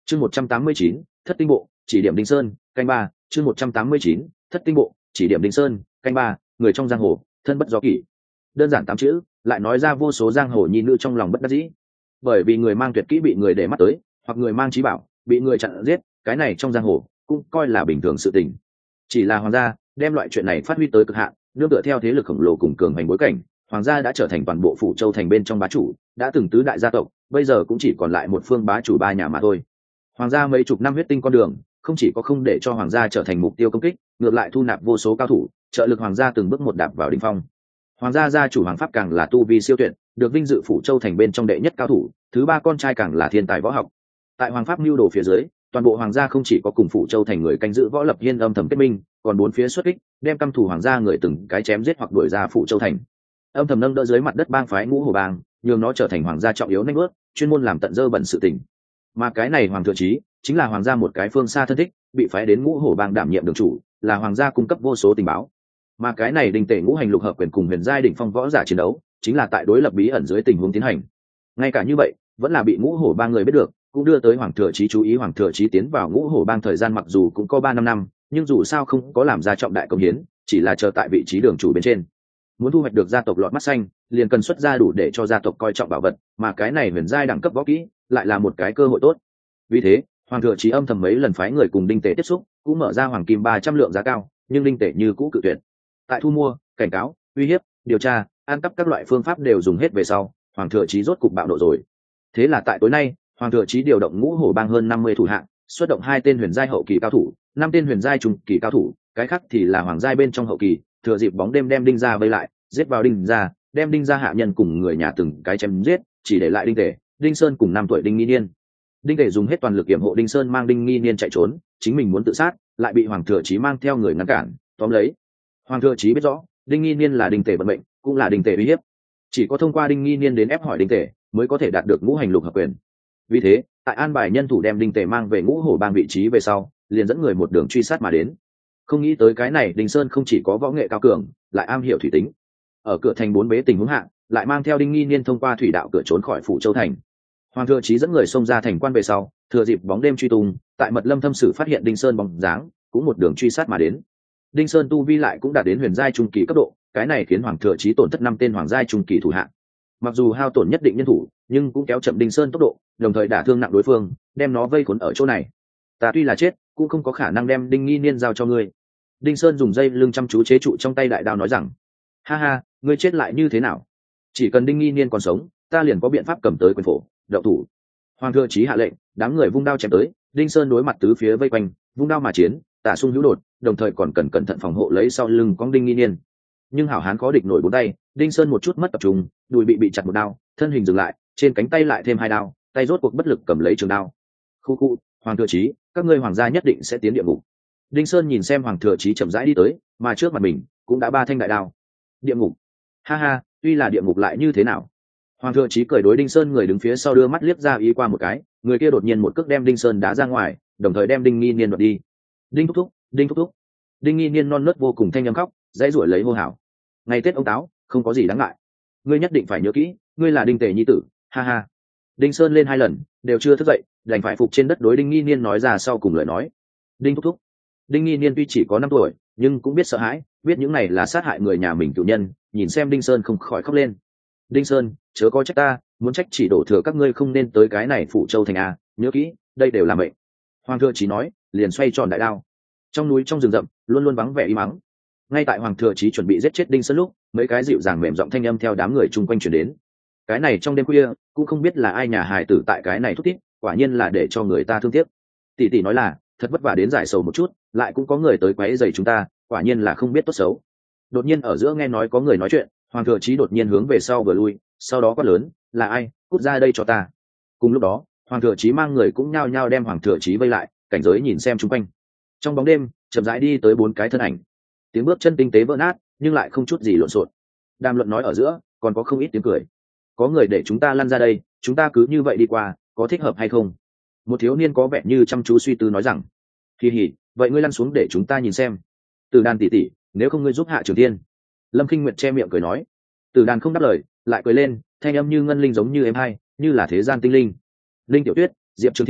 chương 189, thất tinh bộ chỉ điểm đinh sơn canh ba chương 189, thất tinh bộ chỉ điểm đinh sơn canh ba người trong giang hồ thân bất do kỷ. Đơn giản 8 chữ lại nói ra vô số giang hồ nhi nữ trong lòng bất đắc dĩ. Bởi vì người mang tuyệt kỹ bị người để mắt tới, hoặc người mang trí bảo bị người chặn giết, cái này trong giang hồ cũng coi là bình thường sự tình. Chỉ là hoàng gia đem loại chuyện này phát huy tới cực hạn, nương tựa theo thế lực khổng lồ cùng cường hành bối cảnh, hoàng gia đã trở thành toàn bộ phủ châu thành bên trong bá chủ, đã từng tứ đại gia tộc, bây giờ cũng chỉ còn lại một phương bá chủ 3 nhà mà thôi. Hoàng gia mấy chục năm huyết tinh con đường, không chỉ có không để cho hoàng gia trở thành mục tiêu công kích, ngược lại thu nạp vô số cao thủ, trợ lực hoàng gia từng bước một đạp vào đỉnh phong. Hoàng gia gia chủ Hoàng Pháp càng là tu vi siêu tuyệt, được vinh dự phủ châu thành bên trong đệ nhất cao thủ, thứ 3 con trai càng là thiên tài võ học. Tại Hoàng Pháp mưu đồ phía dưới, toàn bộ hoàng gia không chỉ có cùng phủ châu thành người canh giữ võ lập hiên âm thầm kết minh, còn 4 phía xuất kích, đem căm thù hoàng gia người từng cái chém giết hoặc đuổi ra phủ châu thành. Âm thầm nâng đỡ dưới mặt đất bang phái Ngũ Hổ bang, nhường nó trở thành hoàng gia trọng yếu nanh bước, chuyên môn làm tận dơ bẩn sự tình. Mà cái này hoàng thừa chí chính là hoàng gia một cái phương xa thân thích, bị phái đến Ngũ Hổ bang đảm nhiệm đường chủ, là hoàng gia cung cấp vô số tình báo. Mà cái này Đinh Tể ngũ hành lục hợp quyền cùng huyền giai đỉnh phong võ giả chiến đấu, chính là tại đối lập bí ẩn dưới tình huống tiến hành. Ngay cả như vậy, vẫn là bị Ngũ Hổ bang người biết được, cũng đưa tới hoàng thừa chí chú ý. Hoàng thừa chí tiến vào Ngũ Hổ bang thời gian mặc dù cũng có 3-5 năm, nhưng dù sao không có làm ra trọng đại công hiến, chỉ là chờ tại vị trí đường chủ bên trên. Muốn thu hoạch được gia tộc lọt mắt xanh, liền cần xuất ra đủ để cho gia tộc coi trọng bảo vật, mà cái này huyền giai đẳng cấp võ kỹ lại là một cái cơ hội tốt. Vì thế, hoàng thừa chí âm thầm mấy lần phái người cùng Đinh Tể tiếp xúc, cũng mở ra hoàng kim 300 lượng giá cao, nhưng Đinh Tể như cũ cự tuyệt. Tại thu mua, cảnh cáo, uy hiếp, điều tra, ăn cắp các loại phương pháp đều dùng hết về sau, hoàng thừa chí rốt cục bạo nộ rồi. Thế là tại tối nay, hoàng thừa chí điều động Ngũ Hổ bang hơn 50 thủ hạng, xuất động 2 tên huyền giai hậu kỳ cao thủ, 5 tên huyền giai trung kỳ cao thủ, cái khác thì là hoàng giai bên trong hậu kỳ, thừa dịp bóng đêm đem Đinh gia vây lại, giết vào Đinh gia, đem Đinh gia hạ nhân cùng người nhà từng cái chém giết, chỉ để lại Đinh Tể, Đinh Sơn cùng 5 tuổi Đinh Nghi Niên. Đinh Tể dùng hết toàn lực yểm hộ Đinh Sơn mang Đinh Nghi Niên chạy trốn, chính mình muốn tự sát, lại bị hoàng thừa chí mang theo người ngăn cản, tóm lấy. Hoàng thừa chí biết rõ, Đinh Nghi Niên là Đinh Tể vận mệnh, cũng là Đinh Tể uy hiếp. Chỉ có thông qua Đinh Nghi Niên đến ép hỏi Đinh Tể, mới có thể đạt được ngũ hành lục hợp quyền. Vì thế, tại an bài nhân thủ đem Đinh Tể mang về Ngũ Hổ bang vị trí về sau, liền dẫn người một đường truy sát mà đến. Không nghĩ tới cái này Đinh Sơn không chỉ có võ nghệ cao cường, lại am hiểu thủy tính. Ở cửa thành 4 bế tình huống hạng, lại mang theo Đinh Nghi Niên thông qua thủy đạo cửa trốn khỏi phủ châu thành. Hoàng thừa chí dẫn người xông ra thành quan về sau, thừa dịp bóng đêm truy tung, tại mật lâm thâm sử phát hiện Đinh Sơn bóng dáng, cũng một đường truy sát mà đến. Đinh Sơn tu vi lại cũng đạt đến huyền giai trung kỳ cấp độ, cái này khiến hoàng thừa chí tổn thất 5 tên hoàng giai trung kỳ thủ hạng. Mặc dù hao tổn nhất định nhân thủ, nhưng cũng kéo chậm Đinh Sơn tốc độ, đồng thời đả thương nặng đối phương, đem nó vây khốn ở chỗ này. Ta tuy là chết, cũng không có khả năng đem Đinh Nghi Niên giao cho ngươi. Đinh Sơn dùng dây lưng chăm chú chế trụ trong tay đại đao nói rằng, ha ha, ngươi chết lại như thế nào? Chỉ cần Đinh Nghi Niên còn sống, ta liền có biện pháp cầm tới quyền phổ, động thủ. Hoàng thừa chí hạ lệnh, đám người vung đao chém tới. Đinh Sơn đối mặt tứ phía vây quanh, vung đao mà chiến, tả xung hữu đột, đồng thời còn cần cẩn thận phòng hộ lấy sau lưng con Đinh Nghi Niên. Nhưng hảo hán khó địch nổi 4 tay, Đinh Sơn một chút mất tập trung, đùi bị chặt một đao, thân hình dừng lại, trên cánh tay lại thêm 2 đao, tay rốt cuộc bất lực cầm lấy trường đao. Khu, Hoàng thừa chí, các ngươi hoàng gia nhất định sẽ tiến địa ngục. Đinh Sơn nhìn xem hoàng thừa chí chậm rãi đi tới, mà trước mặt mình cũng đã 3 thanh đại đao. Địa ngục? Ha ha, tuy là địa ngục lại như thế nào? Hoàng thừa chí cười đối Đinh Sơn người đứng phía sau đưa mắt liếc ra ý qua một cái, người kia đột nhiên một cước đem Đinh Sơn đá ra ngoài, đồng thời đem Đinh Nghi Niên đoạt đi. Đinh thúc thúc, Đinh thúc thúc. Đinh Nghi Niên non nớt vô cùng thanh âm khóc, dãy rủa lấy hô hào. Ngày Tết ông táo, không có gì đáng ngại. Ngươi nhất định phải nhớ kỹ, ngươi là Đinh Tể nhi tử, ha ha. Đinh Sơn lên 2 lần, đều chưa thức dậy, đành phải phục trên đất đối Đinh Nghi Niên nói ra sau cùng lời nói. Đinh thúc thúc. Đinh Nghi Niên tuy chỉ có 5 tuổi, nhưng cũng biết sợ hãi, biết những này là sát hại người nhà mình cựu nhân, nhìn xem Đinh Sơn không khỏi khóc lên. Đinh Sơn, chớ có trách ta, muốn trách chỉ đổ thừa các ngươi không nên tới cái này phủ châu thành a, nhớ kỹ, đây đều là mệnh. Hoàng thừa chí nói, liền xoay tròn đại đao. Trong núi trong rừng rậm, luôn luôn vắng vẻ im mắng. Ngay tại hoàng thừa chí chuẩn bị giết chết Đinh Sơn lúc, mấy cái dịu dàng mềm giọng thanh âm theo đám người chung quanh truyền đến. Cái này trong đêm khuya, cũng không biết là ai nhà hài tử tại cái này thúc thiết, quả nhiên là để cho người ta thương tiếc. Tỷ tỷ nói là, thật vất vả đến giải sầu một chút, lại cũng có người tới quấy rầy chúng ta, quả nhiên là không biết tốt xấu. Đột nhiên ở giữa nghe nói có người nói chuyện, hoàng thừa chí đột nhiên hướng về sau vừa lui, sau đó quát lớn, là ai, cút ra đây cho ta. Cùng lúc đó, hoàng thừa chí mang người cũng nhao nhao đem hoàng thừa chí vây lại, cảnh giới nhìn xem chung quanh. Trong bóng đêm, chậm rãi đi tới 4 cái thân ảnh. Tiếng bước chân tinh tế vỡ nát, nhưng lại không chút gì lộn xộn. Đàm luận nói ở giữa, còn có không ít tiếng cười. Có người để chúng ta lăn ra đây, chúng ta cứ như vậy đi qua, có thích hợp hay không? Một thiếu niên có vẻ như chăm chú suy tư nói rằng, kỳ hỉ, vậy ngươi lăn xuống để chúng ta nhìn xem. Từ Đàn tỷ tỷ, nếu không ngươi giúp Hạ Trường Thiên. Lâm Kinh Nguyệt che miệng cười nói. Từ Đàn không đáp lời, lại cười lên, thanh âm như ngân linh giống như êm hai, như là thế gian tinh linh. Linh Tiểu Tuyết, Diệp Trường Thiên,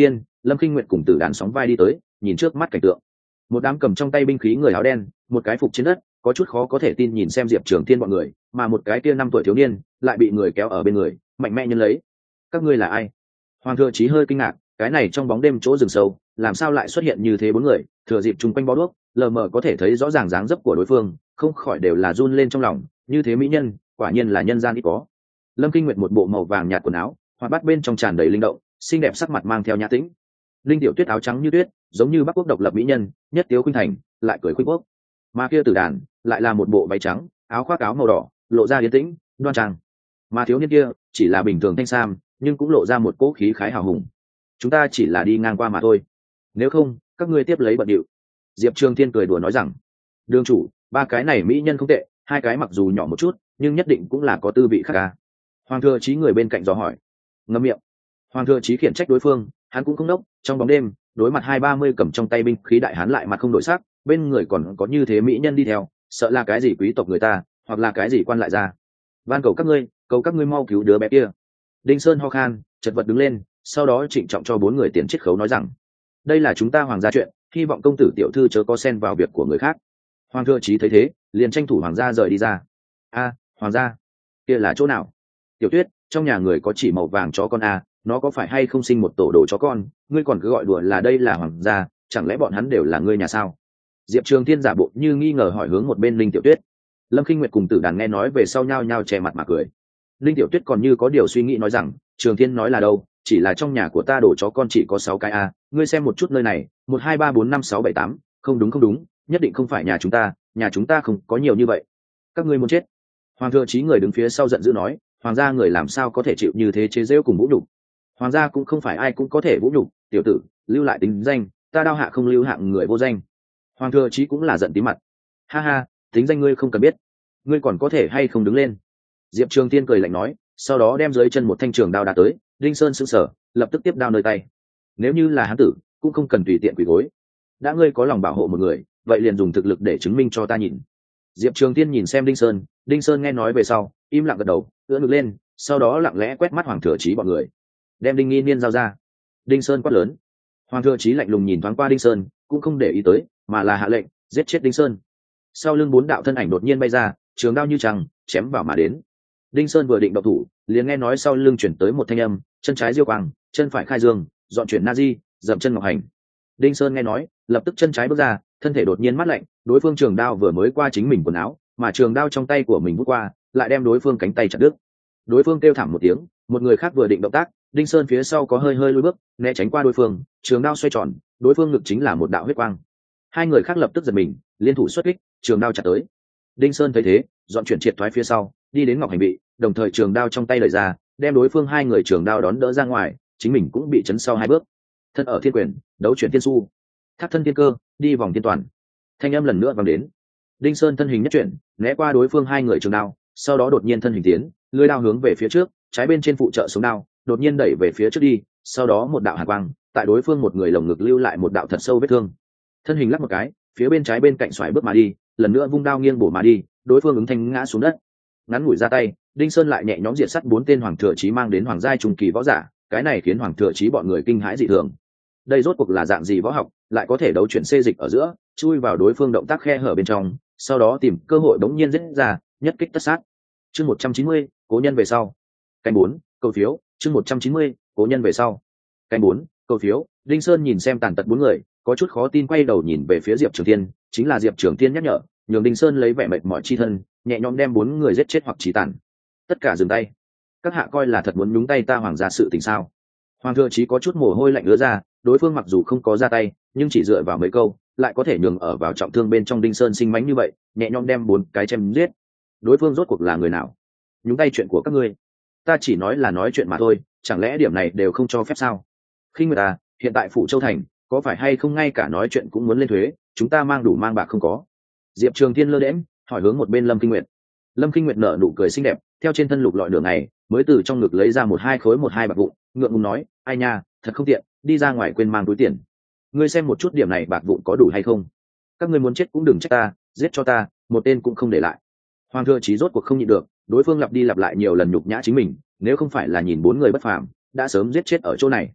Lâm Kinh Nguyệt cùng Tử Đàn sóng vai đi tới, nhìn trước mắt cảnh tượng. Một đám cầm trong tay binh khí người áo đen, một cái phục trên đất, có chút khó có thể tin nhìn xem Diệp Trường Thiên bọn người, mà một cái kia 5 tuổi thiếu niên lại bị người kéo ở bên người, mạnh mẽ nhân lấy. Các ngươi là ai? Hoàng Thừa Chí hơi kinh ngạc, cái này trong bóng đêm chỗ rừng sâu, làm sao lại xuất hiện như thế bốn người? Thừa dịp chung quanh bó đuốc, lờ mờ có thể thấy rõ ràng dáng dấp của đối phương, không khỏi đều là run lên trong lòng, như thế mỹ nhân, quả nhiên là nhân gian ít có. Lâm Kinh Nguyệt một bộ màu vàng nhạt quần áo, hoạt bát bên trong tràn đầy linh động, xinh đẹp sắc mặt mang theo nhã tĩnh. Linh Tiểu Tuyết áo trắng như tuyết, giống như Bắc Quốc độc lập mỹ nhân, nhất tiếu khuynh thành, lại cười khuynh quốc. Mà kia Tử Đàn, lại là một bộ váy trắng, áo khoác áo màu đỏ, lộ ra yên tĩnh, đoan trang. Mà thiếu niên kia, chỉ là bình thường thanh sam, nhưng cũng lộ ra một cỗ khí khái hào hùng. Chúng ta chỉ là đi ngang qua mà thôi, nếu không các ngươi tiếp lấy bận điệu. Diệp Trường Thiên cười đùa nói rằng, đường chủ, ba cái này mỹ nhân không tệ, hai cái mặc dù nhỏ một chút nhưng nhất định cũng là có tư vị khác ca. Hoàng Thừa Chí người bên cạnh dò hỏi. Ngậm miệng. Hoàng Thừa Chí khiển trách đối phương, hắn cũng không đốc, trong bóng đêm đối mặt 2-30 cầm trong tay binh khí đại hán lại mặt không đổi sắc, bên người còn có như thế mỹ nhân đi theo, sợ là cái gì quý tộc người ta, hoặc là cái gì quan lại ra. Van cầu các ngươi mau cứu đứa bé kia. Đinh Sơn ho khan, chật vật đứng lên, sau đó trịnh trọng cho 4 người tiền chiết khấu nói rằng, đây là chúng ta hoàng gia chuyện, hy vọng công tử tiểu thư chớ có xen vào việc của người khác. Hoàng Thừa Chí thấy thế, liền tranh thủ hoàng gia rời đi ra. A, hoàng gia, kia là chỗ nào? Tiểu Tuyết, trong nhà người có chỉ màu vàng chó con a, nó có phải hay không sinh một tổ đồ chó con, ngươi còn cứ gọi đùa là đây là hoàng gia, chẳng lẽ bọn hắn đều là ngươi nhà sao? Diệp Trường Thiên giả bộ như nghi ngờ hỏi hướng một bên Linh Tiểu Tuyết. Lâm Kinh Nguyệt cùng Tử Đàn nghe nói về sau nhao nhao che mặt mà cười. Linh Tiểu Tuyết còn như có điều suy nghĩ nói rằng, Trường Thiên nói là đâu, chỉ là trong nhà của ta đồ chó con chỉ có 6 cái a, ngươi xem một chút nơi này, 1 2 3 4 5 6 7 8, không đúng, nhất định không phải nhà chúng ta không có nhiều như vậy. Các ngươi muốn chết. Hoàng Thừa Chí người đứng phía sau giận dữ nói, hoàng gia người làm sao có thể chịu như thế chế giễu cùng vũ nhục. Hoàng gia cũng không phải ai cũng có thể vũ nhục, tiểu tử, lưu lại tính danh, ta đao hạ không lưu hạng người vô danh. Hoàng Thừa Chí cũng là giận tí mặt. Ha ha, tính danh ngươi không cần biết, ngươi còn có thể hay không đứng lên. Diệp Trường Tiên cười lạnh nói, sau đó đem dưới chân một thanh trường đao đá tới. Đinh Sơn sững sờ, lập tức tiếp đao nơi tay. Nếu như là hán tử, cũng không cần tùy tiện quỳ gối. Đã ngươi có lòng bảo hộ một người, vậy liền dùng thực lực để chứng minh cho ta nhìn. Diệp Trường Tiên nhìn xem Đinh Sơn nghe nói về sau, im lặng gật đầu, ưỡn ngực lên, sau đó lặng lẽ quét mắt Hoàng Thừa Chí bọn người. Đem Đinh Nghi Niên giao ra. Đinh Sơn quát lớn. Hoàng Thừa Chí lạnh lùng nhìn thoáng qua Đinh Sơn, cũng không để ý tới, mà là hạ lệnh giết chết Đinh Sơn. Sau lưng 4 đạo thân ảnh đột nhiên bay ra, trường đao như trăng chém vào mà đến. Đinh Sơn vừa định động thủ, liền nghe nói sau lưng chuyển tới một thanh âm, chân trái diêu quang, chân phải khai dương, dọn chuyển na di, dậm chân ngọc hành. Đinh Sơn nghe nói, lập tức chân trái bước ra, thân thể đột nhiên mát lạnh, đối phương trường đao vừa mới qua chính mình quần áo, mà trường đao trong tay của mình vút qua, lại đem đối phương cánh tay chặt đứt. Đối phương kêu thảm một tiếng, một người khác vừa định động tác, Đinh Sơn phía sau có hơi lùi bước, né tránh qua đối phương, trường đao xoay tròn, đối phương ngực chính là một đạo huyết quang. Hai người khác lập tức giật mình, liên thủ xuất kích, trường đao chặt tới. Đinh Sơn thấy thế, dọn chuyển triệt thoái phía sau, đi đến ngọc hành bị, đồng thời trường đao trong tay lời ra, đem đối phương hai người trường đao đón đỡ ra ngoài, chính mình cũng bị chấn sau 2 bước. Thân ở thiên quyền, đấu chuyển thiên su, thác thân thiên cơ, đi vòng thiên toàn. Thanh âm lần nữa vang đến. Đinh Sơn thân hình nhất chuyển, né qua đối phương hai người trường đao, sau đó đột nhiên thân hình tiến, lưỡi đao hướng về phía trước, trái bên trên phụ trợ sống đao, đột nhiên đẩy về phía trước đi, sau đó một đạo hàn quang, tại đối phương một người lồng ngực lưu lại một đạo thật sâu vết thương. Thân hình lắc một cái, phía bên trái bên cạnh xoài bước mà đi, lần nữa vung đao nghiêng bổ mà đi, đối phương ứng thanh ngã xuống đất. Ngắn ngủi ra tay, Đinh Sơn lại nhẹ nhõm diệt sát 4 tên Hoàng Thừa Chí mang đến hoàng giai trung kỳ võ giả, cái này khiến Hoàng Thừa Chí bọn người kinh hãi dị thường. Đây rốt cuộc là dạng gì võ học, lại có thể đấu chuyển xê dịch ở giữa, chui vào đối phương động tác khe hở bên trong, sau đó tìm cơ hội bỗng nhiên giết ra, nhất kích tất sát. Chương 190, cố nhân về sau. Canh 4, cầu phiếu, chương 190, cố nhân về sau. Canh 4, cầu phiếu. Đinh Sơn nhìn xem tàn tật 4 người, có chút khó tin quay đầu nhìn về phía Diệp Trường Thiên, chính là Diệp Trường Thiên nhắc nhở, nhường Đinh Sơn lấy vẻ mệt mỏi chi thân, nhẹ nhõm đem 4 người giết chết hoặc chí tàn. Tất cả dừng tay. Các hạ coi là thật muốn nhúng tay ta hoàng gia sự tình sao? Hoàng Thừa Chí có chút mồ hôi lạnh ứa ra, đối phương mặc dù không có ra tay, nhưng chỉ dựa vào mấy câu, lại có thể nhường ở vào trọng thương bên trong Đinh Sơn sinh mánh như vậy, nhẹ nhõm đem 4 cái chém giết. Đối phương rốt cuộc là người nào? Nhúng tay chuyện của các ngươi. Ta chỉ nói là nói chuyện mà thôi, chẳng lẽ điểm này đều không cho phép sao? Khinh Nguyệt à, hiện tại phủ Châu thành, có phải hay không ngay cả nói chuyện cũng muốn lên thuế, chúng ta mang đủ mang bạc không có? Diệp Trường Thiên lơ đễnh hỏi hướng một bên Lâm Kinh Nguyệt. Lâm Kinh Nguyệt nở nụ cười xinh đẹp, theo trên thân lục lọi đường này, mới từ trong ngực lấy ra 1-2 khối 1-2 bạc vụn, ngượng ngùng nói, ai nha, thật không tiện, đi ra ngoài quên mang túi tiền. Ngươi xem một chút điểm này bạc vụn có đủ hay không? Các ngươi muốn chết cũng đừng trách ta, giết cho ta, một tên cũng không để lại. Hoàng Thừa Chí rốt cuộc không nhịn được, đối phương lặp đi lặp lại nhiều lần nhục nhã chính mình, nếu không phải là nhìn 4 người bất phàm, đã sớm giết chết ở chỗ này.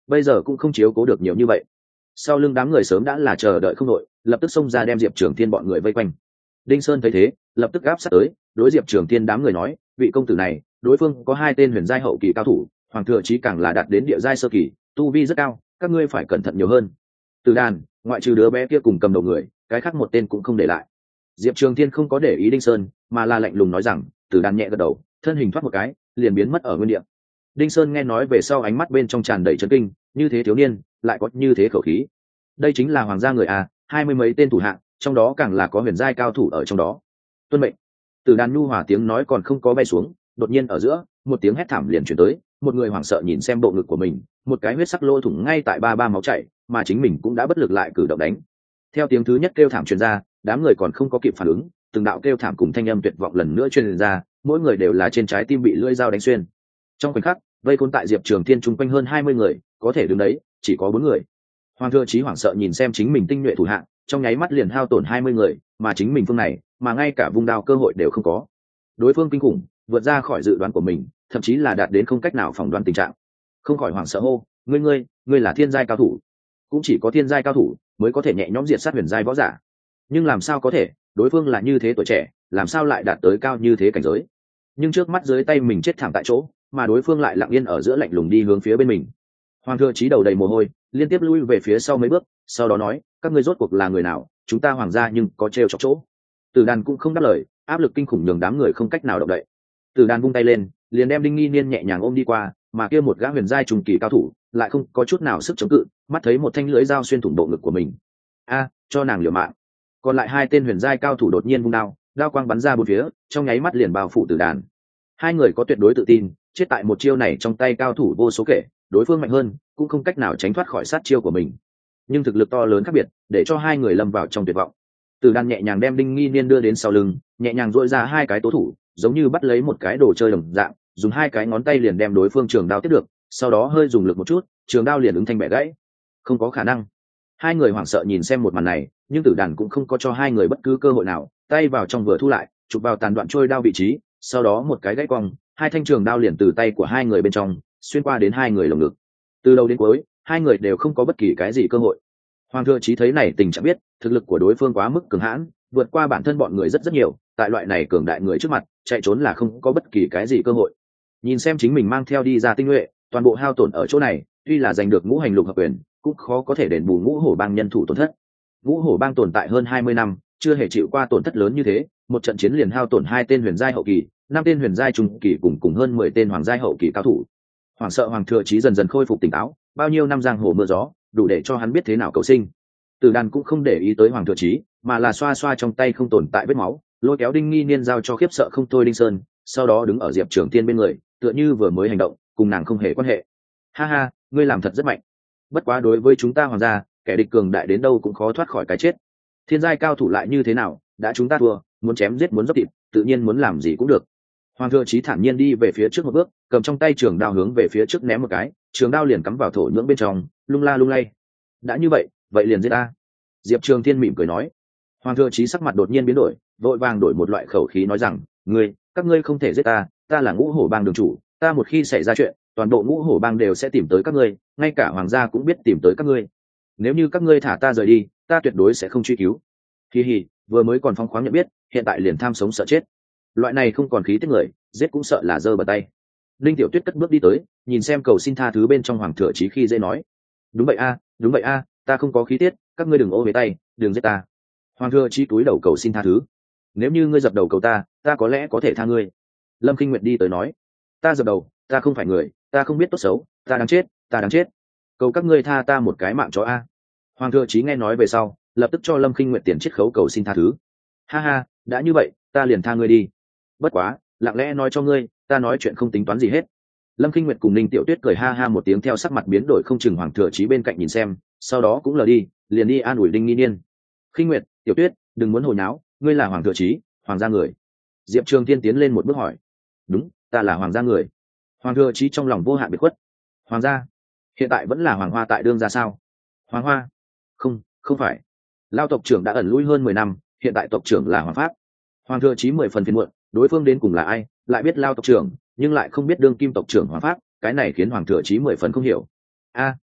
bây giờ cũng không chiếu cố được nhiều như vậy. Sau lưng đám người sớm đã là chờ đợi không đội, lập tức xông ra đem Diệp Trường Thiên bọn người vây quanh. Đinh Sơn thấy thế, lập tức gáp sát tới, đối Diệp Trường Thiên đám người nói, vị công tử này, đối phương có 2 tên huyền giai hậu kỳ cao thủ, hoàng thừa chí càng là đạt đến địa giai sơ kỳ, tu vi rất cao, các ngươi phải cẩn thận nhiều hơn. Từ đàn, ngoại trừ đứa bé kia cùng cầm đầu người, cái khác một tên cũng không để lại. Diệp Trường Thiên không có để ý Đinh Sơn, mà là lạnh lùng nói rằng, Từ đàn nhẹ gật đầu, thân hình thoát một cái, liền biến mất ở nguyên địa. Đinh Sơn nghe nói về sau ánh mắt bên trong tràn đầy chấn kinh, như thế thiếu niên, lại có như thế khẩu khí. Đây chính là hoàng gia người à, 20 mấy tên thủ hạng, trong đó càng là có huyền giai cao thủ ở trong đó. Tuân mệnh. Từ đàn nhu hòa tiếng nói còn không có bay xuống, đột nhiên ở giữa, một tiếng hét thảm liền truyền tới, một người hoảng sợ nhìn xem bộ ngực của mình, một cái huyết sắc lỗ thủng ngay tại ba máu chảy, mà chính mình cũng đã bất lực lại cử động đánh. Theo tiếng thứ nhất kêu thảm truyền ra, đám người còn không có kịp phản ứng, từng đạo kêu thảm cùng thanh âm tuyệt vọng lần nữa truyền ra, mỗi người đều là trên trái tim bị lưỡi dao đánh xuyên. Trong khoảnh khắc, vây khốn tại Diệp Trường Thiên chung quanh hơn 20 người, có thể đứng đấy, chỉ có 4 người. Hoàng thừa chí hoảng sợ nhìn xem chính mình tinh nhuệ thủ hạng, trong nháy mắt liền hao tổn 20 người, mà chính mình phương này, mà ngay cả vung đao cơ hội đều không có. Đối phương kinh khủng, vượt ra khỏi dự đoán của mình, thậm chí là đạt đến không cách nào phỏng đoán tình trạng. Không khỏi hoảng sợ hô, ngươi là thiên giai cao thủ. Cũng chỉ có thiên giai cao thủ mới có thể nhẹ nhõm diệt sát huyền giai võ giả. Nhưng làm sao có thể, đối phương là như thế tuổi trẻ, làm sao lại đạt tới cao như thế cảnh giới? Nhưng trước mắt dưới tay mình chết thảm tại chỗ, mà đối phương lại lặng yên ở giữa lạnh lùng đi hướng phía bên mình. Hoàng thừa chí đầu đầy mồ hôi, liên tiếp lui về phía sau mấy bước, sau đó nói, các ngươi rốt cuộc là người nào? Chúng ta hoàng gia nhưng có trêu chọc chỗ. Tử đàn cũng không đáp lời, áp lực kinh khủng nhường đám người không cách nào động đậy. Tử đàn vung tay lên, liền đem Đinh Nghi Niên nhẹ nhàng ôm đi qua, mà kia một gã huyền giai trùng kỳ cao thủ lại không có chút nào sức chống cự, mắt thấy một thanh lưỡi dao xuyên thủng bộ ngực của mình. A, cho nàng liều mạng. Còn lại 2 tên huyền giai cao thủ đột nhiên vung đao, đao quang bắn ra bốn phía, trong nháy mắt liền bao phủ Tử đàn. 2 người có tuyệt đối tự tin, chết tại một chiêu này trong tay cao thủ vô số kể, đối phương mạnh hơn, cũng không cách nào tránh thoát khỏi sát chiêu của mình. Nhưng thực lực to lớn khác biệt, để cho 2 người lâm vào trong tuyệt vọng. Tử đàn nhẹ nhàng đem Đinh Nghi Niên đưa đến sau lưng, nhẹ nhàng duỗi ra 2 cái tố thủ, giống như bắt lấy một cái đồ chơi đồng dạng, dùng 2 cái ngón tay liền đem đối phương trường đao tiếp được, sau đó hơi dùng lực một chút, trường đao liền ứng thanh bẻ gãy. Không có khả năng. 2 người hoảng sợ nhìn xem một màn này, nhưng Tử đàn cũng không có cho 2 người bất cứ cơ hội nào, tay vào trong vừa thu lại, chụp vào tàn đoạn trôi đao vị trí, sau đó một cái gãy cong, 2 thanh trường đao liền từ tay của 2 người bên trong xuyên qua đến 2 người lồng ngực. Từ đầu đến cuối, 2 người đều không có bất kỳ cái gì cơ hội. Hoàng thừa chí thấy này tình trạng biết, thực lực của đối phương quá mức cường hãn, vượt qua bản thân bọn người rất nhiều, tại loại này cường đại người trước mặt, chạy trốn là không có bất kỳ cái gì cơ hội. Nhìn xem chính mình mang theo đi ra tinh nhuệ, toàn bộ hao tổn ở chỗ này, tuy là giành được ngũ hành lục hợp quyền, cũng khó có thể đền bù ngũ hổ bang nhân thủ tổn thất. Ngũ hổ bang tồn tại hơn 20 năm, chưa hề chịu qua tổn thất lớn như thế, một trận chiến liền hao tổn 2 tên huyền giai hậu kỳ, 5 tên huyền giai trung kỳ cùng hơn 10 tên hoàng giai hậu kỳ cao thủ. Hoàng sợ Hoàng thừa chí dần dần khôi phục tỉnh táo, bao nhiêu năm giang hồ mưa gió, đủ để cho hắn biết thế nào cầu sinh. Tử đàn cũng không để ý tới Hoàng thừa chí, mà là xoa xoa trong tay không tồn tại vết máu, lôi kéo Đinh Nghi Niên giao cho khiếp sợ không thôi Đinh Sơn, sau đó đứng ở Diệp Trường Thiên bên người, tựa như vừa mới hành động, cùng nàng không hề quan hệ. Ha ha, ngươi làm thật rất mạnh. Bất quá đối với chúng ta hoàng gia, kẻ địch cường đại đến đâu cũng khó thoát khỏi cái chết. Thiên giai cao thủ lại như thế nào, đã chúng ta thua, muốn chém giết muốn dốc thịt, tự nhiên muốn làm gì cũng được. Hoàng thừa chí thản nhiên đi về phía trước một bước, cầm trong tay trường đao hướng về phía trước ném một cái, trường đao liền cắm vào thổ nhưỡng bên trong, lung la lung lay. Đã như vậy, vậy liền giết ta. Diệp Trường Thiên mỉm cười nói. Hoàng thừa chí sắc mặt đột nhiên biến đổi, vội vàng đổi một loại khẩu khí nói rằng, các ngươi không thể giết ta, ta là ngũ hổ bang đường chủ, ta một khi xảy ra chuyện, toàn bộ ngũ hổ bang đều sẽ tìm tới các ngươi, ngay cả hoàng gia cũng biết tìm tới các ngươi. Nếu như các ngươi thả ta rời đi, ta tuyệt đối sẽ không truy cứu. Hi hi, vừa mới còn phong khoáng nhận biết, hiện tại liền tham sống sợ chết. Loại này không còn khí tiết người, giết cũng sợ là giơ bật tay. Linh Tiểu Tuyết cất bước đi tới, nhìn xem cầu xin tha thứ bên trong Hoàng thừa chí khi dễ nói, đúng vậy a, ta không có khí tiết, các ngươi đừng ô về tay, đừng giết ta. Hoàng thừa chí túi đầu cầu xin tha thứ. Nếu như ngươi dập đầu cầu ta có lẽ có thể tha ngươi. Lâm Kinh Nguyệt đi tới nói, ta dập đầu, ta không phải người, ta không biết tốt xấu, ta đáng chết, cầu các ngươi tha ta một cái mạng chó a. Hoàng thừa chí nghe nói về sau, lập tức cho Lâm Kinh Nguyệt tiền chiết khấu cầu xin tha thứ. Ha ha, đã như vậy, ta liền tha ngươi đi. Bất quá, lặng lẽ nói cho ngươi, ta nói chuyện không tính toán gì hết. Lâm Kinh Nguyệt cùng Ninh Tiểu Tuyết cười ha ha một tiếng, theo sắc mặt biến đổi không chừng Hoàng thừa chí bên cạnh nhìn xem, sau đó cũng lờ đi, liền đi an ủi Đinh Nghi Niên. Kinh Nguyệt, Tiểu Tuyết, đừng muốn hồi náo, ngươi là Hoàng thừa chí, hoàng gia người. Diệp Trường Thiên tiến lên một bước hỏi. Đúng, ta là hoàng gia người. Hoàng thừa chí trong lòng vô hạn biệt khuất. Hoàng gia? Hiện tại vẫn là Hoàng Hoa tại đương gia sao? Hoàng Hoa? Không phải. Lao tộc trưởng đã ẩn lui hơn 10 năm, hiện tại tộc trưởng là Hoàng Pháp. Hoàng thừa chí 10 phần phiền muộn, đối phương đến cùng là ai, lại biết Lao tộc trưởng, nhưng lại không biết đương kim tộc trưởng Hoàng Pháp, cái này khiến Hoàng thừa chí 10 phần không hiểu. A,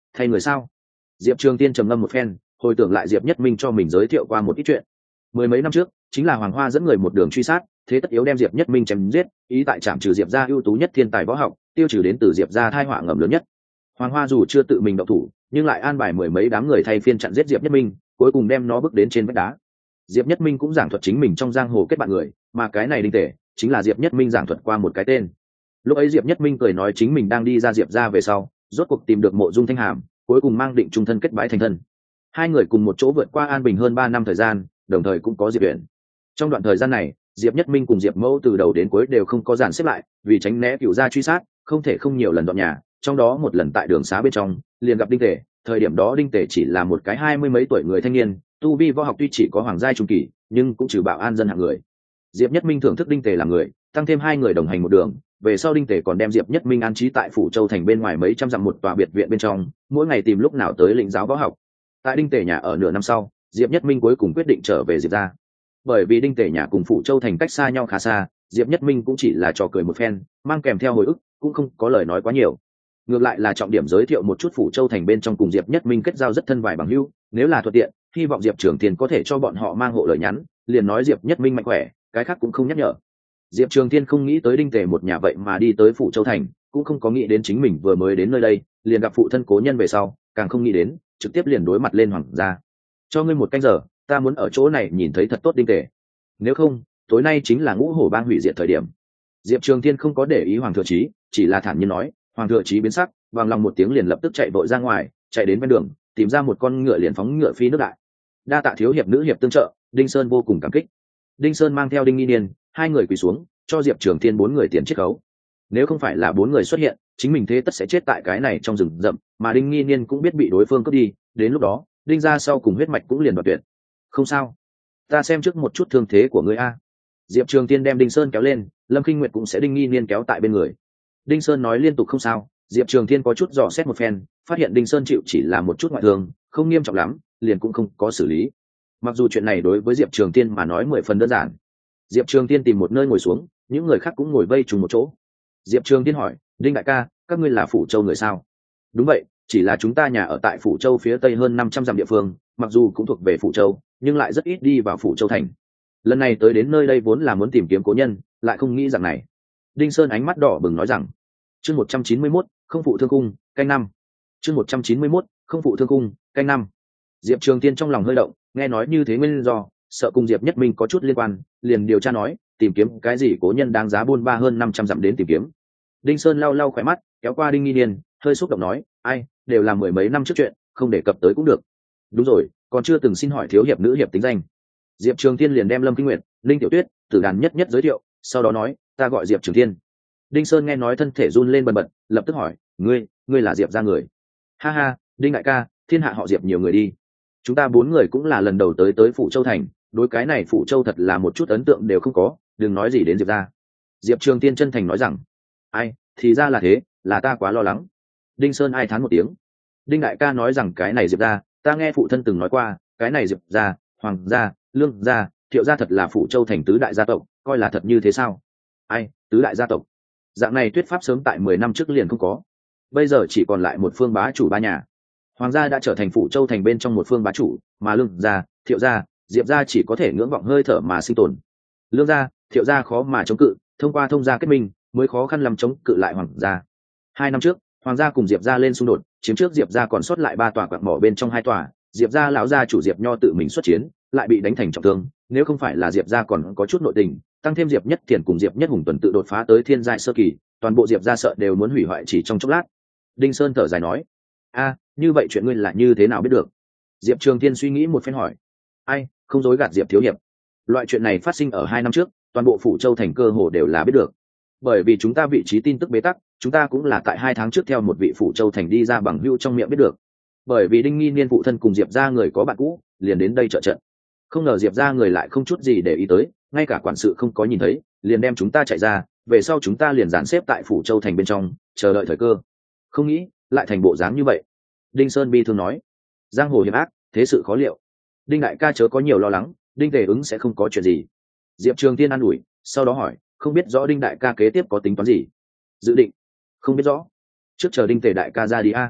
thay người sao? Diệp Trường Tiên trầm ngâm một phen, hồi tưởng lại Diệp Nhất Minh cho mình giới thiệu qua một ít chuyện. Mười mấy năm trước, chính là Hoàng Hoa dẫn người một đường truy sát, thế tất yếu đem Diệp Nhất Minh chém giết, ý tại trảm trừ Diệp gia ưu tú nhất thiên tài võ học, tiêu trừ đến từ Diệp gia tai họa ngầm lớn nhất. Hoàng Hoa dù chưa tự mình động thủ, nhưng lại an bài mười mấy đám người thay phiên chặn giết Diệp Nhất Minh, cuối cùng đem nó bước đến trên vách đá. Diệp Nhất Minh cũng giảng thuật chính mình trong giang hồ kết bạn người, mà cái này Đinh Tể chính là Diệp Nhất Minh giảng thuật qua một cái tên. Lúc ấy Diệp Nhất Minh cười nói chính mình đang đi ra Diệp gia về sau, rốt cuộc tìm được Mộ Dung Thanh Hàm, cuối cùng mang định trung thân kết bái thành thân. Hai người cùng một chỗ vượt qua an bình hơn 3 năm thời gian, đồng thời cũng có Diệp Uyển. Trong đoạn thời gian này, Diệp Nhất Minh cùng Diệp Mẫu từ đầu đến cuối đều không có dàn xếp lại, vì tránh né cựu gia truy sát, không thể không nhiều lần dọn nhà, trong đó một lần tại đường xá bên trong, liền gặp Đinh Tể, thời điểm đó Đinh Tể chỉ là một cái 20 mấy tuổi người thanh niên, tu vi võ học tuy chỉ có hoàng giai trung kỳ, nhưng cũng trừ bạo an dân hạng người. Diệp Nhất Minh thưởng thức Đinh Tể là người, tăng thêm hai người đồng hành một đường, về sau Đinh Tể còn đem Diệp Nhất Minh an trí tại Phủ Châu thành bên ngoài mấy trăm dặm một tòa biệt viện bên trong, mỗi ngày tìm lúc nào tới lĩnh giáo võ học. Tại Đinh Tể nhà ở nửa năm sau, Diệp Nhất Minh cuối cùng quyết định trở về Diệp gia. Bởi vì Đinh Tể nhà cùng Phủ Châu thành cách xa nhau khá xa, Diệp Nhất Minh cũng chỉ là trò cười một phen, mang kèm theo hồi ức, cũng không có lời nói quá nhiều. Ngược lại là trọng điểm giới thiệu một chút Phủ Châu thành bên trong cùng Diệp Nhất Minh kết giao rất thân vài bằng hữu, nếu là thuận tiện, hy vọng Diệp Trường Thiên có thể cho bọn họ mang hộ lời nhắn, liền nói Diệp Nhất Minh mạnh khỏe, cái khác cũng không nhắc nhở. Diệp Trường Thiên không nghĩ tới Đinh Tể một nhà vậy mà đi tới Phủ Châu thành, cũng không có nghĩ đến chính mình vừa mới đến nơi đây, liền gặp phụ thân cố nhân về sau, càng không nghĩ đến, trực tiếp liền đối mặt lên hoàng gia. Cho ngươi một canh giờ, ta muốn ở chỗ này nhìn thấy thật tốt Đinh Tể. Nếu không, tối nay chính là ngũ hổ bang hủy diệt thời điểm. Diệp Trường Thiên không có để ý Hoàng Thừa Chí, chỉ là thản nhiên nói, Hoàng Thừa Chí biến sắc, vang lòng một tiếng liền lập tức chạy vội ra ngoài, chạy đến bên đường, tìm ra một con ngựa liền phóng ngựa phi nước đại. Đa tạ thiếu hiệp nữ hiệp tương trợ, Đinh Sơn vô cùng cảm kích. Đinh Sơn mang theo Đinh Nghi Niên, hai người quỳ xuống, cho Diệp Trường Thiên 4 người tiền chiết khấu. Nếu không phải là 4 người xuất hiện, chính mình thế tất sẽ chết tại cái này trong rừng rậm, mà Đinh Nghi Niên cũng biết bị đối phương cướp đi, đến lúc đó, Đinh gia sau cùng huyết mạch cũng liền đoạt tuyệt. Không sao, ta xem trước một chút thương thế của ngươi a. Diệp Trường Thiên đem Đinh Sơn kéo lên, Lâm Kinh Nguyệt cũng sẽ Đinh Nghi Niên kéo tại bên người. Đinh Sơn nói liên tục không sao, Diệp Trường Thiên có chút dò xét một phen, phát hiện Đinh Sơn chịu chỉ là một chút ngoại thương, không nghiêm trọng lắm, liền cũng không có xử lý. Mặc dù chuyện này đối với Diệp Trường Thiên mà nói 10 phần đơn giản. Diệp Trường Thiên tìm một nơi ngồi xuống, những người khác cũng ngồi vây trùng một chỗ. Diệp Trường Thiên hỏi, Đinh đại ca, các ngươi là Phủ Châu người sao? Đúng vậy, chỉ là chúng ta nhà ở tại Phủ Châu phía tây hơn 500 dặm địa phương, mặc dù cũng thuộc về Phủ Châu, nhưng lại rất ít đi vào Phủ Châu thành. Lần này tới đến nơi đây vốn là muốn tìm kiếm cố nhân, lại không nghĩ rằng này. Đinh Sơn ánh mắt đỏ bừng nói rằng, chương 191, không phụ thương cung, canh năm. Chương 191, không phụ thương cung, canh năm. Diệp Trường Thiên trong lòng hơi động, nghe nói như thế nguyên do, sợ cùng Diệp Nhất Minh có chút liên quan, liền điều tra nói, tìm kiếm cái gì cố nhân đáng giá buôn ba hơn 500 dặm đến tìm kiếm. Đinh Sơn lau lau khỏe mắt, kéo qua Đinh Nghi Niên, hơi xúc động nói, ai, đều là mười mấy năm trước chuyện, không đề cập tới cũng được. Đúng rồi, còn chưa từng xin hỏi thiếu hiệp nữ hiệp tính danh. Diệp Trường Thiên liền đem Lâm Kinh Nguyệt, Linh Tiểu Tuyết, Tử Đàn nhất nhất giới thiệu, sau đó nói, ta gọi Diệp Trường Thiên. Đinh Sơn nghe nói thân thể run lên bần bật, lập tức hỏi, ngươi là Diệp gia người? Ha ha, Đinh đại ca, thiên hạ họ Diệp nhiều người đi. Chúng ta 4 người cũng là lần đầu tới Phủ Châu thành, đối cái này Phủ Châu thật là một chút ấn tượng đều không có, đừng nói gì đến Diệp gia. Diệp Trường Thiên chân thành nói rằng, ai, thì ra là thế, là ta quá lo lắng. Đinh Sơn ai thán một tiếng. Đinh đại ca nói rằng cái này Diệp gia, ta nghe phụ thân từng nói qua, cái này Diệp gia, Hoàng gia, Lương gia, Thiệu gia thật là Phủ Châu thành tứ đại gia tộc, coi là thật như thế sao? Ai, tứ đại gia tộc? Dạng này thuyết pháp sớm tại 10 năm trước liền không có. Bây giờ chỉ còn lại một phương bá chủ ba nhà. Hoàng gia đã trở thành Phủ Châu thành bên trong một phương bá chủ, mà Lương gia, Thiệu gia, Diệp gia chỉ có thể ngưỡng vọng hơi thở mà sinh tồn. Lương gia, Thiệu gia khó mà chống cự, thông qua thông gia kết minh mới khó khăn làm chống cự lại Hoàng gia. 2 năm trước, Hoàng gia cùng Diệp gia lên xung đột, chiếm trước Diệp gia còn sót lại 3 tòa quặng mỏ bên trong 2 tòa, Diệp gia lão gia chủ Diệp Nho tự mình xuất chiến, lại bị đánh thành trọng thương, nếu không phải là Diệp gia còn có chút nội tình, tăng thêm Diệp Nhất Thiền cùng Diệp Nhất Hùng tuần tự đột phá tới thiên giai sơ kỳ, toàn bộ Diệp gia sợ đều muốn hủy hoại chỉ trong chốc lát. Đinh Sơn thở dài nói, a, như vậy chuyện ngươi là như thế nào biết được? Diệp Trường Thiên suy nghĩ một phen hỏi, ai, không dối gạt Diệp thiếu hiệp, loại chuyện này phát sinh ở 2 năm trước, toàn bộ Phủ Châu thành cơ hồ đều là biết được. Bởi vì chúng ta vị trí tin tức bế tắc, chúng ta cũng là tại 2 tháng trước theo một vị Phủ Châu thành đi ra bằng hữu trong miệng biết được. Bởi vì Đinh Nghi Niên phụ thân cùng Diệp gia người có bạn cũ, liền đến đây trợ trận. Không ngờ Diệp gia người lại không chút gì để ý tới, ngay cả quản sự không có nhìn thấy, liền đem chúng ta chạy ra, về sau chúng ta liền dàn xếp tại Phủ Châu thành bên trong, chờ đợi thời cơ. Không nghĩ, lại thành bộ dáng như vậy. Đinh Sơn bi thương nói, giang hồ hiểm ác, thế sự khó liệu. Đinh đại ca chớ có nhiều lo lắng, Đinh Tề ứng sẽ không có chuyện gì. Diệp Trường Thiên an ủi, sau đó hỏi, không biết rõ Đinh đại ca kế tiếp có tính toán gì? Dự định? Không biết rõ. Trước chờ Đinh Tề đại ca ra đi a.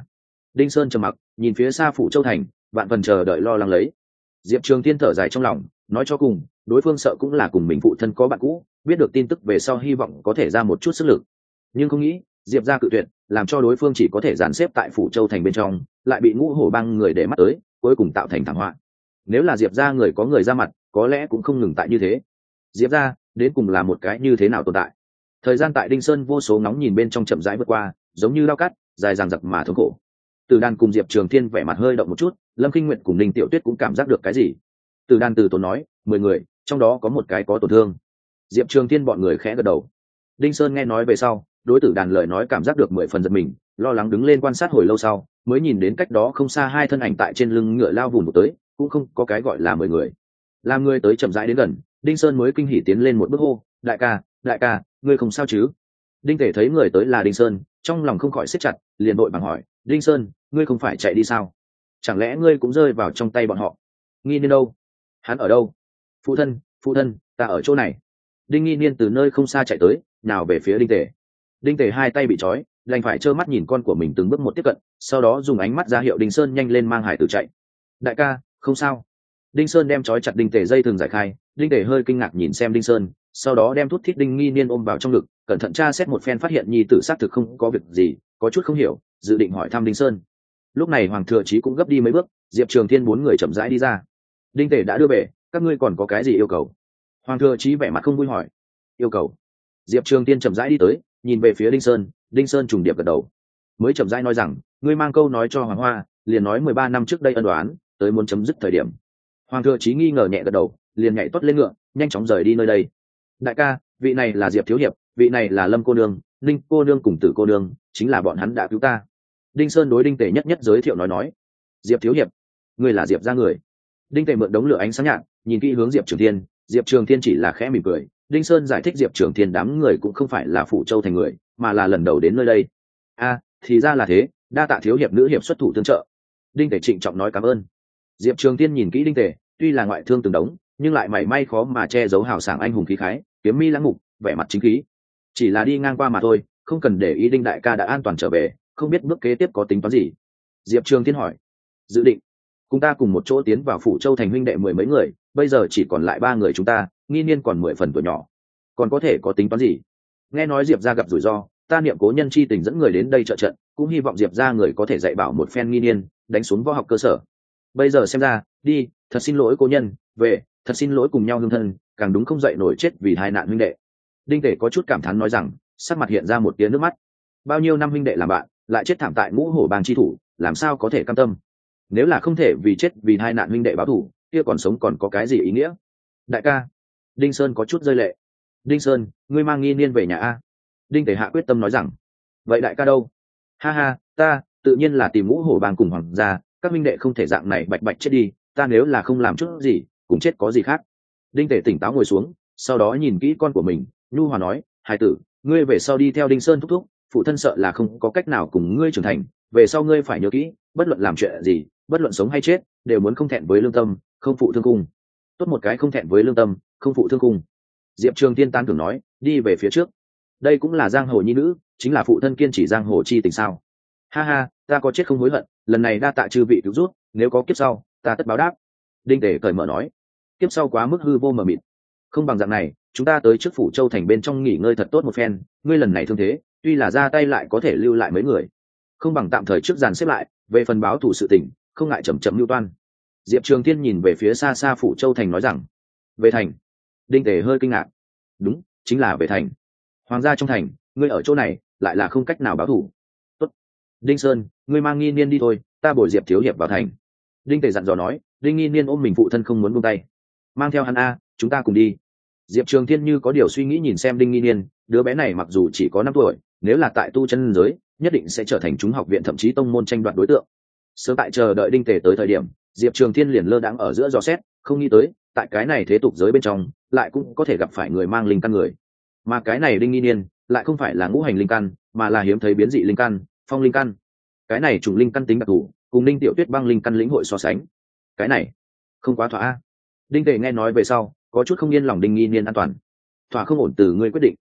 Đinh Sơn trầm mặc nhìn phía xa phủ châu thành, vạn phần chờ đợi lo lắng lấy. Diệp Trường Thiên thở dài trong lòng, nói cho cùng đối phương sợ cũng là cùng mình phụ thân có bạn cũ, biết được tin tức về sau hy vọng có thể ra một chút sức lực, nhưng không nghĩ Diệp ra cự tuyệt, làm cho đối phương chỉ có thể dàn xếp tại phủ châu thành bên trong, lại bị Ngũ Hổ bang người để mắt tới, cuối cùng tạo thành thảm họa. Nếu là Diệp ra người có người ra mặt, có lẽ cũng không ngừng tại như thế. Diệp ra đến cùng là một cái như thế nào tồn tại? Thời gian tại Đinh Sơn vô số ngóng nhìn bên trong chậm rãi vượt qua, giống như lao cắt dài dằng dặc mà thống khổ. Từ Đan cùng Diệp Trường Thiên vẻ mặt hơi động một chút, Lâm Kinh Nguyệt cùng Ninh Tiểu Tuyết cũng cảm giác được cái gì. Từ Đan từ tốn nói, 10 người, trong đó có một cái có tổn thương. Diệp Trường Thiên bọn người khẽ gật đầu. Đinh Sơn nghe nói về sau, đối Tử Đàn lời nói cảm giác được 10 phần giật mình, lo lắng đứng lên quan sát hồi lâu sau, mới nhìn đến cách đó không xa hai thân ảnh tại trên lưng ngựa lao vùn một tới, cũng không có cái gọi là 10 người. Làm người tới chậm rãi đến gần, Đinh Sơn mới kinh hỉ tiến lên một bước hô, đại ca, ngươi không sao chứ? Đinh Tể thấy người tới là Đinh Sơn, trong lòng không khỏi siết chặt, liền vội vàng hỏi, Đinh Sơn, ngươi không phải chạy đi sao? Chẳng lẽ ngươi cũng rơi vào trong tay bọn họ? Nghi Niên đâu? Hắn ở đâu? Phụ thân, ta ở chỗ này. Đinh Nghi Niên từ nơi không xa chạy tới, nào về phía Đinh Tể. Đinh Tể hai tay bị trói, đành phải trơ mắt nhìn con của mình từng bước một tiếp cận, sau đó dùng ánh mắt ra hiệu Đinh Sơn nhanh lên mang hải tử chạy. Đại ca, không sao. Đinh Sơn đem trói chặt Đinh Tể dây thừng giải khai, Đinh Tể hơi kinh ngạc nhìn xem Đinh Sơn, sau đó đem thút thít Đinh Nghi Niên ôm vào trong ngực, cẩn thận tra xét một phen, phát hiện nhi tử xác thực không có việc gì, có chút không hiểu, dự định hỏi thăm Đinh Sơn. Lúc này Hoàng Thừa Chí cũng gấp đi mấy bước, Diệp Trường Thiên bốn người chậm rãi đi ra. Đinh Tể đã đưa về, các ngươi còn có cái gì yêu cầu? Hoàng Thừa Chí vẻ mặt không vui hỏi. Yêu cầu? Diệp Trường Thiên chậm rãi đi tới, nhìn về phía Đinh Sơn trùng điệp gật đầu, mới chậm rãi nói rằng, ngươi mang câu nói cho Hoàng Hoa, liền nói 13 năm trước đây ân đoán tới muốn chấm dứt thời điểm. Hoàng Thừa Chí nghi ngờ nhẹ gật đầu, liền nhảy tuốt lên ngựa, nhanh chóng rời đi nơi đây. Đại ca, vị này là Diệp thiếu hiệp, vị này là Lâm cô nương, Ninh cô nương cùng Tử cô nương, chính là bọn hắn đã cứu ta. Đinh Sơn đối Đinh Tể nhất giới thiệu nói. Diệp thiếu hiệp, ngươi là Diệp gia người. Đinh Tể mượn đống lửa ánh sáng nhạt, nhìn kỹ hướng Diệp Trường Thiên chỉ là khẽ mỉm cười. Đinh Sơn giải thích Diệp Trường Thiên đám người cũng không phải là phủ châu thành người, mà là lần đầu đến nơi đây. Thì ra là thế, đa tạ thiếu hiệp nữ hiệp xuất thủ tương trợ. Đinh Tể trịnh trọng nói cảm ơn. Diệp Trường Thiên nhìn kỹ Đinh Tể, tuy là ngoại thương từng đống, nhưng lại mảy may khó mà che giấu hào sảng anh hùng khí khái, kiếm mi lãng mục, vẻ mặt chính khí. Chỉ là đi ngang qua mà thôi, không cần để ý. Đinh đại ca đã an toàn trở về, không biết bước kế tiếp có tính toán gì? Diệp Trường Thiên hỏi. Dự định cùng ta cùng một chỗ tiến vào phủ châu thành huynh đệ 10 mấy người, bây giờ chỉ còn lại 3 người chúng ta, Nghi Niên còn 10 phần tuổi nhỏ, còn có thể có tính toán gì? Nghe nói Diệp gia gặp rủi ro, ta niệm cố nhân chi tình dẫn người đến đây trợ trận, cũng hy vọng Diệp gia người có thể dạy bảo một phen Nghi Niên, đánh xuống võ học cơ sở. Bây giờ xem ra, đi, thật xin lỗi cố nhân, về, thật xin lỗi cùng nhau hương thân, càng đúng không dậy nổi chết vì hai nạn huynh đệ. Đinh Tể có chút cảm thán nói rằng, sắc mặt hiện ra một tia nước mắt. Bao nhiêu năm huynh đệ làm bạn, lại chết thảm tại Ngũ Hổ bang chi thủ, làm sao có thể cam tâm? Nếu là không thể vì chết vì hai nạn huynh đệ báo thù, kia còn sống còn có cái gì ý nghĩa? Đại ca, Đinh Sơn có chút rơi lệ. Đinh Sơn, ngươi mang Nghi Niên về nhà a. Đinh Tể hạ quyết tâm nói rằng. Vậy đại ca đâu? Ha, ta tự nhiên là tìm Ngũ Hổ bang cùng hoàng gia, các huynh đệ không thể dạng này bạch bạch chết đi, ta nếu là không làm chút gì, cũng chết có gì khác. Đinh Tể tỉnh táo ngồi xuống, sau đó nhìn kỹ con của mình, nhu hòa nói, hai tử, ngươi về sau đi theo Đinh Sơn thúc thúc, phụ thân sợ là không có cách nào cùng ngươi trưởng thành, về sau ngươi phải nhớ kỹ, bất luận làm chuyện gì, bất luận sống hay chết, đều muốn không thẹn với lương tâm, không phụ thương cung. Tốt một cái không thẹn với lương tâm, không phụ thương cung. Diệp Trường Thiên tán thưởng nói, đi về phía trước. Đây cũng là giang hồ nhi nữ, chính là phụ thân kiên chỉ giang hồ chi tình sao? Ha, ta có chết không hối hận, lần này đa tạ chư vị cứu giúp, nếu có kiếp sau, ta tất báo đáp. Đinh Tể cởi mở nói, kiếp sau quá mức hư vô mờ mịt, không bằng dạng này, chúng ta tới trước phủ châu thành bên trong nghỉ ngơi thật tốt một phen. Ngươi lần này thương thế, tuy là ra tay lại có thể lưu lại mấy người, không bằng tạm thời trước dàn xếp lại, về phần báo thủ sự tình, không ngại chậm lưu toan. Diệp Trường Thiên nhìn về phía xa xa phủ châu thành nói rằng, về thành. Đinh Tể hơi kinh ngạc. Đúng, chính là về thành. Hoàng gia trong thành, ngươi ở chỗ này lại là không cách nào báo thủ. Tốt. Đinh Sơn, ngươi mang Nghi Niên đi thôi, ta bồi Diệp thiếu hiệp vào thành. Đinh Tể dặn dò nói. Đinh Nghi Niên ôm mình phụ thân không muốn buông tay. Mang theo hắn a, chúng ta cùng đi. Diệp Trường Thiên như có điều suy nghĩ nhìn xem Đinh Nghi Niên, đứa bé này mặc dù chỉ có 5 tuổi, nếu là tại tu chân giới, nhất định sẽ trở thành chúng học viện thậm chí tông môn tranh đoạt đối tượng. Sớm tại chờ đợi Đinh Tể tới thời điểm, Diệp Trường Thiên liền lơ đãng ở giữa dò xét, không nghĩ tới, tại cái này thế tục giới bên trong, lại cũng có thể gặp phải người mang linh căn người. Mà cái này Đinh Nghi Niên, lại không phải là ngũ hành linh căn, mà là hiếm thấy biến dị linh căn, phong linh căn. Cái này chủng linh căn tính đặc thù, cùng Ninh Tiểu Tuyết băng linh căn lĩnh hội so sánh, cái này không quá thỏa a. Đinh Tể nghe nói về sau, có chút không yên lòng Đinh Nghi Niên an toàn. Thỏa không ổn từ ngươi quyết định.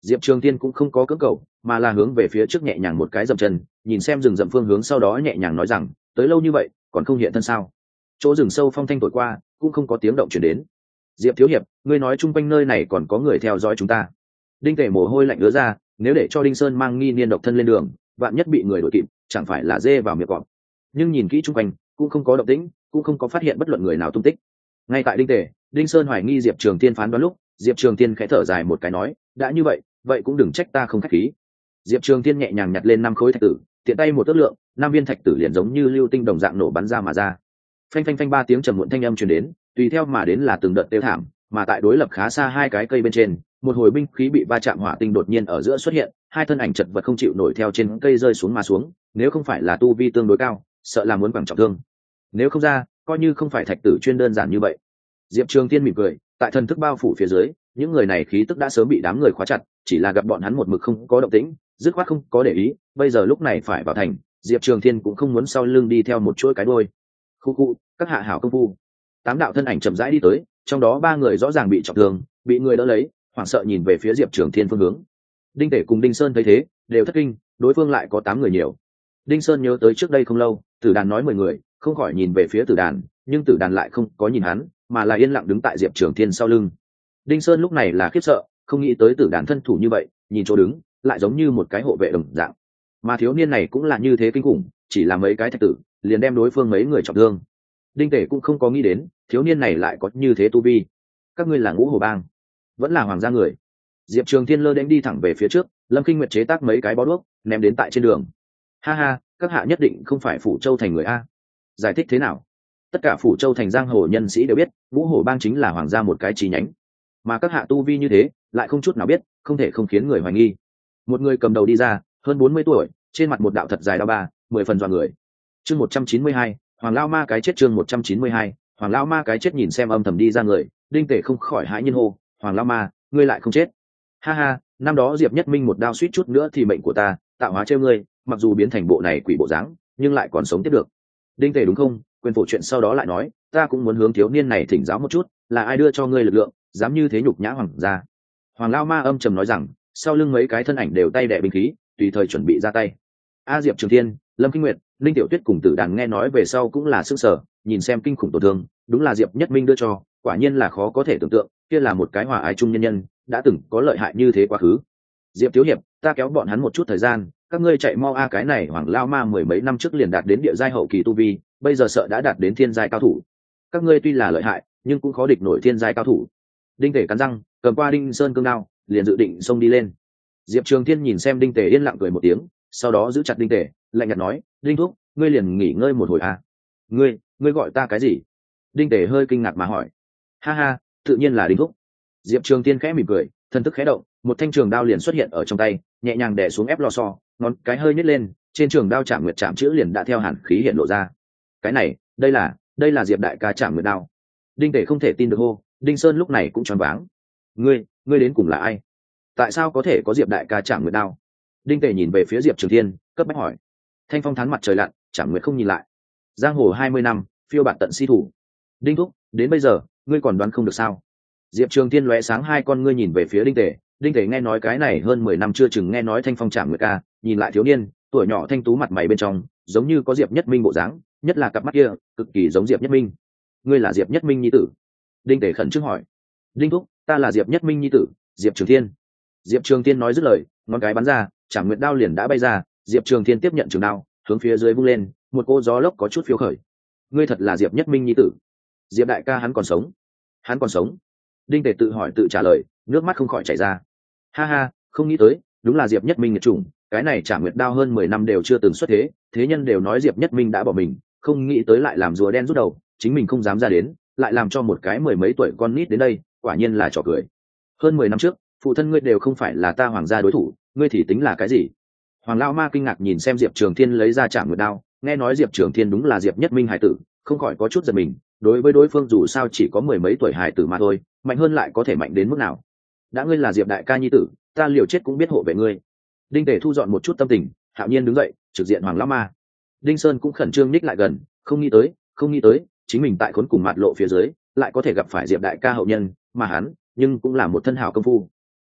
Diệp Trường Tiên cũng không có cưỡng cầu, mà là hướng về phía trước nhẹ nhàng một cái dậm chân, nhìn xem rừng rậm phương hướng, sau đó nhẹ nhàng nói rằng, tới lâu như vậy còn không hiện thân sao? Chỗ rừng sâu phong thanh thổi qua, cũng không có tiếng động chuyển đến. Diệp thiếu hiệp, ngươi nói chung quanh nơi này còn có người theo dõi chúng ta? Đinh Tể mồ hôi lạnh ứa ra, nếu để cho Đinh Sơn mang nghi niên độc thân lên đường, vạn nhất bị người đuổi kịp, chẳng phải là dê vào miệng cọp. Nhưng nhìn kỹ chung quanh, cũng không có động tĩnh, cũng không có phát hiện bất luận người nào tung tích. Ngay tại Đinh Tể, Đinh Sơn hoài nghi Diệp Trường Tiên phán đoán lúc, Diệp Trường Tiên khẽ thở dài một cái nói, đã như vậy, vậy cũng đừng trách ta không khách khí. Diệp Trường Tiên nhẹ nhàng nhặt lên 5 khối thạch tử, tiện tay một tấc lượng, 5 viên thạch tử liền giống như lưu tinh đồng dạng nổ bắn ra mà ra. Phanh phanh phanh 3 tiếng trầm muộn thanh âm truyền đến, tùy theo mà đến là từng đợt tiêu thảm, mà tại đối lập khá xa hai cái cây bên trên, một hồi binh khí bị va chạm hỏa tinh đột nhiên ở giữa xuất hiện, hai thân ảnh chật vật không chịu nổi theo trên cây rơi xuống mà xuống, nếu không phải là tu vi tương đối cao, sợ là muốn quẳng trọng thương. Nếu không ra, coi như không phải thạch tử chuyên đơn giản như vậy. Diệp Trường Tiên mỉm cười, tại thần thức bao phủ phía dưới, những người này khí tức đã sớm bị đám người khóa chặt, chỉ là gặp bọn hắn một mực không có động tĩnh, dứt khoát không có để ý, bây giờ lúc này phải vào thành, Diệp Trường Thiên cũng không muốn sau lưng đi theo một chuỗi cái đuôi. Khu khu, các hạ hảo công phu. 8 đạo thân ảnh chậm rãi đi tới, trong đó 3 người rõ ràng bị trọng thương, bị người đỡ lấy, hoảng sợ nhìn về phía Diệp Trường Thiên phương hướng. Đinh Tể cùng Đinh Sơn thấy thế, đều thất kinh, đối phương lại có 8 người nhiều. Đinh Sơn nhớ tới trước đây không lâu, Tử Đàn nói 10 người, không khỏi nhìn về phía Tử Đàn, nhưng Tử Đàn lại không có nhìn hắn, mà là yên lặng đứng tại Diệp Trường Thiên sau lưng. Đinh Sơn lúc này là khiếp sợ, không nghĩ tới Tử Đàn thân thủ như vậy, nhìn chỗ đứng, lại giống như một cái hộ vệ đồng dạng. Mà thiếu niên này cũng là như thế kinh khủng, chỉ là mấy cái thạch tử, liền đem đối phương mấy người trọng thương. Đinh Tể cũng không có nghĩ đến, thiếu niên này lại có như thế tu vi. Các ngươi là Ngũ Hổ Bang, vẫn là hoàng gia người. Diệp Trường Thiên lơ đánh đi thẳng về phía trước, Lâm Kinh Nguyệt chế tác mấy cái bó đuốc, ném đến tại trên đường. Ha ha, các hạ nhất định không phải Phủ Châu thành người a? Giải thích thế nào? Tất cả Phủ Châu thành giang hồ nhân sĩ đều biết, Ngũ Hổ Bang chính là hoàng gia một cái chi nhánh, mà các hạ tu vi như thế, lại không chút nào biết, không thể không khiến người hoài nghi. Một người cầm đầu đi ra, hơn 40 tuổi, trên mặt một đạo thật dài đao ba, 10 phần dọa người. Chương 192, Hoàng Lao Ma cái chết. Chương 192, Hoàng Lao Ma cái chết. Nhìn xem âm thầm đi ra người, Đinh Tể không khỏi hãi nhiên hô, Hoàng Lao Ma, ngươi lại không chết? Ha ha, năm đó Diệp Nhất Minh một đao suýt chút nữa thì mệnh của ta, tạo hóa trêu ngươi, mặc dù biến thành bộ này quỷ bộ dáng, nhưng lại còn sống tiếp được. Đinh Tể đúng không? Quyền phổ chuyện sau đó lại nói, ta cũng muốn hướng thiếu niên này thỉnh giáo một chút, là ai đưa cho ngươi lực lượng, dám như thế nhục nhã hoàng gia? Hoàng Lao Ma âm trầm nói rằng, sau lưng mấy cái thân ảnh đều tay đẻ binh khí, tùy thời chuẩn bị ra tay. A Diệp Trường Thiên, Lâm Kinh Nguyệt, Linh Tiểu Tuyết cùng Tử Đàn nghe nói về sau cũng là sức sở, nhìn xem kinh khủng tổn thương, đúng là Diệp Nhất Minh đưa cho, quả nhiên là khó có thể tưởng tượng, kia là một cái hòa ái trung nhân nhân, đã từng có lợi hại như thế quá khứ. Diệp thiếu hiệp, ta kéo bọn hắn một chút thời gian, các ngươi chạy mau a, cái này Hoàng Lao Ma mười mấy năm trước liền đạt đến địa giai hậu kỳ tu vi, bây giờ sợ đã đạt đến thiên giai cao thủ. Các ngươi tuy là lợi hại, nhưng cũng khó địch nổi thiên giai cao thủ. Đinh Tể cắn răng, cầm qua Đinh Sơn cương đao, liền dự định xông đi lên. Diệp Trường Thiên nhìn xem Đinh Tể yên lặng cười một tiếng, sau đó giữ chặt Đinh Tể, lạnh nhạt nói, Đinh thúc, ngươi liền nghỉ ngơi một hồi à? Ngươi gọi ta cái gì? Đinh Tể hơi kinh ngạc mà hỏi. Ha ha, tự nhiên là Đinh thúc. Diệp Trường Thiên khẽ mỉm cười, thân thức khẽ động, một thanh trường đao liền xuất hiện ở trong tay, nhẹ nhàng đè xuống ép lò xo, ngón cái hơi nhếch lên, trên trường đao Trảm Nguyệt chạm chữ liền đã theo hàn khí hiện lộ ra. Cái này, đây là Diệp đại ca Trảm Nguyệt đao. Đinh Tể không thể tin được hô, Đinh Sơn lúc này cũng choáng váng. Ngươi đến cùng là ai? Tại sao có thể có Diệp đại ca Trảm Nguyệt đao? Đinh Tể nhìn về phía Diệp Trường Thiên, cấp bách hỏi. Thanh phong thán mặt trời lặn, Trảm Nguyệt không nhìn lại. Giang hồ 20 năm, phiêu bạt tận si thủ. Đinh thúc, đến bây giờ, ngươi còn đoán không được sao? Diệp Trường Thiên lóe sáng hai con ngươi nhìn về phía Đinh Tể. Đinh Tể nghe nói cái này hơn 10 năm chưa chừng nghe nói thanh phong Trảm Nguyệt ca, nhìn lại thiếu niên, tuổi nhỏ thanh tú mặt mày bên trong, giống như có Diệp Nhất Minh bộ dáng, nhất là cặp mắt kia, cực kỳ giống Diệp Nhất Minh. Ngươi là Diệp Nhất Minh nhi tử? Đinh Tể khẩn trương hỏi. Đinh thúc, ta là Diệp Nhất Minh nhi tử, Diệp Trường Thiên. Diệp Trường Thiên nói dứt lời, ngón cái bắn ra, Trảm Nguyệt đao liền đã bay ra. Diệp Trường Thiên tiếp nhận trường đao, hướng phía dưới vung lên, một cô gió lốc có chút phiêu khởi. Ngươi thật là Diệp Nhất Minh nhi tử? Diệp đại ca hắn còn sống? Hắn còn sống? Đinh Tể tự hỏi tự trả lời, nước mắt không khỏi chảy ra. Ha ha, không nghĩ tới, đúng là Diệp Nhất Minh nghiệt chủng, cái này Trảm Nguyệt đao hơn 10 năm đều chưa từng xuất thế, thế nhân đều nói Diệp Nhất Minh đã bỏ mình, không nghĩ tới lại làm rùa đen rút đầu, chính mình không dám ra đến, lại làm cho một cái mười mấy tuổi con nít đến đây, quả nhiên là trò cười. Hơn 10 năm trước, phụ thân ngươi đều không phải là ta hoàng gia đối thủ, ngươi thì tính là cái gì? Hoàng Lão Ma kinh ngạc nhìn xem Diệp Trường Thiên lấy ra Trảm Nguyệt đao, nghe nói Diệp Trường Thiên đúng là Diệp Nhất Minh hải tử, không khỏi có chút giật mình, đối với đối phương dù sao chỉ có mười mấy tuổi hải tử mà thôi, mạnh hơn lại có thể mạnh đến mức nào? Đã ngươi là Diệp đại ca nhi tử, ta liều chết cũng biết hộ vệ ngươi. Đinh Tể thu dọn một chút tâm tình, hạo nhiên đứng dậy, trực diện Hoàng Lão Ma. Đinh Sơn cũng khẩn trương ních lại gần, không nghĩ tới, chính mình tại khốn cùng mạt lộ phía dưới, lại có thể gặp phải Diệp đại ca hậu nhân, mà hắn, nhưng cũng là một thân hảo công phu. Đinh thúc,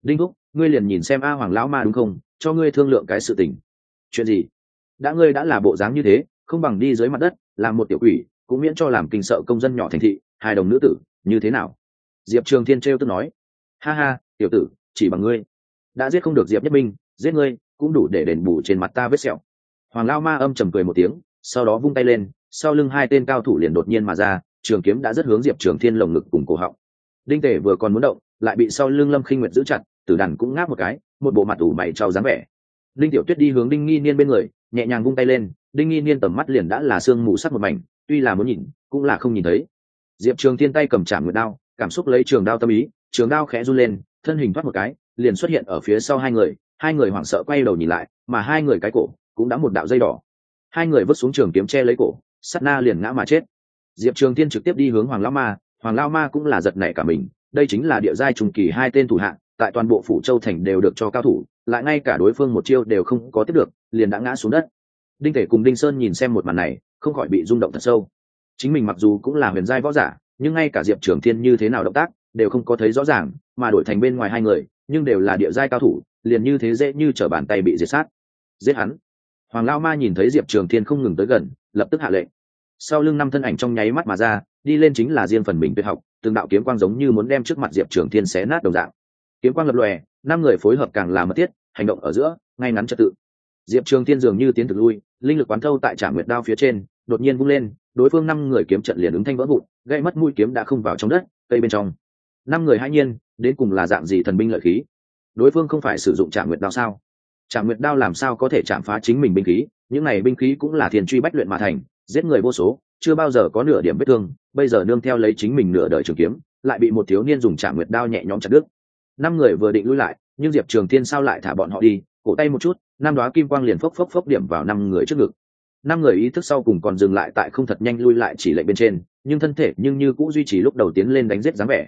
ngươi liền nhìn xem a Hoàng lão ma đúng không, cho ngươi thương lượng cái sự tình. Chuyện gì? Đã ngươi đã là bộ dáng như thế, không bằng đi dưới mặt đất làm một tiểu quỷ, cũng miễn cho làm kinh sợ công dân nhỏ thành thị, hài đồng nữ tử, như thế nào? Diệp Trường Thiên trêu tức nói. Ha ha, tiểu tử, chỉ bằng ngươi đã giết không được Diệp Nhất Minh, giết ngươi cũng đủ để đền bù trên mặt ta vết sẹo. Hoàng lão ma âm trầm cười một tiếng, sau đó vung tay lên, sau lưng hai tên cao thủ liền đột nhiên mà ra, trường kiếm đã rất hướng Diệp Trường Thiên lồng ngực cùng cổ họng. Đinh Tể vừa còn muốn động, lại bị sau lưng Lâm Khinh Nguyệt giữ chặt, Tử Đàn cũng ngáp một cái, một bộ mặt ủ mày trao dáng vẻ. Linh Tiểu Tuyết đi hướng Đinh Nghi Niên bên người, nhẹ nhàng vung tay lên, Đinh Nghi Niên tầm mắt liền đã là sương mù sắt một mảnh, tuy là muốn nhìn, cũng là không nhìn thấy. Diệp Trường Thiên tay cầm Trảm Nguyệt đao, cảm xúc lấy trường đao tâm ý, trường đao khẽ run lên, thân hình thoát một cái, liền xuất hiện ở phía sau hai người hoảng sợ quay đầu nhìn lại, mà hai người cái cổ cũng đã một đạo dây đỏ. Hai người vứt xuống trường kiếm che lấy cổ, sát na liền ngã mà chết. Diệp Trường Thiên trực tiếp đi hướng Hoàng lão ma cũng là giật nảy cả mình, đây chính là địa giai trùng kỳ hai tên thủ hạng, tại toàn bộ phủ châu thành đều được cho cao thủ, lại ngay cả đối phương một chiêu đều không có tiếp được, liền đã ngã xuống đất. Đinh Tể cùng Đinh Sơn nhìn xem một màn này, không khỏi bị rung động thật sâu. Chính mình mặc dù cũng là huyền giai võ giả, nhưng ngay cả Diệp Trường Thiên như thế nào động tác đều không có thấy rõ ràng, mà đổi thành bên ngoài hai người, nhưng đều là địa giai cao thủ, liền như thế dễ như trở bàn tay bị diệt sát. Giết hắn! Hoàng lão ma nhìn thấy Diệp Trường Thiên không ngừng tới gần, lập tức hạ lệnh. Sau lưng năm thân ảnh trong nháy mắt mà ra, đi lên chính là riêng phần mình tuyệt học, từng đạo kiếm quang giống như muốn đem trước mặt Diệp Trường Thiên xé nát đồng dạng. Kiếm quang lập lòe, năm người phối hợp càng là mật thiết, hành động ở giữa ngay ngắn trật tự. Diệp Trường Thiên dường như tiến thực lui, linh lực quán thâu tại Trảm Nguyệt đao phía trên, đột nhiên vung lên, đối phương năm người kiếm trận liền ứng thanh vỡ vụn, gãy mất mũi kiếm đã không vào trong đất, cây bên trong. Năm người hãi nhiên, đến cùng là dạng gì thần binh lợi khí? Đối phương không phải sử dụng Trảm Nguyệt đao sao? Trảm Nguyệt đao làm sao có thể chạm phá chính mình binh khí? Những này binh khí cũng là thiên truy bách luyện mà thành, giết người vô số, chưa bao giờ có nửa điểm vết thương, bây giờ nương theo lấy chính mình nửa đời trường kiếm, lại bị một thiếu niên dùng Trảm Nguyệt đao nhẹ nhõm chặt đứt. Năm người vừa định lui lại, nhưng Diệp Trường Thiên sao lại thả bọn họ đi, cổ tay một chút, năm đóa kim quang liền phốc phốc phốc điểm vào năm người trước ngực. Năm người ý thức sau cùng còn dừng lại tại không thật nhanh lui lại chỉ lệnh bên trên, nhưng thân thể nhưng như cũ duy trì lúc đầu tiến lên đánh giết dáng vẻ.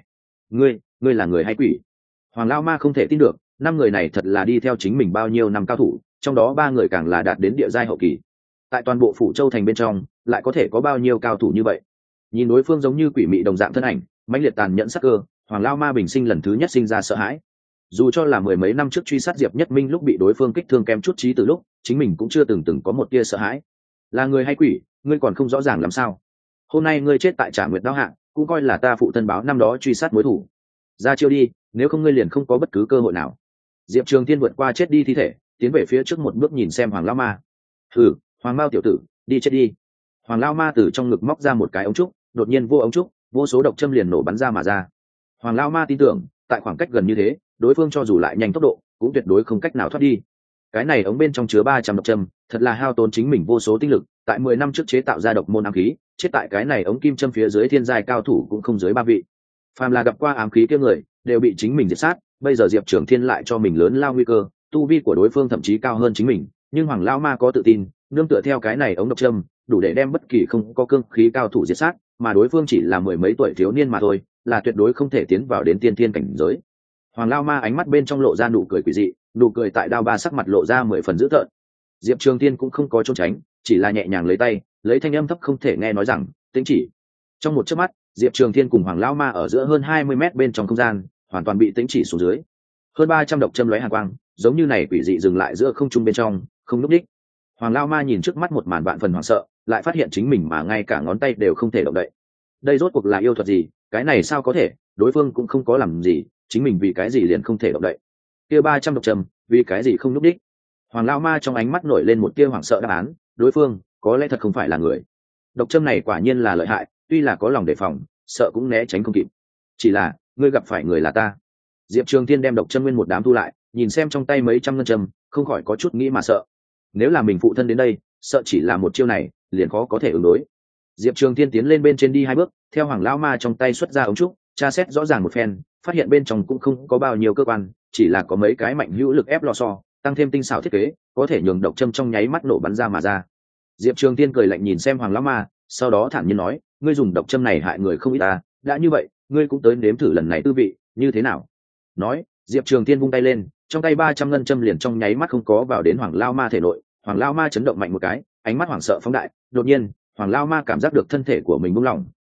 Ngươi là người hay quỷ? Hoàng lão ma không thể tin được, năm người này thật là đi theo chính mình bao nhiêu năm cao thủ, trong đó ba người càng là đạt đến địa giai hậu kỳ. Tại toàn bộ phủ châu thành bên trong, lại có thể có bao nhiêu cao thủ như vậy? Nhìn đối phương giống như quỷ mị đồng dạng thân ảnh, mãnh liệt tàn nhẫn sắc cơ, Hoàng lão ma bình sinh lần thứ nhất sinh ra sợ hãi. Dù cho là mười mấy năm trước truy sát Diệp Nhất Minh lúc bị đối phương kích thương kém chút trí từ lúc, chính mình cũng chưa từng có một tia sợ hãi. Là người hay quỷ, ngươi còn không rõ ràng làm sao? Hôm nay ngươi chết tại Trảm Nguyệt đao hạ, cũng coi là ta phụ thân báo năm đó truy sát mối thù. Ra chiêu đi, nếu không ngươi liền không có bất cứ cơ hội nào. Diệp Trường Thiên vượt qua chết đi thi thể, tiến về phía trước một bước nhìn xem Hoàng lão ma. Hừ, Hoàng Mao tiểu tử, đi chết đi. Hoàng lão ma từ trong ngực móc ra một cái ống trúc, đột nhiên vô ống trúc, vô số độc châm liền nổ bắn ra mà ra. Hoàng lão ma tin tưởng, tại khoảng cách gần như thế, đối phương cho dù lại nhanh tốc độ, cũng tuyệt đối không cách nào thoát đi. Cái này ống bên trong chứa 300 độc châm, thật là hao tốn chính mình vô số tinh lực, tại 10 năm trước chế tạo ra độc môn ám khí, chết tại cái này ống kim châm phía dưới thiên giai cao thủ cũng không dưới 3 vị. Phàm là gặp qua ám khí kia người, đều bị chính mình diệt sát, bây giờ Diệp Trường Thiên lại cho mình lớn lao nguy cơ, tu vi của đối phương thậm chí cao hơn chính mình, nhưng Hoàng lão ma có tự tin, nương tựa theo cái này ống độc châm, đủ để đem bất kỳ không có cương khí cao thủ diệt sát, mà đối phương chỉ là mười mấy tuổi thiếu niên mà thôi, là tuyệt đối không thể tiến vào đến tiên thiên cảnh giới. Hoàng lão ma ánh mắt bên trong lộ ra nụ cười quỷ dị, nụ cười tại đao ba sắc mặt lộ ra 10 phần dữ tợn. Diệp Trường Thiên cũng không có trốn tránh, chỉ là nhẹ nhàng lấy tay, lấy thanh âm thấp không thể nghe nói rằng, "Tĩnh chỉ." Trong một chớp mắt, Diệp Trường Thiên cùng Hoàng lão ma ở giữa hơn 20 mét bên trong không gian, hoàn toàn bị tĩnh chỉ xuống dưới. Hơn 300 độc châm lóe hàn quang, giống như này quỷ dị dừng lại giữa không trung bên trong, không lúc đích. Hoàng lão ma nhìn trước mắt một màn vạn phần hoảng sợ, lại phát hiện chính mình mà ngay cả ngón tay đều không thể động đậy. Đây rốt cuộc là yêu thuật gì? Cái này sao có thể? Đối phương cũng không có làm gì, chính mình vì cái gì liền không thể động đậy? Kia 300 độc châm, vì cái gì không lúc đích? Hoàng lão ma trong ánh mắt nổi lên một tia hoảng sợ đáp án, đối phương có lẽ thật không phải là người. Độc châm này quả nhiên là lợi hại, tuy là có lòng đề phòng, sợ cũng né tránh không kịp. Chỉ là, ngươi gặp phải người là ta. Diệp Trường Thiên đem độc châm nguyên một đám thu lại, nhìn xem trong tay mấy trăm ngân châm, không khỏi có chút nghĩ mà sợ. Nếu là mình phụ thân đến đây, sợ chỉ là một chiêu này, liền khó có thể ứng đối. Diệp Trường Thiên tiến lên bên trên đi 2 bước, theo Hoàng lão ma trong tay xuất ra ống trúc, tra xét rõ ràng một phen, phát hiện bên trong cũng không có bao nhiêu cơ quan, chỉ là có mấy cái mạnh hữu lực ép lò xo, tăng thêm tinh xảo thiết kế, có thể nhường độc châm trong nháy mắt nổ bắn ra mà ra. Diệp Trường Thiên cười lạnh nhìn xem Hoàng lão ma, sau đó thản nhiên nói, ngươi dùng độc châm này hại người không ít ta, đã như vậy, ngươi cũng tới nếm thử lần này tư vị, như thế nào? Nói, Diệp Trường Thiên vung tay lên, trong tay 300 ngân châm liền trong nháy mắt không có vào đến Hoàng lão ma thể nội. Hoàng lão ma chấn động mạnh một cái, ánh mắt hoảng sợ phóng đại, đột nhiên, Hoàng lão ma cảm giác được thân thể của mình buông lỏng,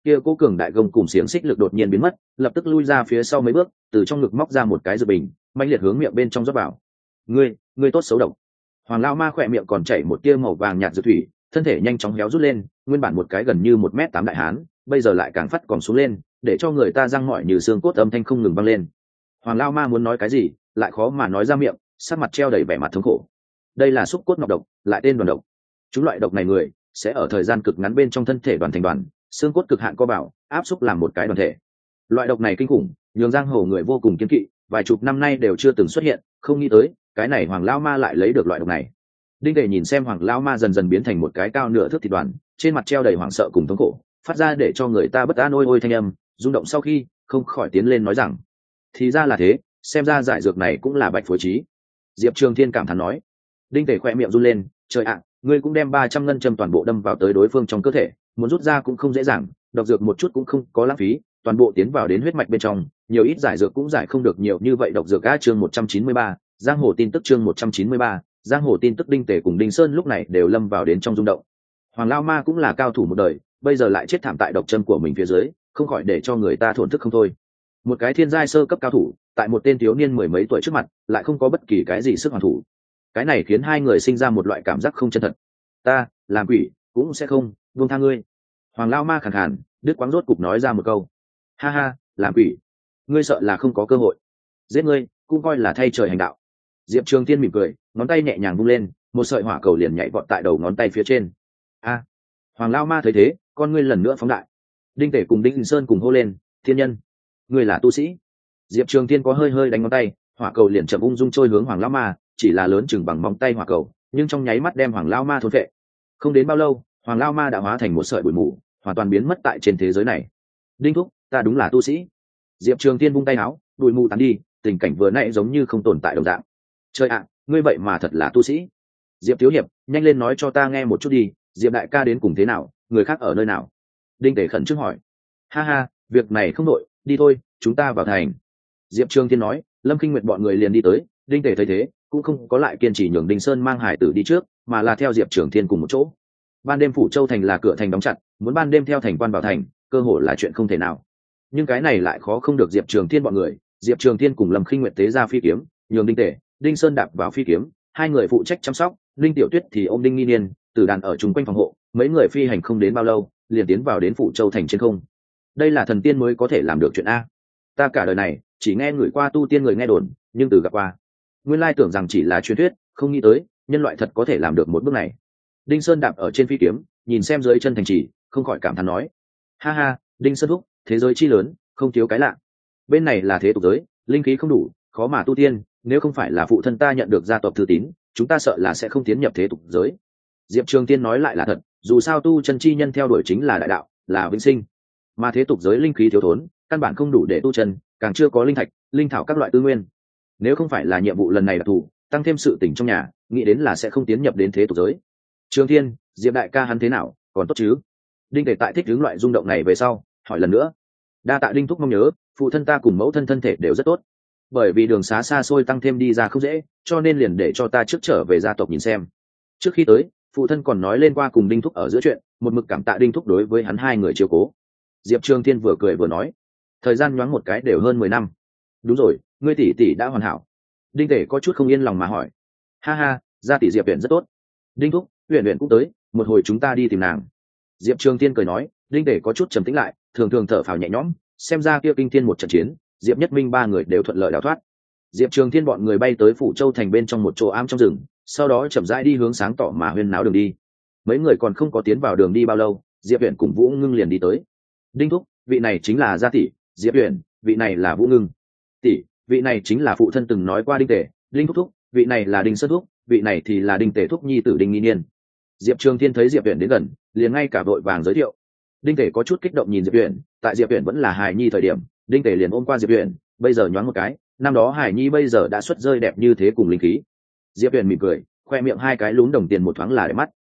kia cố cường đại gông cùng xiềng xích lực đột nhiên biến mất, lập tức lui ra phía sau mấy bước, từ trong ngực móc ra một cái dược bình, mạnh liệt hướng miệng bên trong rót vào. Ngươi tốt xấu độc. Hoàng lao ma khỏe miệng còn chảy một tia màu vàng nhạt dược thủy, thân thể nhanh chóng héo rút lên, nguyên bản một cái gần như 1m8 đại hán, bây giờ lại càng phát còn xuống lên, để cho người ta răng mỏi như xương cốt âm thanh không ngừng vang lên. Hoàng lao ma muốn nói cái gì, lại khó mà nói ra miệng, sắc mặt treo đầy vẻ mặt thống khổ. Đây là xúc cốt ngọc độc, lại tên đoàn độc. Chúng loại độc này người sẽ ở thời gian cực ngắn bên trong thân thể đoàn thành đoàn, xương cốt cực hạn co bảo, áp xúc làm một cái đoàn thể. Loại độc này kinh khủng, nhường giang hồ người vô cùng kiêng kỵ, vài chục năm nay đều chưa từng xuất hiện, không nghĩ tới cái này Hoàng lao ma lại lấy được loại độc này. Đinh Tề nhìn xem Hoàng lao ma dần dần biến thành một cái cao nửa thước thịt đoàn, trên mặt treo đầy hoảng sợ cùng thống khổ, phát ra để cho người ta bất an ôi ôi thanh âm, rung động sau khi không khỏi tiến lên nói rằng: thì ra là thế, xem ra giải dược này cũng là bạch phối trí. Diệp Trường Thiên cảm thán nói. Đinh Tề khỏe miệng run lên, trời ạ, ngươi cũng đem 300 ngân châm toàn bộ đâm vào tới đối phương trong cơ thể, muốn rút ra cũng không dễ dàng, độc dược một chút cũng không có lãng phí, toàn bộ tiến vào đến huyết mạch bên trong, nhiều ít giải dược cũng giải không được nhiều như vậy độc dược. A chương 193, giang hồ tin tức chương 193, giang hồ tin tức. Đinh Tề cùng Đinh Sơn lúc này đều lâm vào đến trong rung động. Hoàng lao ma cũng là cao thủ một đời, bây giờ lại chết thảm tại độc châm của mình phía dưới, không khỏi để cho người ta thổn thức không thôi. Một cái thiên giai sơ cấp cao thủ, tại một tên thiếu niên mười mấy tuổi trước mặt, lại không có bất kỳ cái gì sức hoàn thủ. Cái này khiến hai người sinh ra một loại cảm giác không chân thật. Ta làm quỷ cũng sẽ không buông tha ngươi. Hoàng lao ma khàn khàn, đứt quãng rốt cục nói ra một câu. Ha ha, làm quỷ, ngươi sợ là không có cơ hội. Giết ngươi cũng coi là thay trời hành đạo. Diệp Trường Thiên mỉm cười, ngón tay nhẹ nhàng vung lên, một sợi hỏa cầu liền nhảy vọt tại đầu ngón tay phía trên. A! Hoàng lao ma thấy thế, con ngươi lần nữa phóng đại. Đinh Tể cùng Đinh Sơn cùng hô lên: thiên nhân, ngươi là tu sĩ. Diệp Trường Thiên có hơi hơi đánh ngón tay, hỏa cầu liền chậm ung dung trôi hướng Hoàng lao ma, chỉ là lớn chừng bằng móng tay hỏa cầu, nhưng trong nháy mắt đem Hoàng lao ma thôn phệ. Không đến bao lâu, Hoàng lao ma đã hóa thành một sợi bụi mù, hoàn toàn biến mất tại trên thế giới này. Đinh thúc, ta đúng là tu sĩ. Diệp Trường Thiên vung tay áo, bụi mù tán đi, tình cảnh vừa nãy giống như không tồn tại đồng dạng. Trời ạ, ngươi vậy mà thật là tu sĩ. Diệp thiếu hiệp, nhanh lên nói cho ta nghe một chút đi, Diệp đại ca đến cùng thế nào, người khác ở nơi nào? Đinh Tể khẩn trương hỏi. Ha ha, việc này không đội, đi thôi, chúng ta vào thành. Diệp Trường Thiên nói. Lâm Kinh Nguyệt bọn người liền đi tới. Đinh Tể thấy thế, cũng không có lại kiên trì nhường Đinh Sơn mang hải tử đi trước, mà là theo Diệp Trường Thiên cùng một chỗ. Ban đêm Phủ Châu thành là cửa thành đóng chặt, muốn ban đêm theo thành quan vào thành, cơ hội là chuyện không thể nào. Nhưng cái này lại khó không được Diệp Trường Thiên bọn người. Diệp Trường Thiên cùng Lâm Kinh Nguyệt tế ra phi kiếm, nhường Đinh Tể, Đinh Sơn đạp vào phi kiếm, hai người phụ trách chăm sóc, Linh Tiểu Tuyết thì ôm Đinh Nghi Niên, tử đàn ở chung quanh phòng hộ. Mấy người phi hành không đến bao lâu, liền tiến vào đến Phủ Châu thành trên không. Đây là thần tiên mới có thể làm được chuyện a. Ta cả đời này chỉ nghe người qua tu tiên người nghe đồn, nhưng từ gặp qua, nguyên lai tưởng rằng chỉ là truyền thuyết, không nghĩ tới nhân loại thật có thể làm được một bước này. Đinh Sơn đạp ở trên phi kiếm, nhìn xem dưới chân thành trì, không khỏi cảm thán nói: ha ha, Đinh Sơn thúc, thế giới chi lớn, không thiếu cái lạ. Bên này là thế tục giới, linh khí không đủ, khó mà tu tiên, nếu không phải là phụ thân ta nhận được gia tộc thư tín, chúng ta sợ là sẽ không tiến nhập thế tục giới. Diệp Trường Tiên nói lại là thật, dù sao tu chân chi nhân theo đuổi chính là đại đạo, là vĩnh sinh, mà thế tục giới linh khí thiếu thốn, căn bản không đủ để tu chân, càng chưa có linh thạch, linh thảo các loại tư nguyên. Nếu không phải là nhiệm vụ lần này đặc thù, tăng thêm sự tỉnh trong nhà, nghĩ đến là sẽ không tiến nhập đến thế tục giới. Trường Thiên, Diệp đại ca hắn thế nào, còn tốt chứ? Đinh Tề tại thích hướng loại rung động này về sau, hỏi lần nữa. Đa tạ Đinh thúc mong nhớ, phụ thân ta cùng mẫu thân thân thể đều rất tốt. Bởi vì đường xá xa xôi tăng thêm đi ra không dễ, cho nên liền để cho ta trước trở về gia tộc nhìn xem. Trước khi tới, phụ thân còn nói lên qua cùng Đinh thúc ở giữa chuyện, một mực cảm tạ Đinh thúc đối với hắn hai người chiếu cố. Diệp Trường Thiên vừa cười vừa nói. Thời gian nhoáng một cái đều hơn 10 năm. Đúng rồi, ngươi tỷ tỷ đã hoàn hảo. Đinh Tề có chút không yên lòng mà hỏi. Ha ha, gia tỷ Diệp Uyển rất tốt. Đinh thúc, Uyển Uyển cũng tới, một hồi chúng ta đi tìm nàng. Diệp Trường Thiên cười nói. Đinh Tề có chút trầm tĩnh lại, thường thường thở phào nhẹ nhõm, xem ra kia kinh thiên một trận chiến, Diệp Nhất Minh ba người đều thuận lợi đào thoát. Diệp Trường Thiên bọn người bay tới Phủ Châu thành bên trong một chỗ ám trong rừng, sau đó chậm rãi đi hướng sáng tỏ mà huyên náo đường đi. Mấy người còn không có tiến vào đường đi bao lâu, Diệp Uyển cùng Vũ Ngưng liền đi tới. Đinh thúc, vị này chính là gia tỷ. Diệp Uyển, vị này là Vũ Ngưng. Tỷ, vị này chính là phụ thân từng nói qua Đinh Tề. Đinh thúc thúc, vị này là Đinh Sơn thúc, vị này thì là Đinh Tề thúc nhi tử Đinh Nghi Niên. Diệp Trường Thiên thấy Diệp Uyển đến gần, liền ngay cả vội vàng giới thiệu. Đinh Tề có chút kích động nhìn Diệp Uyển, tại Diệp Uyển vẫn là hài nhi thời điểm, Đinh Tề liền ôm qua Diệp Uyển, bây giờ nhoáng một cái, năm đó hài nhi bây giờ đã xuất rơi đẹp như thế cùng linh khí. Diệp Uyển mỉm cười, khoe miệng hai cái lún đồng tiền một thoáng là đẹp mắt.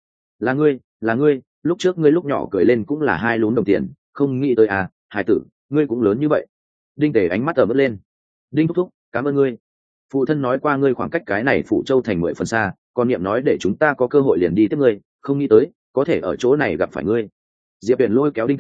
Là ngươi, lúc trước ngươi lúc nhỏ cười lên cũng là hai lún đồng tiền, không nghĩ tới à, hài tử, ngươi cũng lớn như vậy. Đinh Tề ánh mắt ở mức lên. Đinh thúc thúc, cảm ơn ngươi. Phụ thân nói qua ngươi khoảng cách cái này Phủ Châu thành 10 phần xa, còn niệm nói để chúng ta có cơ hội liền đi tiếp ngươi, không nghĩ tới có thể ở chỗ này gặp phải ngươi. Diệp Uyển lôi kéo Đinh Tề,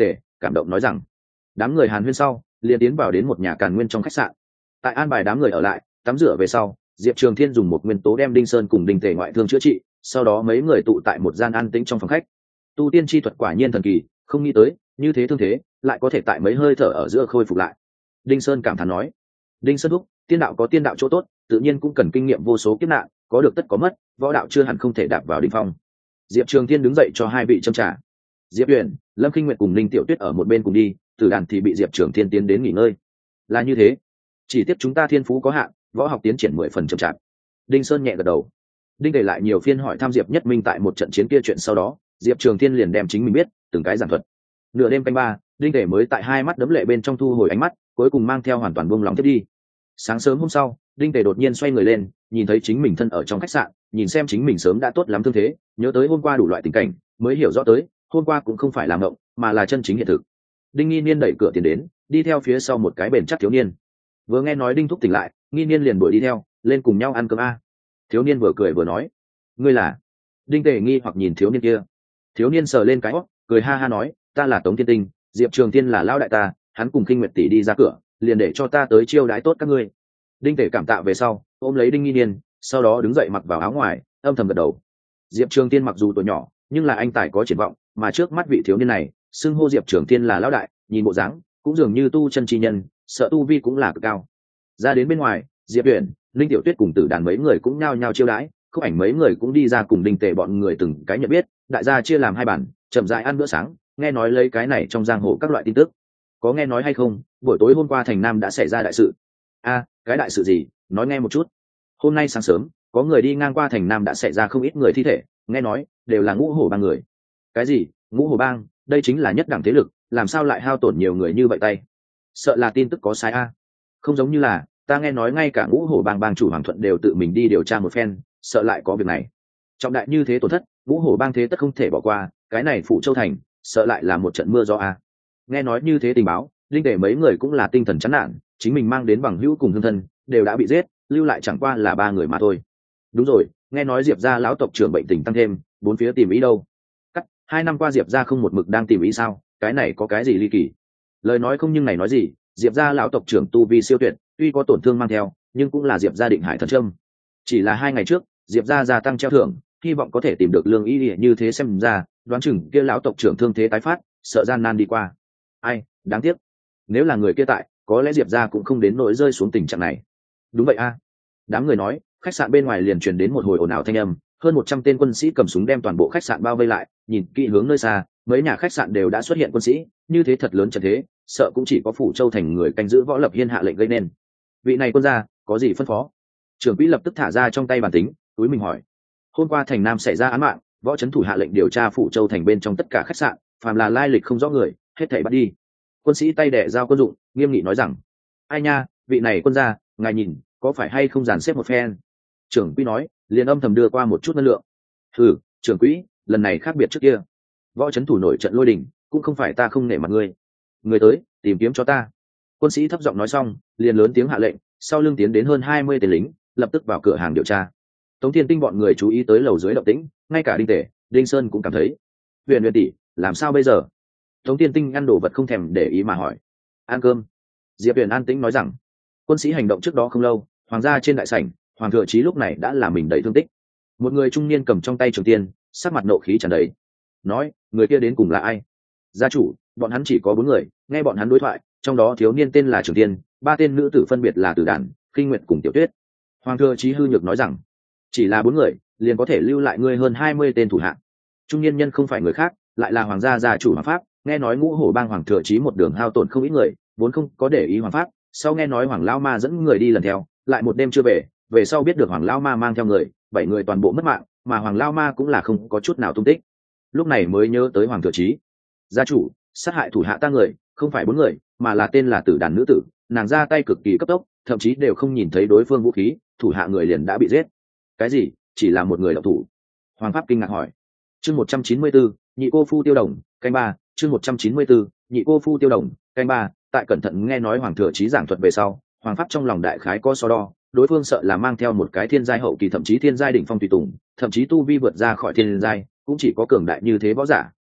cảm động nói rằng đám người hàn huyên sau liền tiến vào đến một nhà càn nguyên trong khách sạn. Tại an bài đám người ở lại tắm rửa về sau, Diệp Trường Thiên dùng một nguyên tố đem Đinh Sơn cùng Đinh Tề ngoại thương chữa trị, sau đó mấy người tụ tại một gian an tĩnh trong phòng khách. Tu tiên chi thuật quả nhiên thần kỳ, không nghĩ tới như thế thương thế lại có thể tại mấy hơi thở ở giữa khôi phục lại. Đinh Sơn cảm thán nói. Đinh Sơn thúc, tiên đạo có tiên đạo chỗ tốt, tự nhiên cũng cần kinh nghiệm vô số kiếp nạn, có được tất có mất, võ đạo chưa hẳn không thể đạp vào đỉnh phong. Diệp Trường Thiên đứng dậy cho hai vị châm trà. Diệp Uyển, Lâm Kinh Nguyệt cùng Ninh Tiểu Tuyết ở một bên cùng đi, Tử Đàn thì bị Diệp Trường Thiên tiến đến nghỉ ngơi. Là như thế, chỉ tiếp chúng ta thiên phú có hạn, võ học tiến triển 10% chậm chạp. Đinh Sơn nhẹ gật đầu. Đinh để lại nhiều phiên hỏi thăm Diệp Nhất Minh tại một trận chiến kia chuyện, sau đó Diệp Trường Thiên liền đem chính mình biết từng cái giảng thuật. Nửa đêm canh 3, Đinh để mới tại hai mắt đấm lệ bên trong thu hồi ánh mắt, cuối cùng mang theo hoàn toàn buông lòng tiếp đi. Sáng sớm hôm sau, Đinh Tề đột nhiên xoay người lên, nhìn thấy chính mình thân ở trong khách sạn, nhìn xem chính mình sớm đã tốt lắm thương thế, nhớ tới hôm qua đủ loại tình cảnh, mới hiểu rõ tới hôm qua cũng không phải là mộng, mà là chân chính hiện thực. Đinh Nghi Niên đẩy cửa tiến đến, đi theo phía sau một cái bền chắc thiếu niên. Vừa nghe nói Đinh thúc tỉnh lại, Nghi Niên liền đuổi đi theo, lên cùng nhau ăn cơm a. Thiếu niên vừa cười vừa nói, ngươi là? Đinh Tề nghi hoặc nhìn thiếu niên kia. Thiếu niên sờ lên cái óc, cười ha ha nói, ta là Tống Thiên Tinh, Diệp Trường Thiên là lão đại ta, hắn cùng Kinh Nguyệt tỷ đi ra cửa, liền để cho ta tới chiêu đãi tốt các ngươi. Đinh Tề cảm tạ về sau, ôm lấy Đinh Nghi Niên, sau đó đứng dậy mặc vào áo ngoài, âm thầm gật đầu. Diệp Trường Thiên mặc dù tuổi nhỏ, nhưng là anh tài có triển vọng, mà trước mắt vị thiếu niên này, xưng hô Diệp Trường Thiên là lão đại, nhìn bộ dáng, cũng dường như tu chân chi nhân, sợ tu vi cũng là cực cao. Ra đến bên ngoài, Diệp Uyển, Linh Tiểu Tuyết cùng Tử Đàn mấy người cũng nhao nhao chiêu đãi, Khúc Ảnh mấy người cũng đi ra cùng Đinh Tề bọn người từng cái nhận biết, đại gia chia làm hai bàn, chậm rãi ăn bữa sáng, nghe nói lấy cái này trong giang hồ các loại tin tức. Có nghe nói hay không, buổi tối hôm qua thành Nam đã xảy ra đại sự. A, cái đại sự gì, nói nghe một chút. Hôm nay sáng sớm, có người đi ngang qua thành Nam đã xảy ra không ít người thi thể, nghe nói đều là Ngũ Hổ bang người. Cái gì? Ngũ Hổ bang? Đây chính là nhất đẳng thế lực, làm sao lại hao tổn nhiều người như vậy tay? Sợ là tin tức có sai a. Không giống như là, ta nghe nói ngay cả Ngũ Hổ bang bang chủ Hoàng Thuận đều tự mình đi điều tra một phen, sợ lại có việc này. Trọng đại như thế tổn thất, Ngũ Hổ bang thế tất không thể bỏ qua, cái này Phủ Châu thành, sợ lại là một trận mưa gió a. Nghe nói như thế tình báo, Linh để mấy người cũng là tinh thần chán nản, chính mình mang đến bằng hữu cùng hương thân đều đã bị giết, lưu lại chẳng qua là 3 người mà thôi. Đúng rồi, nghe nói Diệp gia lão tộc trưởng bệnh tình tăng thêm, bốn phía tìm ý đâu. Cắt, 2 năm qua Diệp gia không một mực đang tìm ý sao? Cái này có cái gì ly kỳ? Lời nói không nhưng này nói gì, Diệp gia lão tộc trưởng tu vi siêu tuyệt, tuy có tổn thương mang theo, nhưng cũng là Diệp gia định hải thần châm. Chỉ là 2 ngày trước, Diệp gia gia tăng treo thưởng, hy vọng có thể tìm được lương y như thế, xem ra, đoán chừng kia lão tộc trưởng thương thế tái phát, sợ gian nan đi qua. Ai, đáng tiếc. Nếu là người kia tại, có lẽ Diệp gia cũng không đến nỗi rơi xuống tình trạng này. Đúng vậy a. Đám người nói, khách sạn bên ngoài liền truyền đến một hồi ồn ào thanh âm, hơn 100 tên quân sĩ cầm súng đem toàn bộ khách sạn bao vây lại, nhìn kỹ hướng nơi xa, mấy nhà khách sạn đều đã xuất hiện quân sĩ, như thế thật lớn trận thế, sợ cũng chỉ có Phủ Châu thành người canh giữ Võ Lập Hiên hạ lệnh gây nên. Vị này quân gia, có gì phân phó? Trưởng quỹ lập tức thả ra trong tay bản tính, túi mình hỏi. Hôm qua thành Nam xảy ra án mạng, võ trấn thủ hạ lệnh điều tra Phủ Châu thành bên trong tất cả khách sạn, phàm là lai lịch không rõ người, hết thảy bắt đi. Quân sĩ tay đẻ dao quân dụng, nghiêm nghị nói rằng. Ai nha, vị này quân gia, ngài nhìn, có phải hay không dàn xếp một phen? Trưởng quỹ nói, liền âm thầm đưa qua một chút ngân lượng. Hừ, trưởng quỹ, lần này khác biệt trước kia. Võ trấn thủ nổi trận lôi đình, cũng không phải ta không nể mặt ngươi. Người tới, tìm kiếm cho ta. Quân sĩ thấp giọng nói xong, liền lớn tiếng hạ lệnh, sau lưng tiến đến hơn 20 tên lính, lập tức vào cửa hàng điều tra. Tống Thiên Tinh bọn người chú ý tới lầu dưới động tĩnh, ngay cả Đinh Tể, Đinh Sơn cũng cảm thấy. Huyền tỷ, làm sao bây giờ? Tống Thiên Tinh ăn đồ vật không thèm để ý mà hỏi. Ăn cơm. Diệp Huyền an tĩnh nói rằng. Quân sĩ hành động trước đó không lâu, hoàng gia trên đại sảnh, hoàng thừa chí lúc này đã làm mình đầy thương tích. Một người trung niên cầm trong tay trường tiên, sắc mặt nộ khí tràn đầy. Nói, người kia đến cùng là ai? Gia chủ, bọn hắn chỉ có 4 người, nghe bọn hắn đối thoại, trong đó thiếu niên tên là Trường Tiên, 3 tên nữ tử phân biệt là Tử Đàn, Kinh Nguyệt cùng Tiểu Tuyết. Hoàng thừa chí hư nhược nói rằng, chỉ là 4 người, liền có thể lưu lại ngươi hơn 20 tên thủ hạ. Trung niên nhân không phải người khác, lại là hoàng gia gia chủ Hoàng Pháp, nghe nói Ngũ Hổ bang hoàng thừa chí một đường hao tổn không ít người, vốn không có để ý Hoàng Pháp, sau nghe nói Hoàng Lão Ma dẫn người đi lần theo, lại một đêm chưa về, về sau biết được Hoàng Lão Ma mang theo người, 7 người toàn bộ mất mạng, mà Hoàng Lão Ma cũng là không có chút nào tung tích. Lúc này mới nhớ tới Hoàng thừa chí. Gia chủ, sát hại thủ hạ ta người, không phải 4 người, mà là tên là Tử Đàn nữ tử, nàng ra tay cực kỳ cấp tốc, thậm chí đều không nhìn thấy đối phương vũ khí, thủ hạ người liền đã bị giết. Cái gì? Chỉ là một người động thủ? Hoàng Pháp kinh ngạc hỏi. Chương 194, nhị cô phu tiêu đồng, canh 3, chương 194, nhị cô phu tiêu đồng, canh 3, tại cẩn thận nghe nói Hoàng thừa chí giảng thuật về sau, Hoàng Pháp trong lòng đại khái có so đo, đối phương sợ là mang theo một cái thiên giai hậu kỳ thậm chí thiên giai đỉnh phong tùy tùng, thậm chí tu vi vượt ra khỏi thiên giai, cũng chỉ có cường đại như thế võ giả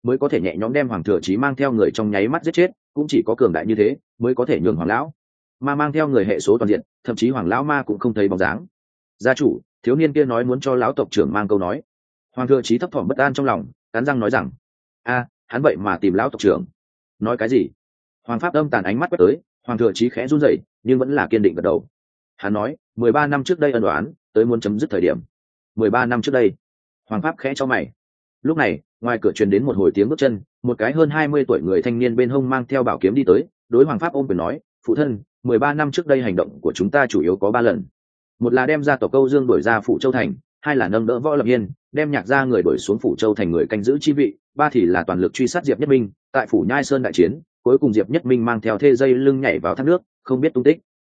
mới có thể nhẹ nhõm đem hoàng thừa chí mang theo người trong nháy mắt giết chết, cũng chỉ có cường đại như thế mới có thể nhường hoàng lão ma mang theo người hệ số toàn diện, thậm chí hoàng lão ma cũng không thấy bóng dáng. Gia chủ, thiếu niên kia nói muốn cho lão tộc trưởng mang câu nói. Hoàng thừa chí thấp thỏm bất an trong lòng, cắn răng nói rằng hắn vậy mà tìm lão tộc trưởng nói cái gì? Hoàng pháp âm tàn ánh mắt quét tới, hoàng thừa chí khẽ run rẩy nhưng vẫn là kiên định gật đầu. Hắn nói 13 năm trước đây ân đoán tới muốn chấm dứt thời điểm. 13 năm trước đây. Hoàng pháp khẽ cho mày. Lúc này ngoài cửa truyền đến một hồi tiếng bước chân, một cái hơn 20 tuổi người thanh niên bên hông mang theo bảo kiếm đi tới, đối hoàng pháp ôm quyền nói, phụ thân, 13 năm trước đây hành động của chúng ta chủ yếu có 3 lần. Một là đem ra tộc Câu Dương đuổi ra Phủ Châu thành, hai là nâng đỡ Võ Lập Hiên, đem Nhạc gia người đuổi xuống Phủ Châu thành người canh giữ chi vị, ba thì là toàn lực truy sát Diệp Nhất Minh, tại Phủ Nhai Sơn đại chiến, cuối cùng Diệp Nhất Minh mang theo thê dây lưng nhảy vào thác nước, không biết tung tích.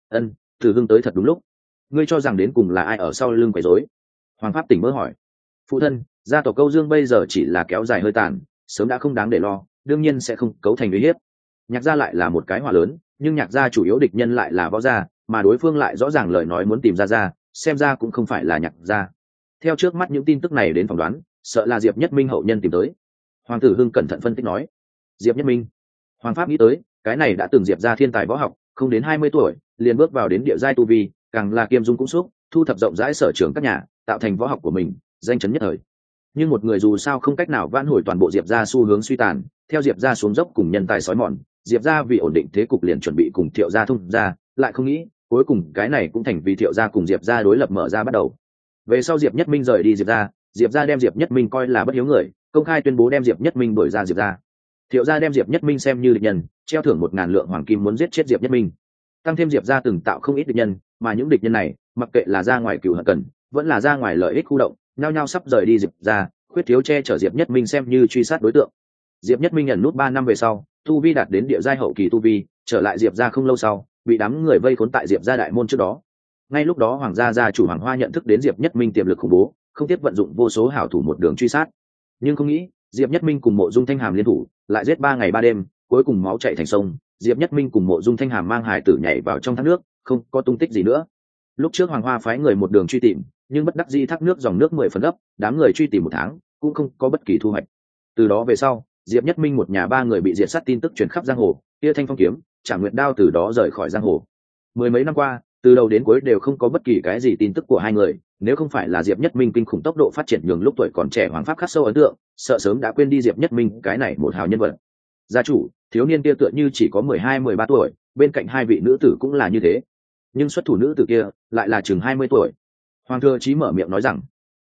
Từ Hưng tới thật đúng lúc. Ngươi cho rằng đến cùng là ai ở sau lưng quấy rối? Hoàng pháp tỉnh mơ hỏi. Phụ thân, gia tộc Câu Dương bây giờ chỉ là kéo dài hơi tàn, sớm đã không đáng để lo, đương nhiên sẽ không cấu thành uy hiếp. Nhạc gia lại là một cái hỏa lớn, nhưng Nhạc gia chủ yếu địch nhân lại là Võ gia, mà đối phương lại rõ ràng lời nói muốn tìm ra, xem ra cũng không phải là Nhạc gia. Theo trước mắt những tin tức này đến phỏng đoán, sợ là Diệp Nhất Minh hậu nhân tìm tới. Hoàng tử Hưng cẩn thận phân tích nói. Diệp Nhất Minh. Hoàng pháp nghĩ tới, cái này đã từng Diệp gia thiên tài võ học, không đến 20 tuổi, liền bước vào đến địa giai tu vi, càng là kiêm dung cũng xúc, thu thập rộng rãi sở trường các nhà, tạo thành võ học của mình, danh chấn nhất thời. Nhưng một người dù sao không cách nào vãn hồi toàn bộ Diệp gia xu hướng suy tàn, theo Diệp gia xuống dốc cùng nhân tài sói mòn, Diệp gia vì ổn định thế cục liền chuẩn bị cùng Thiệu gia thông ra, lại không nghĩ, cuối cùng cái này cũng thành vì Thiệu gia cùng Diệp gia đối lập mở ra bắt đầu. Về sau Diệp Nhất Minh rời đi Diệp gia đem Diệp Nhất Minh coi là bất hiếu người, công khai tuyên bố đem Diệp Nhất Minh đuổi ra Diệp gia. Thiệu gia đem Diệp Nhất Minh xem như địch nhân, treo thưởng 1000 lượng hoàng kim muốn giết chết Diệp Nhất Minh. Tăng thêm Diệp gia từng tạo không ít địch nhân, mà những địch nhân này, mặc kệ là ra ngoài cừu hận cần, vẫn là ra ngoài lợi ích khu động, nhao nhao sắp rời đi Diệp gia, khuyết thiếu che chở Diệp Nhất Minh xem như truy sát đối tượng. Diệp Nhất Minh nhận nút 3 năm về sau, tu vi đạt đến địa giai hậu kỳ tu vi, trở lại Diệp gia không lâu sau, bị đám người vây khốn tại Diệp gia đại môn trước đó. Ngay lúc đó Hoàng gia gia chủ Hoàng Hoa nhận thức đến Diệp Nhất Minh tiềm lực khủng bố, không tiếc vận dụng vô số hảo thủ một đường truy sát. Nhưng không nghĩ, Diệp Nhất Minh cùng Mộ Dung Thanh Hàm liên thủ, lại giết 3 ngày 3 đêm, cuối cùng máu chảy thành sông, Diệp Nhất Minh cùng Mộ Dung Thanh Hàm mang hải tử nhảy vào trong thác nước, không có tung tích gì nữa. Lúc trước Hoàng Hoa phái người một đường truy tìm, nhưng bất đắc dĩ thác nước dòng nước 10 phần gấp, đám người truy tìm 1 tháng, cũng không có bất kỳ thu hoạch. Từ đó về sau, Diệp Nhất Minh một nhà 3 người bị diệt sát tin tức truyền khắp giang hồ, kia Thanh Phong kiếm, Trảm Nguyệt đao từ đó rời khỏi giang hồ. Mười mấy năm qua, từ đầu đến cuối đều không có bất kỳ cái gì tin tức của hai người, nếu không phải là Diệp Nhất Minh kinh khủng tốc độ phát triển nhường lúc tuổi còn trẻ hoàng pháp khắc sâu ấn tượng, sợ sớm đã quên đi Diệp Nhất Minh cái này một hào nhân vật. Gia chủ, thiếu niên kia tựa như chỉ có 12-13 tuổi, bên cạnh hai vị nữ tử cũng là như thế, nhưng xuất thủ nữ tử kia lại là chừng 20 tuổi. Hoàng thừa chí mở miệng nói rằng,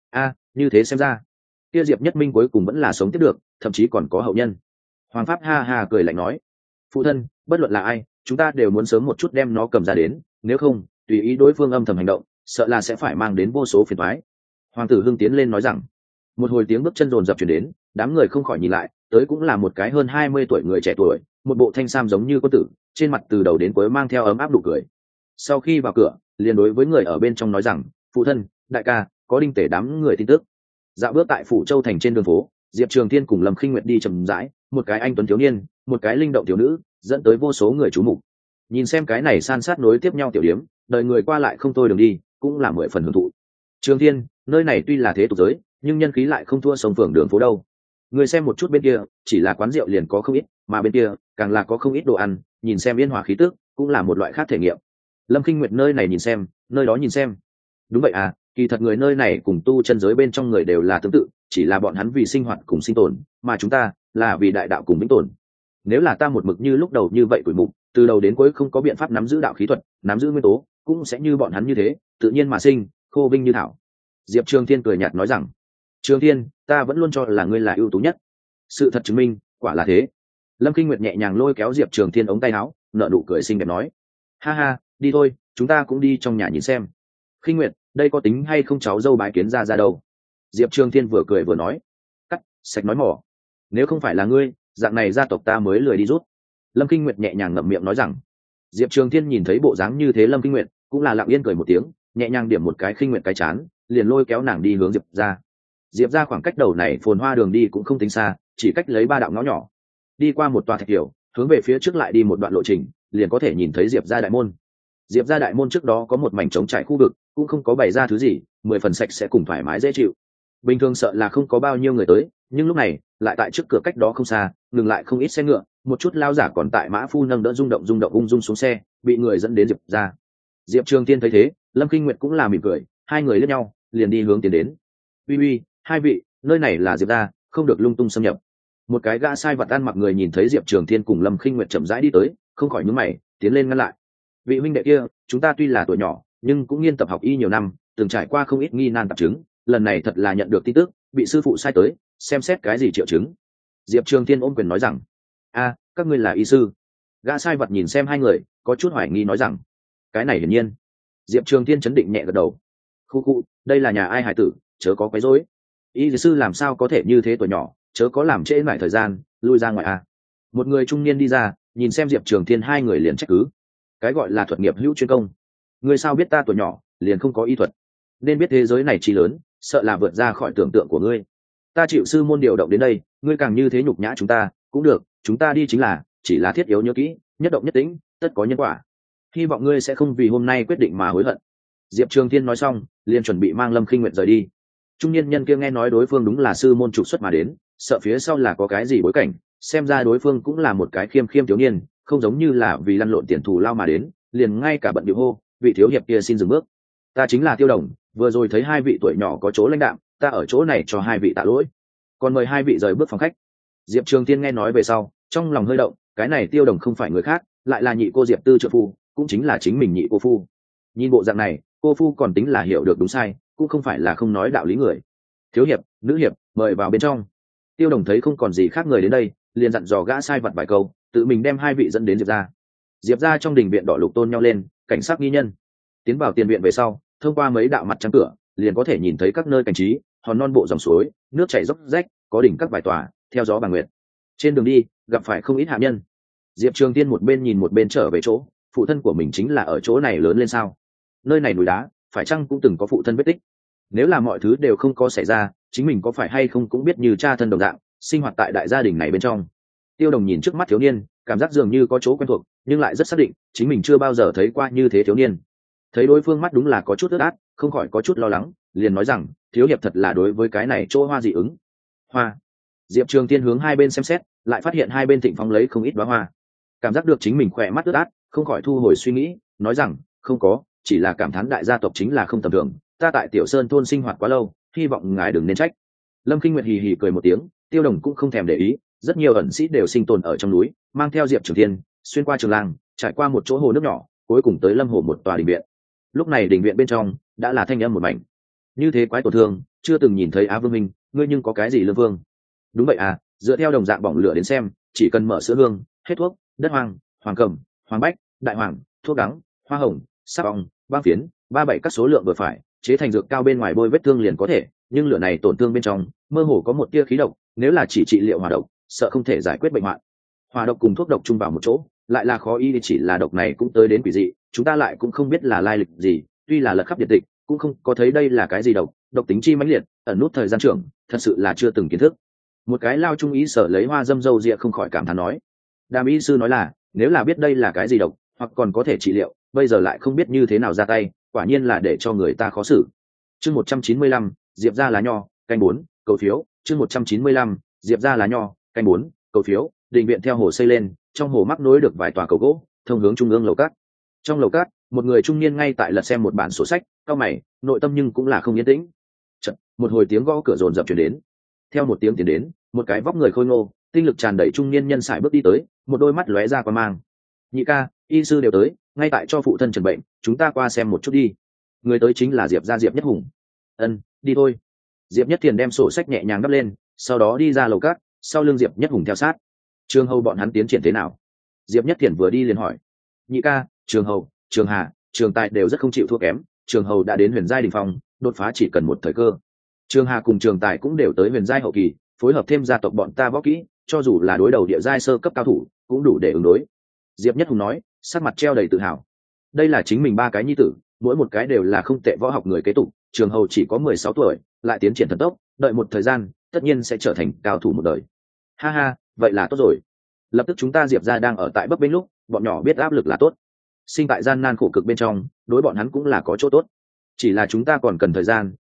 như thế xem ra, kia Diệp Nhất Minh cuối cùng vẫn là sống tiếp được, thậm chí còn có hậu nhân. Hoàng pháp ha ha cười lạnh nói, phụ thân, bất luận là ai, chúng ta đều muốn sớm một chút đem nó cầm ra đến, nếu không tùy ý đối phương âm thầm hành động, sợ là sẽ phải mang đến vô số phiền toái. Hoàng tử Hưng tiến lên nói rằng. Một hồi tiếng bước chân rồn rập chuyển đến, đám người không khỏi nhìn lại, tới cũng là một cái hơn 20 tuổi người trẻ tuổi, một bộ thanh sam giống như quân tử, trên mặt từ đầu đến cuối mang theo ấm áp nụ cười. Sau khi vào cửa, liền đối với người ở bên trong nói rằng, phụ thân, đại ca, có đinh tể đám người tin tức. Dạo bước tại Phủ Châu thành trên đường phố, Diệp Trường Thiên cùng Lâm Khinh Nguyệt đi chậm rãi, một cái anh tuấn thiếu niên, một cái linh động thiếu nữ, dẫn tới vô số người chú mục. Nhìn xem cái này san sát nối tiếp nhau tiểu điếm, đời người qua lại không thôi đường đi, cũng là 10 phần hưởng thụ. Trường Thiên, nơi này tuy là thế tục giới, nhưng nhân khí lại không thua sông phường đường phố đâu. Người xem một chút bên kia, chỉ là quán rượu liền có không ít, mà bên kia càng là có không ít đồ ăn, nhìn xem yên hòa khí tức, cũng là một loại khác thể nghiệm. Lâm Khinh Nguyệt nơi này nhìn xem, nơi đó nhìn xem. Đúng vậy à, kỳ thật người nơi này cùng tu chân giới bên trong người đều là tương tự, chỉ là bọn hắn vì sinh hoạt cùng sinh tồn, mà chúng ta là vì đại đạo cùng vĩnh tồn. Nếu là ta một mực như lúc đầu như vậy tuổi mục, từ đầu đến cuối không có biện pháp nắm giữ đạo khí thuật, nắm giữ nguyên tố, cũng sẽ như bọn hắn như thế, tự nhiên mà sinh, khô vinh như thảo. Diệp Trường Thiên cười nhạt nói rằng, Trường Thiên, ta vẫn luôn cho là ngươi là ưu tú nhất. Sự thật chứng minh, quả là thế. Lâm Kinh Nguyệt nhẹ nhàng lôi kéo Diệp Trường Thiên ống tay áo, nở nụ cười xinh đẹp nói, ha ha, đi thôi, chúng ta cũng đi trong nhà nhìn xem. Kinh Nguyệt, đây có tính hay không cháu dâu bái kiến ra đâu? Diệp Trường Thiên vừa cười vừa nói, cắt, sạch nói mỏ. Nếu không phải là ngươi, dạng này gia tộc ta mới lười đi rút. Lâm Kinh Nguyệt nhẹ nhàng ngậm miệng nói rằng. Diệp Trường Thiên nhìn thấy bộ dáng như thế Lâm Kinh Nguyệt cũng là lặng yên cười một tiếng, nhẹ nhàng điểm một cái Kinh Nguyệt cái chán, liền lôi kéo nàng đi hướng Diệp ra. Diệp ra khoảng cách đầu này phồn hoa đường đi cũng không tính xa, chỉ cách lấy 3 đạo ngõ nhỏ. Đi qua một tòa thạch kiều, hướng về phía trước lại đi một đoạn lộ trình, liền có thể nhìn thấy Diệp ra đại môn. Diệp ra đại môn trước đó có một mảnh trống trải khu vực, cũng không có bày ra thứ gì, 10 phần sạch sẽ cùng thoải mái dễ chịu. bình thường sợ là không có bao nhiêu người tới, nhưng lúc này lại tại trước cửa cách đó không xa ngừng lại không ít xe ngựa, một chút lao giả còn tại mã phu nâng đỡ rung động ung dung xuống xe, bị người dẫn đến Diệp ra. Diệp Trường Tiên thấy thế, Lâm Kinh Nguyệt cũng là mỉm cười, hai người lướt nhau liền đi hướng tiến đến. Uy uy, hai vị, nơi này là Diệp ra, không được lung tung xâm nhập. Một cái gã sai vặt ăn mặc người nhìn thấy Diệp Trường Thiên cùng Lâm Kinh Nguyệt chậm rãi đi tới, không khỏi nhướng mày, tiến lên ngăn lại. Vị huynh đệ kia, chúng ta tuy là tuổi nhỏ, nhưng cũng nghiên tập học y nhiều năm, từng trải qua không ít nghi nan tạp chứng, lần này thật là nhận được tin tức, bị sư phụ sai tới, xem xét cái gì triệu chứng. Diệp Trường Thiên ôm quyền nói rằng, a, các ngươi là y sư. Gã sai vật nhìn xem hai người, có chút hoài nghi nói rằng, cái này hiển nhiên. Diệp Trường Thiên chấn định nhẹ gật đầu. Khu khu, đây là nhà ai hải tử, chớ có quấy rối. Y sư làm sao có thể như thế tuổi nhỏ, chớ có làm trễ mãi thời gian, lui ra ngoài a. Một người trung niên đi ra, nhìn xem Diệp Trường Thiên hai người liền trách cứ. Cái gọi là thuật nghiệp hữu chuyên công. Ngươi sao biết ta tuổi nhỏ, liền không có y thuật? Nên biết thế giới này chi lớn, sợ là vượt ra khỏi tưởng tượng của ngươi. Ta chịu sư môn điều động đến đây, ngươi càng như thế nhục nhã chúng ta, cũng được, chúng ta đi chính là, chỉ là thiết yếu nhớ kỹ, nhất động nhất tĩnh, tất có nhân quả. Hy vọng ngươi sẽ không vì hôm nay quyết định mà hối hận. Diệp Trường Thiên nói xong, liền chuẩn bị mang Lâm Khinh Nguyệt rời đi. Trung niên nhân kia nghe nói đối phương đúng là sư môn trục xuất mà đến, sợ phía sau là có cái gì bối cảnh, xem ra đối phương cũng là một cái khiêm khiêm thiếu niên, không giống như là vì lăn lộn tiền thù lao mà đến, liền ngay cả bận điệu hô, vị thiếu hiệp kia xin dừng bước. Ta chính là Tiêu Đồng, vừa rồi thấy hai vị tuổi nhỏ có chỗ lãnh đạm, ta ở chỗ này cho hai vị tạ lỗi, còn mời hai vị rời bước phòng khách. Diệp Trường Thiên nghe nói về sau, trong lòng hơi động, cái này Tiêu Đồng không phải người khác, lại là nhị cô Diệp Tư trợ phu, cũng chính là chính mình nhị cô phu. Nhìn bộ dạng này, cô phu còn tính là hiểu được đúng sai, cũng không phải là không nói đạo lý người. Thiếu hiệp, nữ hiệp, mời vào bên trong. Tiêu Đồng thấy không còn gì khác người đến đây, liền dặn dò gã sai vật vài câu, tự mình đem hai vị dẫn đến Diệp ra. Diệp ra trong đình viện đỏ lục tôn nhau lên, cảnh sát nghi nhân. Tiến vào tiền viện về sau, thông qua mấy đạo mặt trăng cửa, liền có thể nhìn thấy các nơi cảnh trí, hòn non bộ dòng suối, nước chảy dốc rách, có đỉnh các vài tòa, theo gió bà nguyệt. Trên đường đi, gặp phải không ít hạ nhân. Diệp Trường Tiên một bên nhìn một bên trở về chỗ, phụ thân của mình chính là ở chỗ này lớn lên sao? Nơi này núi đá, phải chăng cũng từng có phụ thân vết tích? Nếu là mọi thứ đều không có xảy ra, chính mình có phải hay không cũng biết như cha thân đồng dạng, sinh hoạt tại đại gia đình này bên trong. Tiêu Đồng nhìn trước mắt thiếu niên, cảm giác dường như có chỗ quen thuộc, nhưng lại rất xác định, chính mình chưa bao giờ thấy qua như thế thiếu niên. Thấy đối phương mắt đúng là có chút ướt át, không khỏi có chút lo lắng, liền nói rằng, thiếu hiệp thật là đối với cái này chỗ hoa dị ứng. Hoa. Diệp Trường Tiên hướng hai bên xem xét, lại phát hiện hai bên thịnh phóng lấy không ít đóa hoa. Cảm giác được chính mình khỏe mắt ướt át, không khỏi thu hồi suy nghĩ, nói rằng, không có, chỉ là cảm thán đại gia tộc chính là không tầm thường, ta tại Tiểu Sơn thôn sinh hoạt quá lâu, hy vọng ngài đừng nên trách. Lâm Kinh Nguyệt hì hì cười một tiếng, Tiêu Đồng cũng không thèm để ý, rất nhiều ẩn sĩ đều sinh tồn ở trong núi, mang theo Diệp Trường Thiên, xuyên qua trường làng, trải qua một chỗ hồ nước nhỏ, cuối cùng tới Lâm Hồ một tòa đình viện. Lúc này đình viện bên trong đã là thanh âm một mảnh. Như thế quái tổn thương, chưa từng nhìn thấy Á Vương Minh, ngươi nhưng có cái gì lương vương? Đúng vậy à, dựa theo đồng dạng bỏng lửa đến xem, chỉ cần mở sữa hương, hết thuốc, đất hoang, hoàng cầm, hoàng bách, đại hoàng, thuốc đắng, hoa hồng, sáp ong, băng phiến, ba bảy các số lượng vừa phải, chế thành dược cao bên ngoài bôi vết thương liền có thể, nhưng lửa này tổn thương bên trong mơ hồ có một tia khí độc, nếu là chỉ trị liệu hỏa độc, sợ không thể giải quyết bệnh hoạn. Hỏa độc cùng thuốc độc chung vào một chỗ, lại là khó y, chỉ là độc này cũng tới đến quỷ dị, chúng ta lại cũng không biết là lai lịch gì, tuy là lật khắp điện tịch, cũng không có thấy đây là cái gì độc, độc tính chi mãnh liệt, ẩn nút thời gian trưởng, thật sự là chưa từng kiến thức. Một cái lao trung ý sở lấy hoa dâm dâu rịa không khỏi cảm thán nói. Đàm y sư nói là, nếu là biết đây là cái gì độc, hoặc còn có thể trị liệu, bây giờ lại không biết như thế nào ra tay, quả nhiên là để cho người ta khó xử. Chương 195, Diệp ra lá nho, canh 4, cầu phiếu. Chương 195, Diệp ra lá nho, canh 4, cầu phiếu. Đình viện theo hồ xây lên, trong hồ mắc nối được vài tòa cầu gỗ, thông hướng trung ương lầu cát. Trong lầu cát, một người trung niên ngay tại lật xem một bản sổ sách, cau mày, nội tâm nhưng cũng là không yên tĩnh. Chợt, một hồi tiếng gõ cửa rồn rập truyền đến. Theo một tiếng tiến đến, một cái vóc người khôi ngô, tinh lực tràn đầy trung niên nhân sải bước đi tới, một đôi mắt lóe ra quan mang. Nhị ca, y sư đều tới, ngay tại cho phụ thân trần bệnh, chúng ta qua xem một chút đi. Người tới chính là Diệp gia Diệp Nhất Hùng. Ân, đi thôi. Diệp Nhất Thiền đem sổ sách nhẹ nhàng đắp lên, sau đó đi ra lầu cát, sau lưng Diệp Nhất Hùng theo sát. Trường Hầu bọn hắn tiến triển thế nào? Diệp Nhất Thiền vừa đi liền hỏi. Nhị ca, Trường Hầu, Trường Hà, Trường Tài đều rất không chịu thua kém, Trường Hầu đã đến huyền giai đỉnh phong, đột phá chỉ cần một thời cơ. Trường Hà cùng Trường Tài cũng đều tới huyền giai hậu kỳ, phối hợp thêm gia tộc bọn ta võ kỹ, cho dù là đối đầu địa giai sơ cấp cao thủ, cũng đủ để ứng đối. Diệp Nhất Hùng nói, sắc mặt treo đầy tự hào. Đây là chính mình ba cái nhi tử, mỗi một cái đều là không tệ võ học người kế tục. Trường Hầu chỉ có 16 tuổi, lại tiến triển thần tốc, đợi một thời gian, tất nhiên sẽ trở thành cao thủ một đời. Ha ha, vậy là tốt rồi. Lập tức chúng ta Diệp gia đang ở tại bấp bênh lúc, bọn nhỏ biết áp lực là tốt. Sinh tại gian nan khổ cực bên trong, đối bọn hắn cũng là có chỗ tốt. Chỉ là chúng ta còn cần thời gian,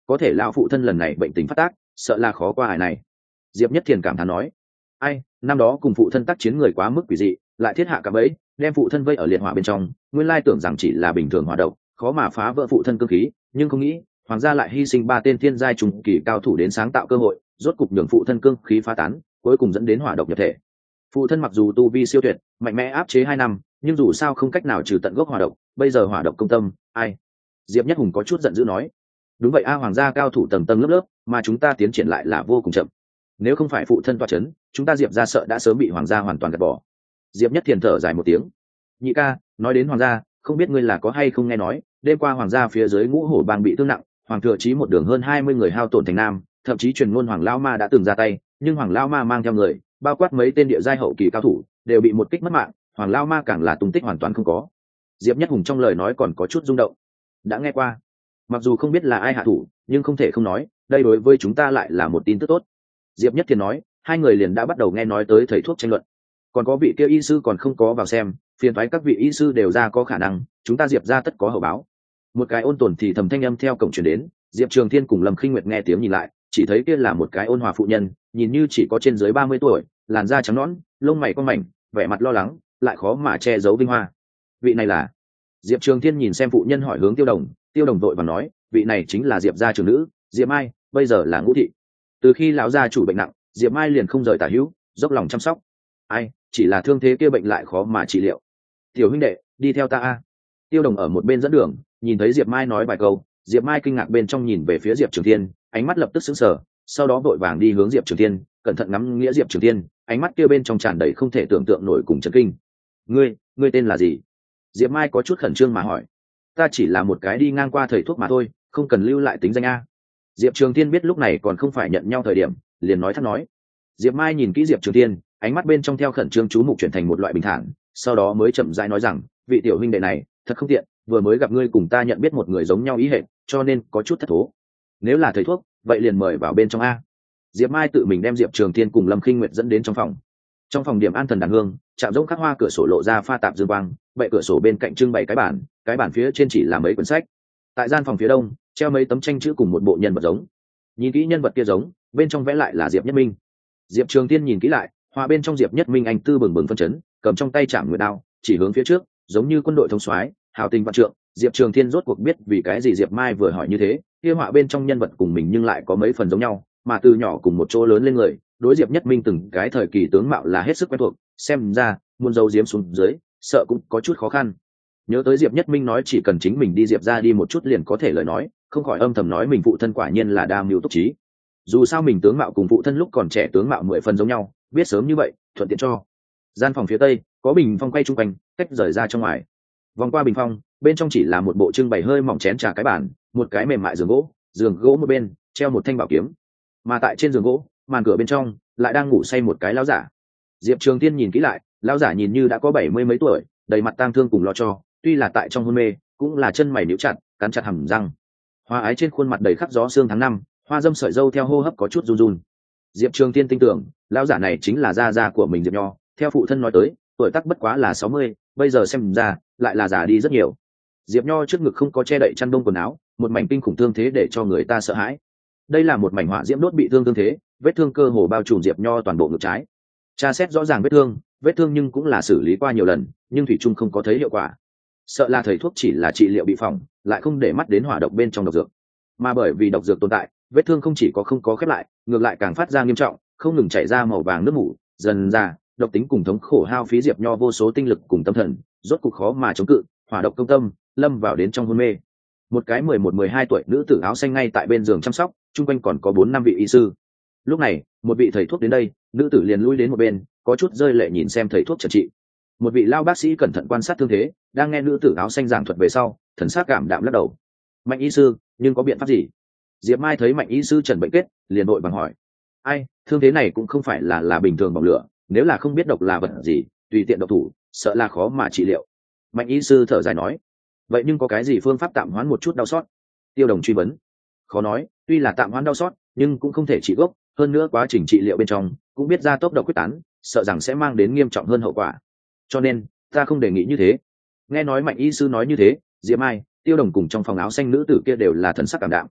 có thể lão phụ thân lần này bệnh tình phát tác, sợ là khó qua hải này. Diệp Nhất Thiền cảm thán nói, ai, năm đó cùng phụ thân tác chiến người quá mức quỷ dị, lại thiết hạ cả bẫy, đem phụ thân vây ở liệt hỏa bên trong, nguyên lai tưởng rằng chỉ là bình thường hỏa độc, khó mà phá vỡ phụ thân cương khí, nhưng không nghĩ hoàng gia lại hy sinh 3 tên thiên giai trùng kỳ cao thủ đến sáng tạo cơ hội, rốt cục nhường phụ thân cương khí phá tán, cuối cùng dẫn đến hỏa độc nhập thể. Phụ thân mặc dù tu vi siêu tuyệt, mạnh mẽ áp chế 2 năm, nhưng dù sao không cách nào trừ tận gốc hỏa độc, bây giờ hỏa độc công tâm, ai? Diệp Nhất Hùng có chút giận dữ nói, đúng vậy a, hoàng gia cao thủ tầng tầng lớp lớp, mà chúng ta tiến triển lại là vô cùng chậm. Nếu không phải phụ thân toa chấn, chúng ta Diệp gia sợ đã sớm bị hoàng gia hoàn toàn gạt bỏ. Diệp Nhất Thiền thở dài một tiếng, nhị ca, nói đến hoàng gia, không biết ngươi là có hay không nghe nói, đêm qua hoàng gia phía dưới Ngũ Hổ bang bị thương nặng, hoàng thừa chí một đường hơn 20 người hao tổn thành nam, thậm chí truyền ngôn hoàng lão ma đã từng ra tay, nhưng hoàng lão ma mang theo người, bao quát mấy tên địa giai hậu kỳ cao thủ, đều bị một kích mất mạng, hoàng lão ma càng là tung tích hoàn toàn không có. Diệp Nhất Hùng trong lời nói còn có chút rung động. Đã nghe qua, mặc dù không biết là ai hạ thủ, nhưng không thể không nói, đây đối với chúng ta lại là một tin tức tốt. Diệp Nhất Thiền nói, hai người liền đã bắt đầu nghe nói tới thầy thuốc tranh luận, còn có vị kia y sư còn không có vào xem, phiền toái các vị y sư đều ra có khả năng, chúng ta Diệp ra tất có hậu báo. Một cái ôn tồn thì thầm thanh âm theo cổng truyền đến, Diệp Trường Thiên cùng Lâm Khinh Nguyệt nghe tiếng nhìn lại, chỉ thấy kia là một cái ôn hòa phụ nhân, nhìn như chỉ có trên dưới 30 tuổi, làn da trắng nõn, lông mày cong mảnh, vẻ mặt lo lắng, lại khó mà che giấu vinh hoa. Vị này là? Diệp Trường Thiên nhìn xem phụ nhân hỏi hướng Tiêu Đồng, Tiêu Đồng vội vàng nói, vị này chính là Diệp gia trưởng nữ, Diệp Mai, bây giờ là Ngũ thị. Từ khi lão gia chủ bệnh nặng, Diệp Mai liền không rời tả hữu, dốc lòng chăm sóc. Ai, chỉ là thương thế kia bệnh lại khó mà trị liệu. Tiểu huynh đệ, đi theo ta a. Tiêu Đồng ở một bên dẫn đường, nhìn thấy Diệp Mai nói vài câu, Diệp Mai kinh ngạc bên trong nhìn về phía Diệp Trường Thiên, ánh mắt lập tức sững sờ, sau đó vội vàng đi hướng Diệp Trường Thiên, cẩn thận ngắm nghĩa Diệp Trường Thiên, ánh mắt kia bên trong tràn đầy không thể tưởng tượng nổi cùng chấn kinh. Ngươi tên là gì? Diệp Mai có chút khẩn trương mà hỏi. Ta chỉ là một cái đi ngang qua thầy thuốc mà thôi, không cần lưu lại tính danh a. Diệp Trường Thiên biết lúc này còn không phải nhận nhau thời điểm, liền nói thắt nói. Diệp Mai nhìn kỹ Diệp Trường Thiên, ánh mắt bên trong theo khẩn trương chú mục chuyển thành một loại bình thản, sau đó mới chậm rãi nói rằng, vị tiểu huynh đệ này, thật không tiện, vừa mới gặp ngươi cùng ta nhận biết một người giống nhau ý hệt, cho nên có chút thất thố. Nếu là thầy thuốc, vậy liền mời vào bên trong a. Diệp Mai tự mình đem Diệp Trường Thiên cùng Lâm Khinh Nguyệt dẫn đến trong phòng. Trong phòng điểm an thần đàn hương, chạm rỗng khắc hoa cửa sổ lộ ra pha tạp dương quang, bệ cửa sổ bên cạnh trưng bày cái bản phía trên chỉ là mấy quyển sách. Tại gian phòng phía đông, treo mấy tấm tranh chữ cùng một bộ nhân vật giống. Nhìn kỹ nhân vật kia giống, bên trong vẽ lại là Diệp Nhất Minh. Diệp Trường Thiên nhìn kỹ lại, hòa bên trong Diệp Nhất Minh anh tư bừng bừng phân chấn, cầm trong tay chạm nguyệt đao, chỉ hướng phía trước, giống như quân đội thống soái, hào tình vạn trượng. Diệp Trường Thiên rốt cuộc biết vì cái gì Diệp Mai vừa hỏi như thế, kia họa bên trong nhân vật cùng mình nhưng lại có mấy phần giống nhau, mà từ nhỏ cùng một chỗ lớn lên người, đối Diệp Nhất Minh từng cái thời kỳ tướng mạo là hết sức quen thuộc, xem ra muốn giấu giếm xuống dưới, sợ cũng có chút khó khăn. Nhớ tới Diệp Nhất Minh nói chỉ cần chính mình đi Diệp ra đi một chút liền có thể lời nói, không khỏi âm thầm nói mình phụ thân quả nhiên là đa mưu túc trí. Dù sao mình tướng mạo cùng phụ thân lúc còn trẻ tướng mạo 10 phần giống nhau, biết sớm như vậy, thuận tiện cho. Gian phòng phía tây có bình phong quay chung quanh, tách rời ra trong ngoài. Vòng qua bình phong, bên trong chỉ là một bộ trưng bày hơi mỏng chén trà cái bàn, một cái mềm mại giường gỗ một bên treo một thanh bảo kiếm, mà tại trên giường gỗ, màn cửa bên trong lại đang ngủ say một cái lão giả. Diệp Trường Thiên nhìn kỹ lại, lão giả nhìn như đã có 70 mấy tuổi, đầy mặt tang thương cùng lo cho, tuy là tại trong hôn mê, cũng là chân mày nhíu chặt, cắn chặt hàm răng. Hoa ái trên khuôn mặt đầy khắc gió sương tháng năm, hoa dâm sợi râu theo hô hấp có chút run run. Diệp Trường Thiên tin tưởng, lão giả này chính là gia gia của mình Diệp Nho, theo phụ thân nói tới, tuổi tác bất quá là 60, bây giờ xem ra lại là già đi rất nhiều. Diệp Nho trước ngực không có che đậy chăn đông quần áo, một mảnh kinh khủng thương thế để cho người ta sợ hãi. Đây là một mảnh hỏa diễm đốt bị thương thế, vết thương cơ hồ bao trùm Diệp Nho toàn bộ ngực trái. Tra xét rõ ràng vết thương nhưng cũng là xử lý qua nhiều lần, nhưng thủy chung không có thấy hiệu quả. Sợ là thầy thuốc chỉ là trị liệu bị phỏng, lại không để mắt đến hỏa độc bên trong độc dược. Mà bởi vì độc dược tồn tại, vết thương không chỉ có không có khép lại, ngược lại càng phát ra nghiêm trọng, không ngừng chảy ra màu vàng nước mủ, dần ra, độc tính cùng thống khổ hao phí Diệp Nho vô số tinh lực cùng tâm thần, rốt cục khó mà chống cự, hỏa độc công tâm, lâm vào đến trong hôn mê. Một cái 11-12 tuổi nữ tử áo xanh ngay tại bên giường chăm sóc, chung quanh còn có 4-5 vị y sư. Lúc này, một vị thầy thuốc đến đây, nữ tử liền lui đến một bên, có chút rơi lệ nhìn xem thầy thuốc chẩn trị. Một vị lao bác sĩ cẩn thận quan sát thương thế, đang nghe nữ tử áo xanh giảng thuật về sau, thần sắc cảm đạm lắc đầu. Mạnh y sư, nhưng có biện pháp gì? Diệp Mai thấy Mạnh y sư trần bệnh kết, liền đội bằng hỏi. Ai, thương thế này cũng không phải là bình thường bỏng lửa, nếu là không biết độc là vật gì, tùy tiện độc thủ, sợ là khó mà trị liệu. Mạnh y sư thở dài nói. Vậy nhưng có cái gì phương pháp tạm hoãn một chút đau xót? Tiêu Đồng truy vấn. Khó nói, tuy là tạm hoãn đau xót, nhưng cũng không thể trị gốc, hơn nữa quá trình trị liệu bên trong cũng biết ra tốc độc quyết tán, sợ rằng sẽ mang đến nghiêm trọng hơn hậu quả. Cho nên, ta không đề nghị như thế. Nghe nói Mạnh y sư nói như thế, Diệp Mai, Tiêu Đồng cùng trong phòng áo xanh nữ tử kia đều là thần sắc cảm đạm.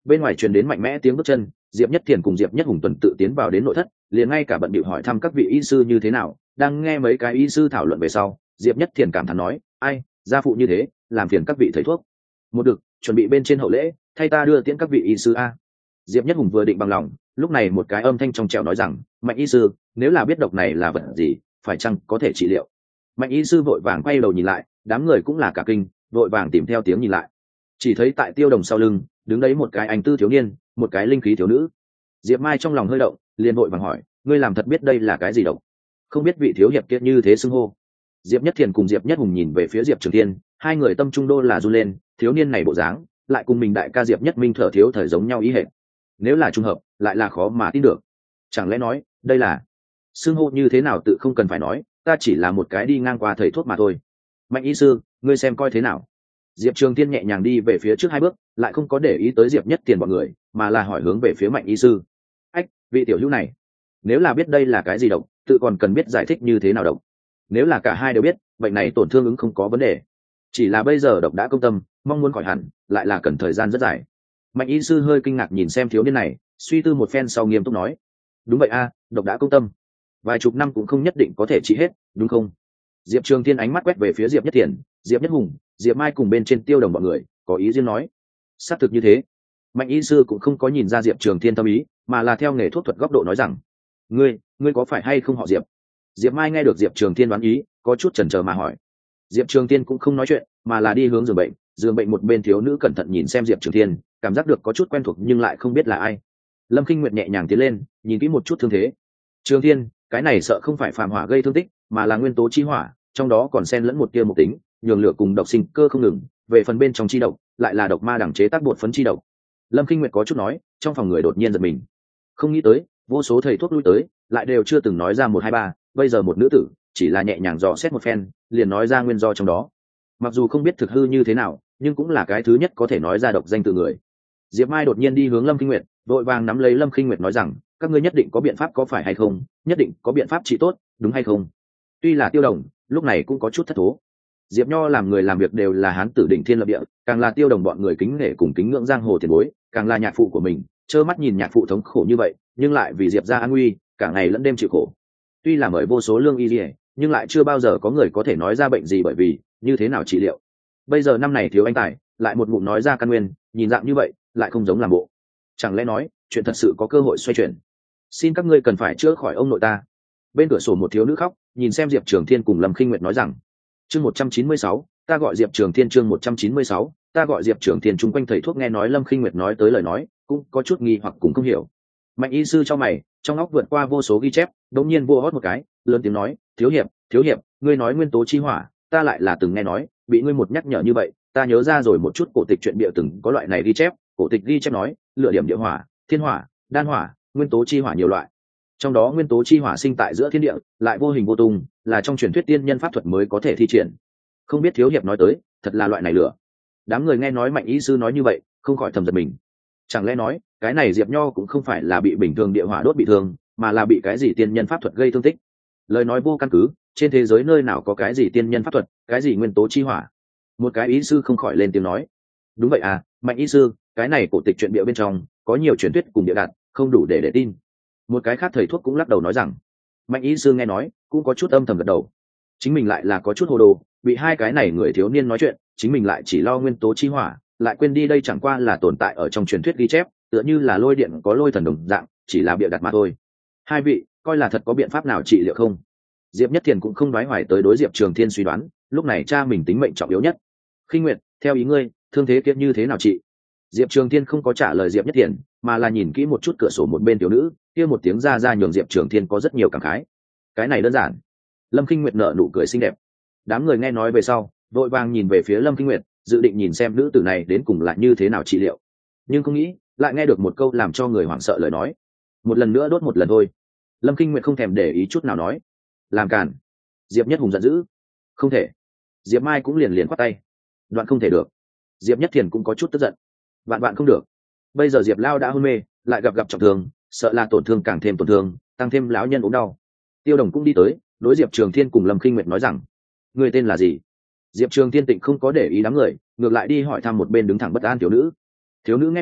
Bên ngoài truyền đến mạnh mẽ tiếng bước chân, Diệp Nhất Thiền cùng Diệp Nhất Hùng tuần tự tiến vào đến nội thất, liền ngay cả bận bịu hỏi thăm các vị y sư như thế nào. Đang nghe mấy cái y sư thảo luận về sau, Diệp Nhất Thiền cảm thán nói: ai, gia phụ như thế, làm phiền các vị thầy thuốc. Một được, chuẩn bị bên trên hậu lễ, thay ta đưa tiễn các vị y sư a. Diệp Nhất Hùng vừa định bằng lòng, lúc này một cái âm thanh trong trẻo nói rằng: Mạnh y sư, nếu là biết độc này là vật gì, phải chăng có thể trị liệu? Mạnh y sư vội vàng quay đầu nhìn lại, đám người cũng là cả kinh, vội vàng tìm theo tiếng nhìn lại. Chỉ thấy tại Tiêu Đồng sau lưng đứng đấy một cái anh tư thiếu niên, một cái linh khí thiếu nữ. Diệp Mai trong lòng hơi động, liền vội vàng hỏi: ngươi làm thật biết đây là cái gì độc? Không biết vị thiếu hiệp kia như thế xưng hô. Diệp Nhất Thiền cùng Diệp Nhất Hùng nhìn về phía Diệp Trường Thiên, hai người tâm trung đô là run lên, thiếu niên này bộ dáng lại cùng mình đại ca Diệp Nhất Minh thở thiếu thời giống nhau ý hệt. Nếu là trùng hợp, lại là khó mà tin được. Chẳng lẽ nói đây là xưng hô như thế nào tự không cần phải nói, ta chỉ là một cái đi ngang qua thầy thuốc mà thôi. Mạnh y sư, ngươi xem coi thế nào. Diệp Trường Thiên nhẹ nhàng đi về phía trước hai bước, lại không có để ý tới Diệp Nhất Tiền bọn người, mà là hỏi hướng về phía Mạnh y sư. Ách, vị tiểu hữu này, nếu là biết đây là cái gì độc, tự còn cần biết giải thích như thế nào độc. Nếu là cả hai đều biết, bệnh này tổn thương ứng không có vấn đề. Chỉ là bây giờ độc đã công tâm, mong muốn khỏi hẳn, lại là cần thời gian rất dài. Mạnh y sư hơi kinh ngạc nhìn xem thiếu niên này, suy tư một phen sau nghiêm túc nói: đúng vậy a, độc đã công tâm, vài chục năm cũng không nhất định có thể trị hết, đúng không? Diệp Trường Thiên ánh mắt quét về phía Diệp Nhất Thiền, Diệp Nhất Hùng, Diệp Mai cùng bên trên Tiêu Đồng bọn người, có ý riêng nói: xác thực như thế. Mạnh y sư cũng không có nhìn ra Diệp Trường Thiên tâm ý, mà là theo nghề thuốc thuật góc độ nói rằng: ngươi có phải hay không họ Diệp? Diệp Mai nghe được Diệp Trường Thiên đoán ý, có chút chần chờ mà hỏi. Diệp Trường Thiên cũng không nói chuyện, mà là đi hướng giường bệnh. Giường bệnh một bên thiếu nữ cẩn thận nhìn xem Diệp Trường Thiên, cảm giác được có chút quen thuộc nhưng lại không biết là ai. Lâm Kinh Nguyệt nhẹ nhàng tiến lên, nhìn kỹ một chút thương thế. Trường Thiên, cái này sợ không phải phàm hỏa gây thương tích, mà là nguyên tố chi hỏa, trong đó còn xen lẫn một tia mộc tính, nhường lửa cùng độc sinh cơ không ngừng. Về phần bên trong chi độc, lại là độc ma đẳng chế tác bột phấn chi độc. Lâm Kinh Nguyệt có chút nói, trong phòng người đột nhiên giật mình. Không nghĩ tới, vô số thầy thuốc lui tới, lại đều chưa từng nói ra một hai ba, bây giờ một nữ tử chỉ là nhẹ nhàng dò xét một phen, liền nói ra nguyên do trong đó. Mặc dù không biết thực hư như thế nào, nhưng cũng là cái thứ nhất có thể nói ra độc danh từ người. Diệp Mai đột nhiên đi hướng Lâm Kinh Nguyệt, vội vàng nắm lấy Lâm Kinh Nguyệt nói rằng: các ngươi nhất định có biện pháp có phải hay không, nhất định có biện pháp trị tốt, đúng hay không? Tuy là Tiêu Đồng lúc này cũng có chút thất thố. Diệp Nho làm người làm việc đều là hán tử đỉnh thiên lập địa, càng là Tiêu Đồng bọn người kính nể cùng kính ngưỡng giang hồ tiền bối, càng là nhạc phụ của mình, trơ mắt nhìn nhạc phụ thống khổ như vậy, nhưng lại vì Diệp gia an nguy, cả ngày lẫn đêm chịu khổ. Tuy là mời vô số lương y liề, nhưng lại chưa bao giờ có người có thể nói ra bệnh gì bởi vì như thế nào trị liệu. Bây giờ năm này thiếu anh tài, lại một ngụm nói ra căn nguyên, nhìn dạng như vậy lại không giống làm bộ. Chẳng lẽ nói chuyện thật sự có cơ hội xoay chuyển? Xin các ngươi cần phải chữa khỏi ông nội ta. Bên cửa sổ một thiếu nữ khóc, nhìn xem Diệp Trường Thiên cùng Lâm Kinh Nguyệt nói rằng: chương 196, ta gọi Diệp Trường Thiên. Chương 196, ta gọi Diệp Trường Thiên. Chung quanh thầy thuốc nghe nói Lâm Kinh Nguyệt nói tới lời nói, cũng có chút nghi hoặc cũng không hiểu. Mạnh y sư cho mày, trong óc vượt qua vô số ghi chép, đống nhiên vua hót một cái, lớn tiếng nói: thiếu hiệp, ngươi nói nguyên tố chi hỏa, ta lại là từng nghe nói, bị ngươi một nhắc nhở như vậy, ta nhớ ra rồi một chút cổ tịch truyện bịa từng có loại này ghi chép. Cổ tịch ghi chép nói, lửa điểm địa hỏa, thiên hỏa, đan hỏa, nguyên tố chi hỏa nhiều loại. Trong đó nguyên tố chi hỏa sinh tại giữa thiên địa, lại vô hình vô tung, là trong truyền thuyết tiên nhân pháp thuật mới có thể thi triển. Không biết thiếu hiệp nói tới, thật là loại này lửa? Đám người nghe nói Mạnh y sư nói như vậy, không khỏi thầm giật mình. Chẳng lẽ nói, cái này Diệp Nho cũng không phải là bị bình thường địa hỏa đốt bị thương, mà là bị cái gì tiên nhân pháp thuật gây thương tích? Lời nói vô căn cứ, trên thế giới nơi nào có cái gì tiên nhân pháp thuật, cái gì nguyên tố chi hỏa? Một cái ý sư không khỏi lên tiếng nói: đúng vậy à, Mạnh ý sư, cái này cổ tịch truyện bịa bên trong có nhiều truyền thuyết cùng địa đặt, không đủ để tin. Một cái khác thầy thuốc cũng lắc đầu nói rằng. Mạnh ý sư nghe nói, cũng có chút âm thầm gật đầu. Chính mình lại là có chút hồ đồ, bị hai cái này người thiếu niên nói chuyện, chính mình lại chỉ lo nguyên tố chi hỏa, lại quên đi đây chẳng qua là tồn tại ở trong truyền thuyết ghi chép, tựa như là lôi điện có lôi thần đồng dạng, chỉ là bịa đặt mà thôi. Hai vị, coi là thật có biện pháp nào trị liệu không? Diệp Nhất Thiền cũng không đoái hoài tới đối Diệp Trường Thiên suy đoán, lúc này cha mình tính mệnh trọng yếu nhất. Khinh Nguyệt, theo ý ngươi, thương thế kia như thế nào chị? Diệp Trường Thiên không có trả lời Diệp Nhất Thiền, mà là nhìn kỹ một chút cửa sổ một bên tiểu nữ, kia một tiếng ra nhường Diệp Trường Thiên có rất nhiều cảm khái. Cái này đơn giản. Lâm Kinh Nguyệt nở nụ cười xinh đẹp. Đám người nghe nói về sau, vội vàng nhìn về phía Lâm Kinh Nguyệt, dự định nhìn xem nữ tử này đến cùng là như thế nào trị liệu. Nhưng không nghĩ, lại nghe được một câu làm cho người hoảng sợ lời nói. Một lần nữa đốt một lần thôi. Lâm Kinh Nguyệt không thèm để ý chút nào nói. Làm cản. Diệp Nhất Hùng giận dữ. Không thể. Diệp Mai cũng liền khoát tay. Đoạn không thể được. Diệp Nhất Thiền cũng có chút tức giận. Vạn không được. Bây giờ Diệp Lao đã hôn mê, lại gặp trọng thương, sợ là tổn thương càng thêm tổn thương, tăng thêm lão nhân ốm đau. Tiêu Đồng cũng đi tới, đối Diệp Trường Thiên cùng Lâm Kinh Nguyệt nói rằng: người tên là gì? Diệp Trường Thiên tịnh không có để ý đám người, ngược lại đi hỏi thăm một bên đứng thẳng bất an thiếu nữ. Thiếu nữ nghe vậy,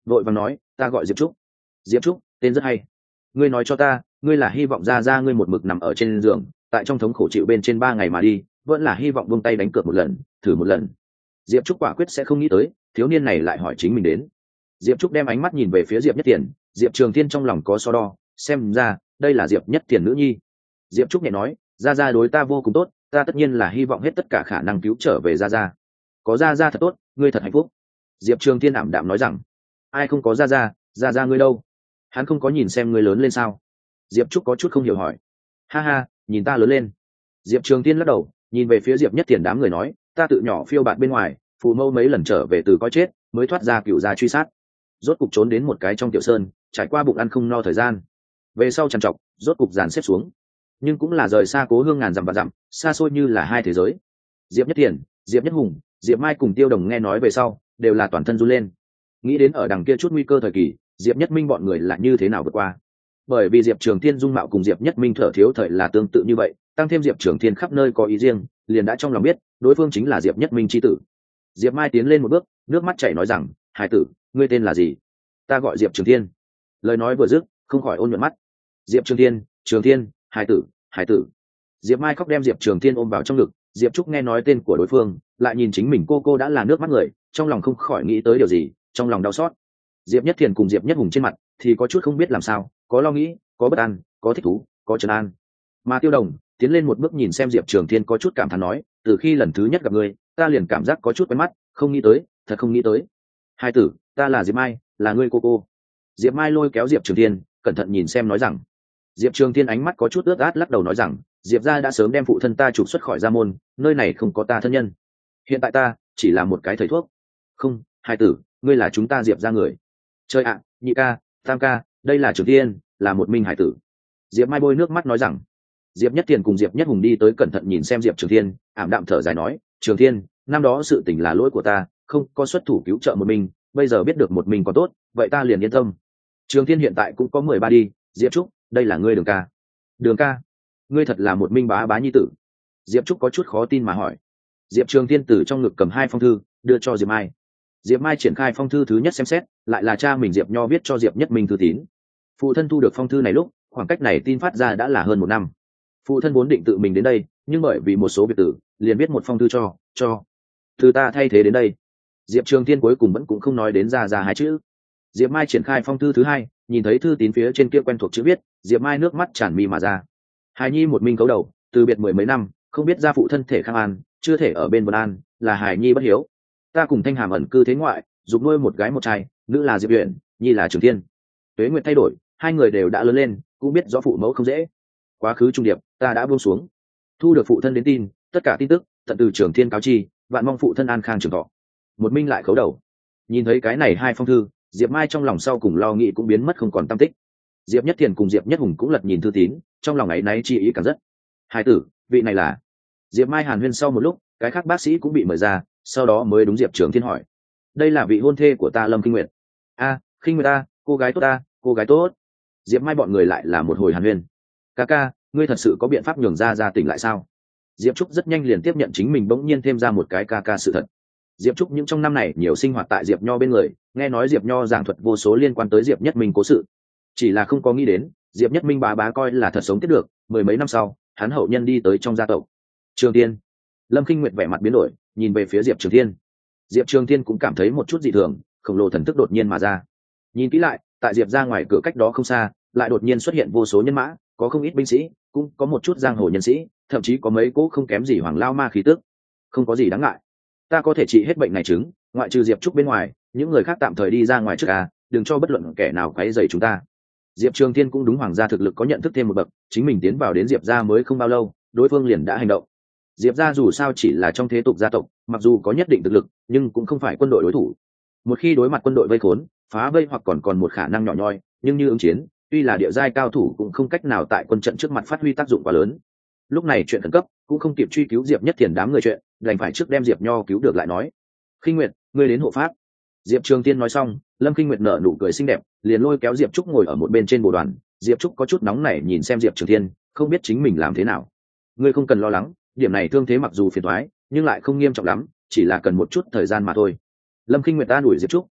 vội vàng nói ta gọi diệp trúc. Diệp trúc tên rất hay. Ngươi nói cho ta, ngươi là hy vọng ra ngươi một mực nằm ở trên giường tại trong thống khổ chịu bên trên 3 ngày mà đi, vẫn là hy vọng buông tay đánh cược một lần, thử một lần? Diệp trúc quả quyết sẽ không nghĩ tới thiếu niên này lại hỏi chính mình đến. Diệp trúc đem ánh mắt nhìn về phía Diệp Nhất Tiền. Diệp Trường Thiên trong lòng có so đo, xem ra đây là Diệp Nhất Tiền nữ nhi. Diệp trúc nhẹ nói ra đối ta vô cùng tốt, ta tất nhiên là hy vọng hết tất cả khả năng cứu trở về ra. Có ra thật tốt, ngươi thật hạnh phúc. Diệp Trường Thiên ảm đạm nói rằng ai không có ra ngươi đâu, hắn không có nhìn xem ngươi lớn lên sao? Diệp trúc có chút không hiểu hỏi. Ha ha, nhìn ta lớn lên. Diệp Trường Thiên lắc đầu, nhìn về phía Diệp Nhất Tiền đám người nói ta tự nhỏ phiêu bạt bên ngoài, phụ mẫu mấy lần trở về từ coi chết mới thoát ra cựu gia truy sát, rốt cục trốn đến một cái trong tiểu sơn, trải qua bụng ăn không no thời gian, về sau trằn trọc rốt cục dàn xếp xuống, nhưng cũng là rời xa cố hương ngàn dặm và dặm, xa xôi như là hai thế giới. Diệp Nhất Tiền, Diệp Nhất Hùng, Diệp Mai cùng Tiêu Đồng nghe nói về sau đều là toàn thân run lên, nghĩ đến ở đằng kia chút nguy cơ thời kỳ Diệp Nhất Minh bọn người là như thế nào vượt qua. Bởi vì Diệp Trường Thiên dung mạo cùng Diệp Nhất Minh thở thiếu thời là tương tự như vậy, tăng thêm Diệp Trường Thiên khắp nơi có ý riêng, liền đã trong lòng biết đối phương chính là Diệp Nhất Minh chi tử. Diệp Mai tiến lên một bước, nước mắt chảy nói rằng hải tử, ngươi tên là gì? Ta gọi Diệp Trường Thiên. Lời nói vừa dứt không khỏi ôn nhuận mắt. Diệp Trường Thiên, hải tử. Diệp Mai khóc đem Diệp Trường Thiên ôm vào trong ngực. Diệp Trúc nghe nói tên của đối phương lại nhìn chính mình cô đã là nước mắt người, trong lòng không khỏi nghĩ tới điều gì, trong lòng đau xót. Diệp Nhất Thiền cùng Diệp Nhất Hùng trên mặt thì có chút không biết làm sao, có lo nghĩ, có bất an, có thích thú, có trấn an. Mà Tiêu Đồng tiến lên một bước nhìn xem Diệp Trường Thiên có chút cảm thán nói từ khi lần thứ nhất gặp ngươi ta liền cảm giác có chút quen mắt, không nghĩ tới, thật không nghĩ tới. Hai tử, ta là Diệp Mai, là ngươi cô. Diệp Mai lôi kéo Diệp Trường Thiên cẩn thận nhìn xem nói rằng. Diệp Trường Thiên ánh mắt có chút ướt át lắc đầu nói rằng Diệp gia đã sớm đem phụ thân ta trục xuất khỏi gia môn, nơi này không có ta thân nhân, hiện tại ta chỉ là một cái thầy thuốc. Không, hai tử, ngươi là chúng ta Diệp gia người. Trời ạ, nhị ca, tam ca, đây là Trường Thiên, là một minh hải tử. Diệp Mai bôi nước mắt nói rằng. Diệp Nhất Tiền cùng Diệp Nhất Hùng đi tới cẩn thận nhìn xem Diệp Trường Thiên, ảm đạm thở dài nói Trường Thiên, năm đó sự tình là lỗi của ta, không có xuất thủ cứu trợ một mình, bây giờ biết được một mình còn tốt, vậy ta liền yên tâm. Trường Thiên hiện tại cũng có 13 đi. Diệp Trúc, đây là ngươi Đường ca. Đường ca, ngươi thật là một minh bá nhi tử. Diệp Trúc có chút khó tin mà hỏi. Diệp Trường Thiên từ trong ngực cầm 2 phong thư đưa cho Diệp Mai. Diệp Mai triển khai phong thư thứ nhất xem xét, lại là cha mình Diệp Nho viết cho Diệp Nhất Minh thư tín. Phụ thân thu được phong thư này lúc khoảng cách này tin phát ra đã là hơn 1 năm. Phụ thân vốn định tự mình đến đây, nhưng bởi vì một số việc tử liền viết một phong thư cho thư ta thay thế đến đây. Diệp Trường Thiên cuối cùng vẫn cũng không nói đến ra 2 chữ. Diệp Mai triển khai phong thư thứ 2, nhìn thấy thư tín phía trên kia quen thuộc chữ viết, Diệp Mai nước mắt tràn mi mà ra. Hài nhi một mình cấu đầu, từ biệt 10 mấy năm, không biết gia phụ thân thể khang an, chưa thể ở bên Vân An, là hài nhi bất hiếu. Ta cùng Thanh Hàm ẩn cư thế ngoại, dục nuôi một gái một trai, nữ là Diệp Uyển, nhi là Trường Thiên. Tuế nguyệt thay đổi, 2 người đều đã lớn lên, cũng biết rõ phụ mẫu không dễ. Quá khứ trung điệp, ta đã buông xuống. Thu được phụ thân đến tin, tất cả tin tức tận từ Trường Thiên cáo chi, vạn mong phụ thân an khang trường thọ. Một minh lại khấu đầu. Nhìn thấy cái này 2 phong thư, Diệp Mai trong lòng sau cùng lo nghĩ cũng biến mất không còn tăm tích. Diệp Nhất Thiền cùng Diệp Nhất Hùng cũng lật nhìn thư tín, trong lòng ấy náy chi ý càng rất. Hai tử, vị này là? Diệp Mai hàn huyên sau một lúc, cái khác bác sĩ cũng bị mời ra, sau đó mới đúng Diệp Trường Thiên hỏi. Đây là vị hôn thê của ta Lâm Kinh Nguyệt. A, Kinh Nguyệt ta, cô gái tốt ta, cô gái tốt. Diệp Mai bọn người lại là một hồi hàn huyên. Ca, ngươi thật sự có biện pháp nhường ra tỉnh lại sao? Diệp Trúc rất nhanh liền tiếp nhận chính mình bỗng nhiên thêm ra một cái ca sự thật. Diệp Trúc những trong năm này nhiều sinh hoạt tại Diệp Nho bên người, nghe nói Diệp Nho giảng thuật vô số liên quan tới Diệp Nhất Minh cố sự, chỉ là không có nghĩ đến Diệp Nhất Minh bá coi là thật sống tiếp được. 10 mấy năm sau, hắn hậu nhân đi tới trong gia tộc. Trường Thiên. Lâm Kinh Nguyệt vẻ mặt biến đổi, nhìn về phía Diệp Trường Thiên. Diệp Trường Thiên cũng cảm thấy một chút dị thường, khổng lồ thần thức đột nhiên mà ra. Nhìn kỹ lại, tại Diệp ra ngoài cửa cách đó không xa, lại đột nhiên xuất hiện vô số nhân mã, có không ít binh sĩ, cũng có một chút giang hồ nhân sĩ, thậm chí có mấy cỗ không kém gì hoàng lao ma khí tức. Không có gì đáng ngại, ta có thể trị hết bệnh này chứng, ngoại trừ Diệp Trúc bên ngoài, những người khác tạm thời đi ra ngoài trước đừng cho bất luận kẻ nào quấy rầy chúng ta. Diệp Trường Thiên cũng đúng hoàng gia thực lực có nhận thức thêm một bậc, chính mình tiến vào đến Diệp gia mới không bao lâu, đối phương liền đã hành động. Diệp gia dù sao chỉ là trong thế tục gia tộc, mặc dù có nhất định thực lực, nhưng cũng không phải quân đội đối thủ. Một khi đối mặt quân đội vây khốn, phá vây hoặc còn một khả năng nhỏ nhoi, nhưng như ứng chiến, tuy là địa giai cao thủ cũng không cách nào tại quân trận trước mặt phát huy tác dụng quá lớn. Lúc này chuyện khẩn cấp, cũng không kịp truy cứu Diệp Nhất Thiền đám người chuyện, đành phải trước đem Diệp Nho cứu được lại nói. Kinh Nguyệt, ngươi đến hộ pháp. Diệp Trường Thiên nói xong, Lâm Kinh Nguyệt nở nụ cười xinh đẹp, liền lôi kéo Diệp Trúc ngồi ở một bên trên bồ đoàn. Diệp Trúc có chút nóng nảy nhìn xem Diệp Trường Thiên, không biết chính mình làm thế nào. Ngươi không cần lo lắng, điểm này thương thế mặc dù phiền toái, nhưng lại không nghiêm trọng lắm, chỉ là cần một chút thời gian mà thôi. Lâm Kinh Nguyệt an ủi Diệp Trúc,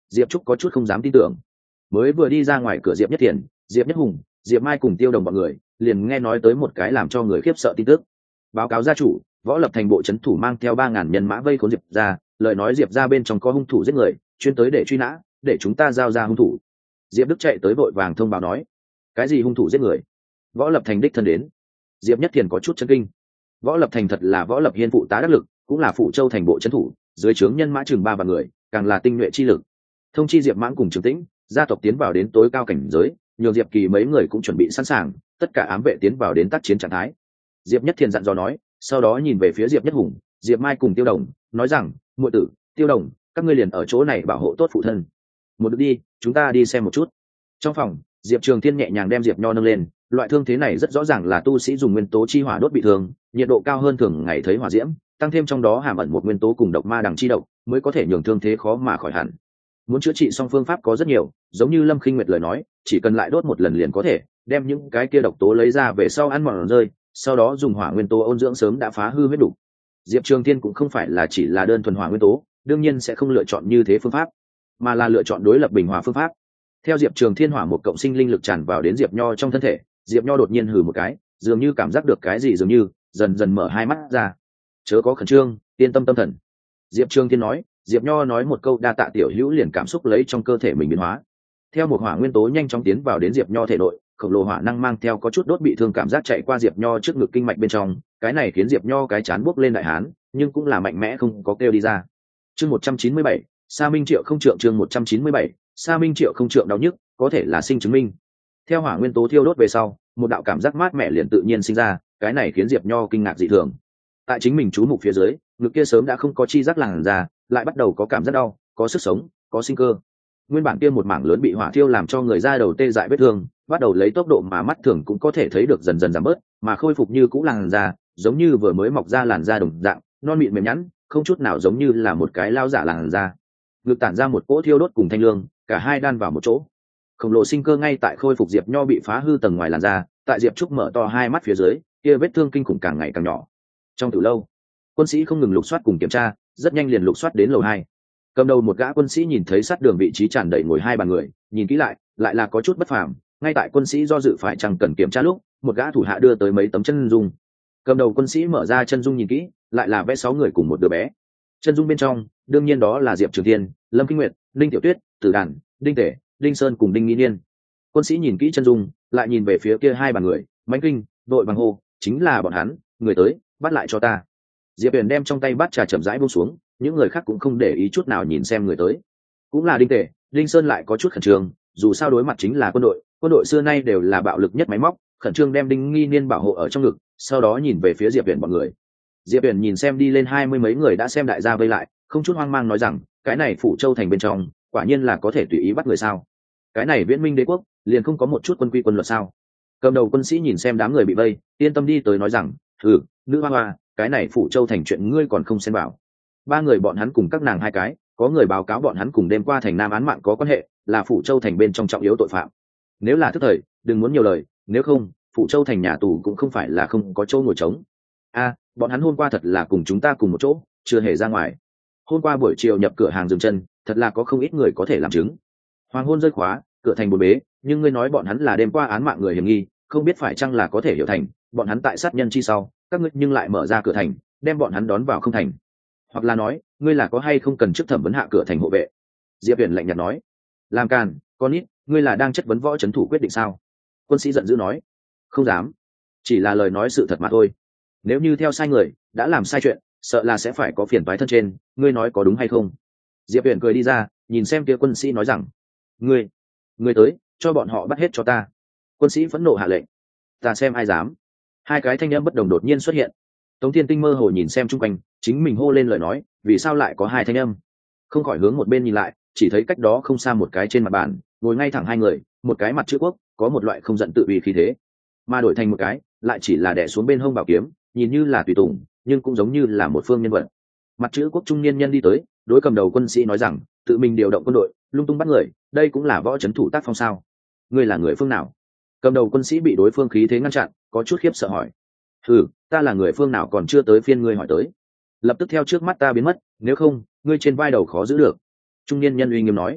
Diệp Trúc có chút không dám tin tưởng. Mới vừa đi ra ngoài cửa Diệp Nhất Thiền, Diệp Nhất Hùng, Diệp Mai cùng Tiêu Đồng bọn người liền nghe nói tới một cái làm cho người khiếp sợ tin tức. Báo cáo gia chủ, Võ Lập Thành bộ trấn thủ mang theo 3.000 nhân mã vây khốn Diệp gia, lời nói Diệp gia bên trong có hung thủ giết người, chuyên tới để truy nã, để chúng ta giao ra hung thủ. Diệp Đức chạy tới vội vàng thông báo nói, cái gì hung thủ giết người? Võ Lập Thành đích thân đến. Diệp Nhất Thiền có chút chấn kinh. Võ Lập Thành thật là Võ Lập Hiên phụ tá đắc lực, cũng là phụ châu thành bộ trấn thủ, dưới trướng nhân mã chừng 3 vạn người, càng là tinh nhuệ chi lực. Thông chi Diệp Mãng cùng Trường Tĩnh, gia tộc tiến vào đến tối cao cảnh giới, nhường Diệp Kỳ mấy người cũng chuẩn bị sẵn sàng, tất cả ám vệ tiến vào đến tác chiến trạng thái. Diệp Nhất Thiền dặn dò nói, sau đó nhìn về phía Diệp Nhất Hùng, Diệp Mai cùng Tiêu Đồng, nói rằng, muội tử, Tiêu Đồng, các ngươi liền ở chỗ này bảo hộ tốt phụ thân. Một được đi, chúng ta đi xem một chút. Trong phòng, Diệp Trường Thiên nhẹ nhàng đem Diệp Nho nâng lên, loại thương thế này rất rõ ràng là tu sĩ dùng nguyên tố chi hỏa đốt bị thương, nhiệt độ cao hơn thường ngày thấy hỏa diễm, tăng thêm trong đó hàm ẩn một nguyên tố cùng độc ma đằng chi độc, mới có thể nhường thương thế khó mà khỏi hẳn. Muốn chữa trị xong phương pháp có rất nhiều, giống như Lâm Khinh Nguyệt lời nói, chỉ cần lại đốt một lần liền có thể đem những cái kia độc tố lấy ra về sau ăn mòn rơi, sau đó dùng hỏa nguyên tố ôn dưỡng sớm đã phá hư huyết đủ. Diệp Trường Thiên cũng không phải là chỉ là đơn thuần hỏa nguyên tố, đương nhiên sẽ không lựa chọn như thế phương pháp, mà là lựa chọn đối lập bình hòa phương pháp. Theo Diệp Trường Thiên hỏa một cộng sinh linh lực tràn vào đến Diệp Nho trong thân thể, Diệp Nho đột nhiên hừ một cái, dường như cảm giác được cái gì, dường như dần dần mở hai mắt ra. Chớ có khẩn trương, yên tâm tâm thần. Diệp Trường Thiên nói. Diệp Nho nói một câu đa tạ tiểu hữu, liền cảm xúc lấy trong cơ thể mình biến hóa. Theo một hỏa nguyên tố nhanh chóng tiến vào đến Diệp Nho thể nội, khổng lồ hỏa năng mang theo có chút đốt bị thương cảm giác chạy qua Diệp Nho trước ngực kinh mạch bên trong, cái này khiến Diệp Nho cái chán bốc lên đại hán, nhưng cũng là mạnh mẽ không có kêu đi ra. Chương 197, Sa Minh Triệu không trượng. Chương 197, Sa Minh Triệu không trượng đau nhức, có thể là sinh chứng minh. Theo hỏa nguyên tố thiêu đốt về sau, một đạo cảm giác mát mẻ liền tự nhiên sinh ra, cái này khiến Diệp Nho kinh ngạc dị thường. Tại chính mình chú mục phía dưới, ngực kia sớm đã không có chi giác làn ra, lại bắt đầu có cảm giác đau, có sức sống, có sinh cơ. Nguyên bản kia một mảng lớn bị hỏa thiêu làm cho người da đầu tê dại vết thương, bắt đầu lấy tốc độ mà mắt thường cũng có thể thấy được dần dần giảm bớt, mà khôi phục như cũ làn da, giống như vừa mới mọc ra làn da đồng dạng, non mịn mềm nhẵn, không chút nào giống như là một cái lao giả làn da. Ngực tản ra một cỗ thiêu đốt cùng thanh lương, cả hai đan vào một chỗ. Khổng lồ sinh cơ ngay tại khôi phục Diệp Nho bị phá hư tầng ngoài làn da, tại Diệp Trúc mở to hai mắt phía dưới, kia vết thương kinh khủng càng ngày càng nhỏ. Trong từ lâu, quân sĩ không ngừng lục soát cùng kiểm tra, rất nhanh liền lục soát đến lầu 2. Cầm đầu một gã quân sĩ nhìn thấy sát đường vị trí tràn đầy ngồi hai bàn người, nhìn kỹ lại là có chút bất phàm. Ngay tại quân sĩ do dự phải chăng cần kiểm tra lúc, một gã thủ hạ đưa tới mấy tấm chân dung. Cầm đầu quân sĩ mở ra chân dung nhìn kỹ, lại là vẽ 6 người cùng một đứa bé. Chân dung bên trong, đương nhiên đó là Diệp Trường Thiên, Lâm Kinh Nguyệt, Linh Tiểu Tuyết, Tử Đàn, Đinh Tể, Đinh Sơn cùng Đinh Nghi Niên. Quân sĩ nhìn kỹ chân dung, lại nhìn về phía kia hai bàn người, mãnh kinh, đội bằng hô, chính là bọn hắn, người tới, bắt lại cho ta. Diệp Huyền đem trong tay bát trà chậm rãi buông xuống, những người khác cũng không để ý chút nào nhìn xem người tới. Cũng là Đinh Tể, Đinh Sơn lại có chút khẩn trương, dù sao đối mặt chính là quân đội xưa nay đều là bạo lực nhất máy móc, khẩn trương đem Đinh Nghi Niên bảo hộ ở trong ngực, sau đó nhìn về phía Diệp Huyền bọn người. Diệp Huyền nhìn xem đi lên 20 mấy người đã xem đại gia vây lại, không chút hoang mang nói rằng, cái này Phủ Châu thành bên trong, quả nhiên là có thể tùy ý bắt người sao? Cái này Viễn Minh đế quốc, liền không có một chút quân quy quân luật sao? Cầm đầu quân sĩ nhìn xem đám người bị vây, yên tâm đi tới nói rằng, nữ hoa hoa, cái này Phủ Châu thành chuyện ngươi còn không xen vào. Ba người bọn hắn cùng các nàng hai cái, có người báo cáo bọn hắn cùng đêm qua thành nam án mạng có quan hệ, là Phủ Châu thành bên trong trọng yếu tội phạm. Nếu là thức thời, đừng muốn nhiều lời, nếu không, Phủ Châu thành nhà tù cũng không phải là không có chỗ ngồi trống. Bọn hắn hôm qua thật là cùng chúng ta cùng một chỗ, chưa hề ra ngoài. Hôm qua buổi chiều nhập cửa hàng dừng chân, thật là có không ít người có thể làm chứng. Hoàng hôn rơi khóa, cửa thành bốn bế, nhưng ngươi nói bọn hắn là đêm qua án mạng người hiểm nghi, không biết phải chăng là có thể hiểu thành bọn hắn tại sát nhân chi sau, các ngươi nhưng lại mở ra cửa thành, đem bọn hắn đón vào không thành. Hoặc là nói, ngươi là có hay không cần trước thẩm vấn hạ cửa thành hộ vệ? Diệp Huyền lạnh nhạt nói. Làm càn, con ít, ngươi là đang chất vấn võ trấn thủ quyết định sao? Quân sĩ giận dữ nói. Không dám, chỉ là lời nói sự thật mà thôi. Nếu như theo sai người, đã làm sai chuyện, sợ là sẽ phải có phiền toái thân trên, ngươi nói có đúng hay không? Diệp Huyền cười đi ra, nhìn xem kia quân sĩ nói rằng, ngươi tới, cho bọn họ bắt hết cho ta. Quân sĩ phẫn nộ hạ lệnh. Ta xem ai dám. Hai cái thanh âm bất đồng đột nhiên xuất hiện. Tống Thiên Tinh mơ hồ nhìn xem chung quanh, chính mình hô lên lời nói, vì sao lại có hai thanh âm? Không khỏi hướng một bên nhìn lại, chỉ thấy cách đó không xa một cái trên mặt bàn, ngồi ngay thẳng hai người, một cái mặt chữ quốc, có một loại không giận tự uy khí thế, mà đổi thành một cái, lại chỉ là đè xuống bên hông bảo kiếm, nhìn như là tùy tùng, nhưng cũng giống như là một phương nhân vật. Mặt chữ quốc trung niên nhân đi tới, đối cầm đầu quân sĩ nói rằng, tự mình điều động quân đội, lung tung bắt người, đây cũng là võ trấn thủ tác phong sao? Ngươi là người phương nào? Cầm đầu quân sĩ bị đối phương khí thế ngăn chặn, có chút khiếp sợ hỏi. Ta là người phương nào còn chưa tới phiên ngươi hỏi tới. Lập tức theo trước mắt ta biến mất, nếu không, ngươi trên vai đầu khó giữ được. Trung niên nhân uy nghiêm nói.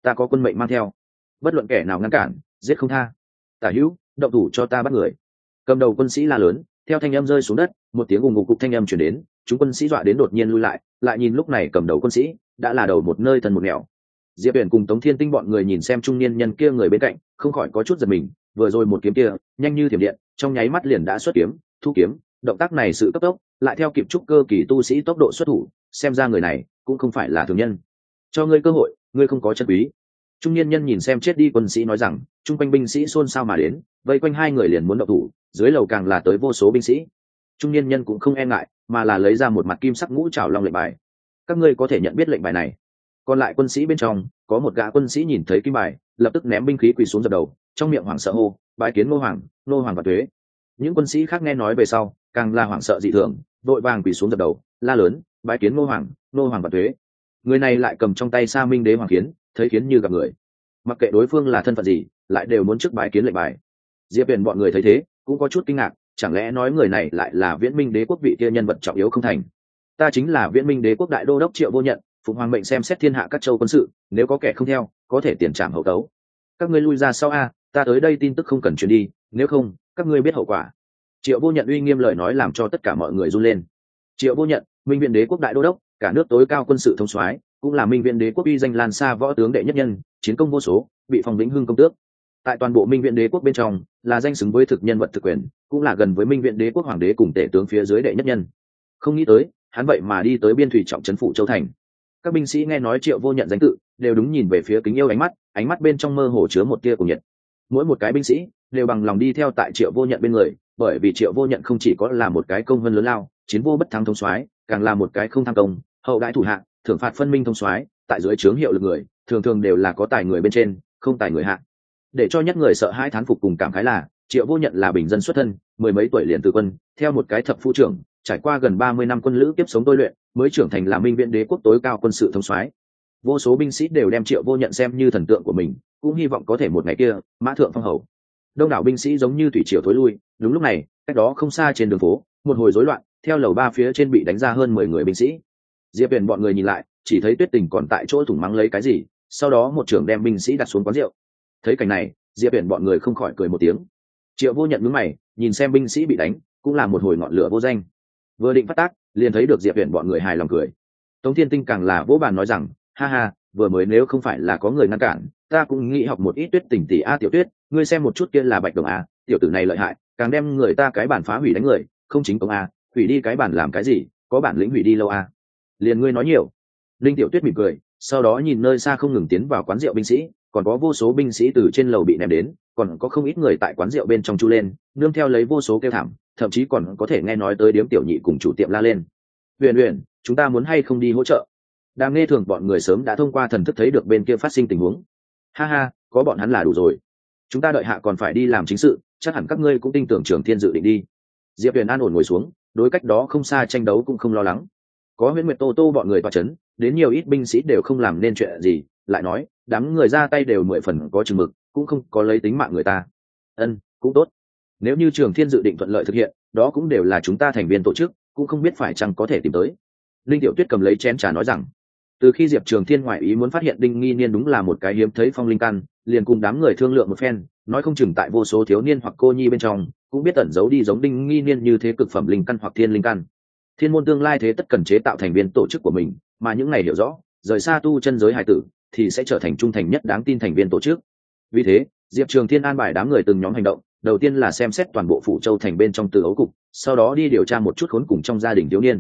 ta có quân mệnh mang theo, bất luận kẻ nào ngăn cản giết không tha. Tả hữu, động thủ cho ta bắt người. Cầm đầu quân sĩ la lớn, theo thanh âm rơi xuống đất, một tiếng ùng ục cục thanh âm chuyển đến, chúng quân sĩ dọa đến đột nhiên lui lại, lại nhìn lúc này cầm đầu quân sĩ đã là đầu một nơi thân một nẻo. Diệp Uyển cùng Tống Thiên Tinh bọn người nhìn xem trung niên nhân kia người bên cạnh, không khỏi có chút giật mình, vừa rồi một kiếm kia nhanh như thiểm điện, trong nháy mắt liền đã xuất kiếm, thu kiếm, động tác này sự cấp tốc, lại theo kịp trúc cơ kỳ tu sĩ tốc độ xuất thủ, xem ra người này cũng không phải là thường nhân. Cho ngươi cơ hội, ngươi không có chân quý. Trung niên nhân nhìn xem chết đi quân sĩ nói rằng, trung quanh binh sĩ xôn xao mà đến, vây quanh hai người liền muốn động thủ, dưới lầu càng là tới vô số binh sĩ. Trung niên nhân cũng không e ngại, mà là lấy ra một mặt kim sắc ngũ trảo long lệnh bài. Các ngươi có thể nhận biết lệnh bài này. Còn lại quân sĩ bên trong, có một gã quân sĩ nhìn thấy kim bài, lập tức ném binh khí quỳ xuống dập đầu, trong miệng hoảng sợ hô, bái kiến Ngô Hoàng, Ngô Hoàng và tuế. Những quân sĩ khác nghe nói về sau, càng là hoảng sợ dị thường, vội vàng quỳ xuống dập đầu, la lớn, bái kiến Ngô Hoàng, Ngô Hoàng và tuế. Người này lại cầm trong tay Sa Minh Đế Hoàng Kiến, thấy Kiến như gặp người, mặc kệ đối phương là thân phận gì, lại đều muốn trước bái kiến lệnh bài. Diệp Uyển bọn người thấy thế, cũng có chút kinh ngạc, chẳng lẽ nói người này lại là Viễn Minh Đế quốc vị kia nhân vật trọng yếu không thành? Ta chính là Viễn Minh Đế quốc đại đô đốc Triệu Vô Nhận, phụng hoàng mệnh xem xét thiên hạ các châu quân sự, nếu có kẻ không theo, có thể tiền trảm hậu tấu. Các ngươi lui ra sau a, ta tới đây tin tức không cần truyền đi, nếu không, các ngươi biết hậu quả. Triệu Vô Nhận uy nghiêm lời nói làm cho tất cả mọi người run lên. Triệu Vô Nhận, Minh Viễn Đế quốc đại đô đốc, cả nước tối cao quân sự thống soái, cũng là Minh Viễn Đế quốc uy danh lan xa võ tướng đệ nhất nhân, chiến công vô số, bị phong vĩnh hưng công tước. Tại toàn bộ Minh Viễn Đế quốc bên trong, là danh xứng với thực nhân vật thực quyền, cũng là gần với Minh Viễn Đế quốc hoàng đế cùng tể tướng phía dưới đệ nhất nhân. Không nghĩ tới, hắn vậy mà đi tới biên thủy trọng trấn phủ Châu thành. Các binh sĩ nghe nói Triệu Vô Nhận danh tự, đều đúng nhìn về phía Kính Yêu ánh mắt bên trong mơ hồ chứa một tia cùng nhiệt. Mỗi một cái binh sĩ đều bằng lòng đi theo tại Triệu Vô Nhận bên người, bởi vì Triệu Vô Nhận không chỉ có là một cái công vân lớn lao, chiến vô bất thắng thống soái, càng là một cái không tham công, hậu đãi thủ hạ, thưởng phạt phân minh thông soái, tại dưới trướng hiệu lực người, thường thường đều là có tài người bên trên, không tài người hạ. Để cho nhất người sợ hãi thán phục cùng cảm khái là, Triệu Vô Nhận là bình dân xuất thân, mười mấy tuổi liền từ quân, theo một cái thập phu trưởng, trải qua gần 30 năm quân lữ kiếp sống tôi luyện, mới trưởng thành là Minh Viễn Đế quốc tối cao quân sự thống soái. Vô số binh sĩ đều đem Triệu Vô Nhận xem như thần tượng của mình, cũng hy vọng có thể một ngày kia mã thượng phong hầu. Đông đảo binh sĩ giống như thủy triều thối lui, đúng lúc này, cách đó không xa trên đường phố, một hồi rối loạn, theo lầu 3 phía trên bị đánh ra hơn 10 người binh sĩ. Diệp Uyển bọn người nhìn lại, chỉ thấy Tuyết Tình còn tại chỗ thủng mắng lấy cái gì, sau đó một trưởng đem binh sĩ đặt xuống quán rượu. Thấy cảnh này, Diệp Uyển bọn người không khỏi cười một tiếng. Triệu Vô Nhận nhướng mày, nhìn xem binh sĩ bị đánh, cũng là một hồi ngọn lửa vô danh. Vừa định phát tác, liền thấy được Diệp Uyển bọn người hài lòng cười. Tống Thiên Tinh càng là vỗ bàn nói rằng, ha ha, vừa mới nếu không phải là có người ngăn cản, ta cũng nghĩ học một ít Tuyết Tình tỷ a. Tiểu Tuyết, ngươi xem một chút kia là Bạch Đồng a, tiểu tử này lợi hại, càng đem người ta cái bản phá hủy đánh người, không chính công a, hủy đi cái bản làm cái gì, có bản lĩnh hủy đi lâu a. Liền ngươi nói nhiều. Linh Tiểu Tuyết mỉm cười, sau đó nhìn nơi xa không ngừng tiến vào quán rượu binh sĩ, còn có vô số binh sĩ từ trên lầu bị ném đến, còn có không ít người tại quán rượu bên trong chu lên, nương theo lấy vô số kêu thảm, thậm chí còn có thể nghe nói tới điếm tiểu nhị cùng chủ tiệm la lên. Huyền Huyền, chúng ta muốn hay không đi hỗ trợ? Đàm Nghe Thường bọn người sớm đã thông qua thần thức thấy được bên kia phát sinh tình huống. Ha ha, có bọn hắn là đủ rồi. Chúng ta đợi hạ còn phải đi làm chính sự, chắc hẳn các ngươi cũng tin tưởng Trường Thiên dự định đi. Diệp Huyền an ổn ngồi xuống, đối cách đó không xa tranh đấu cũng không lo lắng. Có Huyễn Nguyệt Tô Tô bọn người tọa chấn, đến nhiều ít binh sĩ đều không làm nên chuyện gì, lại nói, đám người ra tay đều 10 phần có chừng mực, cũng không có lấy tính mạng người ta. Cũng tốt. Nếu như Trường Thiên dự định thuận lợi thực hiện, đó cũng đều là chúng ta thành viên tổ chức, cũng không biết phải chăng có thể tìm tới. Linh Tiểu Tuyết cầm lấy chén trà nói rằng, từ khi Diệp Trường Thiên ngoại ý muốn phát hiện Đinh Nghi Niên đúng là một cái hiếm thấy phong linh căn, liền cùng đám người thương lượng một phen, nói không chừng tại vô số thiếu niên hoặc cô nhi bên trong, cũng biết ẩn giấu đi giống Đinh Nghi Niên như thế cực phẩm linh căn hoặc thiên linh căn. Thiên môn tương lai thế tất cần chế tạo thành viên tổ chức của mình, mà những này hiểu rõ, rời xa tu chân giới hải tử, thì sẽ trở thành trung thành nhất đáng tin thành viên tổ chức. Vì thế, Diệp Trường Thiên an bài đám người từng nhóm hành động, đầu tiên là xem xét toàn bộ phủ châu thành bên trong Từ Ấu cục, sau đó đi điều tra một chút khốn cùng trong gia đình thiếu niên.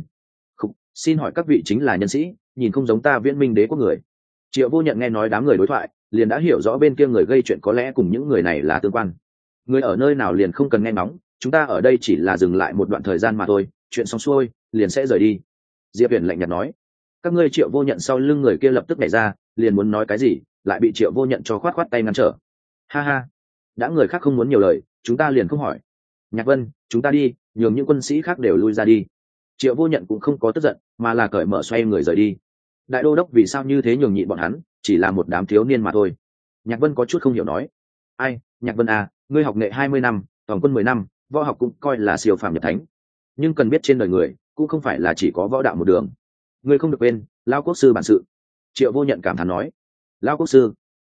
Xin hỏi các vị chính là nhân sĩ, nhìn không giống ta Viễn Minh Đế quốc người. Triệu Vô Nhận nghe nói đám người đối thoại, liền đã hiểu rõ bên kia người gây chuyện có lẽ cùng những người này là tương quan. Người ở nơi nào liền không cần nghe ngóng, chúng ta ở đây chỉ là dừng lại một đoạn thời gian mà thôi, chuyện xong xuôi liền sẽ rời đi. Diệp Huyền lạnh nhạt nói. Các ngươi Triệu Vô Nhận sau lưng người kia lập tức nhảy ra, liền muốn nói cái gì, lại bị Triệu Vô Nhận cho khoát khoát tay ngăn trở. Ha ha, đã người khác không muốn nhiều lời, chúng ta liền không hỏi. Nhạc Vân, chúng ta đi, nhường những quân sĩ khác đều lui ra đi. Triệu Vô Nhận cũng không có tức giận, mà là cởi mở xoay người rời đi. Đại đô đốc vì sao như thế nhường nhịn bọn hắn, chỉ là một đám thiếu niên mà thôi. Nhạc Vân có chút không hiểu nói. Ai, Nhạc Vân à, ngươi học nghệ 20 năm, toàn quân 10 năm, võ học cũng coi là siêu phàm nhập thánh. Nhưng cần biết trên đời người, cũng không phải là chỉ có võ đạo một đường. Ngươi không được quên, Lão quốc sư bản sự. Triệu Vô Nhận cảm thán nói. Lão quốc sư,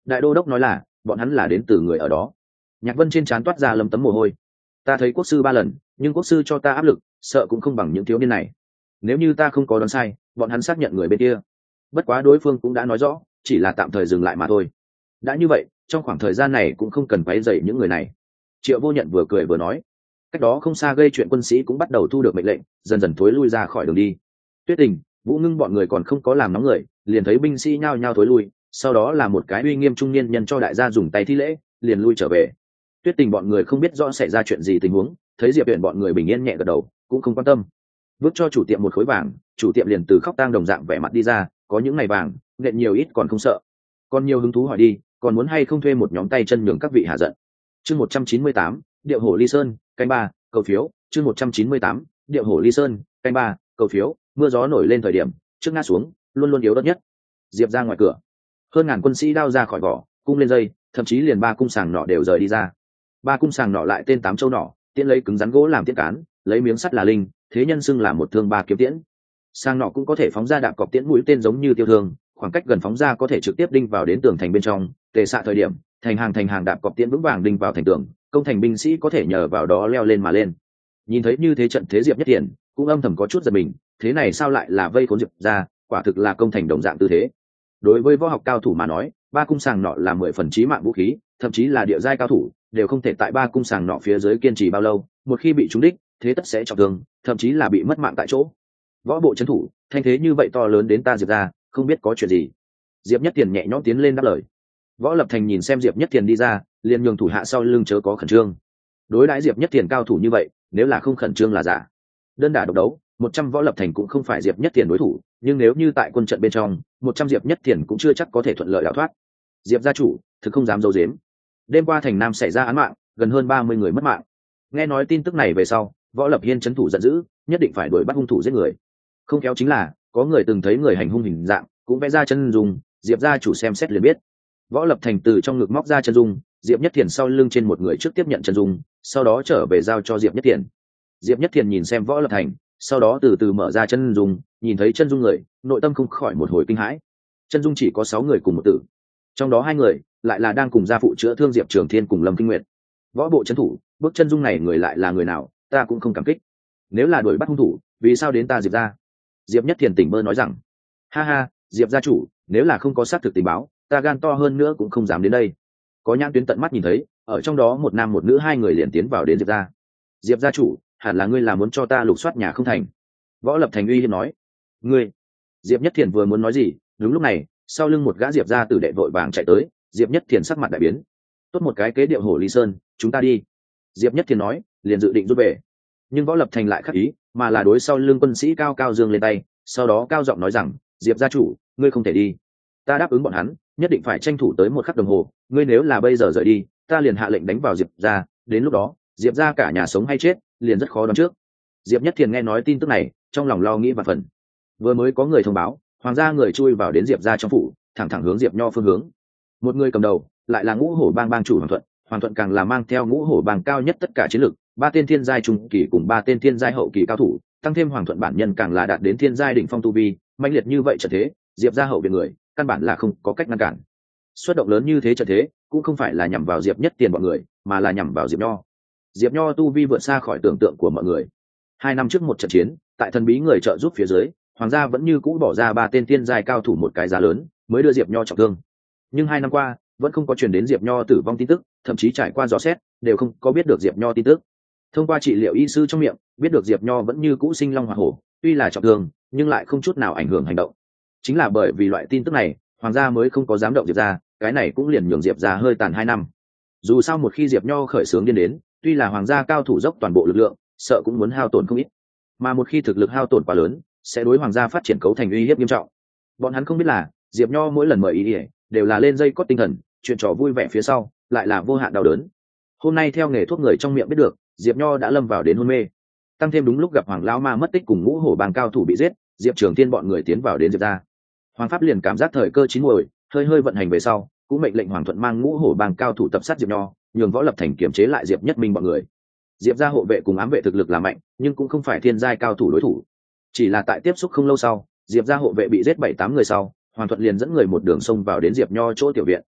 Đại đô đốc nói là bọn hắn là đến từ người ở đó. Nhạc Vân trên trán toát ra lấm tấm mồ hôi. Ta thấy quốc sư 3 lần, nhưng quốc sư cho ta áp lực, sợ cũng không bằng những thiếu niên này. Nếu như ta không có đoán sai, bọn hắn xác nhận người bên kia. Bất quá đối phương cũng đã nói rõ, chỉ là tạm thời dừng lại mà thôi. Đã như vậy, trong khoảng thời gian này cũng không cần quấy rầy những người này. Triệu Vô Nhận vừa cười vừa nói. Cách đó không xa gây chuyện quân sĩ cũng bắt đầu thu được mệnh lệnh, dần dần thối lui ra khỏi đường đi. Tuyết Tình, Vũ Ngưng bọn người còn không có làm nóng người, liền thấy binh sĩ nhao nhao thối lui, sau đó là một cái uy nghiêm trung niên nhân cho đại gia dùng tay thi lễ, liền lui trở về. Tuyết Tình bọn người không biết rõ xảy ra chuyện gì tình huống, thấy Diệp Huyền bọn người bình yên nhẹ gật đầu, cũng không quan tâm. Vứt cho chủ tiệm một khối vàng, chủ tiệm liền từ khóc tang đồng dạng vẻ mặt đi ra, có những ngày vàng, nện nhiều ít còn không sợ. Còn nhiều hứng thú hỏi đi, còn muốn hay không thuê một nhóm tay chân nhường các vị hạ giận. Chương 198, Điệu Hổ Ly Sơn, canh 3, cầu phiếu, chương 198, Điệu Hổ Ly Sơn, canh 3, cầu phiếu, mưa gió nổi lên thời điểm, trước ngã xuống, luôn luôn yếu đất nhất. Diệp ra ngoài cửa, hơn ngàn quân sĩ đao ra khỏi vỏ, cung lên dây, thậm chí liền 3 cung sàng nỏ đều rời đi ra. 3 cung sàng nỏ lại tên 8 châu nỏ, tiễn lấy cứng rắn gỗ làm tiễn cán, lấy miếng sắt là linh, thế nhân xưng là một thương 3 kiếm tiễn. Sang nỏ cũng có thể phóng ra đạn cọc tiễn mũi tên giống như tiêu thương, khoảng cách gần phóng ra có thể trực tiếp đinh vào đến tường thành bên trong, tề xạ thời điểm, thành hàng đạn cọc tiễn vững vàng đinh vào thành tường, công thành binh sĩ có thể nhờ vào đó leo lên mà lên. Nhìn thấy như thế trận thế Diệp Nhất Tiền cũng âm thầm có chút giật mình, thế này sao lại là vây khốn Diệp ra, quả thực là công thành đồng dạng tư thế. Đối với võ học cao thủ mà nói, 3 cung sàng nỏ là 10 phần chí mạng vũ khí, thậm chí là địa giai cao thủ đều không thể tại 3 cung sàng nỏ phía dưới kiên trì bao lâu, một khi bị trúng đích, thế tất sẽ trọng thương, thậm chí là bị mất mạng tại chỗ. Võ bộ trấn thủ, thanh thế như vậy to lớn đến ta Diệp ra, không biết có chuyện gì. Diệp Nhất Tiền nhẹ nhõm tiến lên đáp lời. Võ Lập Thành nhìn xem Diệp Nhất Tiền đi ra, liền nhường thủ hạ sau lưng chớ có khẩn trương. Đối đãi Diệp Nhất Tiền cao thủ như vậy, nếu là không khẩn trương là giả. Đơn đả độc đấu, 100 Võ Lập Thành cũng không phải Diệp Nhất Tiền đối thủ, nhưng nếu như tại quân trận bên trong, 100 Diệp Nhất Tiền cũng chưa chắc có thể thuận lợi đào thoát. Diệp gia chủ, thực không dám giấu giếm. Đêm qua thành Nam xảy ra án mạng, gần hơn 30 người mất mạng. Nghe nói tin tức này về sau, Võ Lập Hiên trấn thủ giận dữ, nhất định phải đuổi bắt hung thủ giết người. Không khéo chính là, có người từng thấy người hành hung hình dạng, cũng vẽ ra chân dung, Diệp gia chủ xem xét liền biết. Võ Lập Thành từ trong ngực móc ra chân dung, Diệp Nhất Thiền sau lưng trên một người trước tiếp nhận chân dung, sau đó trở về giao cho Diệp Nhất Thiền. Diệp Nhất Thiền nhìn xem Võ Lập Thành, sau đó từ từ mở ra chân dung, nhìn thấy chân dung người, nội tâm không khỏi một hồi kinh hãi. Chân dung chỉ có 6 người cùng một tử, trong đó 2 người lại là đang cùng gia phụ chữa thương Diệp Trường Thiên cùng Lâm Kinh Nguyệt. Võ bộ trấn thủ, bước chân dung này người lại là người nào, ta cũng không cảm kích. Nếu là đuổi bắt hung thủ, vì sao đến ta Diệp gia? Diệp Nhất Thiền tỉnh mơ nói rằng, ha ha, Diệp gia chủ, nếu là không có xác thực tình báo, ta gan to hơn nữa cũng không dám đến đây. Có nhãn tuyến tận mắt nhìn thấy, ở trong đó một nam một nữ 2 người liền tiến vào đến Diệp gia. Diệp gia chủ, hẳn là ngươi là muốn cho ta lục soát nhà không thành? Võ Lập Thành uy hiếp nói. Ngươi? Diệp Nhất Thiền vừa muốn nói gì, đúng lúc này, sau lưng một gã Diệp gia tử đệ vội vàng chạy tới. Diệp Nhất Thiền sắc mặt đại biến. Tốt một cái kế điệu Hổ Ly Sơn, chúng ta đi. Diệp Nhất Thiền nói, liền dự định rút về. Nhưng Võ Lập Thành lại khắc ý, mà là đối sau lưng quân sĩ cao cao giương lên tay, sau đó cao giọng nói rằng, Diệp gia chủ, ngươi không thể đi. Ta đáp ứng bọn hắn, nhất định phải tranh thủ tới 1 khắc đồng hồ, ngươi nếu là bây giờ rời đi, ta liền hạ lệnh đánh vào Diệp gia, đến lúc đó, Diệp gia cả nhà sống hay chết, liền rất khó đoán trước. Diệp Nhất Thiền nghe nói tin tức này, trong lòng lo nghĩ và phần. Vừa mới có người thông báo, hoàng gia người chui vào đến Diệp gia trong phủ, thẳng hướng Diệp Nho phương hướng. Một người cầm đầu, lại là Ngũ Hổ Bang bang chủ Hoàng Thuận càng là mang theo Ngũ Hổ Bang cao nhất tất cả chiến lực, 3 tên thiên giai trung kỳ cùng 3 tên thiên giai hậu kỳ cao thủ, tăng thêm Hoàng Thuận bản nhân càng là đạt đến thiên giai đỉnh phong tu vi, mãnh liệt như vậy trận thế, Diệp gia hậu viện người, căn bản là không có cách ngăn cản. Xuất động lớn như thế trận thế, cũng không phải là nhằm vào Diệp Nhất Tiền bọn người, mà là nhằm vào Diệp Nho. Diệp Nho tu vi vượt xa khỏi tưởng tượng của mọi người. 2 năm trước một trận chiến, tại thần bí người trợ giúp phía dưới, hoàng gia vẫn như cũ bỏ ra 3 tên thiên giai cao thủ một cái giá lớn, mới đưa Diệp Nho trọng thương. Nhưng 2 năm qua, vẫn không có truyền đến Diệp Nho tử vong tin tức, thậm chí trải qua dò xét, đều không có biết được Diệp Nho tin tức. Thông qua trị liệu y sư trong miệng, biết được Diệp Nho vẫn như cũ sinh long hỏa hổ, tuy là trọng thương, nhưng lại không chút nào ảnh hưởng hành động. Chính là bởi vì loại tin tức này, hoàng gia mới không có dám động Diệp gia, cái này cũng liền nhường Diệp gia hơi tàn 2 năm. Dù sao một khi Diệp Nho khởi xướng điên đến, tuy là hoàng gia cao thủ dốc toàn bộ lực lượng, sợ cũng muốn hao tổn không ít. Mà một khi thực lực hao tổn quá lớn, sẽ đối hoàng gia phát triển cấu thành uy hiếp nghiêm trọng. Bọn hắn không biết là, Diệp Nho mỗi lần mời ý ỉa, đều là lên dây cót tinh thần, chuyện trò vui vẻ phía sau, lại là vô hạn đau đớn. Hôm nay theo nghề thuốc người trong miệng biết được, Diệp Nho đã lâm vào đến hôn mê. Tăng thêm đúng lúc gặp Hoàng lão ma mất tích cùng Ngũ Hổ Bang cao thủ bị giết, Diệp Trường Thiên bọn người tiến vào đến Diệp gia. Hoàng pháp liền cảm giác thời cơ chín muồi, hơi vận hành về sau, cũng mệnh lệnh Hoàng Thuận mang Ngũ Hổ Bang cao thủ tập sát Diệp Nho, nhường Võ Lập Thành kiểm chế lại Diệp Nhất Minh bọn người. Diệp gia hộ vệ cùng ám vệ thực lực là mạnh, nhưng cũng không phải thiên giai cao thủ đối thủ. Chỉ là tại tiếp xúc không lâu sau, Diệp gia hộ vệ bị giết 7-8 người sau, Hoàng Thuận liền dẫn người một đường xông vào đến Diệp Nho chỗ tiểu viện.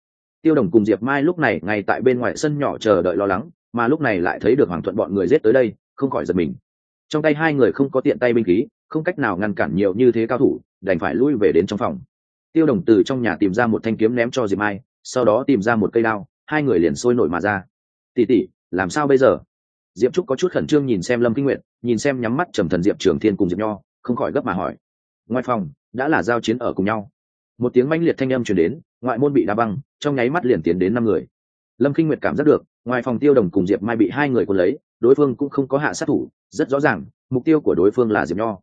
Tiêu Đồng cùng Diệp Mai lúc này ngay tại bên ngoài sân nhỏ chờ đợi lo lắng, mà lúc này lại thấy được Hoàng Thuận bọn người giết tới đây, không khỏi giật mình. Trong tay hai người không có tiện tay binh khí, không cách nào ngăn cản nhiều như thế cao thủ, đành phải lui về đến trong phòng. Tiêu Đồng từ trong nhà tìm ra một thanh kiếm ném cho Diệp Mai, sau đó tìm ra một cây đao, hai người liền sôi nổi mà ra. Tỷ tỷ, làm sao bây giờ? Diệp Trúc có chút khẩn trương nhìn xem Lâm Kinh Nguyệt, nhìn xem nhắm mắt trầm thần Diệp Trường Thiên cùng Diệp Nho, không khỏi gấp mà hỏi. Ngoài phòng đã là giao chiến ở cùng nhau, một tiếng mãnh liệt thanh âm truyền đến, ngoại môn bị đá băng, trong nháy mắt liền tiến đến 5 người. Lâm Kinh Nguyệt cảm giác được, ngoài phòng Tiêu Đồng cùng Diệp Mai bị hai người cuốn lấy, đối phương cũng không có hạ sát thủ, rất rõ ràng, mục tiêu của đối phương là Diệp Nho.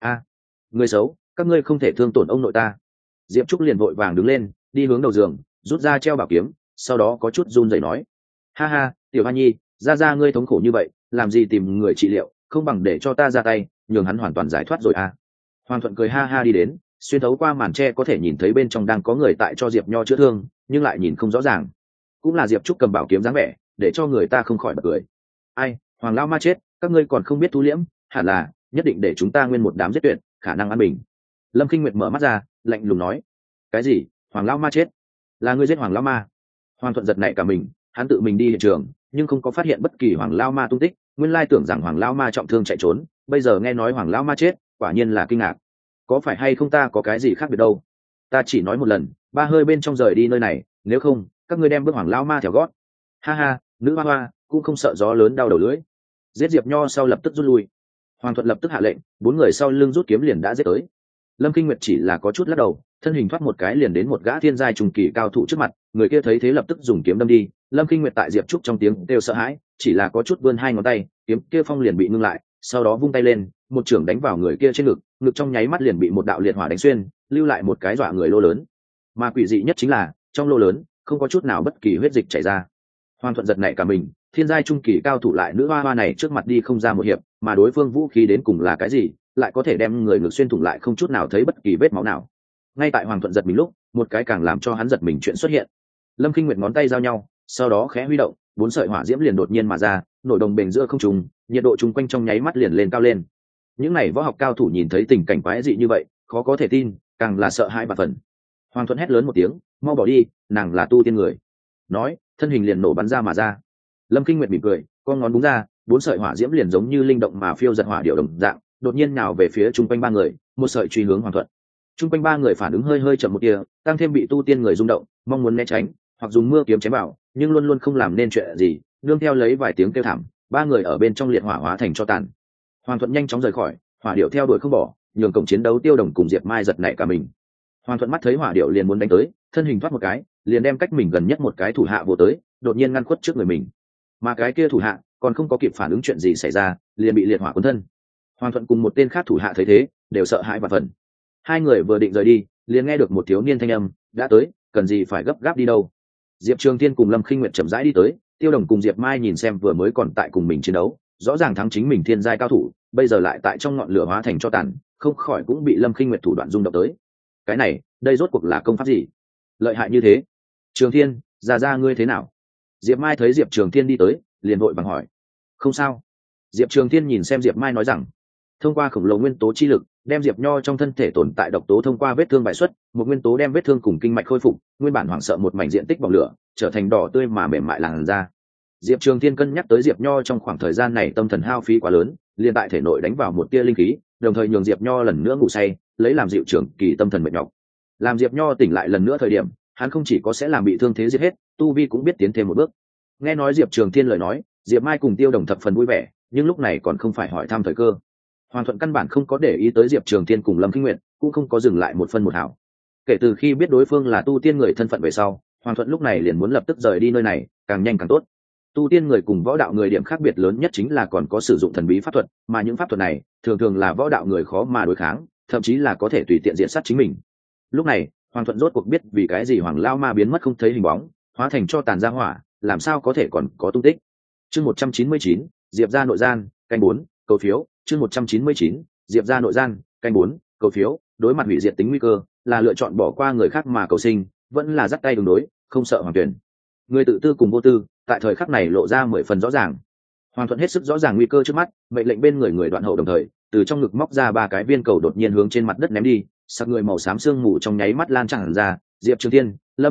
Người xấu, các ngươi không thể thương tổn ông nội ta. Diệp Trúc liền vội vàng đứng lên, đi hướng đầu giường, rút ra treo bảo kiếm, sau đó có chút run rẩy nói: "Ha ha, Tiểu Hoa Nhi, ra ngươi thống khổ như vậy, làm gì tìm người trị liệu, không bằng để cho ta ra tay, nhường hắn hoàn toàn giải thoát rồi à." Hoàng Thuận cười ha ha đi đến, xuyên thấu qua màn tre có thể nhìn thấy bên trong đang có người tại cho Diệp Nho chữa thương, nhưng lại nhìn không rõ ràng. Cũng là Diệp Trúc cầm bảo kiếm dáng vẻ, để cho người ta không khỏi bật cười. Ai, Hoàng lão ma chết, các ngươi còn không biết thu liễm, hẳn là nhất định để chúng ta nguyên một đám giết tuyệt, khả năng an bình. Lâm Kinh Nguyệt mở mắt ra, lạnh lùng nói: "Cái gì? Hoàng lão ma chết? Là ngươi giết Hoàng lão ma?" Hoàng Thuận giật nảy cả mình, hắn tự mình đi hiện trường, nhưng không có phát hiện bất kỳ Hoàng lão ma tung tích, nguyên lai tưởng rằng Hoàng lão ma trọng thương chạy trốn, bây giờ nghe nói Hoàng lão ma chết, quả nhiên là kinh ngạc. Có phải hay không ta có cái gì khác biệt đâu? Ta chỉ nói một lần, ba hơi bên trong rời đi nơi này, nếu không, các ngươi đem bước Hoàng lão ma theo gót. Ha ha, nữ hoa hoa cũng không sợ gió lớn đau đầu lưỡi. Giết Diệp Nho sau lập tức rút lui. Hoàng Thuận lập tức hạ lệnh, 4 người sau lưng rút kiếm liền đã giết tới. Lâm Kinh Nguyệt chỉ là có chút lắc đầu, thân hình thoát một cái liền đến một gã thiên giai trùng kỳ cao thủ trước mặt, người kia thấy thế lập tức dùng kiếm đâm đi. Lâm Kinh Nguyệt tại Diệp Trúc trong tiếng kêu sợ hãi, chỉ là có chút vươn hai ngón tay, kiếm kia phong liền bị ngưng lại, sau đó vung tay lên, một chưởng đánh vào người kia trên ngực, ngực trong nháy mắt liền bị một đạo liệt hỏa đánh xuyên, lưu lại một cái dọa người lô lớn. Mà quỷ dị nhất chính là, trong lô lớn không có chút nào bất kỳ huyết dịch chảy ra. Hoàng Thuận giật nảy cả mình, thiên giai trung kỳ cao thủ lại nữ hoa hoa này trước mặt đi không ra một hiệp, mà đối phương vũ khí đến cùng là cái gì, lại có thể đem người ngực xuyên thủng lại không chút nào thấy bất kỳ vết máu nào. Ngay tại Hoàng Thuận giật mình lúc, một cái càng làm cho hắn giật mình chuyện xuất hiện. Lâm Kinh Nguyệt ngón tay giao nhau, sau đó khẽ huy động, 4 sợi hỏa diễm liền đột nhiên mà ra, nổi đồng bền giữa không trung, nhiệt độ chung quanh trong nháy mắt liền lên cao lên. Những này võ học cao thủ nhìn thấy tình cảnh quái dị như vậy, khó có thể tin, càng là sợ hãi bạt phần. Hoàng Thuận hét lớn một tiếng, mau bỏ đi, nàng là tu tiên người. Nói, thân hình liền nổ bắn ra mà ra. Lâm Kinh Nguyệt mỉm cười, con ngón búng ra, 4 sợi hỏa diễm liền giống như linh động mà phiêu giật hỏa điệu đồng dạng, đột nhiên nào về phía chung quanh 3 người, một sợi truy hướng Hoàng Thuận. Chung quanh 3 người phản ứng hơi chậm một tia, tăng thêm bị tu tiên người rung động, mong muốn né tránh, hoặc dùng mưa kiếm chém vào, nhưng luôn luôn không làm nên chuyện gì, nương theo lấy vài tiếng kêu thảm, 3 người ở bên trong liệt hỏa hóa thành tro tàn. Hoàng Thuận nhanh chóng rời khỏi, hỏa điệu theo đuổi không bỏ, nhường cổng chiến đấu Tiêu Đồng cùng Diệp Mai giật nảy cả mình. Hoàng Thuận mắt thấy hỏa điệu liền muốn đánh tới, thân hình thoát một cái, liền đem cách mình gần nhất một cái thủ hạ vô tới, đột nhiên ngăn khuất trước người mình. Mà cái kia thủ hạ còn không có kịp phản ứng chuyện gì xảy ra, liền bị liệt hỏa cuốn thân. Hoàng Thuận cùng một tên khác thủ hạ thấy thế, đều sợ hãi và phần. Hai người vừa định rời đi, liền nghe được một thiếu niên thanh âm, đã tới, cần gì phải gấp gáp đi đâu. Diệp Trường Thiên cùng Lâm Kinh Nguyệt chậm rãi đi tới, Tiêu Đồng cùng Diệp Mai nhìn xem vừa mới còn tại cùng mình chiến đấu, rõ ràng thắng chính mình thiên giai cao thủ, bây giờ lại tại trong ngọn lửa hóa thành tro tàn, không khỏi cũng bị Lâm Kinh Nguyệt thủ đoạn rung động tới. Cái này, đây rốt cuộc là công pháp gì? Lợi hại như thế. Trường Thiên, ra ngươi thế nào? Diệp Mai thấy Diệp Trường Thiên đi tới, liền vội vàng hỏi. Không sao. Diệp Trường Thiên nhìn xem Diệp Mai nói rằng, thông qua khổng lồ nguyên tố chi lực, đem Diệp Nho trong thân thể tồn tại độc tố thông qua vết thương bài xuất, một nguyên tố đem vết thương cùng kinh mạch khôi phục, nguyên bản hoảng sợ một mảnh diện tích bỏng lửa, trở thành đỏ tươi mà mềm mại làn da. Diệp Trường Thiên cân nhắc tới Diệp Nho trong khoảng thời gian này tâm thần hao phí quá lớn, liền tại thể nội đánh vào một tia linh khí, đồng thời nhường Diệp Nho lần nữa ngủ say, lấy làm dịu trưởng kỳ tâm thần mệt nhọc. Làm Diệp Nho tỉnh lại lần nữa thời điểm, hắn không chỉ có sẽ làm bị thương thế giết hết, tu vi cũng biết tiến thêm một bước. Nghe nói Diệp Trường Thiên lời nói, Diệp Mai cùng Tiêu Đồng thập phần vui vẻ, nhưng lúc này còn không phải hỏi thăm thời cơ. Hoàng Thuận căn bản không có để ý tới Diệp Trường Thiên cùng Lâm Kinh Nguyệt, cũng không có dừng lại một phân một hào. Kể từ khi biết đối phương là tu tiên người thân phận về sau, Hoàng Thuận lúc này liền muốn lập tức rời đi nơi này, càng nhanh càng tốt. Tu tiên người cùng võ đạo người điểm khác biệt lớn nhất chính là còn có sử dụng thần bí pháp thuật, mà những pháp thuật này thường thường là võ đạo người khó mà đối kháng, thậm chí là có thể tùy tiện diện sát chính mình. Lúc này, Hoàng Thuận rốt cuộc biết vì cái gì Hoàng Lao Ma biến mất không thấy hình bóng, hóa thành cho tàn ra hỏa, làm sao có thể còn có tung tích. Chương 199, Diệp gia nội gian, canh 4, cầu phiếu. Chương 199, Diệp gia nội gian, canh 4, cầu phiếu. Đối mặt hủy diệt tính nguy cơ, là lựa chọn bỏ qua người khác mà cầu sinh, vẫn là dắt tay đường đối, không sợ Hoàng Tuyển. Người tự tư cùng vô tư, tại thời khắc này lộ ra 10 phần rõ ràng. Hoàng Thuận hết sức rõ ràng nguy cơ trước mắt, mệnh lệnh bên người người đoạn hậu đồng thời, từ trong ngực móc ra 3 cái viên cầu đột nhiên hướng trên mặt đất ném đi, sắc người màu xám sương mù trong nháy mắt lan tràn ra, Diệp Trường Thiên, Lâm Kinh Nguyệt,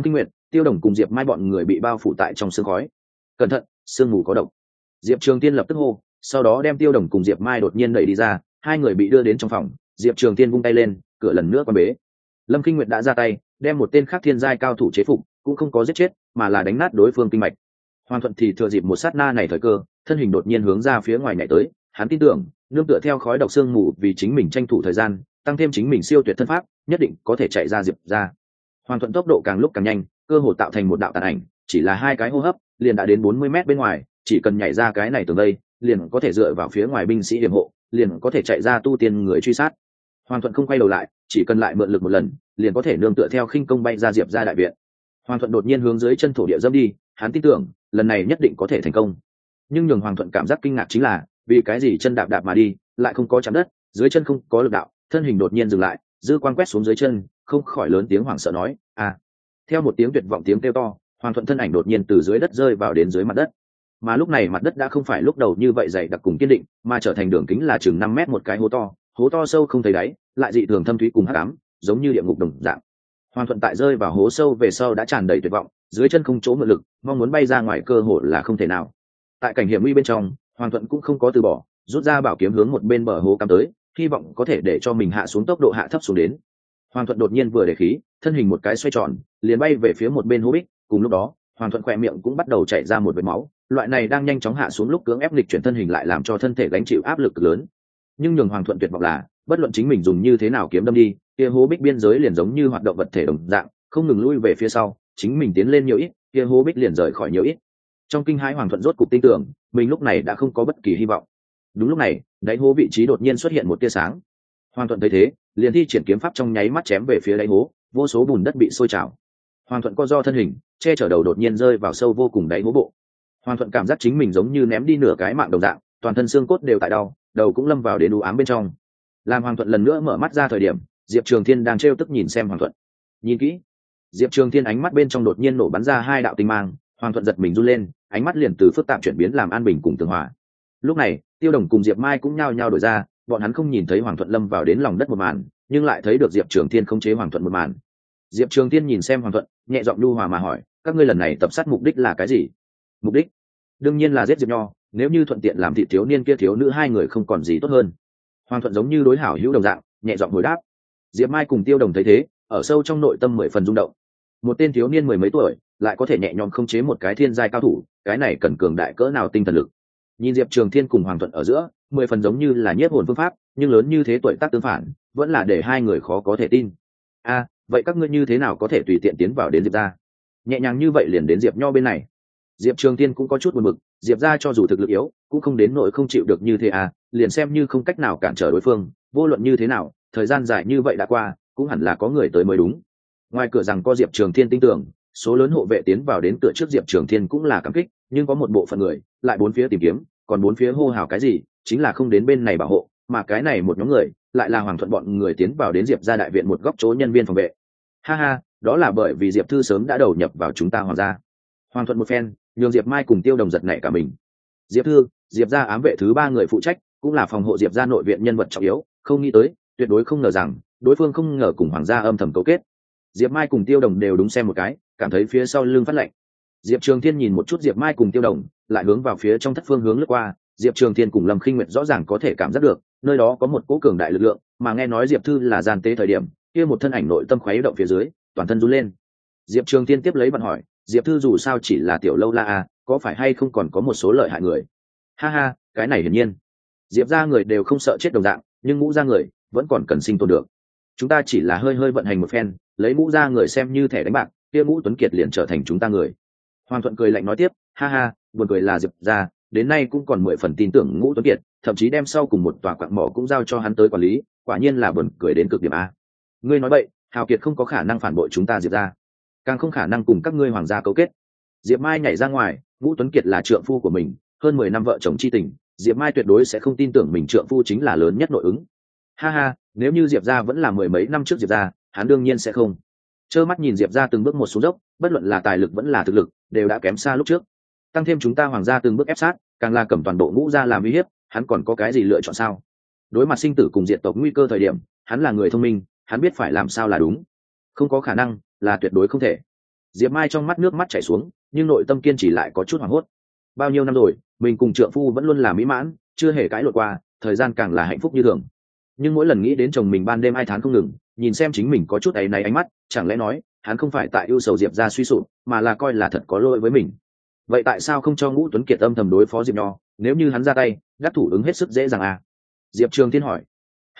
Tiêu Đồng cùng Diệp Mai bọn người bị bao phủ tại trong sương khói. Cẩn thận, sương mù có độc. Diệp Trường Tiên lập tức hô, sau đó đem Tiêu Đồng cùng Diệp Mai đột nhiên đẩy đi ra, hai người bị đưa đến trong phòng. Diệp Trường Tiên vung tay lên, cửa lần nữa quan bế. Lâm Kinh Nguyệt đã ra tay, đem một tên khác thiên giai cao thủ chế phục, cũng không có giết chết, mà là đánh nát đối phương kinh mạch. Hoàng Thuận thì thừa dịp một sát na này thời cơ, thân hình đột nhiên hướng ra phía ngoài nhảy tới. Hắn tin tưởng, nương tựa theo khói độc sương mù vì chính mình tranh thủ thời gian, tăng thêm chính mình siêu tuyệt thân pháp, nhất định có thể chạy ra Diệp ra. Hoàng Thuận tốc độ càng lúc càng nhanh, cơ hồ tạo thành một đạo tàn ảnh, chỉ là hai cái hô hấp, liền đã đến 40 mét bên ngoài, chỉ cần nhảy ra cái này tường đây, liền có thể dựa vào phía ngoài binh sĩ hiểm hộ, liền có thể chạy ra tu tiên người truy sát. Hoàng Thuận không quay đầu lại, chỉ cần lại mượn lực một lần, liền có thể nương tựa theo khinh công bay ra Diệp ra đại viện. Hoàng Thuận đột nhiên hướng dưới chân thổ địa dẫm đi, hắn tin tưởng, lần này nhất định có thể thành công. Nhưng nhường Hoàng Thuận cảm giác kinh ngạc chính là, vì cái gì chân đạp đạp mà đi, lại không có chạm đất, dưới chân không có lực đạo, thân hình đột nhiên dừng lại, dư quang quét xuống dưới chân, không khỏi lớn tiếng hoảng sợ nói, "À!" Theo một tiếng tuyệt vọng tiếng kêu to, Hoàng Thuận thân ảnh đột nhiên từ dưới đất rơi vào đến dưới mặt đất. Mà lúc này mặt đất đã không phải lúc đầu như vậy dày đặc cùng kiên định, mà trở thành đường kính là chừng 5 mét một cái hố to sâu không thấy đáy, lại dị thường thâm thúy cùng hắc ám, giống như địa ngục đồng dạng. Hoàng Thuận tại rơi vào hố sâu về sau đã tràn đầy tuyệt vọng, dưới chân không chỗ mượn lực, mong muốn bay ra ngoài cơ hội là không thể nào. Tại cảnh hiểm nguy bên trong, Hoàng Thuận cũng không có từ bỏ, rút ra bảo kiếm hướng một bên bờ hố cắm tới, hy vọng có thể để cho mình hạ xuống tốc độ hạ thấp xuống đến. Hoàng Thuận đột nhiên vừa để khí, thân hình một cái xoay tròn, liền bay về phía một bên hố bích. Cùng lúc đó, Hoàng Thuận khỏe miệng cũng bắt đầu chảy ra một vệt máu. Loại này đang nhanh chóng hạ xuống lúc cưỡng ép nghịch chuyển thân hình lại làm cho thân thể gánh chịu áp lực cực lớn. Nhưng nhường Hoàng Thuận tuyệt vọng là, bất luận chính mình dùng như thế nào kiếm đâm đi, kia hố bích biên giới liền giống như hoạt động vật thể đồng dạng, không ngừng lui về phía sau, chính mình tiến lên nhiều ít, kia hố bích liền rời khỏi nhiều ít. Trong kinh hãi, Hoàng Thuận rốt cục tin tưởng, mình lúc này đã không có bất kỳ hy vọng. Đúng lúc này, đáy hố vị trí đột nhiên xuất hiện một tia sáng. Hoàng Thuận thấy thế, liền thi triển kiếm pháp trong nháy mắt chém về phía đáy hố, vô số bùn đất bị sôi trào. Hoàng Thuận co do thân hình, che chở đầu đột nhiên rơi vào sâu vô cùng đáy hố bộ. Hoàng Thuận cảm giác chính mình giống như ném đi nửa cái mạng đồng dạng, toàn thân xương cốt đều tại đau, đầu cũng lâm vào đến u ám bên trong. Làm Hoàng Thuận lần nữa mở mắt ra thời điểm, Diệp Trường Thiên đang trêu tức nhìn xem Hoàng Thuận. Nhìn kỹ, Diệp Trường Thiên ánh mắt bên trong đột nhiên nổ bắn ra hai đạo tinh mang. Hoàng Thuận giật mình run lên, ánh mắt liền từ phức tạp chuyển biến làm an bình cùng tường hòa. Lúc này, Tiêu Đồng cùng Diệp Mai cũng nhao nhao đổi ra, bọn hắn không nhìn thấy Hoàng Thuận lâm vào đến lòng đất một màn, nhưng lại thấy được Diệp Trường Thiên khống chế Hoàng Thuận một màn. Diệp Trường Thiên nhìn xem Hoàng Thuận, nhẹ giọng nhu hòa mà hỏi, các ngươi lần này tập sát mục đích là cái gì? Mục đích đương nhiên là giết Diệp Nho, nếu như thuận tiện làm thị thiếu niên kia thiếu nữ hai người không còn gì tốt hơn. Hoàng Thuận giống như đối hảo hữu đồng dạng, nhẹ giọng hồi đáp. Diệp Mai cùng Tiêu Đồng thấy thế, ở sâu trong nội tâm 10 phần rung động. Một tên thiếu niên mười mấy tuổi, lại có thể nhẹ nhõm khống chế một cái thiên giai cao thủ, cái này cần cường đại cỡ nào tinh thần lực. Nhìn Diệp Trường Thiên cùng Hoàng Thuận ở giữa, 10 phần giống như là nhiếp hồn phương pháp, nhưng lớn như thế tuổi tác tương phản, vẫn là để hai người khó có thể tin. A, vậy các ngươi như thế nào có thể tùy tiện tiến vào đến Diệp gia? Nhẹ nhàng như vậy liền đến Diệp Nho bên này. Diệp Trường Thiên cũng có chút buồn bực, Diệp gia cho dù thực lực yếu, cũng không đến nỗi không chịu được như thế à, liền xem như không cách nào cản trở đối phương, vô luận như thế nào, thời gian dài như vậy đã qua, cũng hẳn là có người tới mới đúng. Ngoài cửa rằng có Diệp Trường Thiên tin tưởng, số lớn hộ vệ tiến vào đến cửa trước Diệp Trường Thiên cũng là cảm kích, nhưng có một bộ phận người lại bốn phía tìm kiếm, còn bốn phía hô hào cái gì, chính là không đến bên này bảo hộ, mà cái này một nhóm người lại là Hoàng Thuận bọn người tiến vào đến Diệp gia đại viện một góc chỗ nhân viên phòng vệ. Ha ha, đó là bởi vì Diệp Thư sớm đã đầu nhập vào chúng ta Hoàng gia. Hoàng Thuận một phen, nhường Diệp Mai cùng Tiêu Đồng giật nảy cả mình. Diệp Thư, Diệp gia ám vệ thứ 3 người phụ trách, cũng là phòng hộ Diệp gia nội viện nhân vật trọng yếu, không nghĩ tới, tuyệt đối không ngờ rằng đối phương không ngờ cùng Hoàng gia âm thầm cấu kết. Diệp Mai cùng Tiêu Đồng đều đúng xem một cái, cảm thấy phía sau lưng phát lạnh. Diệp Trường Thiên nhìn một chút Diệp Mai cùng Tiêu Đồng, lại hướng vào phía trong thất phương hướng lướt qua. Diệp Trường Thiên cùng Lâm Khinh Nguyệt rõ ràng có thể cảm giác được, nơi đó có một cỗ cường đại lực lượng, mà nghe nói Diệp Thư là gian tế thời điểm, kia một thân ảnh nội tâm khuấy động phía dưới, toàn thân run lên. Diệp Trường Thiên tiếp lấy bạn hỏi, Diệp Thư dù sao chỉ là tiểu lâu la à, có phải hay không còn có một số lợi hại người? Ha ha, cái này hiển nhiên. Diệp gia người đều không sợ chết đồng dạng, nhưng Ngũ gia người vẫn còn cần sinh tồn được. Chúng ta chỉ là hơi hơi vận hành một phen, lấy Ngũ gia người xem như thẻ đánh bạc, kia Ngũ Tuấn Kiệt liền trở thành chúng ta người. Hoàng Thuận cười lạnh nói tiếp, ha ha, buồn cười là Diệp gia đến nay cũng còn 10 phần tin tưởng Ngũ Tuấn Kiệt, thậm chí đem sau cùng một tòa quặng mỏ cũng giao cho hắn tới quản lý, quả nhiên là buồn cười đến cực điểm a. Ngươi nói bậy, Hào Kiệt không có khả năng phản bội chúng ta Diệp gia, càng không khả năng cùng các ngươi Hoàng gia cấu kết. Diệp Mai nhảy ra ngoài, Ngũ Tuấn Kiệt là trượng phu của mình, hơn 10 năm vợ chồng chi tình, Diệp Mai tuyệt đối sẽ không tin tưởng mình trượng phu chính là lớn nhất nội ứng. Ha ha, nếu như Diệp gia vẫn là 10 mấy năm trước Diệp gia, hắn đương nhiên sẽ không. Trơ mắt nhìn Diệp gia từng bước một xuống dốc, bất luận là tài lực vẫn là thực lực, đều đã kém xa lúc trước. Tăng thêm chúng ta Hoàng gia từng bước ép sát, càng là cầm toàn bộ Ngũ gia làm uy hiếp, hắn còn có cái gì lựa chọn sao? Đối mặt sinh tử cùng diệt tộc nguy cơ thời điểm, hắn là người thông minh, hắn biết phải làm sao là đúng. Không có khả năng, là tuyệt đối không thể. Diệp Mai trong mắt nước mắt chảy xuống, nhưng nội tâm kiên trì lại có chút hoảng hốt. Bao nhiêu năm rồi, mình cùng trượng phu vẫn luôn là mỹ mãn, chưa hề cãi lộn qua, thời gian càng là hạnh phúc như thường. Nhưng mỗi lần nghĩ đến chồng mình ban đêm ai thán không ngừng, nhìn xem chính mình có chút áy náy ánh mắt, chẳng lẽ nói hắn không phải tại ưu sầu Diệp ra suy sụp, mà là coi là thật có lỗi với mình. Vậy tại sao không cho Ngũ Tuấn Kiệt âm thầm đối phó Diệp Nho, nếu như hắn ra tay, đắc thủ ứng hết sức dễ dàng à? Diệp Trường Thiên hỏi.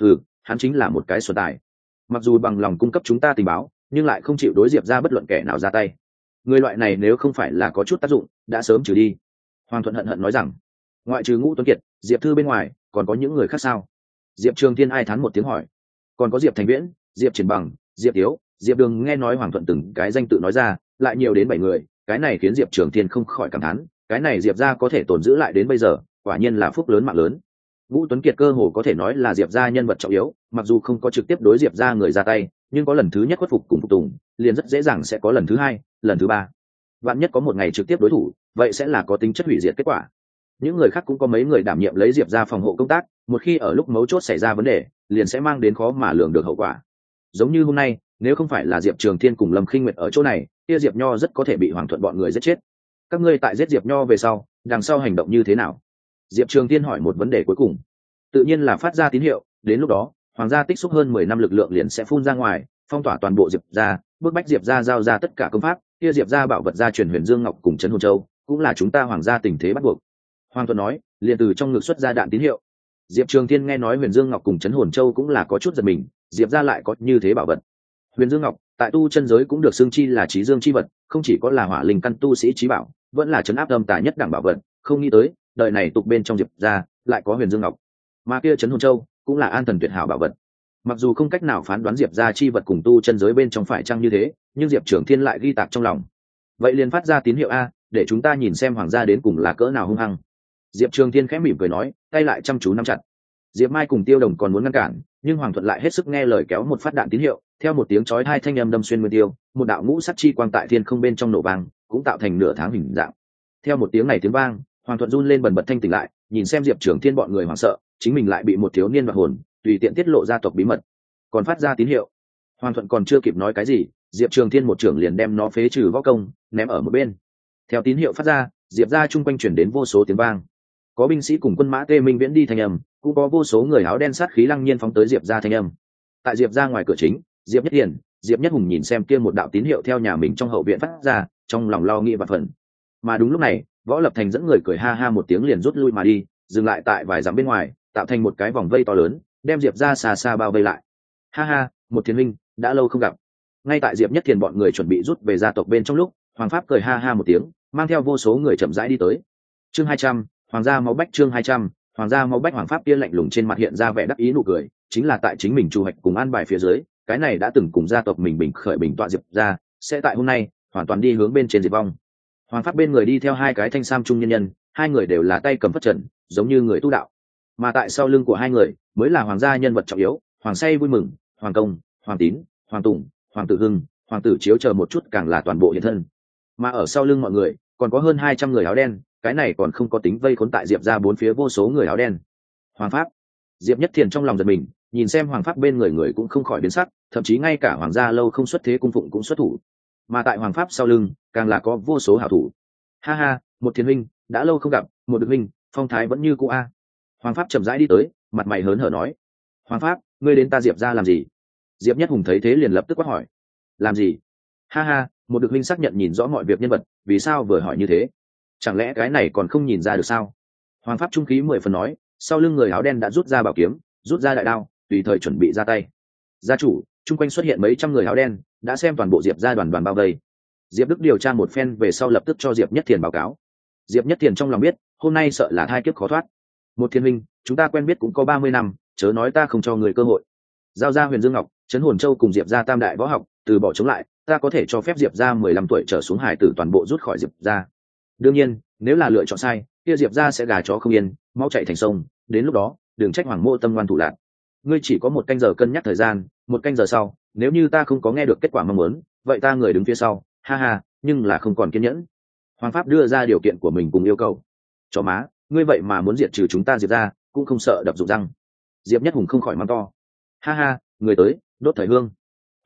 Hắn chính là một cái xuẩn tài, mặc dù bằng lòng cung cấp chúng ta tình báo, nhưng lại không chịu đối Diệp ra bất luận kẻ nào ra tay. Người loại này nếu không phải là có chút tác dụng, đã sớm trừ đi. Hoàng Thuận hận hận nói rằng, ngoại trừ Ngũ Tuấn Kiệt, Diệp Thư bên ngoài, còn có những người khác sao? Diệp Trường Thiên ai thán một tiếng hỏi. Còn có Diệp Thành Viễn, Diệp Triển Bằng, Diệp Tiếu, Diệp Đường, nghe nói Hoàng Thuận từng cái danh tự nói ra, lại nhiều đến 7 người, cái này khiến Diệp Trường Thiên không khỏi cảm thán, cái này Diệp gia có thể tồn giữ lại đến bây giờ, quả nhiên là phúc lớn mạng lớn. Ngũ Tuấn Kiệt cơ hồ có thể nói là Diệp gia nhân vật trọng yếu, mặc dù không có trực tiếp đối Diệp gia người ra tay, nhưng có lần thứ nhất khuất phục cùng phục tùng, liền rất dễ dàng sẽ có lần thứ hai, lần thứ ba. Vạn nhất có một ngày trực tiếp đối thủ, vậy sẽ là có tính chất hủy diệt kết quả. Những người khác cũng có mấy người đảm nhiệm lấy Diệp gia phòng hộ công tác, một khi ở lúc mấu chốt xảy ra vấn đề, liền sẽ mang đến khó mà lường được hậu quả. Giống như hôm nay, nếu không phải là Diệp Trường Thiên cùng Lâm Khinh Nguyệt ở chỗ này, kia Diệp Nho rất có thể bị Hoàng Thuận bọn người giết chết. Các ngươi tại giết Diệp Nho về sau, đằng sau hành động như thế nào? Diệp Trường Thiên hỏi một vấn đề cuối cùng. Tự nhiên là phát ra tín hiệu, đến lúc đó, hoàng gia tích xúc hơn 10 năm lực lượng liền sẽ phun ra ngoài, phong tỏa toàn bộ Diệp gia, bức bách Diệp gia giao ra tất cả công pháp, kia Diệp gia bảo vật gia truyền Huyền Dương Ngọc cùng Trấn Hồn Châu, cũng là chúng ta hoàng gia tình thế bắt buộc. Hoàng Thuận nói, liền từ trong ngực xuất ra đạn tín hiệu. Diệp Trường Thiên nghe nói Huyền Dương Ngọc cùng Trấn Hồn Châu cũng là có chút giật mình, Diệp gia lại có như thế bảo vật. Huyền Dương Ngọc tại tu chân giới cũng được xưng chi là trí dương chi vật, không chỉ có là hỏa linh căn tu sĩ trí bảo, vẫn là trấn áp âm tà nhất đẳng bảo vật, không nghĩ tới, đời này tục bên trong Diệp gia lại có Huyền Dương Ngọc. Mà kia Trấn Hồn Châu cũng là an thần tuyệt hảo bảo vật. Mặc dù không cách nào phán đoán Diệp gia chi vật cùng tu chân giới bên trong phải chăng như thế, nhưng Diệp Trường Thiên lại ghi tạc trong lòng. Vậy liền phát ra tín hiệu a, để chúng ta nhìn xem hoàng gia đến cùng là cỡ nào hung hăng. Diệp Trường Thiên khẽ mỉm cười nói, tay lại chăm chú nắm chặt. Diệp Mai cùng Tiêu Đồng còn muốn ngăn cản, nhưng Hoàng Thuận lại hết sức nghe lời kéo một phát đạn tín hiệu, theo một tiếng chói tai thanh âm đâm xuyên nguyên tiêu, một đạo ngũ sắc chi quang tại thiên không bên trong nổ vang, cũng tạo thành nửa tháng hình dạng. Theo một tiếng này tiếng vang, Hoàng Thuận run lên bần bật thanh tỉnh lại, nhìn xem Diệp Trường Thiên bọn người hoảng sợ, chính mình lại bị một thiếu niên đoạt hồn, tùy tiện tiết lộ gia tộc bí mật, còn phát ra tín hiệu. Hoàng Thuận còn chưa kịp nói cái gì, Diệp Trường Thiên một trưởng liền đem nó phế trừ võ công, ném ở một bên. Theo tín hiệu phát ra, Diệp gia chung quanh truyền đến vô số tiếng vang. Có binh sĩ cùng quân mã Tê Minh viễn đi thanh âm, cũng có vô số người áo đen sát khí lăng nhiên phóng tới Diệp gia thanh âm. Tại Diệp gia ngoài cửa chính, Diệp Nhất Hiền, Diệp Nhất Hùng nhìn xem kia một đạo tín hiệu theo nhà mình trong hậu viện phát ra, trong lòng lo nghĩ và phần. Mà đúng lúc này, Võ Lập Thành dẫn người cười ha ha một tiếng liền rút lui mà đi, dừng lại tại vài dặm bên ngoài, tạo thành một cái vòng vây to lớn, đem Diệp gia xa xa bao vây lại. Ha ha, một thiên minh, đã lâu không gặp. Ngay tại Diệp Nhất Hiền bọn người chuẩn bị rút về gia tộc bên trong lúc, Hoàng Pháp cười ha ha một tiếng, mang theo vô số người chậm rãi đi tới. Chương 200, Hoàng gia máu bách. Chương 200, Hoàng gia máu bách. Hoàng Pháp kia lạnh lùng trên mặt hiện ra vẻ đắc ý nụ cười, chính là tại chính mình chu hoạch cùng an bài phía dưới, cái này đã từng cùng gia tộc mình bình khởi bình tọa Diệp gia, sẽ tại hôm nay hoàn toàn đi hướng bên trên diệt vong. Hoàng Pháp bên người đi theo hai cái thanh sam trung nhân nhân, hai người đều là tay cầm phất trần, giống như người tu đạo. Mà tại sau lưng của hai người mới là hoàng gia nhân vật trọng yếu, Hoàng Say vui mừng, Hoàng Công, Hoàng Tín, Hoàng Tùng, Hoàng Tử Hưng, Hoàng Tử Chiếu chờ một chút càng là toàn bộ hiện thân. Mà ở sau lưng mọi người còn có hơn 200 người áo đen, cái này còn không có tính vây khốn tại Diệp gia bốn phía vô số người áo đen. Hoàng Pháp, Diệp Nhất Thiền trong lòng giật mình, nhìn xem Hoàng Pháp bên người người cũng không khỏi biến sắc, thậm chí ngay cả hoàng gia lâu không xuất thế cung phụng cũng xuất thủ. Mà tại Hoàng Pháp sau lưng càng là có vô số hảo thủ. Ha ha, một Thiên huynh, đã lâu không gặp, một Được huynh, phong thái vẫn như cũ a. Hoàng Pháp chậm rãi đi tới, mặt mày hớn hở nói: Hoàng Pháp, ngươi đến ta Diệp gia làm gì? Diệp Nhất Hùng thấy thế liền lập tức quát hỏi: làm gì? Ha ha, một Được huynh xác nhận nhìn rõ mọi việc nhân vật, vì sao vừa hỏi như thế? Chẳng lẽ cái này còn không nhìn ra được sao? Hoàng Pháp trung khí 10 phần nói, sau lưng người áo đen đã rút ra bảo kiếm, rút ra đại đao, tùy thời chuẩn bị ra tay. Gia chủ, chung quanh xuất hiện mấy trăm người áo đen, đã xem toàn bộ Diệp gia đoàn bao vây. Diệp Đức điều tra một phen về sau lập tức cho Diệp Nhất Thiền báo cáo. Diệp Nhất Thiền trong lòng biết, hôm nay sợ là thai kiếp khó thoát. Một Thiên minh, chúng ta quen biết cũng có 30 năm, chớ nói ta không cho người cơ hội. Giao ra Huyền Dương Ngọc, Trấn Hồn Châu cùng Diệp gia tam đại võ học, từ bỏ chống lại, ta có thể cho phép Diệp gia 15 tuổi trở xuống hải tử toàn bộ rút khỏi Diệp gia. Đương nhiên, nếu là lựa chọn sai, kia Diệp gia sẽ gà chó không yên, máu chảy thành sông, đến lúc đó, đừng trách Hoàng Mô tâm ngoan thủ lạn. Ngươi chỉ có 1 canh giờ cân nhắc thời gian, 1 canh giờ sau, nếu như ta không có nghe được kết quả mong muốn, vậy ta người đứng phía sau, ha ha, nhưng là không còn kiên nhẫn. Hoàng Pháp đưa ra điều kiện của mình cùng yêu cầu. Chó má, ngươi vậy mà muốn diệt trừ chúng ta Diệp gia, cũng không sợ đập dụng răng. Diệp Nhất Hùng không khỏi mắng to. Ha ha, người tới, đốt thời hương.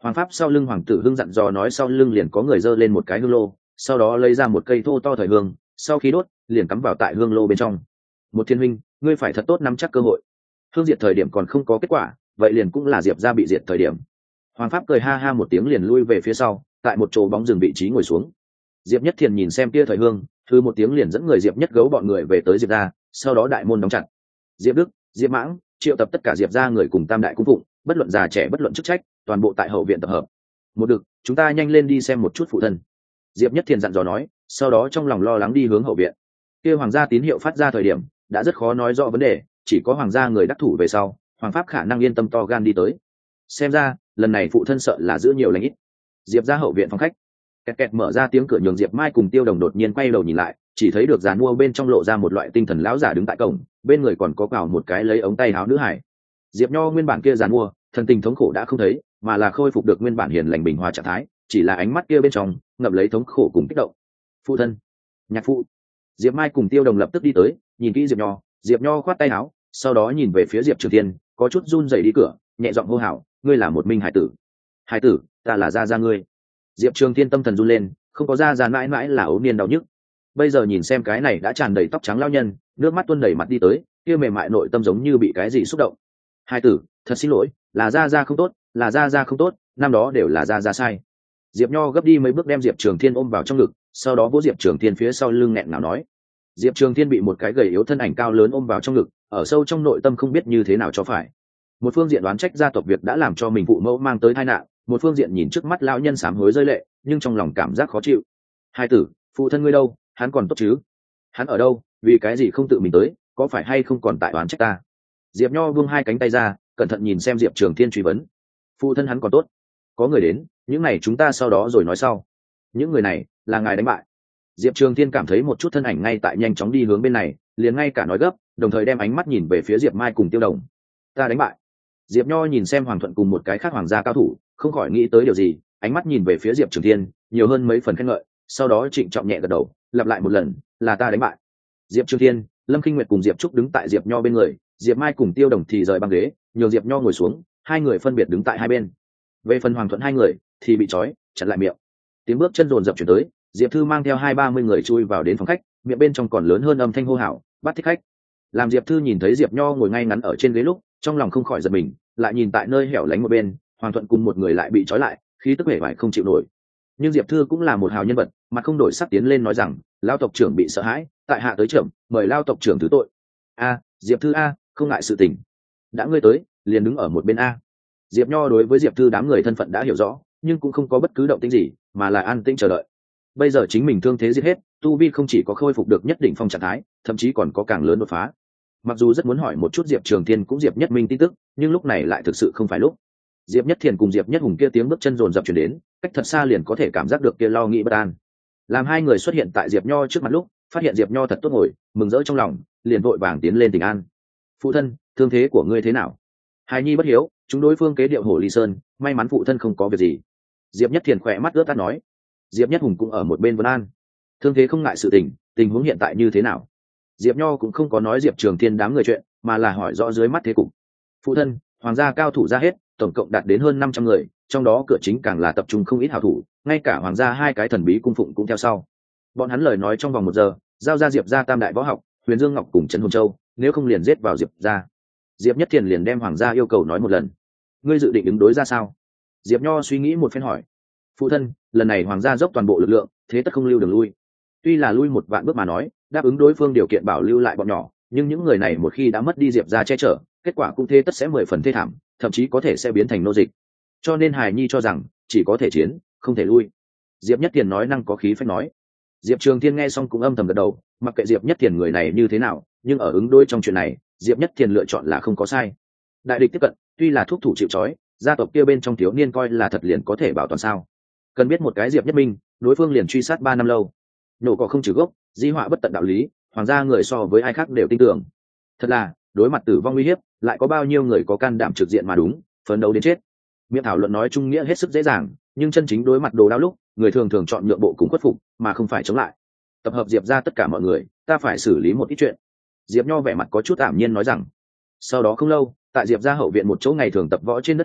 Hoàng pháp sau lưng Hoàng tử Hưng dặn dò nói, sau lưng liền có người giơ lên một cái hương lô, sau đó lấy ra một cây thô to thời hương, sau khi đốt liền cắm vào tại hương lô bên trong. Một thiên huynh, ngươi phải thật tốt nắm chắc cơ hội. Hương diệt thời điểm còn không có kết quả, vậy liền cũng là Diệp gia bị diệt thời điểm. Hoàng pháp cười ha ha một tiếng liền lui về phía sau, tại một chỗ bóng rừng vị trí ngồi xuống. Diệp Nhất Thiền nhìn xem kia thời hương, thư một tiếng liền dẫn người Diệp Nhất Gấu bọn người về tới Diệp gia, sau đó đại môn đóng chặt. Diệp Đức, Diệp Mãng triệu tập tất cả Diệp gia người cùng tam đại cung phụng, bất luận già trẻ bất luận chức trách, toàn bộ tại hậu viện tập hợp. Một được, chúng ta nhanh lên đi xem một chút phụ thân. Diệp Nhất Thiền dặn dò nói, sau đó trong lòng lo lắng đi hướng hậu viện. Kia hoàng gia tín hiệu phát ra thời điểm, đã rất khó nói rõ vấn đề, chỉ có hoàng gia người đắc thủ về sau, hoàng pháp khả năng yên tâm to gan đi tới. Xem ra lần này phụ thân sợ là giữ nhiều lãnh ít. Diệp gia hậu viện phòng khách, kẹt kẹt mở ra tiếng cửa, nhường Diệp Mai cùng Tiêu Đồng đột nhiên quay đầu nhìn lại, chỉ thấy được giàn mua bên trong lộ ra một loại tinh thần lão giả đứng tại cổng, bên người còn có cào một cái lấy ống tay áo nữ hải. Diệp Nho nguyên bản kia giàn mua, thần tình thống khổ đã không thấy, mà là khôi phục được nguyên bản hiền lành bình hòa trạng thái, chỉ là ánh mắt kia bên trong ngậm lấy thống khổ cùng kích động. Phụ thân, nhạc phụ. Diệp Mai cùng Tiêu Đồng lập tức đi tới, nhìn kỹ Diệp Nho khoát tay áo, sau đó nhìn về phía Diệp Trường Thiên, có chút run rẩy đi cửa, nhẹ giọng hô hào, ngươi là một minh hải tử. Hải tử, ta là gia gia ngươi. Diệp Trường Thiên tâm thần run lên, không có gia gia mãi mãi là ấu niên đau nhức. Bây giờ nhìn xem cái này đã tràn đầy tóc trắng lão nhân, nước mắt tuôn đầy mặt đi tới, kia mềm mại nội tâm giống như bị cái gì xúc động. Hải tử, thật xin lỗi, là gia gia không tốt, là gia gia không tốt, năm đó đều là gia gia sai. Diệp Nho gấp đi mấy bước đem Diệp Trường Thiên ôm vào trong ngực, sau đó vỗ Diệp Trường Thiên phía sau lưng nghẹn ngào nói. Diệp Trường Thiên bị một cái gầy yếu thân ảnh cao lớn ôm vào trong ngực, ở sâu trong nội tâm không biết như thế nào cho phải. Một phương diện đoán trách gia tộc việc đã làm cho mình phụ mẫu mang tới tai nạn, một phương diện nhìn trước mắt lão nhân sám hối rơi lệ, nhưng trong lòng cảm giác khó chịu. Hai tử, phụ thân ngươi đâu, hắn còn tốt chứ? Hắn ở đâu, vì cái gì không tự mình tới, có phải hay không còn tại đoán trách ta? Diệp Nho buông hai cánh tay ra, cẩn thận nhìn xem Diệp Trường Thiên truy vấn. Phụ thân hắn còn tốt, có người đến, những này chúng ta sau đó rồi nói sau. Những người này là ngài đánh bại. Diệp Trường Thiên cảm thấy một chút thân ảnh ngay tại nhanh chóng đi hướng bên này, liền ngay cả nói gấp, đồng thời đem ánh mắt nhìn về phía Diệp Mai cùng Tiêu Đồng. Ta đánh bại. Diệp Nho nhìn xem Hoàng Thuận cùng một cái khác hoàng gia cao thủ, không khỏi nghĩ tới điều gì, ánh mắt nhìn về phía Diệp Trường Thiên, nhiều hơn mấy phần khen ngợi, sau đó trịnh trọng nhẹ gật đầu, lặp lại một lần, là ta đánh bại. Diệp Trường Thiên, Lâm Kinh Nguyệt cùng Diệp Trúc đứng tại Diệp Nho bên người, Diệp Mai cùng Tiêu Đồng thì rời băng ghế, nhường Diệp Nho ngồi xuống, hai người phân biệt đứng tại hai bên. Về phần Hoàng Thuận hai người thì bị trói, chặn lại miệng. Tiếng bước chân rồn rập chuyển tới, Diệp Thư mang theo 20-30 người chui vào đến phòng khách, miệng bên trong còn lớn hơn âm thanh hô hào, bắt thích khách. Làm Diệp Thư nhìn thấy Diệp Nho ngồi ngay ngắn ở trên ghế lúc, trong lòng không khỏi giật mình, lại nhìn tại nơi hẻo lánh một bên, Hoàng Thuận cùng một người lại bị trói lại, khí tức vẻ vải không chịu nổi. Nhưng Diệp Thư cũng là một hào nhân vật, mặt không đổi sắc tiến lên nói rằng, lao tộc trưởng bị sợ hãi, tại hạ tới trưởng, mời lao tộc trưởng thứ tội. A, Diệp Thư a, không ngại sự tình. Đã ngươi tới, liền đứng ở một bên a. Diệp Nho đối với Diệp Thư đám người thân phận đã hiểu rõ, nhưng cũng không có bất cứ động tĩnh gì, mà là an tĩnh chờ đợi. Bây giờ chính mình thương thế giết hết, tu vi không chỉ có khôi phục được nhất định phong trạng thái, thậm chí còn có càng lớn đột phá. Mặc dù rất muốn hỏi một chút Diệp Trường Thiên cũng Diệp Nhất Minh tin tức, nhưng lúc này lại thực sự không phải lúc. Diệp Nhất Thiền cùng Diệp Nhất Hùng kia tiếng bước chân rồn rập chuyển đến, cách thật xa liền có thể cảm giác được kia lo nghĩ bất an. Làm hai người xuất hiện tại Diệp Nho trước mặt lúc, phát hiện Diệp Nho thật tốt ngồi, mừng rỡ trong lòng, liền vội vàng tiến lên tình an. Phụ thân, thương thế của ngươi thế nào? Hài nhi bất hiếu, chúng đối phương kế điệu Hồ Ly Sơn, may mắn phụ thân không có việc gì. Diệp Nhất Thiền khỏe mắt ướt át nói. Diệp Nhất Hùng cũng ở một bên vấn an. Thương thế không ngại sự tình huống hiện tại như thế nào? Diệp Nho cũng không có nói Diệp Trường Thiên đám người chuyện, mà là hỏi rõ dưới mắt thế cục. Phụ thân, hoàng gia cao thủ ra hết, tổng cộng đạt đến hơn 500 người, trong đó cửa chính càng là tập trung không ít hảo thủ, ngay cả hoàng gia hai cái thần bí cung phụng cũng theo sau. Bọn hắn lời nói trong vòng 1 giờ, giao ra Diệp gia tam đại võ học, Huyền Dương Ngọc cùng Trấn Hồn Châu, nếu không liền giết vào Diệp gia. Diệp Nhất Thiền liền đem hoàng gia yêu cầu nói một lần. Ngươi dự định ứng đối ra sao? Diệp Nho suy nghĩ một phen hỏi. Phụ thân, lần này hoàng gia dốc toàn bộ lực lượng, thế tất không lưu đường lui. Tuy là lui 1 vạn bước mà nói, đáp ứng đối phương điều kiện bảo lưu lại bọn nhỏ, nhưng những người này một khi đã mất đi Diệp gia che chở, kết quả cũng thế tất sẽ 10 phần thê thảm, thậm chí có thể sẽ biến thành nô dịch. Cho nên Hải Nhi cho rằng chỉ có thể chiến, không thể lui. Diệp Nhất Thiền nói năng có khí phách nói. Diệp Trường Thiên nghe xong cũng âm thầm gật đầu, mặc kệ Diệp Nhất Thiền người này như thế nào, nhưng ở ứng đối trong chuyện này, Diệp Nhất Thiền lựa chọn là không có sai. Đại địch tiếp cận, tuy là thuốc thủ chịu trói, gia tộc kia bên trong thiếu niên coi là thật liền có thể bảo toàn sao? Cần biết một cái Diệp Nhất Minh, đối phương liền truy sát 3 năm lâu. Nổ cỏ không trừ gốc, di họa bất tận đạo lý, hoàng gia người so với ai khác đều tin tưởng. Thật là, đối mặt tử vong uy hiếp, lại có bao nhiêu người có can đảm trực diện mà đúng, phấn đấu đến chết. Miệng thảo luận nói chung nghĩa hết sức dễ dàng, nhưng chân chính đối mặt đồ đao lúc, người thường thường chọn nhượng bộ cùng khuất phục, mà không phải chống lại. Tập hợp Diệp ra tất cả mọi người, ta phải xử lý một ít chuyện. Diệp Nho vẻ mặt có chút ảm nhiên nói rằng. Sau đó không lâu, tại Diệp ra hậu viện một chỗ ngày thường tập võ trên đất trống,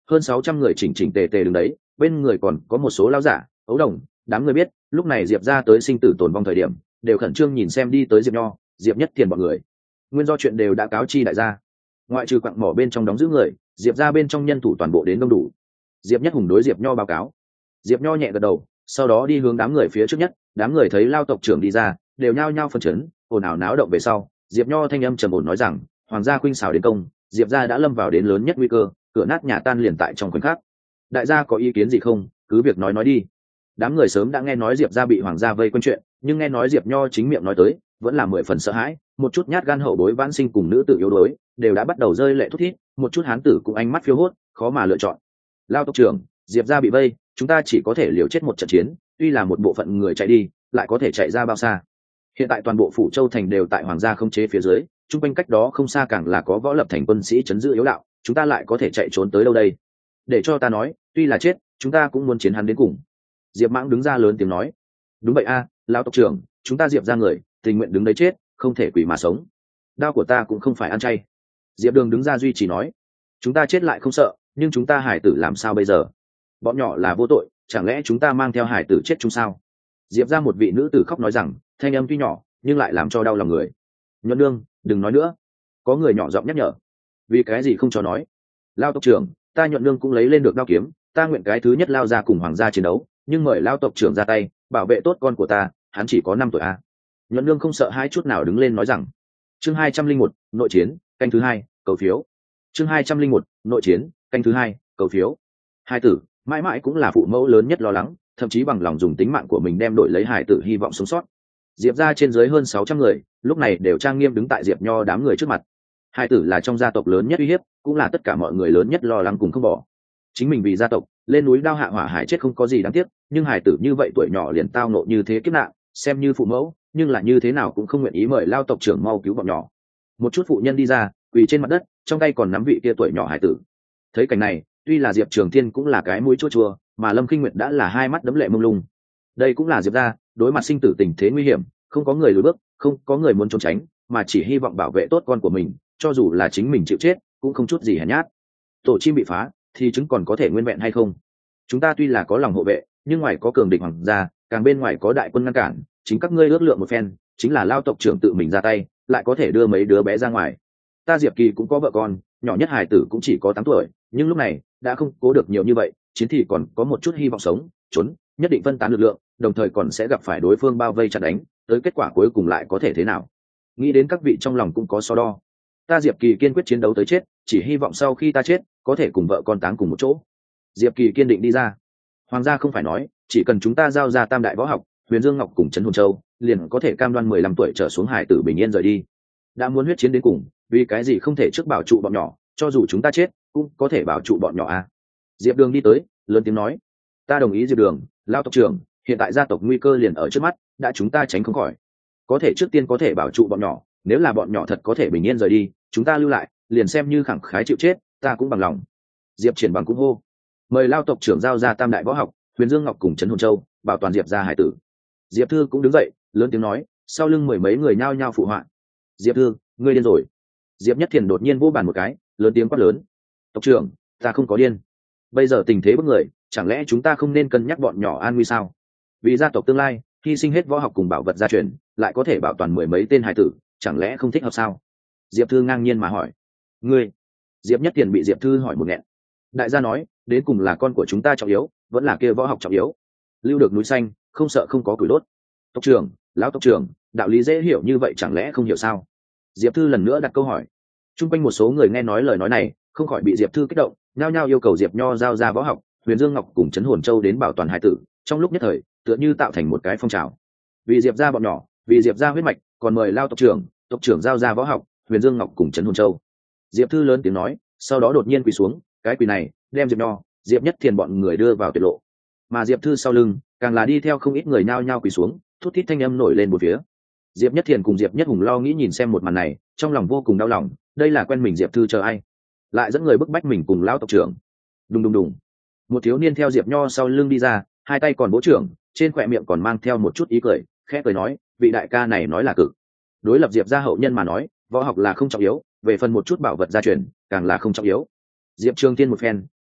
hơn 600 người chỉnh chỉnh tề tề đứng đấy, bên người còn có một số lão giả ấu đồng. Đám người biết lúc này Diệp ra tới sinh tử tồn vong thời điểm, đều khẩn trương nhìn xem đi tới Diệp Nho, Diệp Nhất Thiền bọn người. Nguyên do chuyện đều đã cáo chi đại gia, ngoại trừ quặng mỏ bên trong đóng giữ người, Diệp ra bên trong nhân thủ toàn bộ đến đông đủ. Diệp Nhất Hùng đối Diệp Nho báo cáo. Diệp Nho nhẹ gật đầu, sau đó đi hướng đám người phía trước nhất. Đám người thấy Lao tộc trưởng đi ra, đều nhao nhao phân chấn, ồn ào náo động. Về sau, Diệp Nho thanh âm trầm ổn nói rằng, hoàng gia khuynh xảo đến công, Diệp gia đã lâm vào đến lớn nhất nguy cơ, cửa nát nhà tan liền tại trong khoảnh khắc. Đại gia có ý kiến gì không, cứ việc nói đi. Đám người sớm đã nghe nói Diệp gia bị hoàng gia vây quanh chuyện, nhưng nghe nói Diệp Nho chính miệng nói tới, vẫn là 10 phần sợ hãi. Một chút nhát gan hậu bối vãn sinh cùng nữ tử yếu đuối, đều đã bắt đầu rơi lệ thút thít. Một chút hán tử cũng ánh mắt phiêu hốt, khó mà lựa chọn. Lao tộc trưởng, Diệp gia bị vây, chúng ta chỉ có thể liều chết một trận chiến, tuy là một bộ phận người chạy đi, lại có thể chạy ra bao xa? Hiện tại toàn bộ phủ châu thành đều tại hoàng gia không chế phía dưới, chung quanh cách đó không xa càng là có võ lập thành quân sĩ chấn giữ yếu đạo, chúng ta lại có thể chạy trốn tới đâu đây? Để cho ta nói, tuy là chết, chúng ta cũng muốn chiến hắn đến cùng. Diệp Mãng đứng ra lớn tiếng nói. Đúng vậy a, lão tộc trưởng, chúng ta Diệp ra người, tình nguyện đứng đấy chết, không thể quỷ mà sống. Đao của ta cũng không phải ăn chay. Diệp Đường đứng ra duy trì nói. Chúng ta chết lại không sợ, nhưng chúng ta hải tử làm sao bây giờ? Bọn nhỏ là vô tội, chẳng lẽ chúng ta mang theo hải tử chết chung sao? Diệp ra một vị nữ tử khóc nói rằng, thanh âm tuy nhỏ, nhưng lại làm cho đau lòng người. Nhuận nương, đừng nói nữa. Có người nhỏ giọng nhắc nhở. Vì cái gì không cho nói? Lao tộc trưởng, ta Nhuận nương cũng lấy lên được đao kiếm, ta nguyện cái thứ nhất lao ra cùng hoàng gia chiến đấu, nhưng mời lao tộc trưởng ra tay, bảo vệ tốt con của ta, hắn chỉ có 5 tuổi a. Nhuận nương không sợ hai chút nào đứng lên nói rằng. Chương 201, nội chiến, canh thứ 2, cầu phiếu. Chương 201, nội chiến, canh thứ 2, cầu phiếu. Hai tử, mãi mãi cũng là phụ mẫu lớn nhất lo lắng, thậm chí bằng lòng dùng tính mạng của mình đem đổi lấy hải tử hy vọng sống sót. Diệp ra trên dưới hơn 600 người, lúc này đều trang nghiêm đứng tại Diệp Nho đám người trước mặt. Hải tử là trong gia tộc lớn nhất uy hiếp, cũng là tất cả mọi người lớn nhất lo lắng cùng không bỏ. Chính mình vì gia tộc, lên núi đao hạ hỏa hải chết không có gì đáng tiếc, nhưng hải tử như vậy tuổi nhỏ liền tao nộ như thế kiếp nạn, xem như phụ mẫu, nhưng là như thế nào cũng không nguyện ý mời lao tộc trưởng mau cứu bọn nhỏ. Một chút phụ nhân đi ra, quỳ trên mặt đất, trong tay còn nắm vị kia tuổi nhỏ hải tử. Thấy cảnh này, tuy là Diệp Trường Thiên cũng là cái mũi chua chua, mà Lâm Kinh Nguyệt đã là hai mắt đấm lệ mông lung. Đây cũng là Diệp gia, đối mặt sinh tử tình thế nguy hiểm, không có người lùi bước, không có người muốn trốn tránh, mà chỉ hy vọng bảo vệ tốt con của mình, cho dù là chính mình chịu chết, cũng không chút gì hèn nhát. Tổ chim bị phá, thì chứng còn có thể nguyên vẹn hay không? Chúng ta tuy là có lòng hộ vệ, nhưng ngoài có cường địch hoàng gia, càng bên ngoài có đại quân ngăn cản, chính các ngươi ước lượng một phen, chính là lao tộc trưởng tự mình ra tay, lại có thể đưa mấy đứa bé ra ngoài. Ta Diệp Kỳ cũng có vợ con, nhỏ nhất hài tử cũng chỉ có 8 tuổi, nhưng lúc này đã không cố được nhiều như vậy, chiến thì còn có một chút hy vọng sống, trốn, nhất định phân tán lực lượng, đồng thời còn sẽ gặp phải đối phương bao vây chặn đánh, tới kết quả cuối cùng lại có thể thế nào? Nghĩ đến các vị trong lòng cũng có so đo. Ta Diệp Kỳ kiên quyết chiến đấu tới chết, chỉ hy vọng sau khi ta chết, có thể cùng vợ con táng cùng một chỗ. Diệp Kỳ kiên định đi ra. Hoàng gia không phải nói, chỉ cần chúng ta giao ra tam đại võ học, Huyền Dương Ngọc cùng Trấn Hồn Châu, liền có thể cam đoan 15 tuổi trở xuống hải tử bình yên rời đi. Đã muốn huyết chiến đến cùng, vì cái gì không thể trước bảo trụ bọn nhỏ, cho dù chúng ta chết, cũng có thể bảo trụ bọn nhỏ à? Diệp Đường đi tới, lớn tiếng nói. Ta đồng ý Diệp Đường, lao tộc trưởng, hiện tại gia tộc nguy cơ liền ở trước mắt, đã chúng ta tránh không khỏi. Có thể trước tiên có thể bảo trụ bọn nhỏ, nếu là bọn nhỏ thật có thể bình yên rời đi, chúng ta lưu lại, liền xem như khẳng khái chịu chết, ta cũng bằng lòng. Diệp Triển Bằng cũng hô. Mời lao tộc trưởng giao ra tam đại võ học, Huyền Dương Ngọc cùng Trấn Hồn Châu, bảo toàn Diệp gia hải tử. Diệp Thư cũng đứng dậy, lớn tiếng nói, sau lưng mười mấy người nhao nhao phụ họa. Diệp Thư, ngươi điên rồi. Diệp Nhất Thiền đột nhiên vỗ bàn một cái, lớn tiếng quát lớn. Tộc trưởng, ta không có điên. Bây giờ tình thế bức người, chẳng lẽ chúng ta không nên cân nhắc bọn nhỏ an nguy sao? Vì gia tộc tương lai, hy sinh hết võ học cùng bảo vật gia truyền, lại có thể bảo toàn mười mấy tên hải tử, chẳng lẽ không thích hợp sao? Diệp Thư ngang nhiên mà hỏi. Ngươi? Diệp Nhất Thiền bị Diệp Thư hỏi một nghẹn. Đại gia nói, đến cùng là con của chúng ta trọng yếu, vẫn là kia võ học trọng yếu. Lưu được núi xanh, không sợ không có củi đốt. Tộc trưởng, lão tộc trưởng, đạo lý dễ hiểu như vậy chẳng lẽ không hiểu sao? Diệp Thư lần nữa đặt câu hỏi. Trung quanh một số người nghe nói lời nói này, không khỏi bị Diệp Thư kích động, nhao nhao yêu cầu Diệp Nho giao ra võ học, Huyền Dương Ngọc cùng Trấn Hồn Châu đến bảo toàn hải tử. Trong lúc nhất thời, tựa như tạo thành một cái phong trào. Vì Diệp gia bọn nhỏ, vì Diệp gia huyết mạch, còn mời lao tộc trưởng giao ra võ học, Huyền Dương Ngọc cùng Trấn Hồn Châu. Diệp Thư lớn tiếng nói, sau đó đột nhiên quỳ xuống, cái quỳ này đem Diệp Nho, Diệp Nhất Thiền bọn người đưa vào tuyệt lộ. Mà Diệp Thư sau lưng, càng là đi theo không ít người nhao nhao quỳ xuống, thút thít thanh âm nổi lên một phía. Diệp Nhất Thiền cùng Diệp Nhất Hùng lo nghĩ nhìn xem một màn này, trong lòng vô cùng đau lòng, đây là quen mình Diệp Thư chờ ai, lại dẫn người bức bách mình cùng lão tộc trưởng. Đùng đùng đùng, một thiếu niên theo Diệp Nho sau lưng đi ra, hai tay còn bố trưởng, trên khóe miệng còn mang theo một chút ý cười, khẽ cười nói, vị đại ca này nói là cực. Đối lập Diệp gia hậu nhân mà nói, võ học là không trọng yếu, về phần một chút bảo vật gia truyền, càng là không trọng yếu. Diệp Trường Thiên một phen,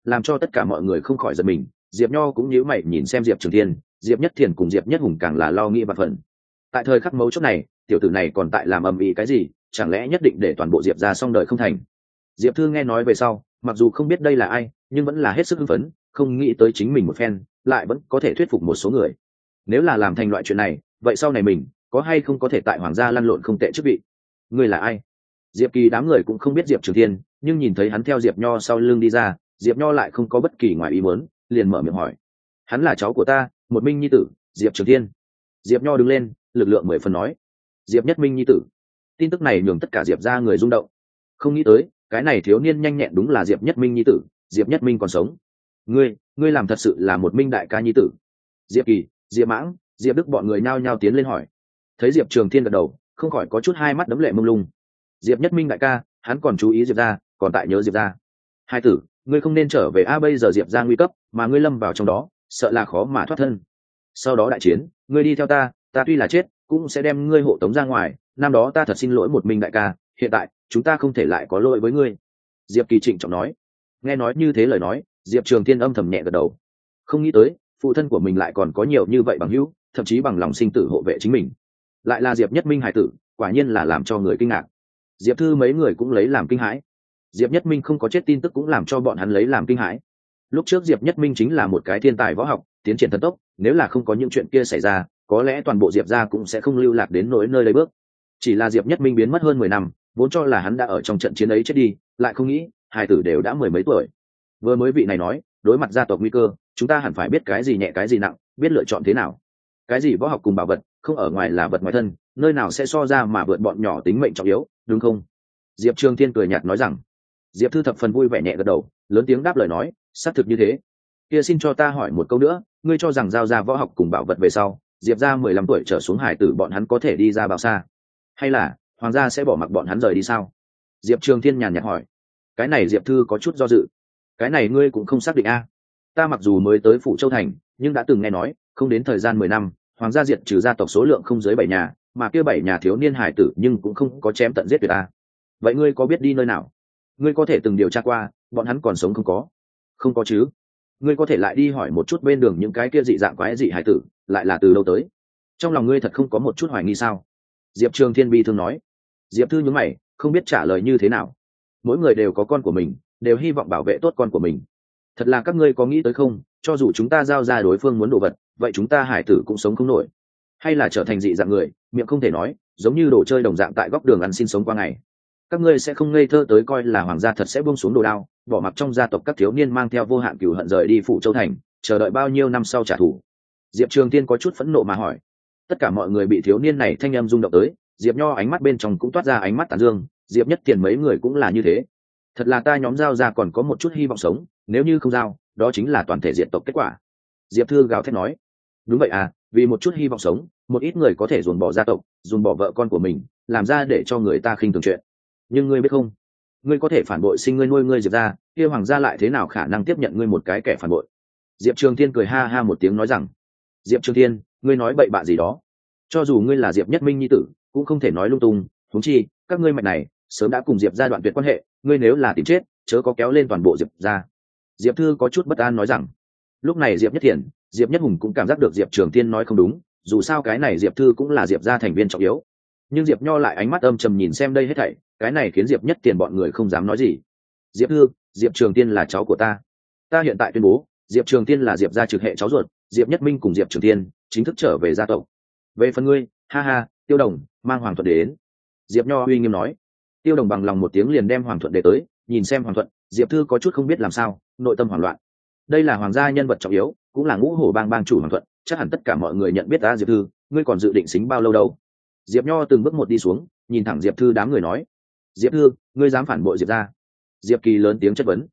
làm cho tất cả mọi người không khỏi giật mình. Diệp Nho cũng nhíu mày nhìn xem Diệp Trường Thiên, Diệp Nhất Thiền cùng Diệp Nhất Hùng càng là lo nghĩ và phần. Tại thời khắc mấu chốt này, tiểu tử này còn tại làm ầm ĩ cái gì, chẳng lẽ nhất định để toàn bộ Diệp ra xong đời không thành? Diệp Thư nghe nói về sau, mặc dù không biết đây là ai, nhưng vẫn là hết sức hưng phấn, không nghĩ tới chính mình một phen, lại vẫn có thể thuyết phục một số người. Nếu là làm thành loại chuyện này, vậy sau này mình có hay không có thể tại hoàng gia lăn lộn không tệ chức vị? Ngươi là ai? Diệp Kỳ đám người cũng không biết Diệp Trường Thiên, nhưng nhìn thấy hắn theo Diệp Nho sau lưng đi ra, Diệp Nho lại không có bất kỳ ngoài ý muốn, liền mở miệng hỏi: hắn là cháu của ta, một minh nhi tử, Diệp Trường Thiên. Diệp Nho đứng lên, lực lượng 10 phần nói: Diệp Nhất Minh nhi tử. Tin tức này nhường tất cả Diệp ra người rung động. Không nghĩ tới cái này thiếu niên nhanh nhẹn đúng là Diệp Nhất Minh nhi tử. Diệp Nhất Minh còn sống. Ngươi làm thật sự là một minh đại ca nhi tử. Diệp Kỳ, Diệp Mãng, Diệp Đức bọn người nhao nhao tiến lên hỏi. Thấy Diệp Trường Thiên gật đầu, không khỏi có chút hai mắt đấm lệ mông lung. Diệp Nhất Minh đại ca, hắn còn chú ý Diệp ra, còn tại nhớ Diệp ra. Hai tử, ngươi không nên trở về a, bây giờ Diệp ra nguy cấp, mà ngươi lâm vào trong đó, sợ là khó mà thoát thân. Sau đó đại chiến, ngươi đi theo ta tuy là chết cũng sẽ đem ngươi hộ tống ra ngoài. Năm đó ta thật xin lỗi một mình đại ca, hiện tại chúng ta không thể lại có lỗi với ngươi. Diệp Kỳ trịnh trọng nói. Nghe nói như thế lời nói, Diệp Trường Thiên âm thầm nhẹ gật đầu. Không nghĩ tới phụ thân của mình lại còn có nhiều như vậy bằng hữu, thậm chí bằng lòng sinh tử hộ vệ chính mình. Lại là Diệp Nhất Minh hải tử, quả nhiên là làm cho người kinh ngạc. Diệp Thư mấy người cũng lấy làm kinh hãi. Diệp Nhất Minh không có chết tin tức cũng làm cho bọn hắn lấy làm kinh hãi. Lúc trước Diệp Nhất Minh chính là một cái thiên tài võ học, tiến triển thần tốc, nếu là không có những chuyện kia xảy ra, có lẽ toàn bộ Diệp gia cũng sẽ không lưu lạc đến nỗi nơi đây bước. Chỉ là Diệp Nhất Minh biến mất hơn 10 năm, vốn cho là hắn đã ở trong trận chiến ấy chết đi, lại không nghĩ hai tử đều đã mười mấy tuổi. Vừa mới vị này nói, đối mặt gia tộc nguy cơ, chúng ta hẳn phải biết cái gì nhẹ cái gì nặng, biết lựa chọn thế nào. Cái gì võ học cùng bảo vật, không ở ngoài là vật ngoài thân, nơi nào sẽ so ra mà vượt bọn nhỏ tính mệnh trọng yếu, đúng không? Diệp Trường Thiên cười nhạt nói rằng. Diệp Thư thập phần vui vẻ nhẹ gật đầu, lớn tiếng đáp lời nói, xác thực như thế. Kia xin cho ta hỏi một câu nữa, ngươi cho rằng giao ra võ học cùng bảo vật về sau, Diệp gia 15 tuổi trở xuống hải tử bọn hắn có thể đi ra bao xa? Hay là hoàng gia sẽ bỏ mặc bọn hắn rời đi sao? Diệp Trường Thiên nhàn nhạt hỏi. Cái này Diệp Thư có chút do dự. Cái này ngươi cũng không xác định a? Ta mặc dù mới tới Phủ Châu thành, nhưng đã từng nghe nói, không đến thời gian 10 năm, hoàng gia diệt trừ gia tộc số lượng không dưới 7 nhà, mà kia 7 nhà thiếu niên hải tử nhưng cũng không có chém tận giết tuyệt ta. Vậy ngươi có biết đi nơi nào? Ngươi có thể từng điều tra qua, bọn hắn còn sống không có? Không có chứ. Ngươi có thể lại đi hỏi một chút bên đường những cái kia dị dạng quái dị hải tử, lại là từ đâu tới? Trong lòng ngươi thật không có một chút hoài nghi sao? Diệp Trường Thiên bi thương nói. Diệp Thư nhướng mày, không biết trả lời như thế nào. Mỗi người đều có con của mình, đều hy vọng bảo vệ tốt con của mình. Thật là các ngươi có nghĩ tới không, cho dù chúng ta giao ra đối phương muốn đồ vật, vậy chúng ta hải tử cũng sống không nổi. Hay là trở thành dị dạng người, miệng không thể nói, giống như đồ chơi đồng dạng tại góc đường ăn xin sống qua ngày. Các ngươi sẽ không ngây thơ tới coi là hoàng gia thật sẽ buông xuống đồ đao, bỏ mặc trong gia tộc các thiếu niên mang theo vô hạn cừu hận rời đi Phủ Châu thành, chờ đợi bao nhiêu năm sau trả thù. Diệp Trường Thiên có chút phẫn nộ mà hỏi. Tất cả mọi người bị thiếu niên này thanh âm rung động tới, Diệp Nho ánh mắt bên trong cũng toát ra ánh mắt tàn dương, Diệp Nhất Tiền mấy người cũng là như thế. Thật là ta nhóm giao ra còn có một chút hy vọng sống, nếu như không giao, đó chính là toàn thể diệt tộc kết quả. Diệp Thư gào thét nói. Đúng vậy à, vì một chút hy vọng sống, một ít người có thể dồn bỏ gia tộc, dồn bỏ vợ con của mình, làm ra để cho người ta khinh thường chuyện. Nhưng ngươi biết không, ngươi có thể phản bội sinh ngươi nuôi ngươi Diệp ra, kia hoàng gia lại thế nào khả năng tiếp nhận ngươi một cái kẻ phản bội? Diệp Trường Thiên cười ha ha một tiếng nói rằng. Diệp Trường Thiên, ngươi nói bậy bạ gì đó? Cho dù ngươi là Diệp Nhất Minh nhi tử, cũng không thể nói lung tung. Huống chi các ngươi mạch này sớm đã cùng Diệp gia đoạn tuyệt quan hệ, ngươi nếu là tìm chết, chớ có kéo lên toàn bộ Diệp gia. Diệp Thư có chút bất an nói rằng. Lúc này Diệp Nhất Thiện, Diệp Nhất Hùng cũng cảm giác được Diệp Trường Thiên nói không đúng, dù sao cái này Diệp Thư cũng là Diệp gia thành viên trọng yếu. Nhưng Diệp Nho lại ánh mắt âm trầm nhìn xem đây hết thảy, cái này khiến Diệp Nhất Tiền bọn người không dám nói gì. Diệp Thư, Diệp Trường Thiên là cháu của ta. Ta hiện tại tuyên bố, Diệp Trường Thiên là Diệp gia trực hệ cháu ruột, Diệp Nhất Minh cùng Diệp Trường Thiên chính thức trở về gia tộc. Về phần ngươi, ha ha, Tiêu Đồng, mang Hoàng Thuận đến. Diệp Nho uy nghiêm nói. Tiêu Đồng bằng lòng một tiếng liền đem Hoàng Thuận để tới, nhìn xem Hoàng Thuận, Diệp Thư có chút không biết làm sao, nội tâm hoảng loạn. Đây là hoàng gia nhân vật trọng yếu, cũng là Ngũ Hổ bang bang chủ Hoàng Thuận, chắc hẳn tất cả mọi người nhận biết ta. Diệp Thư, ngươi còn dự định xính bao lâu đâu? Diệp Nho từng bước một đi xuống, nhìn thẳng Diệp Thư đám người nói. Diệp Thư, ngươi dám phản bội Diệp gia? Diệp Kỳ lớn tiếng chất vấn.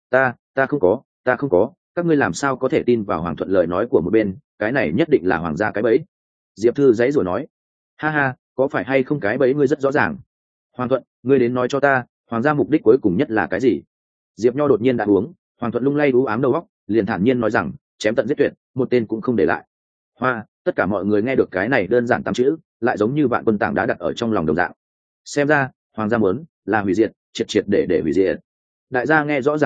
Ta không có, các ngươi làm sao có thể tin vào Hoàng Thuận lời nói của một bên, cái này nhất định là hoàng gia cái bẫy. Diệp Thư giãy rồi nói. Ha ha, có phải hay không cái bẫy ngươi rất rõ ràng. Hoàng Thuận, ngươi đến nói cho ta, hoàng gia mục đích cuối cùng nhất là cái gì? Diệp Nho đột nhiên đã uống, Hoàng Thuận lung lay đú ám đầu óc, liền thản nhiên nói rằng, chém tận giết tuyệt, một tên cũng không để lại. Hoa, tất cả mọi người nghe được cái này đơn giản 8 chữ, lại giống như vạn quân tảng đã đặt ở trong lòng đồng dạng. Xem ra, hoàng gia muốn là hủy diệt, triệt triệt để hủy diệt. Đại gia nghe rõ ràng à,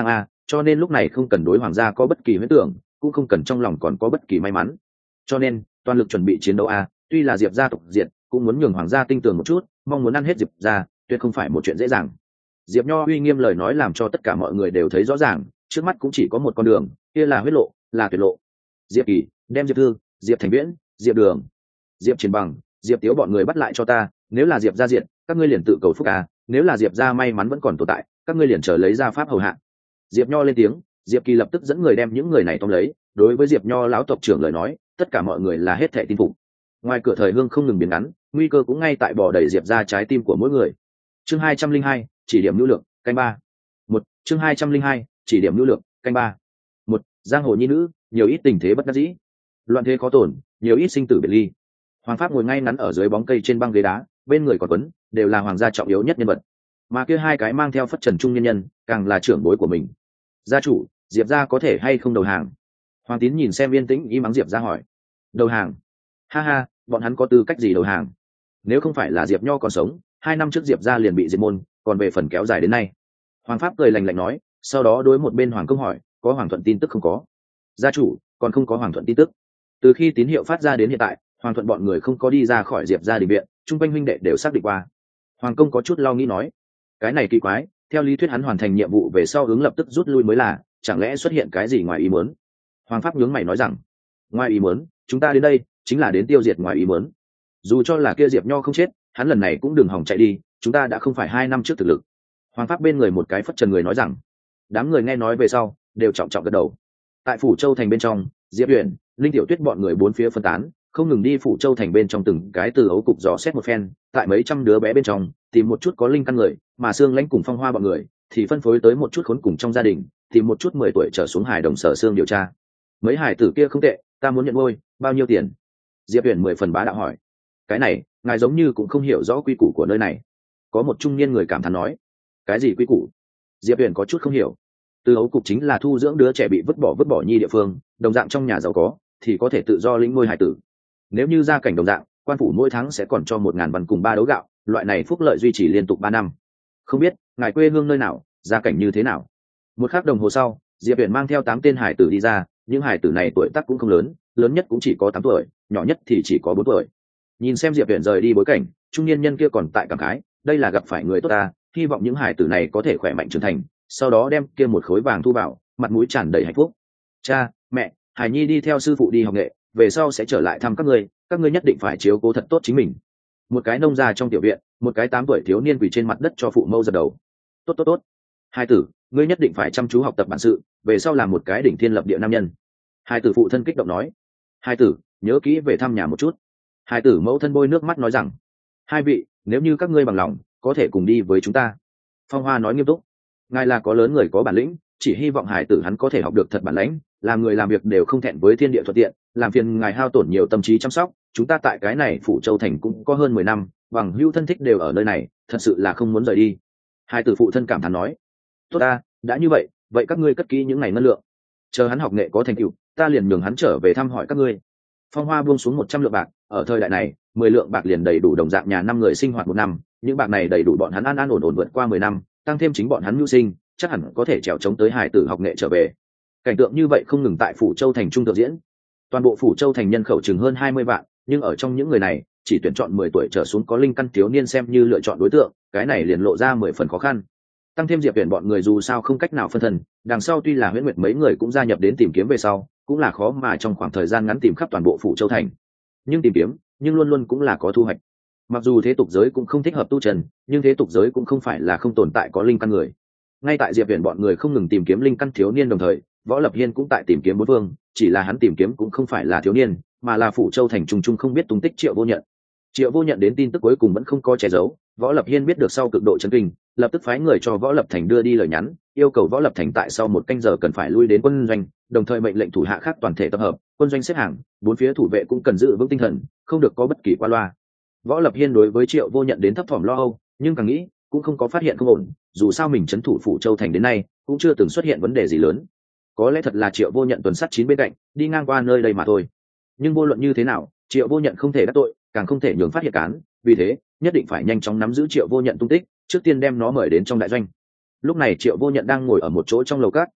cho nên lúc này không cần đối hoàng gia có bất kỳ huyễn tưởng, cũng không cần trong lòng còn có bất kỳ may mắn. Cho nên toàn lực chuẩn bị chiến đấu a, tuy là Diệp gia tộc diệt, cũng muốn nhường hoàng gia tinh tường một chút, mong muốn ăn hết Diệp gia tuyệt không phải một chuyện dễ dàng. Diệp Nho uy nghiêm lời nói làm cho tất cả mọi người đều thấy rõ ràng, trước mắt cũng chỉ có một con đường, kia là huyết lộ, là tuyệt lộ. Diệp Kỳ, đem Diệp Thư, Diệp Thành Viễn, Diệp Đường, Diệp Triển Bằng, Diệp Tiếu bọn người bắt lại cho ta, nếu là Diệp gia diệt, các ngươi liền tự cầu phúc à, nếu là Diệp gia may mắn vẫn còn tồn tại, các ngươi liền chờ lấy ra pháp hầu hạ. Diệp Nho lên tiếng, Diệp Kỳ lập tức dẫn người đem những người này tóm lấy, đối với Diệp Nho lão tộc trưởng lời nói, tất cả mọi người là hết thảy tin phục. Ngoài cửa thời hương không ngừng biến ngắn, nguy cơ cũng ngay tại bò đầy Diệp gia trái tim của mỗi người. Chương 202, chỉ điểm lưu lượng, canh ba. Một, chương 202, chỉ điểm lưu lượng, canh ba. Một, giang hồ nhi nữ, nhiều ít tình thế bất đắc dĩ. Loạn thế khó tổn, nhiều ít sinh tử biệt ly. Hoàng pháp ngồi ngay ngắn ở dưới bóng cây trên băng ghế đá, bên người còn Tuấn, đều là hoàng gia trọng yếu nhất nhân vật. Mà kia hai cái mang theo phất trần trung nhân nhân, càng là trưởng bối của mình. Gia chủ, Diệp gia có thể hay không đầu hàng? Hoàng Tín nhìn xem yên tĩnh im mắng Diệp gia hỏi. Đầu hàng? Ha ha, bọn hắn có tư cách gì đầu hàng? Nếu không phải là Diệp Nho còn sống, 2 năm trước Diệp gia liền bị diệt môn, còn về phần kéo dài đến nay. Hoàng pháp cười lạnh lạnh nói, sau đó đối một bên Hoàng Công hỏi, có Hoàng Thuận tin tức không có? Gia chủ, còn không có Hoàng Thuận tin tức. Từ khi tín hiệu phát ra đến hiện tại, Hoàng Thuận bọn người không có đi ra khỏi Diệp gia đình viện, trung quanh huynh đệ đều xác định qua. Hoàng Công có chút lo nghĩ nói, cái này kỳ quái, theo lý thuyết hắn hoàn thành nhiệm vụ về sau hướng lập tức rút lui mới là, chẳng lẽ xuất hiện cái gì ngoài ý muốn? Hoàng pháp nhướng mày nói rằng, ngoài ý muốn, chúng ta đến đây chính là đến tiêu diệt ngoài ý muốn. Dù cho là kia Diệp Nho không chết, hắn lần này cũng đừng hòng chạy đi, chúng ta đã không phải 2 năm trước thực lực. Hoàng pháp bên người một cái phất trần người nói rằng. Đám người nghe nói về sau đều trọng trọng gật đầu. Tại phủ châu thành bên trong, Diệp Uyển, Linh Tiểu Tuyết bọn người bốn phía phân tán, không ngừng đi phủ châu thành bên trong từng cái từ ấu cục dò xét một phen, tại mấy trăm đứa bé bên trong tìm một chút có linh căn người, mà Sương Lãnh cùng Phong Hoa bọn người thì phân phối tới một chút khốn cùng trong gia đình, tìm một chút 10 tuổi trở xuống hài đồng sở xương điều tra. Mấy hài tử kia không tệ, ta muốn nhận nuôi, bao nhiêu tiền? Diệp Uyển 10 phần bá đạo hỏi. Cái này, ngài giống như cũng không hiểu rõ quy củ của nơi này. Có một trung niên người cảm thán nói. Cái gì quy củ? Diệp Uyển có chút không hiểu. Từ ấu cục chính là thu dưỡng đứa trẻ bị vứt bỏ nhi địa phương, đồng dạng trong nhà giàu có thì có thể tự do lĩnh nuôi hài tử. Nếu như gia cảnh đồng dạng, quan phủ mỗi tháng sẽ còn cho 1.000 văn cùng 3 đấu gạo, loại này phúc lợi duy trì liên tục 3 năm. Không biết ngài quê hương nơi nào, gia cảnh như thế nào? Một khắc đồng hồ sau, Diệp Uyển mang theo 8 tên hải tử đi ra, những hải tử này tuổi tác cũng không lớn, lớn nhất cũng chỉ có 8 tuổi, nhỏ nhất thì chỉ có 4 tuổi. Nhìn xem Diệp Uyển rời đi bối cảnh, trung niên nhân kia còn tại cảm khái, đây là gặp phải người tốt ta, hy vọng những hải tử này có thể khỏe mạnh trưởng thành, sau đó đem kia một khối vàng thu vào, mặt mũi tràn đầy hạnh phúc. Cha, mẹ, Hải Nhi đi theo sư phụ đi học nghệ, về sau sẽ trở lại thăm các ngươi nhất định phải chiếu cố thật tốt chính mình. Một cái nông gia trong tiểu viện, một cái 8 tuổi thiếu niên quỳ trên mặt đất cho phụ mâu giật đầu. Tốt. Hai tử, ngươi nhất định phải chăm chú học tập bản sự, về sau làm một cái đỉnh thiên lập địa nam nhân. Hai tử phụ thân kích động nói. Hai tử, nhớ kỹ về thăm nhà một chút. Hai tử mẫu thân bôi nước mắt nói rằng, hai vị, nếu như các ngươi bằng lòng, có thể cùng đi với chúng ta. Phong Hoa nói nghiêm túc. Ngài là có lớn người có bản lĩnh, chỉ hy vọng hải tử hắn có thể học được thật bản lĩnh, làm người làm việc đều không thẹn với thiên địa thuận tiện, làm phiền ngài hao tổn nhiều tâm trí chăm sóc. Chúng ta tại cái này phủ châu thành cũng có hơn 10 năm, bằng hữu thân thích đều ở nơi này, thật sự là không muốn rời đi. Hai tử phụ thân cảm thán nói. Tốt ta, đã như vậy, vậy các ngươi cất kỹ những ngày ngân lượng, chờ hắn học nghệ có thành tựu, ta liền nhường hắn trở về thăm hỏi các ngươi. Phong Hoa buông xuống 100 lượng bạc, ở thời đại này 10 lượng bạc liền đầy đủ đồng dạng nhà 5 người sinh hoạt 1 năm, những bạc này đầy đủ bọn hắn an ổn vượt qua 10 năm, tăng thêm chính bọn hắn mưu sinh, chắc hẳn có thể trèo chống tới hải tử học nghệ trở về. Cảnh tượng như vậy không ngừng tại phủ châu thành trung tự diễn. Toàn bộ phủ châu thành nhân khẩu chừng hơn 20 vạn, nhưng ở trong những người này chỉ tuyển chọn 10 tuổi trở xuống có linh căn thiếu niên xem như lựa chọn đối tượng, cái này liền lộ ra 10 phần khó khăn. Tăng thêm Diệp Uyển bọn người dù sao không cách nào phân thân, đằng sau tuy là Huyễn Nguyệt mấy người cũng gia nhập đến tìm kiếm về sau, cũng là khó mà trong khoảng thời gian ngắn tìm khắp toàn bộ phủ châu thành. Nhưng tìm kiếm, nhưng luôn luôn cũng là có thu hoạch. Mặc dù thế tục giới cũng không thích hợp tu trần, nhưng thế tục giới cũng không phải là không tồn tại có linh căn người. Ngay tại Diệp Uyển bọn người không ngừng tìm kiếm linh căn thiếu niên đồng thời, Võ Lập Hiên cũng tại tìm kiếm bốn phương, chỉ là hắn tìm kiếm cũng không phải là thiếu niên, mà là phủ châu thành trung không biết tung tích Triệu Vô Nhận. Triệu Vô Nhận đến tin tức cuối cùng vẫn không có che giấu, Võ Lập Hiên biết được sau cực độ chấn kinh, lập tức phái người cho Võ Lập Thành đưa đi lời nhắn, yêu cầu Võ Lập Thành tại sau 1 canh giờ cần phải lui đến quân doanh, đồng thời mệnh lệnh thủ hạ khác toàn thể tập hợp, quân doanh xếp hàng, 4 phía thủ vệ cũng cần giữ vững tinh thần, không được có bất kỳ qua loa. Võ Lập Hiên đối với Triệu Vô Nhận đến thấp thỏm lo âu, nhưng càng nghĩ cũng không có phát hiện không ổn, dù sao mình trấn thủ phủ châu thành đến nay cũng chưa từng xuất hiện vấn đề gì lớn, có lẽ thật là Triệu Vô Nhận tuần sát 9 bên cạnh đi ngang qua nơi đây mà thôi. Nhưng vô luận như thế nào, Triệu Vô Nhận không thể đắc tội, càng không thể nhường phát hiện cán, vì thế nhất định phải nhanh chóng nắm giữ Triệu Vô Nhận tung tích, trước tiên đem nó mời đến trong đại doanh. Lúc này Triệu Vô Nhận đang ngồi ở một chỗ trong lầu cát,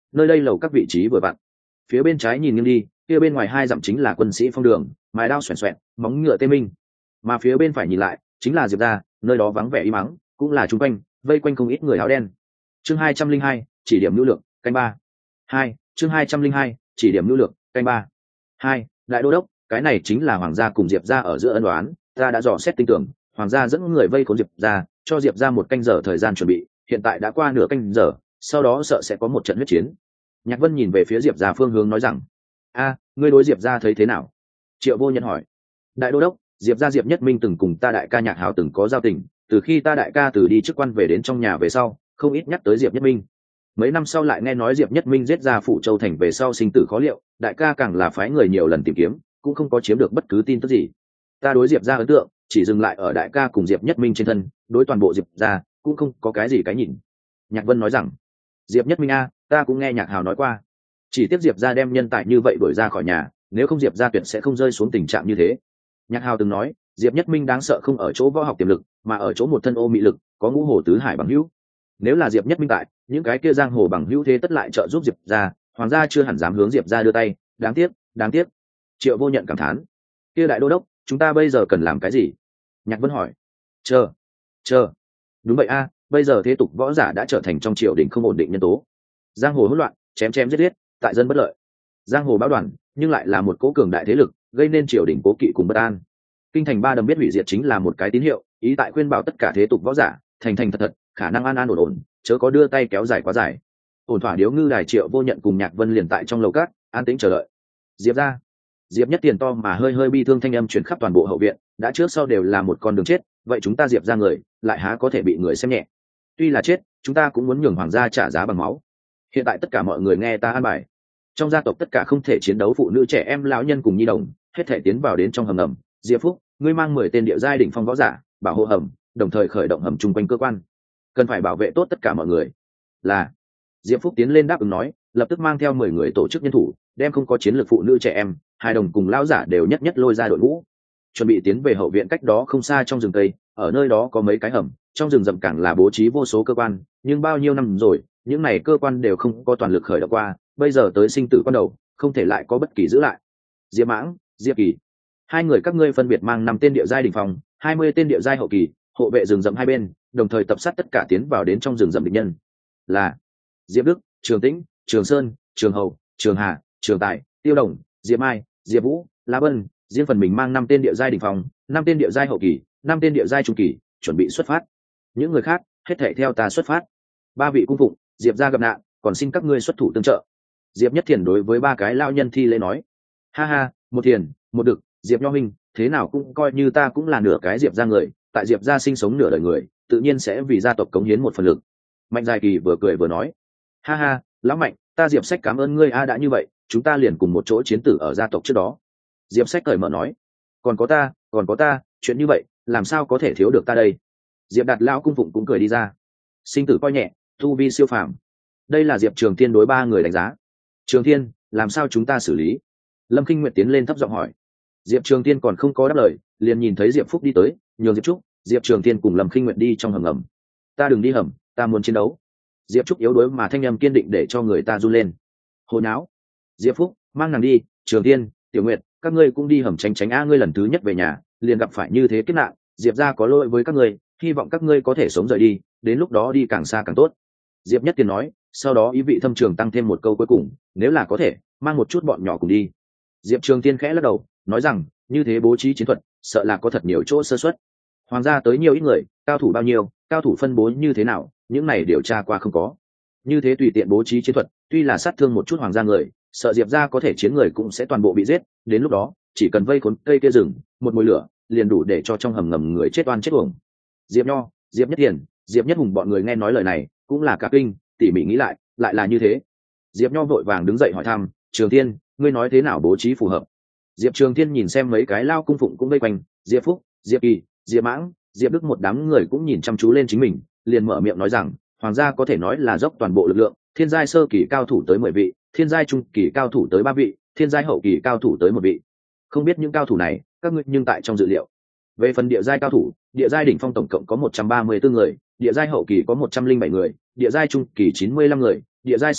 nơi đây lầu các vị trí vừa vặn. Phía bên trái nhìn nghiêng đi, kia bên ngoài 2 dặm chính là quân sĩ phong đường, mài đao xoèn xoẹt, móng ngựa tê minh. Mà phía bên phải nhìn lại chính là Diệp gia, nơi đó vắng vẻ im ắng, cũng là chung quanh vây quanh không ít người áo đen. Chương 202, chỉ điểm lưu lượng, canh 3. 2, chương 202, chỉ điểm lưu lượng, canh 3. 2, đại đô đốc, cái này chính là hoàng gia cùng Diệp gia ở giữa ân oán, ta đã dò xét tinh tưởng, hoàng gia dẫn người vây khốn Diệp gia, cho Diệp gia 1 canh giờ thời gian chuẩn bị, hiện tại đã qua nửa canh giờ, sau đó sợ sẽ có một trận huyết chiến. Nhạc Vân nhìn về phía Diệp gia phương hướng nói rằng: "A, ngươi đối Diệp gia thấy thế nào?" Triệu Vô Nhân hỏi. "Đại đô đốc, Diệp gia Diệp Nhất Minh từng cùng ta đại ca Nhạc Hào từng có giao tình, từ khi ta đại ca từ đi chức quan về đến trong nhà về sau, không ít nhắc tới Diệp Nhất Minh. Mấy năm sau lại nghe nói Diệp Nhất Minh giết ra Phủ Châu thành về sau sinh tử khó liệu, đại ca càng là phái người nhiều lần tìm kiếm, cũng không có chiếm được bất cứ tin tức gì. Ta đối Diệp gia ấn tượng chỉ dừng lại ở đại ca cùng Diệp Nhất Minh trên thân, đối toàn bộ Diệp gia cũng không có cái gì cái nhìn." Nhạc Vân nói rằng: "Diệp Nhất Minh a, ta cũng nghe Nhạc Hào nói qua, chỉ tiếc Diệp gia đem nhân tài như vậy đuổi ra khỏi nhà, nếu không Diệp gia tuyệt sẽ không rơi xuống tình trạng như thế." Nhạc Hào từng nói, Diệp Nhất Minh đáng sợ không ở chỗ võ học tiềm lực, mà ở chỗ một thân ô mị lực, có ngũ hồ tứ hải bằng hữu. Nếu là Diệp Nhất Minh tại, những cái kia giang hồ bằng hữu thế tất lại trợ giúp Diệp gia, hoàng gia chưa hẳn dám hướng Diệp gia đưa tay, đáng tiếc, đáng tiếc. Triệu Vô Nhận cảm thán. "Kia đại đô đốc, chúng ta bây giờ cần làm cái gì?" Nhạc Vân hỏi. Chờ. Đúng vậy a, bây giờ thế tục võ giả đã trở thành trong triều đình không ổn định nhân tố. Giang hồ hỗn loạn, chém chém giết giết, tại dân bất lợi. Giang hồ bão đoàn, nhưng lại là một cỗ cường đại thế lực, gây nên triều đình cố kỵ cùng bất an. Kinh thành Ba Đầm biết hủy diệt chính là một cái tín hiệu, ý tại khuyên bảo tất cả thế tục võ giả, thành thành thật thật, khả năng an an ổn ổn, chớ có đưa tay kéo dài quá dài. Ổn thỏa điếu ngư đài Triệu Vô Nhận cùng Nhạc Vân liền tại trong lầu cát, an tĩnh chờ đợi. Diệp gia. Diệp Nhất tiền to mà hơi bi thương thanh âm truyền khắp toàn bộ hậu viện, đã trước sau đều là một con đường chết, vậy chúng ta Diệp gia người, lại há có thể bị người xem nhẹ. Tuy là chết, chúng ta cũng muốn nhường hoàng gia trả giá bằng máu. Hiện tại tất cả mọi người nghe ta an bài. Trong gia tộc tất cả không thể chiến đấu phụ nữ trẻ em lão nhân cùng nhi đồng, hết thể tiến vào đến trong hầm ngầm. Diệp Phúc, ngươi mang 10 tên địa giai đỉnh phong võ giả, bảo hộ hầm, đồng thời khởi động hầm chung quanh cơ quan. Cần phải bảo vệ tốt tất cả mọi người. Là. Diệp Phúc tiến lên đáp ứng nói, lập tức mang theo 10 người tổ chức nhân thủ, đem không có chiến lược phụ nữ trẻ em, hài đồng cùng lão giả đều nhất nhất lôi ra đội ngũ, chuẩn bị tiến về hậu viện cách đó không xa trong rừng tây, ở nơi đó có mấy cái hầm, trong rừng rậm cảng là bố trí vô số cơ quan, nhưng bao nhiêu năm rồi, những này cơ quan đều không có toàn lực khởi động qua, bây giờ tới sinh tử quan đầu, không thể lại có bất kỳ giữ lại. Diệp Mãng, Diệp Kỳ, 2 người các ngươi phân biệt mang 5 tên địa giai đỉnh phong, 20 tên địa giai hậu kỳ, hộ vệ rừng rậm hai bên, đồng thời tập sát tất cả tiến vào đến trong rừng rậm địch nhân. Là Diệp Đức, Trường Tĩnh, Trường Sơn, Trường Hầu, Trường Hà, Trường Tài, Tiêu Đồng, Diệp Mai, Diệp Vũ, La Vân, riêng phần mình mang 5 tên địa giai đỉnh phong, 5 tên địa giai hậu kỳ, 5 tên địa giai trung kỳ, chuẩn bị xuất phát. Những người khác, hết thảy theo ta xuất phát. 3 vị cung phụng, Diệp gia gặp nạn, còn xin các ngươi xuất thủ tương trợ. Diệp Nhất Thiền đối với 3 cái lão nhân thi lễ nói. Ha ha, một thiền, một đực, Diệp Nho huynh, thế nào cũng coi như ta cũng là nửa cái Diệp gia người, tại Diệp gia sinh sống nửa đời người, tự nhiên sẽ vì gia tộc cống hiến một phần lực. Mạnh Dài Kỳ vừa cười vừa nói. Ha ha, lão Mạnh, ta Diệp Sách cảm ơn ngươi a, đã như vậy, chúng ta liền cùng một chỗ chiến tử ở gia tộc trước đó. Diệp Sách cởi mở nói. Còn có ta, chuyện như vậy, làm sao có thể thiếu được ta đây? Diệp Đạt lão cung phụng cũng cười đi ra. Sinh tử coi nhẹ, tu vi siêu phàm. Đây là Diệp Trường Thiên đối 3 người đánh giá. Trường Thiên, làm sao chúng ta xử lý? Lâm Kinh Nguyệt tiến lên thấp giọng hỏi. Diệp Trường Thiên còn không có đáp lời, liền nhìn thấy Diệp Phúc đi tới, nhường Diệp Trúc, Diệp Trường Thiên cùng Lâm Kinh Nguyệt đi trong hầm ngầm. Ta đừng đi hầm, ta muốn chiến đấu. Diệp Trúc yếu đuối mà thanh âm kiên định để cho người ta run lên. Hồ nháo. Diệp Phúc, mang nàng đi, Trường Thiên, Tiểu Nguyệt, các ngươi cũng đi hầm tránh a, ngươi lần thứ nhất về nhà, liền gặp phải như thế kết nạn, Diệp gia có lỗi với các ngươi, hy vọng các ngươi có thể sống rời đi, đến lúc đó đi càng xa càng tốt. Diệp Nhất Tiền nói, sau đó ý vị thâm trường tăng thêm một câu cuối cùng, nếu là có thể, mang một chút bọn nhỏ cùng đi. Diệp Trường Tiên khẽ lắc đầu, nói rằng, như thế bố trí chiến thuật, sợ là có thật nhiều chỗ sơ suất. Hoàng gia tới nhiều ít người, cao thủ bao nhiêu, cao thủ phân bố như thế nào, những này điều tra qua không có. Như thế tùy tiện bố trí chiến thuật, tuy là sát thương một chút hoàng gia người, sợ Diệp gia có thể chiến người cũng sẽ toàn bộ bị giết, đến lúc đó, chỉ cần vây khốn cây kia rừng, một mùi lửa, liền đủ để cho trong hầm ngầm người chết oan chết uổng. Diệp Nho, Diệp Nhất Tiền, Diệp Nhất Hùng bọn người nghe nói lời này, cũng là cả kinh, tỉ mỉ nghĩ lại là như thế. Diệp Nho vội vàng đứng dậy hỏi thăm, Trường Thiên, ngươi nói thế nào bố trí phù hợp? Diệp Trường Thiên nhìn xem mấy cái lao cung phụng cũng vây quanh, Diệp Phúc, Diệp Kỳ, Diệp Mãng, Diệp Đức một đám người cũng nhìn chăm chú lên chính mình, liền mở miệng nói rằng, hoàng gia có thể nói là dốc toàn bộ lực lượng, thiên giai sơ kỳ cao thủ tới 10 vị, thiên giai trung kỳ cao thủ tới 3 vị, thiên giai hậu kỳ cao thủ tới 1 vị. Không biết những cao thủ này, các ngươi nhưng tại trong dự liệu. Về phần địa giai cao thủ, địa giai đỉnh phong tổng cộng có 134 người, địa giai hậu kỳ có 107 người, địa giai trung kỳ 95 người, địa giai sơ kỳ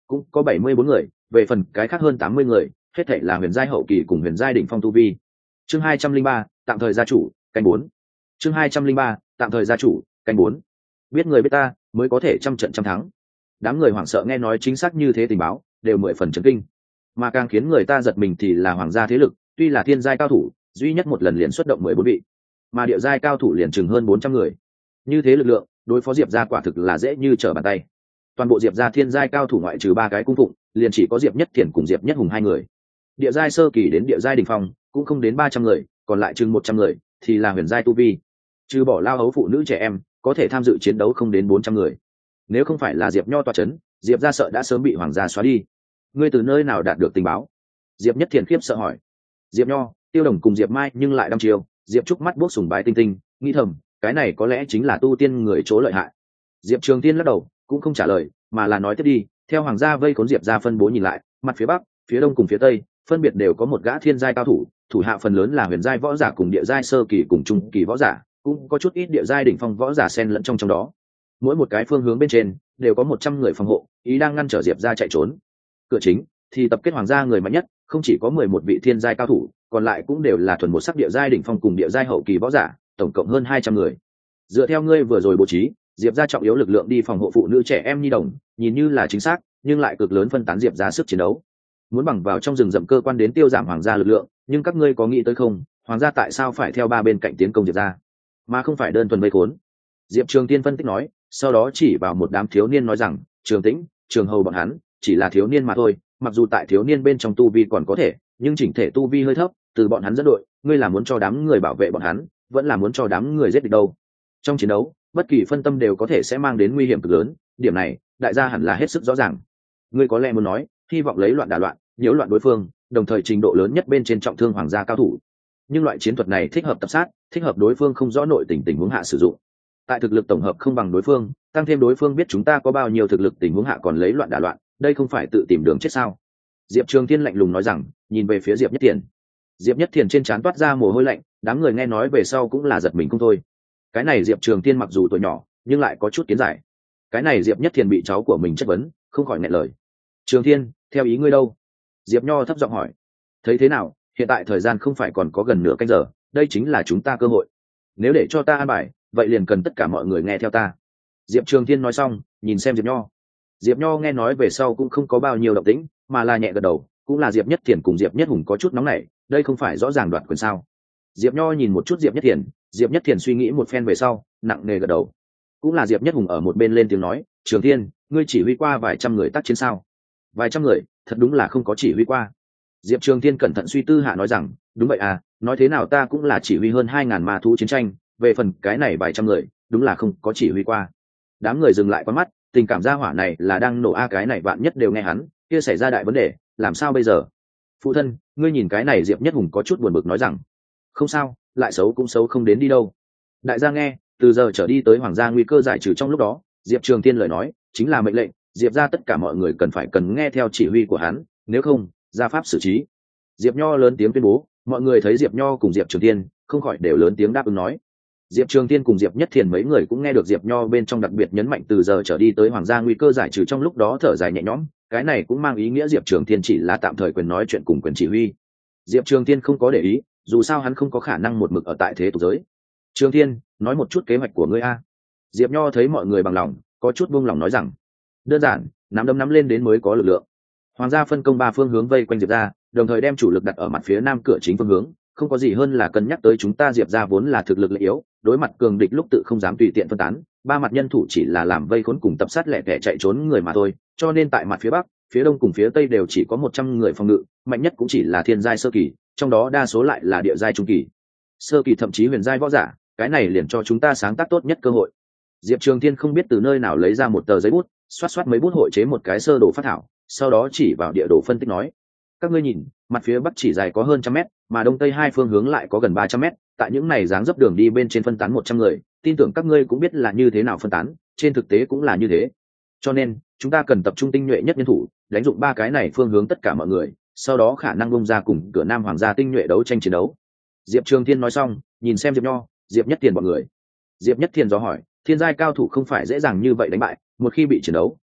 cũng có 74 người, về phần cái khác hơn 80 người, hết thảy là huyền giai hậu kỳ cùng huyền giai đỉnh phong tu vi. Chương 203, tạm thời gia chủ, canh 4. Chương 203, tạm thời gia chủ, canh 4. Biết người biết ta, mới có thể trăm trận trăm thắng. Đám người hoảng sợ nghe nói chính xác như thế tình báo, đều 10 phần chấn kinh. Mà càng khiến người ta giật mình thì là hoàng gia thế lực, tuy là thiên giai cao thủ, duy nhất một lần liền xuất động 14 vị, mà địa giai cao thủ liền chừng hơn 400 người. Như thế lực lượng, đối phó Diệp gia quả thực là dễ như trở bàn tay. Toàn bộ Diệp gia thiên giai cao thủ ngoại trừ 3 cái cung phụng, liền chỉ có Diệp Nhất Thiền cùng Diệp Nhất Hùng 2 người. Địa giai sơ kỳ đến địa giai đỉnh phong, cũng không đến 300 người, còn lại chừng 100 người thì là huyền giai tu vi. Trừ bỏ lao hấu phụ nữ trẻ em, có thể tham dự chiến đấu không đến 400 người. Nếu không phải là Diệp Nho tọa chấn, Diệp gia sợ đã sớm bị hoàng gia xóa đi. Ngươi từ nơi nào đạt được tình báo? Diệp Nhất Thiền khiếp sợ hỏi. Diệp Nho, Tiêu Đồng cùng Diệp Mai nhưng lại đăm chiêu, Diệp Trúc mắt buốc sùng bái tinh tinh, nghĩ thầm, cái này có lẽ chính là tu tiên người chỗ lợi hại. Diệp Trường Tiên lắc đầu, cũng không trả lời, mà là nói tiếp đi, theo hoàng gia vây khốn Diệp gia phân bố nhìn lại, mặt phía bắc, phía đông cùng phía tây, phân biệt đều có một gã thiên giai cao thủ, thủ hạ phần lớn là huyền giai võ giả cùng địa giai sơ kỳ cùng trung kỳ võ giả, cũng có chút ít địa giai đỉnh phong võ giả xen lẫn trong đó. Mỗi một cái phương hướng bên trên đều có 100 người phòng hộ, ý đang ngăn trở Diệp gia chạy trốn. Cửa chính thì tập kết hoàng gia người mạnh nhất, không chỉ có 11 vị thiên giai cao thủ, còn lại cũng đều là thuần một sắc địa giai đỉnh phong cùng địa giai hậu kỳ võ giả, tổng cộng hơn 200 người. Dựa theo ngươi vừa rồi bố trí, Diệp gia trọng yếu lực lượng đi phòng hộ phụ nữ trẻ em nhi đồng, nhìn như là chính xác, nhưng lại cực lớn phân tán Diệp gia sức chiến đấu. Muốn bằng vào trong rừng rậm cơ quan đến tiêu giảm hoàng gia lực lượng, nhưng các ngươi có nghĩ tới không, hoàng gia tại sao phải theo 3 bên cạnh tiến công Diệp gia, mà không phải đơn thuần vây khốn? Diệp Trường Tiên phân tích nói, sau đó chỉ vào một đám thiếu niên nói rằng, Trường Tĩnh, Trường Hầu bọn hắn chỉ là thiếu niên mà thôi, mặc dù tại thiếu niên bên trong tu vi còn có thể, nhưng chỉnh thể tu vi hơi thấp, từ bọn hắn dẫn đội, ngươi là muốn cho đám người bảo vệ bọn hắn, vẫn là muốn cho đám người giết địch đâu? Trong chiến đấu, bất kỳ phân tâm đều có thể sẽ mang đến nguy hiểm cực lớn, điểm này đại gia hẳn là hết sức rõ ràng. Ngươi có lẽ muốn nói, hy vọng lấy loạn đả loạn, nhiễu loạn đối phương, đồng thời trình độ lớn nhất bên trên trọng thương hoàng gia cao thủ. Nhưng loại chiến thuật này thích hợp tập sát, thích hợp đối phương không rõ nội tình huống hạ sử dụng. Tại thực lực tổng hợp không bằng đối phương, tăng thêm đối phương biết chúng ta có bao nhiêu thực lực tình huống hạ còn lấy loạn đả loạn, đây không phải tự tìm đường chết sao? Diệp Trường Thiên lạnh lùng nói rằng, nhìn về phía Diệp Nhất Thiền. Diệp Nhất Thiền trên trán toát ra mồ hôi lạnh, đám người nghe nói về sau cũng là giật mình không thôi. Cái này Diệp Trường Thiên mặc dù tuổi nhỏ, nhưng lại có chút kiến giải. Cái này Diệp Nhất Thiền bị cháu của mình chất vấn, không khỏi nghẹn lời. Trường Thiên, theo ý ngươi đâu? Diệp Nho thấp giọng hỏi. Thấy thế nào, hiện tại thời gian không phải còn có gần nửa canh giờ, đây chính là chúng ta cơ hội. Nếu để cho ta an bài, vậy liền cần tất cả mọi người nghe theo ta. Diệp Trường Thiên nói xong, nhìn xem Diệp Nho. Diệp Nho nghe nói về sau cũng không có bao nhiêu động tĩnh, mà là nhẹ gật đầu, cũng là Diệp Nhất Thiền cùng Diệp Nhất Hùng có chút nóng nảy, đây không phải rõ ràng đoạt quyền sao? Diệp Nho nhìn một chút Diệp Nhất Thiền, Diệp Nhất Thiền suy nghĩ một phen về sau, nặng nề gật đầu. Cũng là Diệp Nhất Hùng ở một bên lên tiếng nói, Trường Thiên, ngươi chỉ huy qua vài trăm người tác chiến sao? Vài trăm người, thật đúng là không có chỉ huy qua. Diệp Trường Thiên cẩn thận suy tư hạ nói rằng, đúng vậy à, nói thế nào ta cũng là chỉ huy hơn 2000 ma thú chiến tranh, về phần cái này vài trăm người, đúng là không có chỉ huy qua. Đám người dừng lại quan mắt, tình cảm gia hỏa này là đang nổ a, cái này bạn nhất đều nghe hắn, kia xảy ra đại vấn đề, làm sao bây giờ? Phụ thân, ngươi nhìn cái này. Diệp Nhất Hùng có chút buồn bực nói rằng, không sao, lại xấu cũng xấu không đến đi đâu. Đại gia nghe, từ giờ trở đi tới hoàng gia nguy cơ giải trừ trong lúc đó, Diệp Trường Thiên lời nói chính là mệnh lệnh, Diệp gia tất cả mọi người cần nghe theo chỉ huy của hắn, nếu không, gia pháp xử trí. Diệp Nho lớn tiếng tuyên bố, mọi người thấy Diệp Nho cùng Diệp Trường Thiên, không khỏi đều lớn tiếng đáp ứng nói. Diệp Trường Thiên cùng Diệp Nhất Thiền mấy người cũng nghe được Diệp Nho bên trong đặc biệt nhấn mạnh từ giờ trở đi tới hoàng gia nguy cơ giải trừ trong lúc đó thở dài nhẹ nhõm, cái này cũng mang ý nghĩa Diệp Trường Thiên chỉ là tạm thời quyền nói chuyện cùng quyền chỉ huy. Diệp Trường Thiên không có để ý, dù sao hắn không có khả năng một mực ở tại thế tục giới. Trường Thiên, nói một chút kế hoạch của ngươi a. Diệp Nho thấy mọi người bằng lòng, có chút buông lòng nói rằng, đơn giản, nắm lên đến mới có lực lượng. Hoàng gia phân công 3 phương hướng vây quanh Diệp gia, đồng thời đem chủ lực đặt ở mặt phía nam cửa chính phương hướng, không có gì hơn là cân nhắc tới chúng ta Diệp gia vốn là thực lực lệ yếu, đối mặt cường địch lúc tự không dám tùy tiện phân tán, 3 mặt nhân thủ chỉ là làm vây khốn cùng tập sát lẻ tẻ chạy trốn người mà thôi, cho nên tại mặt phía bắc, phía đông cùng phía tây đều chỉ có 100 người phòng ngự, mạnh nhất cũng chỉ là thiên giai sơ kỳ, trong đó đa số lại là địa giai trung kỳ, sơ kỳ thậm chí huyền giai võ giả, cái này liền cho chúng ta sáng tác tốt nhất cơ hội. Diệp Trường Thiên không biết từ nơi nào lấy ra một tờ giấy bút, xoát mấy bút hội chế một cái sơ đồ phát thảo, sau đó chỉ vào địa đồ phân tích nói, các ngươi nhìn, mặt phía bắc chỉ dài có hơn 100 mét, mà đông tây hai phương hướng lại có gần 300 mét, tại những này dáng dấp đường đi bên trên phân tán 100 người, tin tưởng các ngươi cũng biết là như thế nào phân tán, trên thực tế cũng là như thế. Cho nên, chúng ta cần tập trung tinh nhuệ nhất nhân thủ, đánh dụng 3 cái này phương hướng tất cả mọi người, sau đó khả năng bung ra cùng cửa Nam hoàng gia tinh nhuệ đấu tranh chiến đấu. Diệp Trường Thiên nói xong, nhìn xem Diệp Nho, Diệp Nhất Thiền bọn người. Diệp Nhất Thiền dò hỏi, thiên giai cao thủ không phải dễ dàng như vậy đánh bại, một khi bị chiến đấu,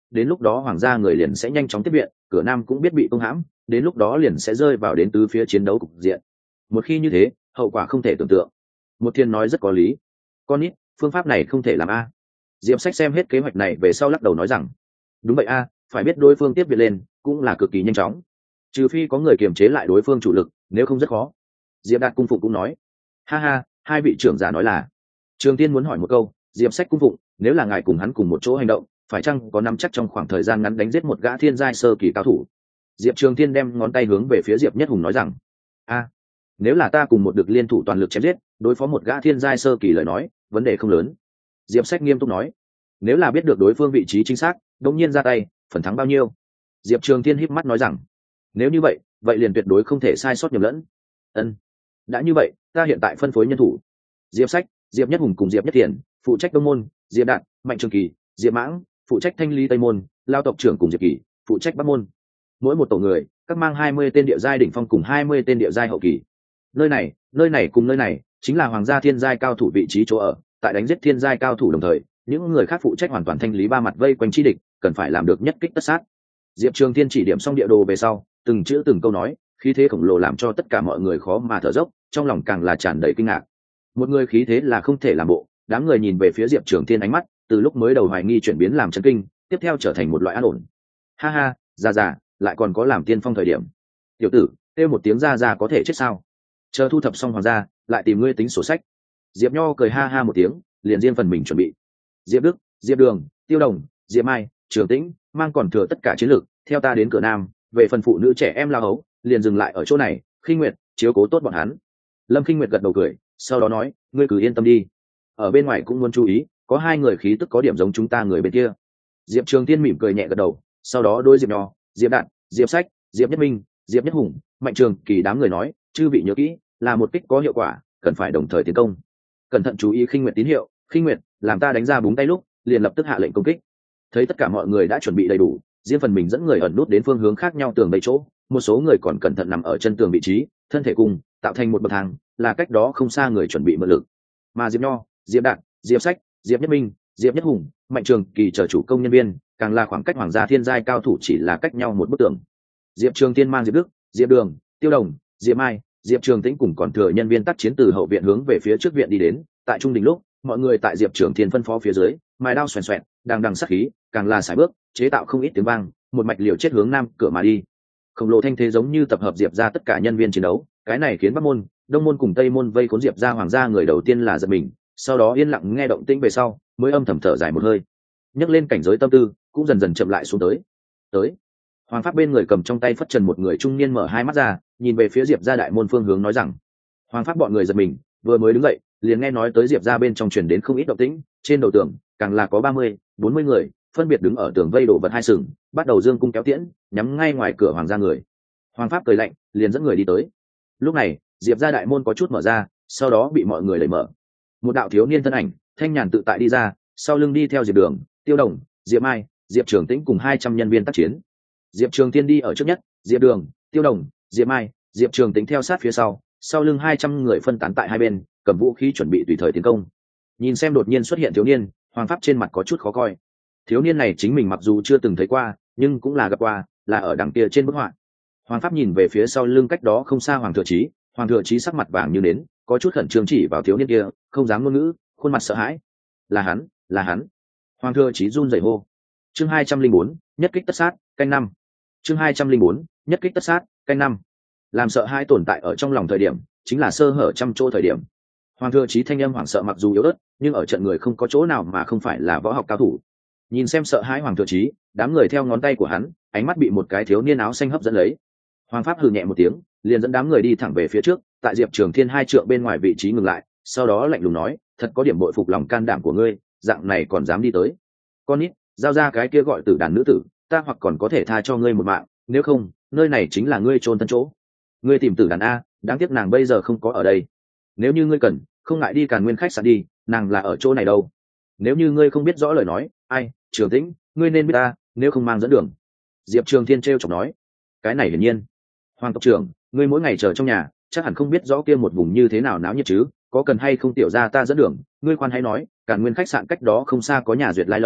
đến lúc đó hoàng gia người liền sẽ nhanh chóng tiếp viện, cửa nam cũng biết bị công hãm, đến lúc đó liền sẽ rơi vào đến tứ phía chiến đấu cục diện. Một khi như thế, hậu quả không thể tưởng tượng. Một thiên nói rất có lý. Con nít, phương pháp này không thể làm a. Diệp Sách xem hết kế hoạch này về sau lắc đầu nói rằng, đúng vậy a, phải biết đối phương tiếp viện lên cũng là cực kỳ nhanh chóng, trừ phi có người kiềm chế lại đối phương chủ lực, nếu không rất khó. Diệp Đạt cung phụng cũng nói, ha ha, hai vị trưởng giả nói là. Trường Tiên muốn hỏi một câu, Diệp Sách cung phụng, nếu là ngài cùng hắn cùng một chỗ hành động, phải chăng có nắm chắc trong khoảng thời gian ngắn đánh giết một gã thiên giai sơ kỳ cao thủ? Diệp Trường Tiên đem ngón tay hướng về phía Diệp Nhất Hùng nói rằng, a, nếu là ta cùng một được liên thủ toàn lực chém giết, đối phó một gã thiên giai sơ kỳ lời nói, vấn đề không lớn. Diệp Sách nghiêm túc nói, nếu là biết được đối phương vị trí chính xác, đột nhiên ra tay, phần thắng bao nhiêu? Diệp Trường Tiên híp mắt nói rằng, nếu như vậy, vậy liền tuyệt đối không thể sai sót nhầm lẫn. Ân, đã như vậy, ta hiện tại phân phối nhân thủ. Diệp Sách, Diệp Nhất Hùng cùng Diệp Nhất Thiện phụ trách đông môn, Diệp Đạt, Mạnh Trường Kỳ, Diệp Mãng phụ trách thanh ly tây môn, Lao tộc trưởng cùng Diệp Kỳ phụ trách bắc môn. Mỗi một tổ người các mang 20 tên địa giai đỉnh phong cùng 20 tên địa giai hậu kỳ. Nơi này cùng nơi này chính là hoàng gia thiên giai cao thủ vị trí chỗ ở. Tại đánh giết thiên giai cao thủ đồng thời, những người khác phụ trách hoàn toàn thanh lý ba mặt vây quanh chi địch, cần phải làm được nhất kích tất sát. Diệp Trường Thiên chỉ điểm xong địa đồ về sau, từng chữ từng câu nói, khí thế khổng lồ làm cho tất cả mọi người khó mà thở dốc, trong lòng càng là tràn đầy kinh ngạc. Một người khí thế là không thể làm bộ, đám người nhìn về phía Diệp Trường Thiên ánh mắt, từ lúc mới đầu hoài nghi chuyển biến làm chấn kinh, tiếp theo trở thành một loại an ổn. Ha ha, già, lại còn có làm tiên phong thời điểm. Tiểu tử, kêu một tiếng ra có thể chết sao? Chờ thu thập xong hoàng gia, lại tìm ngươi tính sổ sách. Diệp Nho cười ha ha một tiếng, liền riêng phần mình chuẩn bị. Diệp Đức, Diệp Đường, Tiêu Đồng, Diệp Mai, Trường Tĩnh, mang còn thừa tất cả chiến lược, theo ta đến cửa nam, về phần phụ nữ trẻ em lao hấu, liền dừng lại ở chỗ này, Khinh Nguyệt, chiếu cố tốt bọn hắn. Lâm Khinh Nguyệt gật đầu cười, sau đó nói, ngươi cứ yên tâm đi. Ở bên ngoài cũng muốn chú ý, có hai người khí tức có điểm giống chúng ta người bên kia. Diệp Trường Tiên mỉm cười nhẹ gật đầu, sau đó đôi Diệp Nho, Diệp Đạt, Diệp Sách, Diệp Nhất Minh, Diệp Nhất Hùng, Mạnh Trường Kỳ đám người nói, chư vị nhớ kỹ, là một kích có hiệu quả, cần phải đồng thời tiến công. Cẩn thận chú ý Khinh Nguyệt tín hiệu, Khinh Nguyệt, làm ta đánh ra búng tay lúc, liền lập tức hạ lệnh công kích. Thấy tất cả mọi người đã chuẩn bị đầy đủ, riêng phần mình dẫn người ẩn nút đến phương hướng khác nhau tường bấy chỗ, một số người còn cẩn thận nằm ở chân tường vị trí, thân thể cùng tạo thành một bậc thang, là cách đó không xa người chuẩn bị mượn lực. Mà Diệp Nho, Diệp Đạt, Diệp Sách, Diệp Nhất Minh, Diệp Nhất Hùng, Mạnh Trường Kỳ chờ chủ công nhân viên, càng là khoảng cách hoàng gia thiên giai cao thủ chỉ là cách nhau một bức tường. Diệp Trường Tiên mang Diệp Đức, Diệp Đường, Tiêu Đồng, Diệp Mai, Diệp Trường Tĩnh cùng còn thừa nhân viên tác chiến từ hậu viện hướng về phía trước viện đi đến. Tại trung đỉnh lúc, mọi người tại Diệp Trường Thiên phân phó phía dưới, mài đao xoèn xoẹt, đằng sát khí, càng là sải bước, chế tạo không ít tiếng vang, một mạch liều chết hướng nam cửa mà đi. Khổng lồ thanh thế giống như tập hợp Diệp ra tất cả nhân viên chiến đấu, cái này khiến Bắc môn, Đông môn cùng Tây môn vây khốn Diệp ra hoàng gia người đầu tiên là giật mình, sau đó yên lặng nghe động tĩnh về sau, mới âm thầm thở dài một hơi. Nhấc lên cảnh giới tâm tư, cũng dần dần chậm lại xuống tới. Hoàng pháp bên người cầm trong tay phất trần một người trung niên mở hai mắt ra, nhìn về phía Diệp ra đại môn phương hướng nói rằng, Hoàng pháp bọn người giật mình, vừa mới đứng dậy, liền nghe nói tới Diệp ra bên trong truyền đến không ít động tĩnh, trên đầu tường càng là có 30-40 người, phân biệt đứng ở tường vây đổ vật hai sừng, bắt đầu dương cung kéo tiễn, nhắm ngay ngoài cửa hoàng gia người. Hoàng pháp cười lạnh, liền dẫn người đi tới. Lúc này, Diệp ra đại môn có chút mở ra, sau đó bị mọi người đẩy mở. Một đạo thiếu niên thân ảnh, thanh nhàn tự tại đi ra, sau lưng đi theo Diệp Đường, Tiêu Đồng, Diệp Mai, Diệp Trường Tĩnh cùng 200 nhân viên tác chiến. Diệp Trường Tiên đi ở trước nhất, Diệp Đường, Tiêu Đồng, Diệp Mai, Diệp Trường Tĩnh theo sát phía sau lưng 200 người phân tán tại hai bên, cầm vũ khí chuẩn bị tùy thời tiến công. Nhìn xem đột nhiên xuất hiện thiếu niên, Hoàng pháp trên mặt có chút khó coi. Thiếu niên này chính mình mặc dù chưa từng thấy qua, nhưng cũng là gặp qua, là ở đằng kia trên bức họa. Hoàng pháp nhìn về phía sau lưng cách đó không xa Hoàng Thừa Chí, Hoàng Thừa Chí sắc mặt vàng như nến, có chút khẩn trương chỉ vào thiếu niên kia, không dám ngôn ngữ, khuôn mặt sợ hãi. Là hắn. Hoàng Thừa Chí run rẩy hô. Chương 204, nhất kích tất sát, canh 5. Chương 204, nhất kích tất sát, canh 5. Làm sợ hãi tồn tại ở trong lòng thời điểm, chính là sơ hở trăm chỗ thời điểm. Hoàng Thừa Chí thanh âm hoảng sợ mặc dù yếu ớt, nhưng ở trận người không có chỗ nào mà không phải là võ học cao thủ. Nhìn xem sợ hãi Hoàng Thừa Chí, đám người theo ngón tay của hắn, ánh mắt bị một cái thiếu niên áo xanh hấp dẫn lấy. Hoàng pháp hừ nhẹ một tiếng, liền dẫn đám người đi thẳng về phía trước, tại Diệp Trường Thiên 2 trượng bên ngoài vị trí ngừng lại, sau đó lạnh lùng nói, thật có điểm bội phục lòng can đảm của ngươi, dạng này còn dám đi tới. Con nít, giao ra cái kia gọi tử đàn nữ tử, ta hoặc còn có thể tha cho ngươi một mạng, nếu không, nơi này chính là ngươi chôn thân chỗ. Ngươi tìm tử đàn a, đáng tiếc nàng bây giờ không có ở đây. Nếu như ngươi cần, không ngại đi Càn Nguyên khách sạn đi, nàng là ở chỗ này đâu. Nếu như ngươi không biết rõ lời nói, ai, Trường Tĩnh, ngươi nên biết ta, nếu không mang dẫn đường. Diệp Trường Thiên trêu chọc nói, cái này hiển nhiên. Hoàng tộc trưởng, ngươi mỗi ngày chờ trong nhà, chắc hẳn không biết rõ kia một vùng như thế nào náo nhiệt chứ, có cần hay không tiểu ra ta dẫn đường, ngươi khoan hay nói, Càn Nguyên khách sạn cách đó không xa có nhà Duyệt Lai lâu,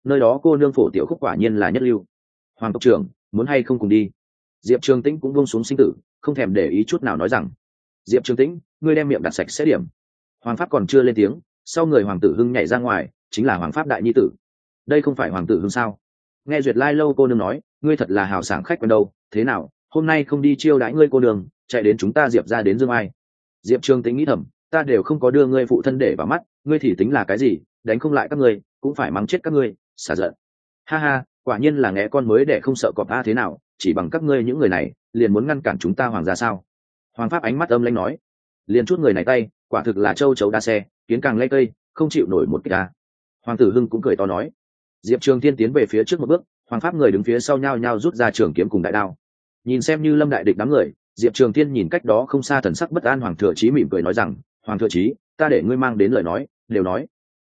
nơi đó cô nương phổ tiểu khúc quả nhiên là nhất lưu. Hoàng tộc trưởng muốn hay không cùng đi? Diệp Trường Tĩnh cũng buông xuống sinh tử, không thèm để ý chút nào nói rằng. Diệp Trường Tĩnh, ngươi đem miệng đặt sạch sẽ điểm. Hoàng pháp còn chưa lên tiếng, sau người Hoàng tử Hưng nhảy ra ngoài, chính là Hoàng pháp đại nhi tử. Đây không phải Hoàng tử Hưng sao? Nghe Duyệt Lai lâu cô nương nói, ngươi thật là hào sảng khách quen đâu, thế nào, hôm nay không đi chiêu đãi ngươi cô nương, chạy đến chúng ta Diệp ra đến Dương Ai. Diệp Trường Tĩnh nghĩ thầm, ta đều không có đưa ngươi phụ thân để vào mắt, ngươi thì tính là cái gì, đánh không lại các ngươi, cũng phải mắng chết các ngươi, xả giận. Ha ha, quả nhiên là nghe con mới để không sợ cọp a, thế nào, chỉ bằng các ngươi những người này, liền muốn ngăn cản chúng ta Hoàng gia sao? Hoàng pháp ánh mắt âm lãnh nói, liền chút người này tay, quả thực là châu chấu đa xe, kiến càng lây cây, không chịu nổi một cái a. Hoàng tử Hưng cũng cười to nói. Diệp Trường Thiên tiến về phía trước một bước, Hoàng pháp người đứng phía sau nhao nhao rút ra trường kiếm cùng đại đao. Nhìn xem như lâm đại địch đám người, Diệp Trường Thiên nhìn cách đó không xa thần sắc bất an Hoàng thừa chí mỉm cười nói rằng, Hoàng thừa chí, ta để ngươi mang đến lời nói, đều nói.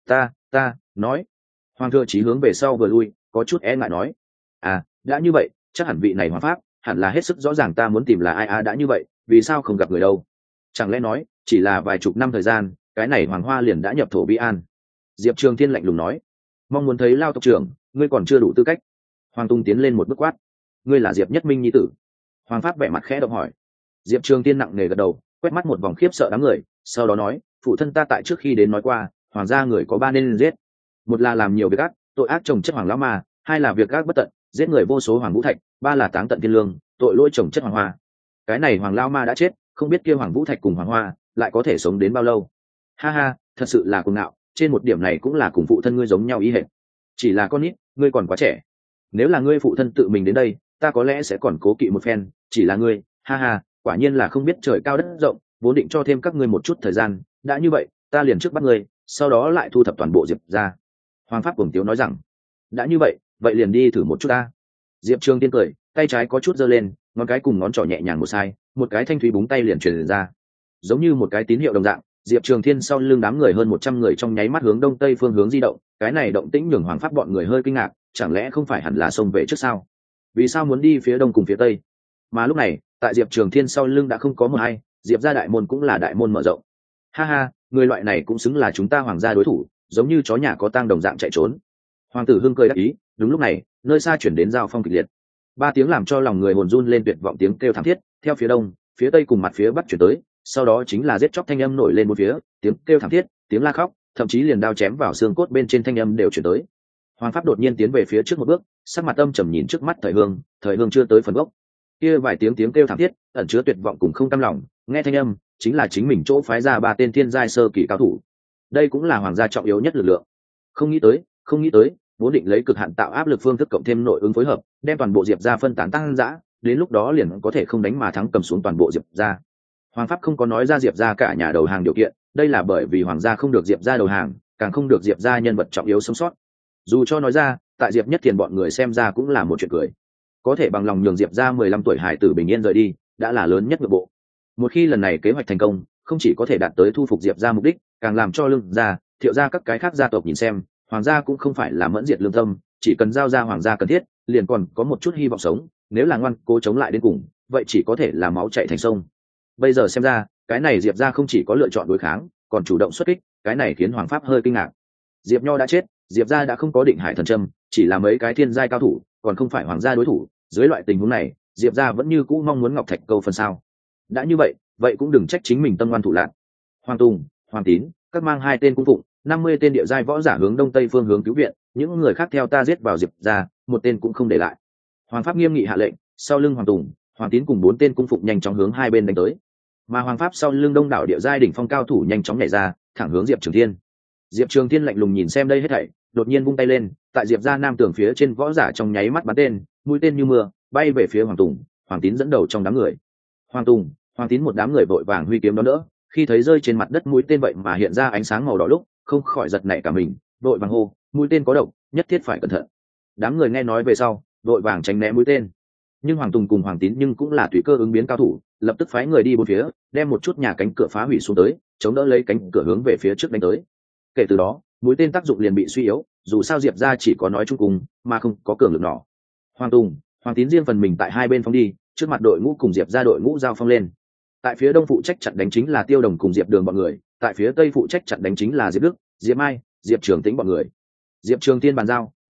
Ta nói. Hoàng thừa chí hướng về sau vừa lui, có chút e ngại nói, à, đã như vậy, chắc hẳn vị này Hoàng pháp hẳn là hết sức rõ ràng ta muốn tìm là ai. À, đã như vậy, vì sao không gặp người đâu? Chẳng lẽ nói chỉ là vài chục năm thời gian, cái này Hoàng hoa liền đã nhập thổ Bi An? Diệp Trường Thiên lạnh lùng nói, mong muốn thấy Lao tộc trưởng, ngươi còn chưa đủ tư cách. Hoàng Tung tiến lên một bước quát, ngươi là Diệp Nhất Minh nhi tử? Hoàng pháp vẻ mặt khẽ động hỏi. Diệp Trường Thiên nặng nề gật đầu, quét mắt một vòng khiếp sợ đám người, sau đó nói, phụ thân ta tại trước khi đến nói qua, hoàng gia người có ba nên giết. Một là làm nhiều việc ác, tội ác chồng chất hoàng lão ma, hai là việc ác bất tận, giết người vô số hoàng vũ thạch, ba là táng tận thiên lương, tội lỗi chồng chất hoàng hoa. Cái này hoàng lão ma đã chết, không biết kia hoàng vũ thạch cùng hoàng hoa lại có thể sống đến bao lâu. Ha ha, thật sự là cuồng ngạo, trên một điểm này cũng là cùng phụ thân ngươi giống nhau ý hệt. Chỉ là con nít, ngươi còn quá trẻ. Nếu là ngươi phụ thân tự mình đến đây, ta có lẽ sẽ còn cố kỵ một phen, chỉ là ngươi, ha ha, quả nhiên là không biết trời cao đất rộng, vốn định cho thêm các ngươi một chút thời gian, đã như vậy, ta liền trước bắt ngươi, sau đó lại thu thập toàn bộ Diệp ra. Hoàng pháp cuồng tiếu nói rằng, đã như vậy, vậy liền đi thử một chút ta. Diệp Trường Tiên cười, tay trái có chút giơ lên, ngón cái cùng ngón trỏ nhẹ nhàng một sai, một cái thanh thúy búng tay liền truyền ra, giống như một cái tín hiệu đồng dạng. Diệp Trường Thiên sau lưng đám người hơn 100 người trong nháy mắt hướng đông tây phương hướng di động, cái này động tĩnh nhường Hoàng pháp bọn người hơi kinh ngạc, chẳng lẽ không phải hẳn là xông về trước sao? Vì sao muốn đi phía đông cùng phía tây? Mà lúc này, tại Diệp Trường Thiên sau lưng đã không có một ai, Diệp gia đại môn cũng là đại môn mở rộng. Ha ha, người loại này cũng xứng là chúng ta Hoàng gia đối thủ, giống như chó nhà có tang đồng dạng chạy trốn. Hoàng tử Hưng cười đắc ý, đúng lúc này, nơi xa chuyển đến giao phong kịch liệt. Ba tiếng làm cho lòng người hồn run lên tuyệt vọng tiếng kêu thảm thiết, theo phía đông, phía tây cùng mặt phía bắc chuyển tới, sau đó chính là giết chóc thanh âm nổi lên một phía, tiếng kêu thảm thiết, tiếng la khóc, thậm chí liền đao chém vào xương cốt bên trên thanh âm đều chuyển tới. Hoàng pháp đột nhiên tiến về phía trước một bước, sắc mặt âm trầm nhìn trước mắt Thời Hương chưa tới phần gốc. Kia vài tiếng tiếng kêu thảm thiết, ẩn chứa tuyệt vọng cùng không cam lòng, nghe thanh âm, chính là chính mình chỗ phái ra ba tên thiên giai sơ kỳ cao thủ. Đây cũng là hoàng gia trọng yếu nhất lực lượng. Không nghĩ tới, vốn định lấy cực hạn tạo áp lực phương thức cộng thêm nội ứng phối hợp, đem toàn bộ Diệp gia phân tán tăng dã, đến lúc đó liền có thể không đánh mà thắng cầm xuống toàn bộ Diệp gia. Hoàng pháp không có nói ra Diệp gia cả nhà đầu hàng điều kiện, đây là bởi vì hoàng gia không được Diệp gia đầu hàng, càng không được Diệp gia nhân vật trọng yếu sống sót. Dù cho nói ra, tại Diệp Nhất Thiền bọn người xem ra cũng là một chuyện cười. Có thể bằng lòng nhường Diệp gia 15 tuổi hải tử bình yên rời đi, đã là lớn nhất nội bộ. Một khi lần này kế hoạch thành công, không chỉ có thể đạt tới thu phục Diệp gia mục đích, càng làm cho Lương gia, Thiệu gia các cái khác gia tộc nhìn xem, hoàng gia cũng không phải là mẫn diệt lương tâm, chỉ cần giao ra hoàng gia cần thiết, liền còn có một chút hy vọng sống, nếu là ngoan cố chống lại đến cùng, vậy chỉ có thể là máu chảy thành sông. Bây giờ xem ra, cái này Diệp gia không chỉ có lựa chọn đối kháng, còn chủ động xuất kích, cái này khiến hoàng pháp hơi kinh ngạc. Diệp Nho đã chết, Diệp gia đã không có định hải thần châm, chỉ là mấy cái thiên giai cao thủ, còn không phải hoàng gia đối thủ, dưới loại tình huống này, Diệp gia vẫn như cũ mong muốn ngọc thạch câu phần sao? Đã như vậy, vậy cũng đừng trách chính mình tâm ngoan thủ lạn. Hoàng Tùng, Hoàng Tín, các mang 2 tên cung phụng, 50 tên địa giai võ giả hướng đông tây phương hướng cứu viện, những người khác theo ta giết vào Diệp gia, một tên cũng không để lại. Hoàng pháp nghiêm nghị hạ lệnh, sau lưng Hoàng Tùng, Hoàng Tín cùng 4 tên cung phụng nhanh chóng hướng hai bên đánh tới. Mà Hoàng pháp sau lưng đông đảo địa giai đỉnh phong cao thủ nhanh chóng nhảy ra, thẳng hướng Diệp Trường Thiên. Diệp Trường Thiên lạnh lùng nhìn xem đây hết thảy, đột nhiên vung tay lên, tại Diệp gia nam tường phía trên võ giả trong nháy mắt bắn tên, mũi tên như mưa, bay về phía Hoàng Tùng, Hoàng Tín dẫn đầu trong đám người. Hoàng Tùng, Hoàng Tín một đám người vội vàng huy kiếm đón đỡ, khi thấy rơi trên mặt đất mũi tên vậy mà hiện ra ánh sáng màu đỏ lúc, không khỏi giật nảy cả mình, vội vàng hô, mũi tên có độc, nhất thiết phải cẩn thận. Đám người nghe nói về sau, vội vàng tránh né mũi tên. Nhưng Hoàng Tùng cùng Hoàng Tín nhưng cũng là tùy cơ ứng biến cao thủ, lập tức phái người đi bốn phía, đem một chút nhà cánh cửa phá hủy xuống tới, chống đỡ lấy cánh cửa hướng về phía trước đánh tới. Kể từ đó, mũi tên tác dụng liền bị suy yếu, dù sao Diệp gia chỉ có nói chung cùng, mà không có cường lực nỏ. Hoàng Tùng, Hoàng Tín riêng phần mình tại hai bên phóng đi, trước mặt đội ngũ cùng Diệp gia đội ngũ giao phong lên. Tại phía đông phụ trách chặn đánh chính là Tiêu Đồng cùng Diệp Đường bọn người, tại phía tây phụ trách chặn đánh chính là Diệp Đức, Diệp Mai, Diệp Trường Tĩnh bọn người. Diệp Trường Tiên bàn giao,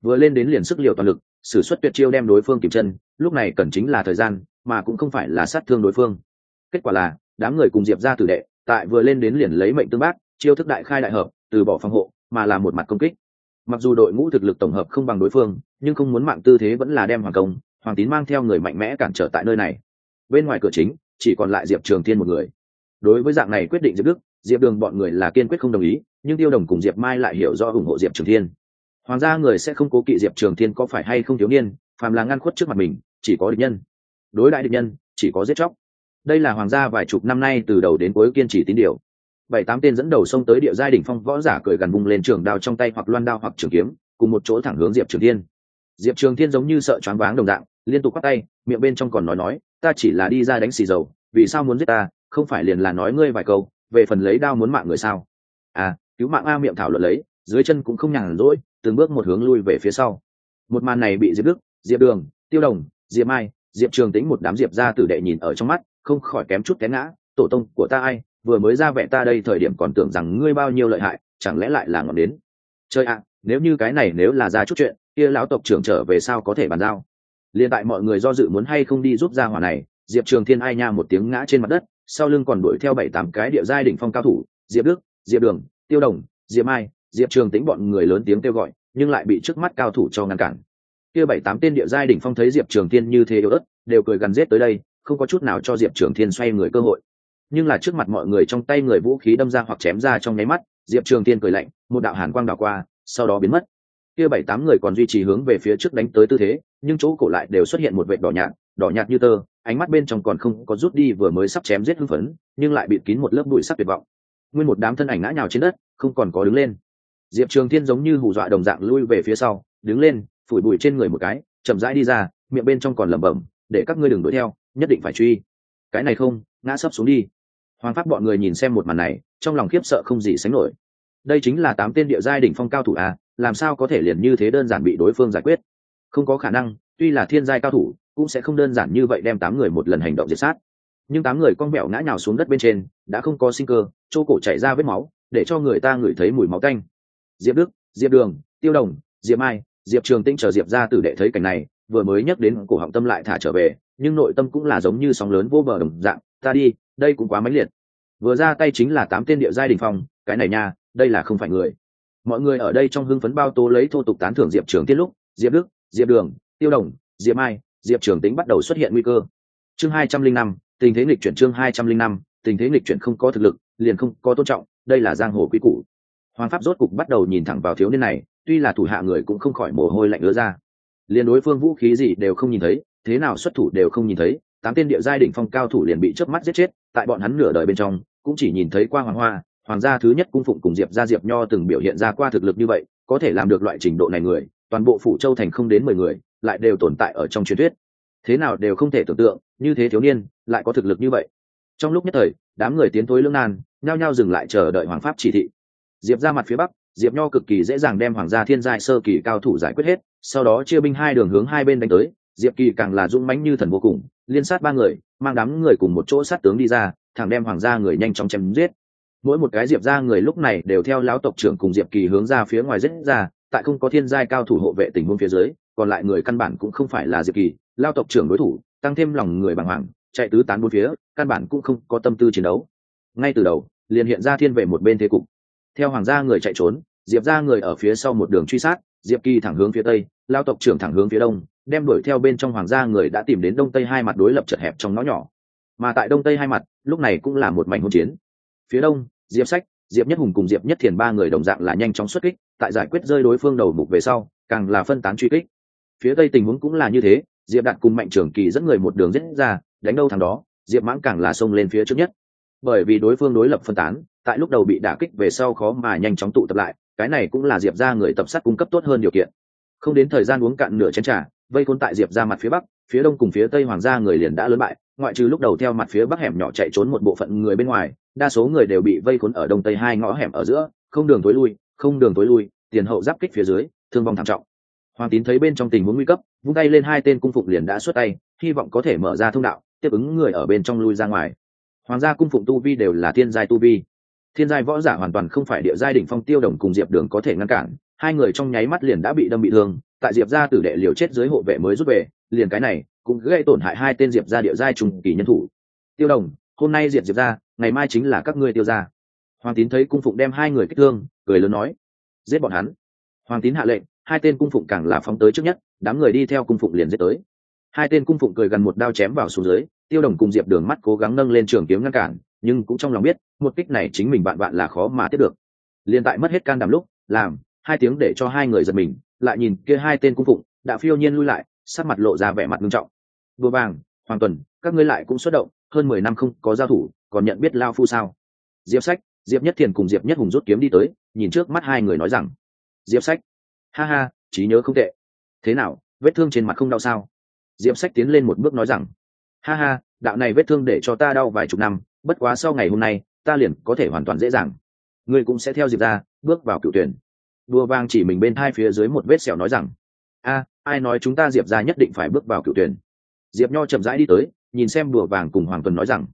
vừa lên đến liền sức liều toàn lực, sử xuất tuyệt chiêu đem đối phương kìm chân, lúc này cần chính là thời gian, mà cũng không phải là sát thương đối phương. Kết quả là đám người cùng Diệp gia tử đệ tại vừa lên đến liền lấy mệnh tương bác, chiêu thức đại khai đại hợp, từ bỏ phòng hộ mà là một mặt công kích. Mặc dù đội ngũ thực lực tổng hợp không bằng đối phương, nhưng không muốn mạng tư thế vẫn là đem Hoàng Công, Hoàng Tín mang theo người mạnh mẽ cản trở tại nơi này. Bên ngoài cửa chính chỉ còn lại Diệp Trường Thiên một người. Đối với dạng này quyết định Diệp Đức, Diệp Đường bọn người là kiên quyết không đồng ý, nhưng Tiêu Đồng cùng Diệp Mai lại hiểu rõ ủng hộ Diệp Trường Thiên. Hoàng gia người sẽ không cố kỵ Diệp Trường Thiên có phải hay không thiếu niên, phàm là ngăn khuất trước mặt mình, chỉ có địch nhân. Đối đại địch nhân, chỉ có giết chóc. Đây là Hoàng gia vài chục năm nay từ đầu đến cuối kiên trì tín điều. 7-8 tên dẫn đầu xông tới địa giai đỉnh phong võ giả cười gần bung lên trường đao trong tay hoặc loan đao hoặc trường kiếm, cùng một chỗ thẳng hướng Diệp Trường Thiên. Diệp Trường Thiên giống như sợ choáng váng đồng dạng, liên tục quát tay, miệng bên trong còn nói, ta chỉ là đi ra đánh xì dầu, vì sao muốn giết ta, không phải liền là nói ngươi vài câu, về phần lấy đao muốn mạng người sao? À, cứu mạng a, miệng thảo luận lấy, dưới chân cũng không nhàn rỗi, từng bước một hướng lui về phía sau. Một màn này bị Diệp Đức, Diệp Đường, Tiêu Đồng, Diệp Mai, Diệp Trường Tĩnh một đám Diệp gia tử đệ nhìn ở trong mắt, không khỏi kém chút té ngã. Tổ tông của ta ai, vừa mới ra vẻ ta đây thời điểm còn tưởng rằng ngươi bao nhiêu lợi hại, chẳng lẽ lại là ngọn đến? Chơi ạ, nếu như cái này nếu là ra chút chuyện, kia lão tộc trưởng trở về sao có thể bàn giao? Liên tại mọi người do dự muốn hay không đi giúp gia hỏa này, Diệp Trường Thiên ai nha một tiếng ngã trên mặt đất, sau lưng còn đuổi theo 7-8 cái địa giai đỉnh phong cao thủ, Diệp Đức, Diệp Đường, Tiêu Đồng, Diệp Mai, Diệp Trường Tĩnh bọn người lớn tiếng kêu gọi, nhưng lại bị trước mắt cao thủ cho ngăn cản. Kia 7-8 tên địa giai đỉnh phong thấy Diệp Trường Thiên như thế yếu ớt, đều cười gần giết tới đây, không có chút nào cho Diệp Trường Thiên xoay người cơ hội. Nhưng là trước mặt mọi người trong tay người vũ khí đâm ra hoặc chém ra trong nháy mắt, Diệp Trường Thiên cười lạnh, một đạo hàn quang đảo qua, sau đó biến mất. Kia 7-8 người còn duy trì hướng về phía trước đánh tới tư thế, nhưng chỗ cổ lại đều xuất hiện một vệt đỏ nhạt như tơ, ánh mắt bên trong còn không có rút đi vừa mới sắp chém giết hưng phấn, nhưng lại bịt kín một lớp bụi sắp tuyệt vọng. Nguyên một đám thân ảnh ngã nhào trên đất, không còn có đứng lên. Diệp Trường Thiên giống như hù dọa đồng dạng lui về phía sau, đứng lên, phủi bụi trên người một cái, chậm rãi đi ra, miệng bên trong còn lẩm bẩm, để các ngươi đừng đuổi theo, nhất định phải truy. Cái này không, ngã sấp xuống đi. Hoàng pháp bọn người nhìn xem một màn này, trong lòng khiếp sợ không gì sánh nổi. Đây chính là 8 tên địa giai đỉnh phong cao thủ à, làm sao có thể liền như thế đơn giản bị đối phương giải quyết? Không có khả năng, tuy là thiên giai cao thủ, cũng sẽ không đơn giản như vậy đem 8 người một lần hành động diệt sát. Nhưng 8 người cong bẹo ngã nhào xuống đất bên trên, đã không có sinh cơ, chỗ cổ chảy ra vết máu, để cho người ta ngửi thấy mùi máu tanh. Diệp Đức, Diệp Đường, Tiêu Đồng, Diệp Mai, Diệp Trường Tĩnh chờ Diệp gia tử đệ thấy cảnh này, vừa mới nhắc đến cổ họng tâm lại thả trở về, nhưng nội tâm cũng là giống như sóng lớn vô bờ đồng dạng, ta đi, đây cũng quá mãnh liệt. Vừa ra tay chính là 8 tên địa giai đỉnh phong, cái này nha, đây là không phải người. Mọi người ở đây trong hưng phấn bao tố lấy thô tục tán thưởng Diệp Trường Thiên lúc, Diệp Đức, Diệp Đường, Tiêu Đồng, Diệp Mai, Diệp Trường Tĩnh bắt đầu xuất hiện nguy cơ. Chương 205, tình thế nghịch chuyển. Chương 205, tình thế nghịch chuyển. Không có thực lực, liền không có tôn trọng, đây là giang hồ quý củ. Hoàng pháp rốt cục bắt đầu nhìn thẳng vào thiếu niên này, tuy là thủ hạ người cũng không khỏi mồ hôi lạnh ứa ra. Liền đối phương vũ khí gì đều không nhìn thấy, thế nào xuất thủ đều không nhìn thấy, 8 tên địa giai đỉnh phong cao thủ liền bị chớp mắt giết chết, tại bọn hắn nửa đời bên trong, cũng chỉ nhìn thấy qua Hoàng Hoa, Hoàng gia thứ nhất cung phụng cùng Diệp gia Diệp Nho từng biểu hiện ra qua thực lực như vậy, có thể làm được loại trình độ này người, toàn bộ phủ châu thành không đến 10 người, lại đều tồn tại ở trong truyền thuyết. Thế nào đều không thể tưởng tượng, như thế thiếu niên lại có thực lực như vậy. Trong lúc nhất thời, đám người tiến thối lưỡng nan, nhao nhao dừng lại chờ đợi hoàng pháp chỉ thị. Diệp ra mặt phía bắc, Diệp Nho cực kỳ dễ dàng đem hoàng gia thiên giai sơ kỳ cao thủ giải quyết hết, sau đó chia binh hai đường hướng hai bên đánh tới. Diệp Kỳ càng là dũng mãnh như thần vô cùng, liên sát 3 người, mang đám người cùng một chỗ sát tướng đi ra, thẳng đem hoàng gia người nhanh chóng chém giết. Mỗi một cái Diệp gia người lúc này đều theo lão tộc trưởng cùng Diệp Kỳ hướng ra phía ngoài giết ra, tại không có thiên giai cao thủ hộ vệ tình huống phía dưới, còn lại người căn bản cũng không phải là Diệp Kỳ, lão tộc trưởng đối thủ, tăng thêm lòng người bàng hoàng, chạy tứ tán bốn phía, căn bản cũng không có tâm tư chiến đấu. Ngay từ đầu, liền hiện ra thiên về một bên thế cục. Theo hoàng gia người chạy trốn, Diệp gia người ở phía sau một đường truy sát, Diệp Kỳ thẳng hướng phía tây, lão tộc trưởng thẳng hướng phía đông, đem đuổi theo bên trong hoàng gia người đã tìm đến đông tây hai mặt đối lập chật hẹp trong ngõ nhỏ. Mà tại đông tây hai mặt, lúc này cũng là một mảnh hỗn chiến. Phía đông, Diệp Sách, Diệp Nhất Hùng cùng Diệp Nhất Thiền 3 người đồng dạng là nhanh chóng xuất kích, tại giải quyết rơi đối phương đầu mục về sau, càng là phân tán truy kích. Phía tây tình huống cũng là như thế, Diệp Đạt cùng Mạnh Trường Kỳ dẫn người một đường giết ra, đánh đâu thằng đó, Diệp Mãng càng là xông lên phía trước nhất. Bởi vì đối phương đối lập phân tán, tại lúc đầu bị đả kích về sau khó mà nhanh chóng tụ tập lại, cái này cũng là Diệp gia người tập sát cung cấp tốt hơn điều kiện. Không đến thời gian uống cạn nửa chén trà, vây khốn tại Diệp gia mặt phía bắc, phía đông cùng phía tây hoàng gia người liền đã lớn bại, ngoại trừ lúc đầu theo mặt phía bắc hẻm nhỏ chạy trốn một bộ phận người bên ngoài, đa số người đều bị vây khốn ở đông tây hai ngõ hẻm ở giữa, không đường tối lui, tiền hậu giáp kích phía dưới, thương vong thảm trọng. Hoàng Tín thấy bên trong tình huống nguy cấp, vung tay lên, hai tên cung phụng liền đã xuất tay, hy vọng có thể mở ra thông đạo, tiếp ứng người ở bên trong lui ra ngoài. Hoàng gia cung phụng tu vi đều là thiên giai tu vi, thiên giai võ giả hoàn toàn không phải địa giai đỉnh phong Tiêu Đồng cùng Diệp Đường có thể ngăn cản, hai người trong nháy mắt liền đã bị đâm bị thương, tại diệp gia tử đệ liều chết dưới hộ vệ mới rút về, liền cái này cũng gây tổn hại hai tên diệp gia địa giai trùng kỳ nhân thủ. Tiêu Đồng, hôm nay diệt diệp gia, ngày mai chính là các ngươi Tiêu gia. Hoàng Tín thấy cung phụng đem hai người kích thương, cười lớn nói: giết bọn hắn. Hoàng Tín hạ lệnh, hai tên cung phụng càng là phóng tới trước nhất, đám người đi theo cung phụng liền giết tới. Hai tên cung phụng cười gần một đao chém vào xuống dưới. Tiêu Đồng cùng Diệp Đường mắt cố gắng nâng lên trường kiếm ngăn cản, nhưng cũng trong lòng biết một kích này chính mình bạn là khó mà tiếp được. Liên tại mất hết can đảm lúc, làm hai tiếng để cho hai người giật mình, lại nhìn kia hai tên cung phụng đã phiêu nhiên lui lại, sắc mặt lộ ra vẻ mặt nghiêm trọng. Đùa vàng, Hoàng Tuần, các ngươi lại cũng xuất động, hơn 10 năm không có giao thủ, còn nhận biết lao phu sao? Diệp Sách, Diệp Nhất Thiền cùng Diệp Nhất Hùng rút kiếm đi tới, nhìn trước mắt hai người nói rằng: Diệp Sách, ha ha, trí nhớ không tệ. Thế nào, vết thương trên mặt không đau sao? Diệp Sách tiến lên một bước nói rằng: ha ha, đạo này vết thương để cho ta đau vài chục năm, bất quá sau ngày hôm nay ta liền có thể hoàn toàn dễ dàng. Ngươi cũng sẽ theo Diệp ra bước vào cựu tuyển. Đùa vang chỉ mình bên thai phía dưới một vết sẹo nói rằng: ai nói chúng ta Diệp ra nhất định phải bước vào cựu tuyển? Diệp Nho chậm rãi đi tới, nhìn xem Đùa vàng cùng Hoàng Tuần nói rằng: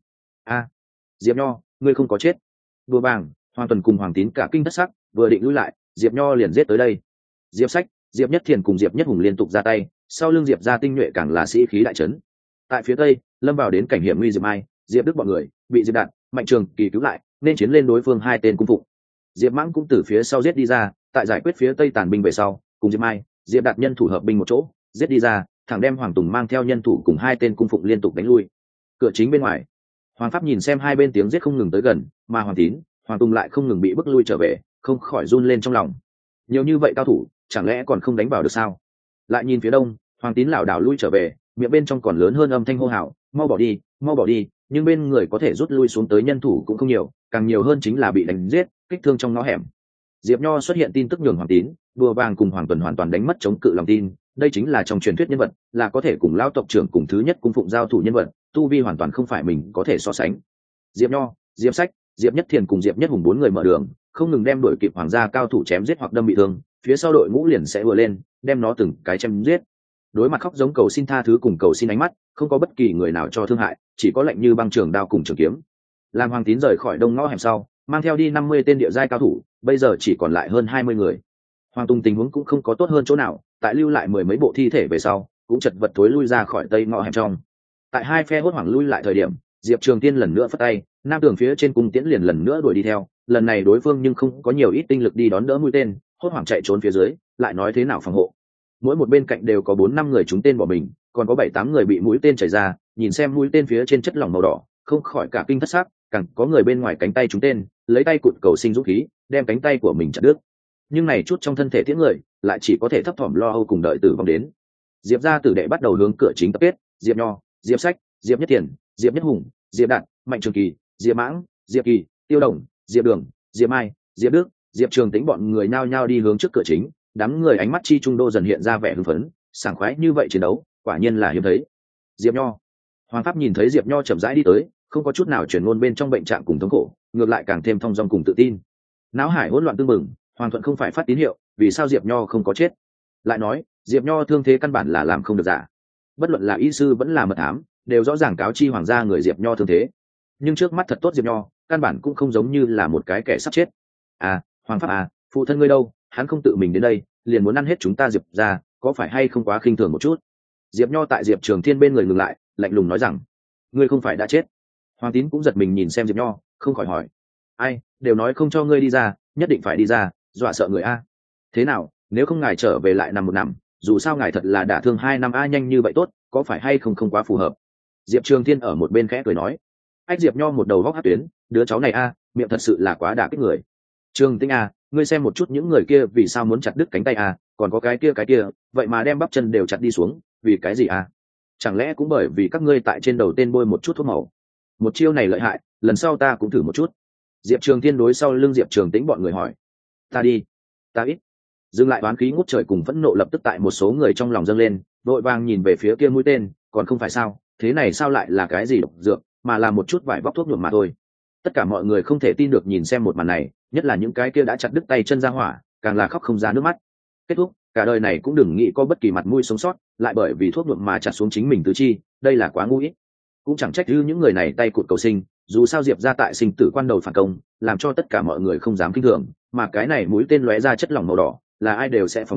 Diệp Nho, ngươi không có chết. Đùa vàng, Hoàng Tuần cùng Hoàng Tín cả kinh thất sắc, vừa định lui lại, Diệp Nho liền giết tới đây. Diệp Sách, Diệp Nhất Thiền cùng Diệp Nhất Hùng liên tục ra tay, sau lưng Diệp gia tinh nhuệ càng là sĩ khí đại trấn. Tại phía tây, lâm vào đến cảnh hiểm nguy Diệp Mai, Diệp Đức bọn người bị Diệp Đạt, Mạnh Trường Kỳ cứu lại, nên chiến lên đối phương hai tên cung phụng. Diệp Mãng cũng từ phía sau giết đi ra, tại giải quyết phía tây tàn binh về sau, cùng Diệp Mai, Diệp Đạt nhân thủ hợp binh một chỗ, giết đi ra, thẳng đem Hoàng Tùng mang theo nhân thủ cùng hai tên cung phụng liên tục đánh lui. Cửa chính bên ngoài, Hoàng Pháp nhìn xem hai bên tiếng giết không ngừng tới gần, mà Hoàng Tín, Hoàng Tùng lại không ngừng bị bức lui trở về, không khỏi run lên trong lòng. Nhiều như vậy cao thủ, chẳng lẽ còn không đánh vào được sao? Lại nhìn phía đông, Hoàng Tín lảo đảo lui trở về, miệng bên trong còn lớn hơn âm thanh hô hào: mau bỏ đi, mau bỏ đi! Nhưng bên người có thể rút lui xuống tới nhân thủ cũng không nhiều, càng nhiều hơn chính là bị đánh giết, kích thương trong ngõ hẻm. Diệp Nho xuất hiện tin tức nhường Hoàng Tín, Đùa Vàng cùng Hoàng Tuần hoàn toàn đánh mất chống cự lòng tin. Đây chính là trong truyền thuyết nhân vật, là có thể cùng lão tộc trưởng cùng thứ nhất cung phụng giao thủ nhân vật, tu vi hoàn toàn không phải mình có thể so sánh. Diệp Nho, Diệp Sách, Diệp Nhất Thiền cùng Diệp Nhất Hùng bốn người mở đường, không ngừng đem đuổi kịp hoàng gia cao thủ chém giết hoặc đâm bị thương, phía sau đội ngũ liền sẽ vừa lên, đem nó từng cái chém giết. Đối mặt khóc giống cầu xin tha thứ cùng cầu xin ánh mắt, không có bất kỳ người nào cho thương hại, chỉ có lạnh như băng trường đao cùng trường kiếm. Làm Hoàng Tín rời khỏi đông ngõ hẻm sau, mang theo đi 50 tên địa giai cao thủ, bây giờ chỉ còn lại hơn 20 người. Hoàng Tùng tình huống cũng không có tốt hơn chỗ nào, tại lưu lại 10 mấy bộ thi thể về sau, cũng chật vật thối lui ra khỏi tây ngõ hẻm trong. Tại hai phe hốt hoảng lui lại thời điểm, Diệp Trường Tiên lần nữa phất tay, nam tường phía trên cung tiễn liền lần nữa đuổi đi theo, lần này đối phương nhưng không có nhiều ít tinh lực đi đón đỡ mũi tên, hốt hoảng chạy trốn phía dưới, lại nói thế nào phòng hộ. Mỗi một bên cạnh đều có 4-5 người trúng tên bỏ mình, còn có 7-8 người bị mũi tên chảy ra, nhìn xem mũi tên phía trên chất lỏng màu đỏ, không khỏi cả kinh thất xác, càng có người bên ngoài cánh tay trúng tên, lấy tay cụt cầu sinh dũng khí, đem cánh tay của mình chặt đứt. Nhưng này chút trong thân thể tiễn người, lại chỉ có thể thấp thỏm lo âu cùng đợi tử vong đến. Diệp gia tử đệ bắt đầu hướng cửa chính tập kết, Diệp Nho, Diệp Sách, Diệp Nhất Thiền, Diệp Nhất Hùng, Diệp Đạt, Mạnh Trường Kỳ, Diệp Mãng, Diệp Kỳ, Tiêu Đồng, Diệp Đường, Diệp Mai, Diệp Đức, Diệp Trường Tĩnh bọn người nhao nhao đi hướng trước cửa chính, đám người ánh mắt chi trung đô dần hiện ra vẻ hưng phấn, sảng khoái như vậy chiến đấu, quả nhiên là hiếm thấy. Diệp Nho, Hoàng Pháp nhìn thấy Diệp Nho chậm rãi đi tới, không có chút nào chuyển ngôn bên trong bệnh trạng cùng thống khổ, ngược lại càng thêm thong dong cùng tự tin. Náo hải hỗn loạn tương mừng, Hoàng Thuận không phải phát tín hiệu, vì sao Diệp Nho không có chết? Lại nói, Diệp Nho thương thế căn bản là làm không được giả. Bất luận là y sư vẫn là mật thám, đều rõ ràng cáo chi hoàng gia người Diệp Nho thương thế. Nhưng trước mắt thật tốt Diệp Nho, căn bản cũng không giống như là một cái kẻ sắp chết. Hoàng Pháp phụ thân ngươi đâu, hắn không tự mình đến đây, liền muốn ăn hết chúng ta Diệp ra, có phải hay không quá khinh thường một chút? Diệp Nho tại Diệp Trường Thiên bên người ngừng lại, lạnh lùng nói rằng: ngươi không phải đã chết? Hoàng Tín cũng giật mình nhìn xem Diệp Nho, không khỏi hỏi: ai, đều nói không cho ngươi đi ra, nhất định phải đi ra, dọa sợ người a. Thế nào, nếu không ngài trở về lại nằm một nằm, dù sao ngài thật là đả thương 2 năm nhanh như vậy tốt, có phải hay không không quá phù hợp? Diệp Trường Thiên ở một bên khẽ cười nói. Ách Diệp Nho một đầu góc hát tuyến, đứa cháu này miệng thật sự là quá đả kích người. Trường Tinh ngươi xem một chút những người kia vì sao muốn chặt đứt cánh tay còn có cái kia, vậy mà đem bắp chân đều chặt đi xuống, vì cái gì chẳng lẽ cũng bởi vì các ngươi tại trên đầu tên bôi một chút thuốc màu? Một chiêu này lợi hại, lần sau ta cũng thử một chút. Diệp Trường Thiên đối sau lưng Diệp Trường Tĩnh bọn người hỏi. Ta đi, ta ít. Dừng lại đoán khí ngút trời cùng phẫn nộ lập tức tại một số người trong lòng dâng lên, vội vàng nhìn về phía kia mũi tên, còn không phải sao, thế này sao lại là cái gì độc dược, mà là một chút vải vóc thuốc nhuộm mà thôi. Tất cả mọi người không thể tin được nhìn xem một màn này, nhất là những cái kia đã chặt đứt tay chân ra hỏa, càng là khóc không ra nước mắt. Kết thúc, cả đời này cũng đừng nghĩ có bất kỳ mặt mũi sống sót, lại bởi vì thuốc nhuộm mà chặt xuống chính mình tứ chi, đây là quá ngu ít. Cũng chẳng trách những người này tay cụt cầu sinh, dù sao Diệp gia tại sinh tử quan đầu phản công, làm cho tất cả mọi người không dám kinh thường, mà cái này mũi tên lóe ra chất lỏng màu đỏ, là ai đều sẽ phỏng đoán,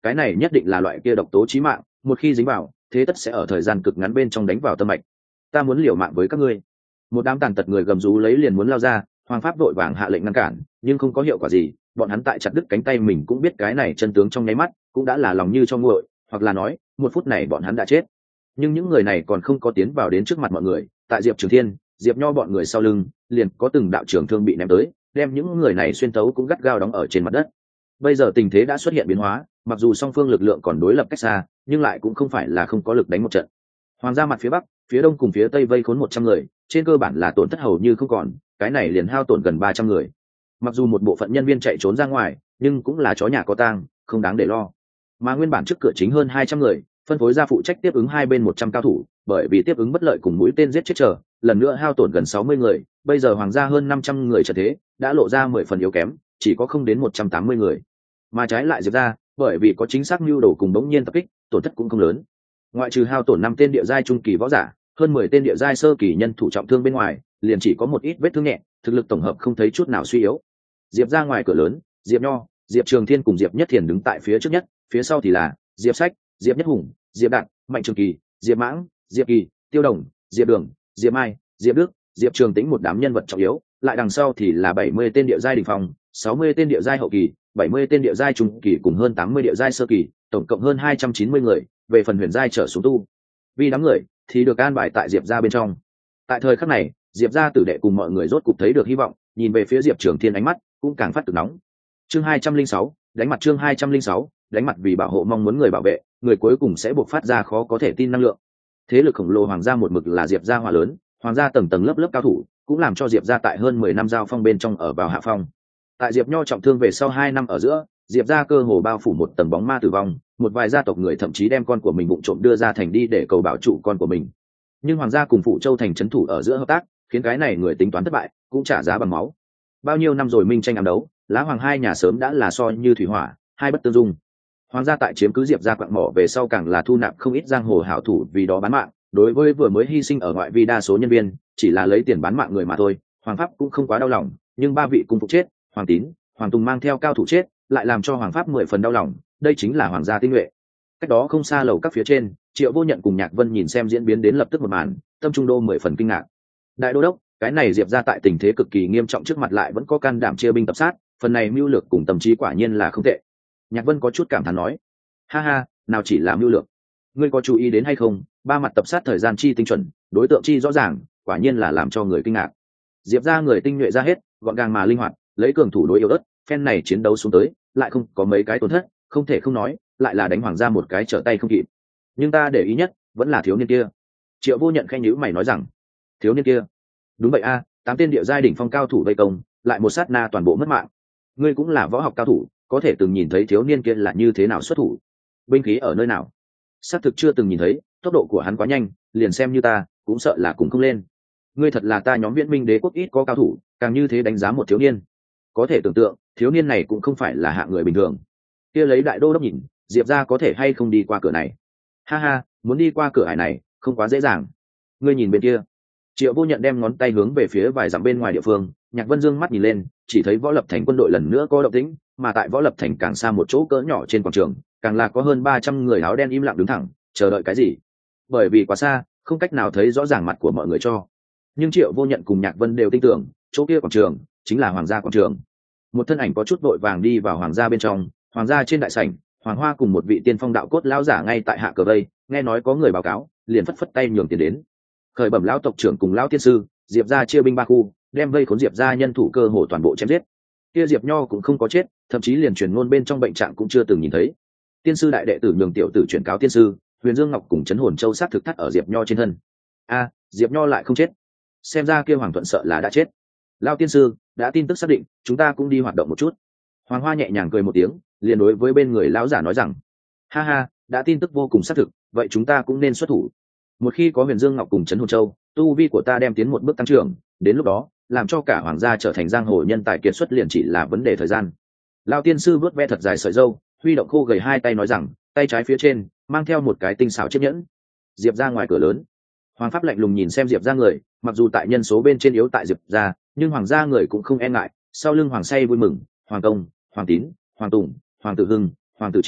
cái này nhất định là loại kia độc tố chí mạng, một khi dính vào thế tất sẽ ở thời gian cực ngắn bên trong đánh vào tâm mạch. Ta muốn liều mạng với các ngươi. Một đám tàn tật người gầm rú lấy liền muốn lao ra, Hoàng Pháp vội vàng hạ lệnh ngăn cản, nhưng không có hiệu quả gì. Bọn hắn tại chặt đứt cánh tay mình cũng biết cái này chân tướng trong nháy mắt, cũng đã là lòng như cho nguội, hoặc là nói một phút này bọn hắn đã chết. Nhưng những người này còn không có tiến vào đến trước mặt mọi người, tại Diệp Trường Thiên, Diệp Nho bọn người sau lưng liền có từng đạo trường thương bị ném tới, đem những người này xuyên tấu cũng gắt gao đóng ở trên mặt đất. Bây giờ tình thế đã xuất hiện biến hóa, mặc dù song phương lực lượng còn đối lập cách xa, nhưng lại cũng không phải là không có lực đánh một trận. Hoàng gia mặt phía bắc, phía đông cùng phía tây vây khốn 100 người, trên cơ bản là tổn thất hầu như không còn, cái này liền hao tổn gần 300 người. Mặc dù một bộ phận nhân viên chạy trốn ra ngoài, nhưng cũng là chó nhà có tang, không đáng để lo. Mà nguyên bản trước cửa chính hơn 200 người, phân phối ra phụ trách tiếp ứng hai bên 100 cao thủ, bởi vì tiếp ứng bất lợi cùng mũi tên giết chết trở, lần nữa hao tổn gần 60 người, bây giờ hoàng gia hơn 500 người trở thế, đã lộ ra 10 phần yếu kém, chỉ có không đến 180 người. Mà trái lại Diệp ra, bởi vì có chính xác nhu đồ cùng bỗng nhiên tập kích, tổn thất cũng không lớn. Ngoại trừ hao tổn 5 tên địa giai trung kỳ võ giả, hơn 10 tên địa giai sơ kỳ nhân thủ trọng thương bên ngoài, liền chỉ có một ít vết thương nhẹ, thực lực tổng hợp không thấy chút nào suy yếu. Diệp ra ngoài cửa lớn, Diệp Nho, Diệp Trường Thiên cùng Diệp Nhất Thiền đứng tại phía trước nhất, phía sau thì là Diệp Sách, Diệp Nhất Hùng, Diệp Đạt, Mạnh Trường Kỳ, Diệp Mãng, Diệp Kỳ, Tiêu Đồng, Diệp Đường, Diệp Mai, Diệp Đức, Diệp Trường Tĩnh một đám nhân vật trọng yếu, lại đằng sau thì là 70 tên địa giai đỉnh phong, 60 tên địa giai hậu kỳ, 70 tên địa giai trung kỳ cùng hơn 80 địa giai sơ kỳ, tổng cộng hơn 290 người, về phần huyền giai trở xuống tu. Vì đám người thì được an bài tại Diệp gia bên trong. Tại thời khắc này, Diệp gia tử đệ cùng mọi người rốt cục thấy được hy vọng, nhìn về phía Diệp Trường Thiên ánh mắt cũng càng phát cực nóng. Chương 206, đánh mặt chương 206, đánh mặt vì bảo hộ mong muốn người bảo vệ, người cuối cùng sẽ buộc phát ra khó có thể tin năng lượng. Thế lực khổng lồ hoàng gia một mực là Diệp gia hòa lớn, hoàng gia tầng tầng lớp lớp cao thủ, cũng làm cho Diệp gia tại hơn 10 năm giao phong bên trong ở vào hạ phong. Tại Diệp Nho trọng thương về sau 2 năm ở giữa, Diệp gia cơ hồ bao phủ một tầng bóng ma tử vong, một vài gia tộc người thậm chí đem con của mình vụng trộm đưa ra thành đi để cầu bảo trụ con của mình. Nhưng hoàng gia cùng Phụ Châu thành trấn thủ ở giữa hợp tác, khiến cái này người tính toán thất bại, cũng trả giá bằng máu. Bao nhiêu năm rồi minh tranh ám đấu, lá hoàng hai nhà sớm đã là so như thủy hỏa, hai bất tương dung. Hoàng gia tại chiếm cứ Diệp gia quặng mỏ về sau càng là thu nạp không ít giang hồ hảo thủ vì đó bán mạng, đối với vừa mới hy sinh ở ngoại vi đa số nhân viên, chỉ là lấy tiền bán mạng người mà thôi, hoàng pháp cũng không quá đau lòng, nhưng ba vị cung phục chết, Hoàng Tín, Hoàng Tùng mang theo cao thủ chết, lại làm cho hoàng pháp 10 phần đau lòng, đây chính là hoàng gia tinh nhuệ. Cách đó không xa lầu các phía trên, Triệu Vô Nhận cùng Nhạc Vân nhìn xem diễn biến đến lập tức một màn, tâm trung đô 10 phần kinh ngạc. Đại đô đốc, cái này Diệp gia tại tình thế cực kỳ nghiêm trọng trước mặt lại vẫn có can đảm chia binh tập sát, phần này mưu lược cùng tâm trí quả nhiên là không tệ. Nhạc Vân có chút cảm thán nói, ha ha, nào chỉ là mưu lược, ngươi có chú ý đến hay không, ba mặt tập sát thời gian chi tinh chuẩn, đối tượng chi rõ ràng, quả nhiên là làm cho người kinh ngạc. Diệp gia người tinh nhuệ ra hết, gọn gàng mà linh hoạt, lấy cường thủ đối yếu ớt, phen này chiến đấu xuống tới, lại không có mấy cái tổn thất, không thể không nói, lại là đánh hoàng gia một cái trở tay không kịp. Nhưng ta để ý nhất vẫn là thiếu niên kia. Triệu Vô Nhận khẽ nhíu mày nói rằng, thiếu niên kia? Đúng vậy a, 8 tên địa giai đỉnh phong cao thủ vây công, lại một sát na toàn bộ mất mạng. Ngươi cũng là võ học cao thủ, có thể từng nhìn thấy thiếu niên kia là như thế nào xuất thủ? Binh khí ở nơi nào? Xác thực chưa từng nhìn thấy, tốc độ của hắn quá nhanh, liền xem như ta cũng sợ là cùng không lên. Ngươi thật là ta nhóm Viễn Minh Đế quốc ít có cao thủ, càng như thế đánh giá một thiếu niên. Có thể tưởng tượng, thiếu niên này cũng không phải là hạng người bình thường. Kia lấy đại đô đốc nhìn, Diệp gia có thể hay không đi qua cửa này? Ha ha, muốn đi qua cửa ải này, không quá dễ dàng. Ngươi nhìn bên kia. Triệu Vô Nhận đem ngón tay hướng về phía vài dặm bên ngoài địa phương, Nhạc Vân dương mắt nhìn lên, chỉ thấy Võ Lập Thành quân đội lần nữa có động tĩnh, mà tại Võ Lập Thành càng xa một chỗ cỡ nhỏ trên quảng trường, càng là có hơn 300 người áo đen im lặng đứng thẳng, chờ đợi cái gì? Bởi vì quá xa, không cách nào thấy rõ ràng mặt của mọi người cho. Nhưng Triệu Vô Nhận cùng Nhạc Vân đều tin tưởng, chỗ kia quảng trường chính là hoàng gia quảng trường. Một thân ảnh có chút vội vàng đi vào hoàng gia bên trong, hoàng gia trên đại sảnh, Hoàng Hoa cùng một vị tiên phong đạo cốt lão giả ngay tại hạ cờ vây, nghe nói có người báo cáo, liền phất phất tay nhường tiền đến. Khởi bẩm lão tộc trưởng cùng lão tiên sư, Diệp gia chia binh 3 khu, đem vây khốn Diệp gia nhân thủ cơ hồ toàn bộ chém giết. Kia Diệp Nho cũng không có chết, thậm chí liền truyền ngôn bên trong bệnh trạng cũng chưa từng nhìn thấy. Tiên sư đại đệ tử nhường tiểu tử chuyển cáo tiên sư, Huyền Dương Ngọc cùng Chấn Hồn Châu sát thực thắt ở Diệp Nho trên thân. A, Diệp Nho lại không chết. Xem ra kia Hoàng Thuận sợ là đã chết. Lão tiên sư, đã tin tức xác định, chúng ta cũng đi hoạt động một chút. Hoàng Hoa nhẹ nhàng cười một tiếng, liền đối với bên người lão giả nói rằng, ha ha, đã tin tức vô cùng xác thực, vậy chúng ta cũng nên xuất thủ. Một khi có Huyền Dương Ngọc cùng Chấn Hồn Châu, tu vi của ta đem tiến một bước tăng trưởng, đến lúc đó làm cho cả hoàng gia trở thành giang hồ nhân tài kiệt xuất liền chỉ là vấn đề thời gian. Lão tiên sư vớt ve thật dài sợi râu, huy động khô gầy hai tay nói rằng, tay trái phía trên mang theo một cái tinh xảo chiếc nhẫn. Diệp ra ngoài cửa lớn, Hoàng Pháp lạnh lùng nhìn xem Diệp ra người, mặc dù tại nhân số bên trên yếu tại Diệp ra, nhưng hoàng gia người cũng không e ngại. Sau lưng Hoàng Say vui mừng, Hoàng Công, Hoàng Tín, Hoàng Tùng, Hoàng Tử Hưng, Hoàng Tử Chiếu,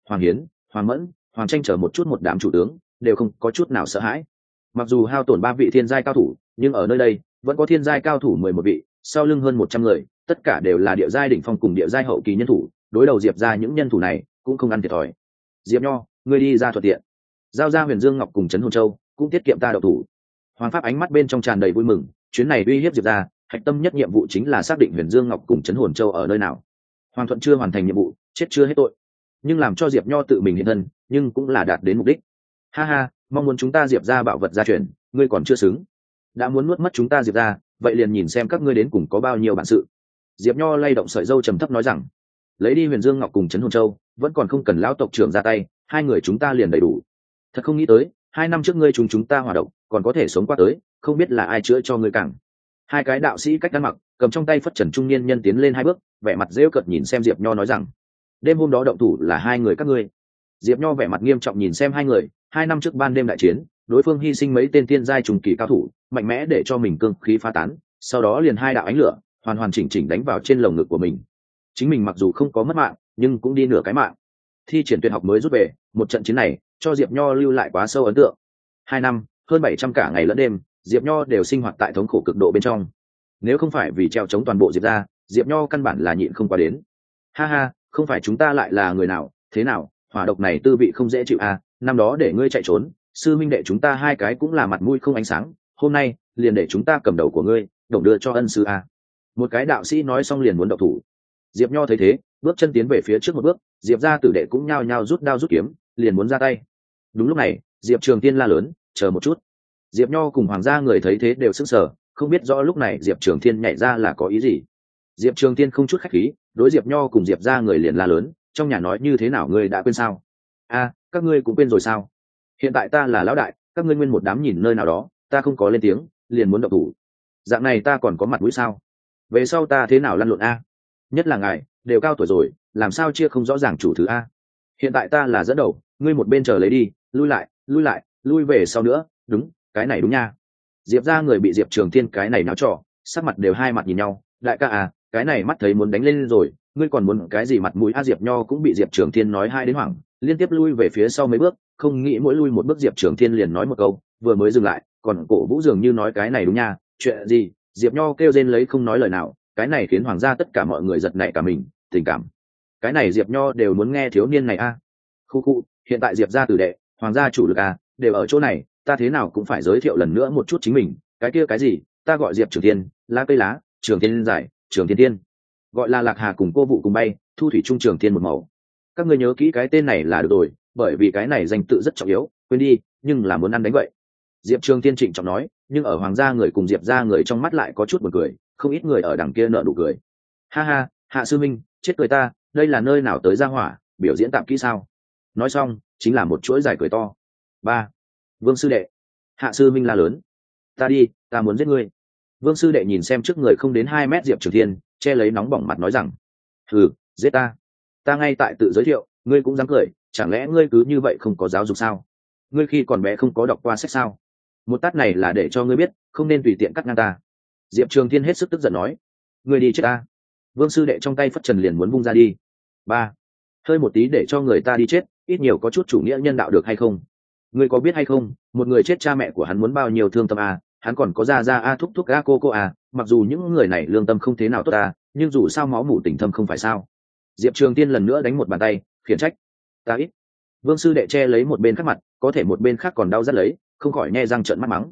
Hoàng Hiến, Hoàng Mẫn, Hoàng Tranh chờ một chút một đám chủ tướng đều không có chút nào sợ hãi. Mặc dù hao tổn 3 vị thiên giai cao thủ, nhưng ở nơi đây vẫn có thiên giai cao thủ 11 vị, sau lưng hơn 100 người, tất cả đều là địa giai đỉnh phong cùng địa giai hậu kỳ nhân thủ, đối đầu Diệp ra những nhân thủ này cũng không ăn thiệt thòi. Diệp Nho, ngươi đi ra thuận tiện, giao ra Huyền Dương Ngọc cùng Trấn Hồn Châu, cũng tiết kiệm ta đậu thủ. Hoàng Pháp ánh mắt bên trong tràn đầy vui mừng, chuyến này uy hiếp Diệp ra, hạch tâm nhất nhiệm vụ chính là xác định Huyền Dương Ngọc cùng Trấn Hồn Châu ở nơi nào. Hoàng Thuận chưa hoàn thành nhiệm vụ, chết chưa hết tội, nhưng làm cho Diệp Nho tự mình hiện thân, nhưng cũng là đạt đến mục đích. Ha ha, mong muốn chúng ta Diệp ra bảo vật gia truyền, ngươi còn chưa xứng. Đã muốn nuốt mất chúng ta Diệp ra, vậy liền nhìn xem các ngươi đến cùng có bao nhiêu bản sự. Diệp Nho lay động sợi râu trầm thấp nói rằng, lấy đi Huyền Dương Ngọc cùng Trấn Hồn Châu, vẫn còn không cần lão tộc trưởng ra tay, hai người chúng ta liền đầy đủ. Thật không nghĩ tới, 2 năm trước ngươi chúng ta hòa độc, còn có thể sống qua tới, không biết là ai chữa cho ngươi càng. Hai cái đạo sĩ cách ăn mặc, cầm trong tay phất trần trung niên nhân tiến lên 2 bước, vẻ mặt rêu cợt nhìn xem Diệp Nho nói rằng, đêm hôm đó động thủ là 2 người các ngươi. Diệp Nho vẻ mặt nghiêm trọng nhìn xem 2 người, 2 năm trước ban đêm đại chiến, đối phương hy sinh mấy tên tiên giai trùng kỳ cao thủ, mạnh mẽ để cho mình cương khí phá tán, sau đó liền 2 đạo ánh lửa, hoàn hoàn chỉnh chỉnh đánh vào trên lồng ngực của mình. Chính mình mặc dù không có mất mạng, nhưng cũng đi nửa cái mạng. Thi triển tuyệt học mới rút về, một trận chiến này cho Diệp Nho lưu lại quá sâu ấn tượng. 2 năm, hơn 700 cả ngày lẫn đêm, Diệp Nho đều sinh hoạt tại thống khổ cực độ bên trong. Nếu không phải vì treo chống toàn bộ Diệp ra, Diệp Nho căn bản là nhịn không qua đến. Ha ha, không phải chúng ta lại là người nào, thế nào, hỏa độc này tư vị không dễ chịu à, năm đó để ngươi chạy trốn, sư minh đệ chúng ta 2 cái cũng là mặt mũi không ánh sáng, hôm nay liền để chúng ta cầm đầu của ngươi, đồng đưa cho ân sư à. Một cái đạo sĩ nói xong liền muốn động thủ. Diệp Nho thấy thế, bước chân tiến về phía trước một bước, Diệp ra tử đệ cũng nhao nhao rút đao rút kiếm, liền muốn ra tay. Đúng lúc này, Diệp Trường Tiên la lớn, chờ một chút. Diệp Nho cùng hoàng gia người thấy thế đều sững sờ, không biết rõ lúc này Diệp Trường Thiên nhảy ra là có ý gì. Diệp Trường Thiên không chút khách khí, đối Diệp Nho cùng Diệp ra người liền la lớn, trong nhà nói như thế nào ngươi đã quên sao? A, các ngươi cũng quên rồi sao? Hiện tại ta là lão đại, các ngươi nguyên một đám nhìn nơi nào đó, ta không có lên tiếng, liền muốn động thủ. Dạng này ta còn có mặt mũi sao? Về sau ta thế nào lăn lộn a? Nhất là ngài, đều cao tuổi rồi, làm sao chia không rõ ràng chủ thứ a? Hiện tại ta là dẫn đầu, ngươi một bên chờ lấy đi, lui lại, lui về sau nữa, đúng, cái này đúng nha. Diệp ra người bị Diệp Trường Thiên cái này náo trò, sắc mặt đều hai mặt nhìn nhau, đại ca à, cái này mắt thấy muốn đánh lên rồi, ngươi còn muốn cái gì mặt mũi a? Diệp Nho cũng bị Diệp Trường Thiên nói hai đến hoảng, liên tiếp lui về phía sau mấy bước, không nghĩ mỗi lui một bước Diệp Trường Thiên liền nói một câu, vừa mới dừng lại, còn cổ vũ dường như nói cái này đúng nha, chuyện gì? Diệp Nho kêu rên lấy không nói lời nào, cái này khiến hoàng gia tất cả mọi người giật nảy cả mình, tình cảm. Cái này Diệp Nho đều muốn nghe thiếu niên này a. Khu, hiện tại Diệp gia tử đệ, hoàng gia chủ lực a, đều ở chỗ này, ta thế nào cũng phải giới thiệu lần nữa một chút chính mình, cái kia cái gì, ta gọi Diệp Trường Thiên, lá cây lá, Trường Thiên giải, Trường Thiên Tiên. Gọi là Lạc Hà cùng cô vụ cùng bay, thu thủy trung Trường Thiên một màu. Các ngươi nhớ kỹ cái tên này là được rồi, bởi vì cái này danh tự rất trọng yếu, quên đi, nhưng là muốn ăn đánh vậy. Diệp Trường Thiên trịnh trọng nói, nhưng ở hoàng gia người cùng Diệp gia người trong mắt lại có chút buồn cười, không ít người ở đằng kia nở nụ cười. Ha ha, Hạ sư minh, chết cười ta, đây là nơi nào tới gia hỏa, biểu diễn tạm kỹ sao? Nói xong, chính là một chuỗi dài cười to. 3. Vương sư đệ. Hạ sư minh la lớn, ta đi, ta muốn giết ngươi. Vương sư đệ nhìn xem trước người không đến 2 mét Diệp Trường Thiên, che lấy nóng bỏng mặt nói rằng, hừ, giết ta ngay tại tự giới thiệu, ngươi cũng dám cười, chẳng lẽ ngươi cứ như vậy không có giáo dục sao? Ngươi khi còn bé không có đọc qua sách sao? Một tát này là để cho ngươi biết, không nên tùy tiện cắt ngang ta. Diệp Trường Thiên hết sức tức giận nói, ngươi đi chết ta. Vương sư đệ trong tay phất trần liền muốn vung ra đi. 3. Hơi một tí để cho người ta đi chết, ít nhiều có chút chủ nghĩa nhân đạo được hay không? Ngươi có biết hay không, một người chết cha mẹ của hắn muốn bao nhiêu thương tâm à, hắn còn có ra a thúc thúc a cô à, mặc dù những người này lương tâm không thế nào tốt à, nhưng dù sao máu mủ tình thâm không phải sao? Diệp Trường Tiên lần nữa đánh một bàn tay, khiển trách, ta ít. Vương sư đệ che lấy một bên khác mặt, có thể một bên khác còn đau rất lấy, không khỏi nhe răng trợn mắt mắng.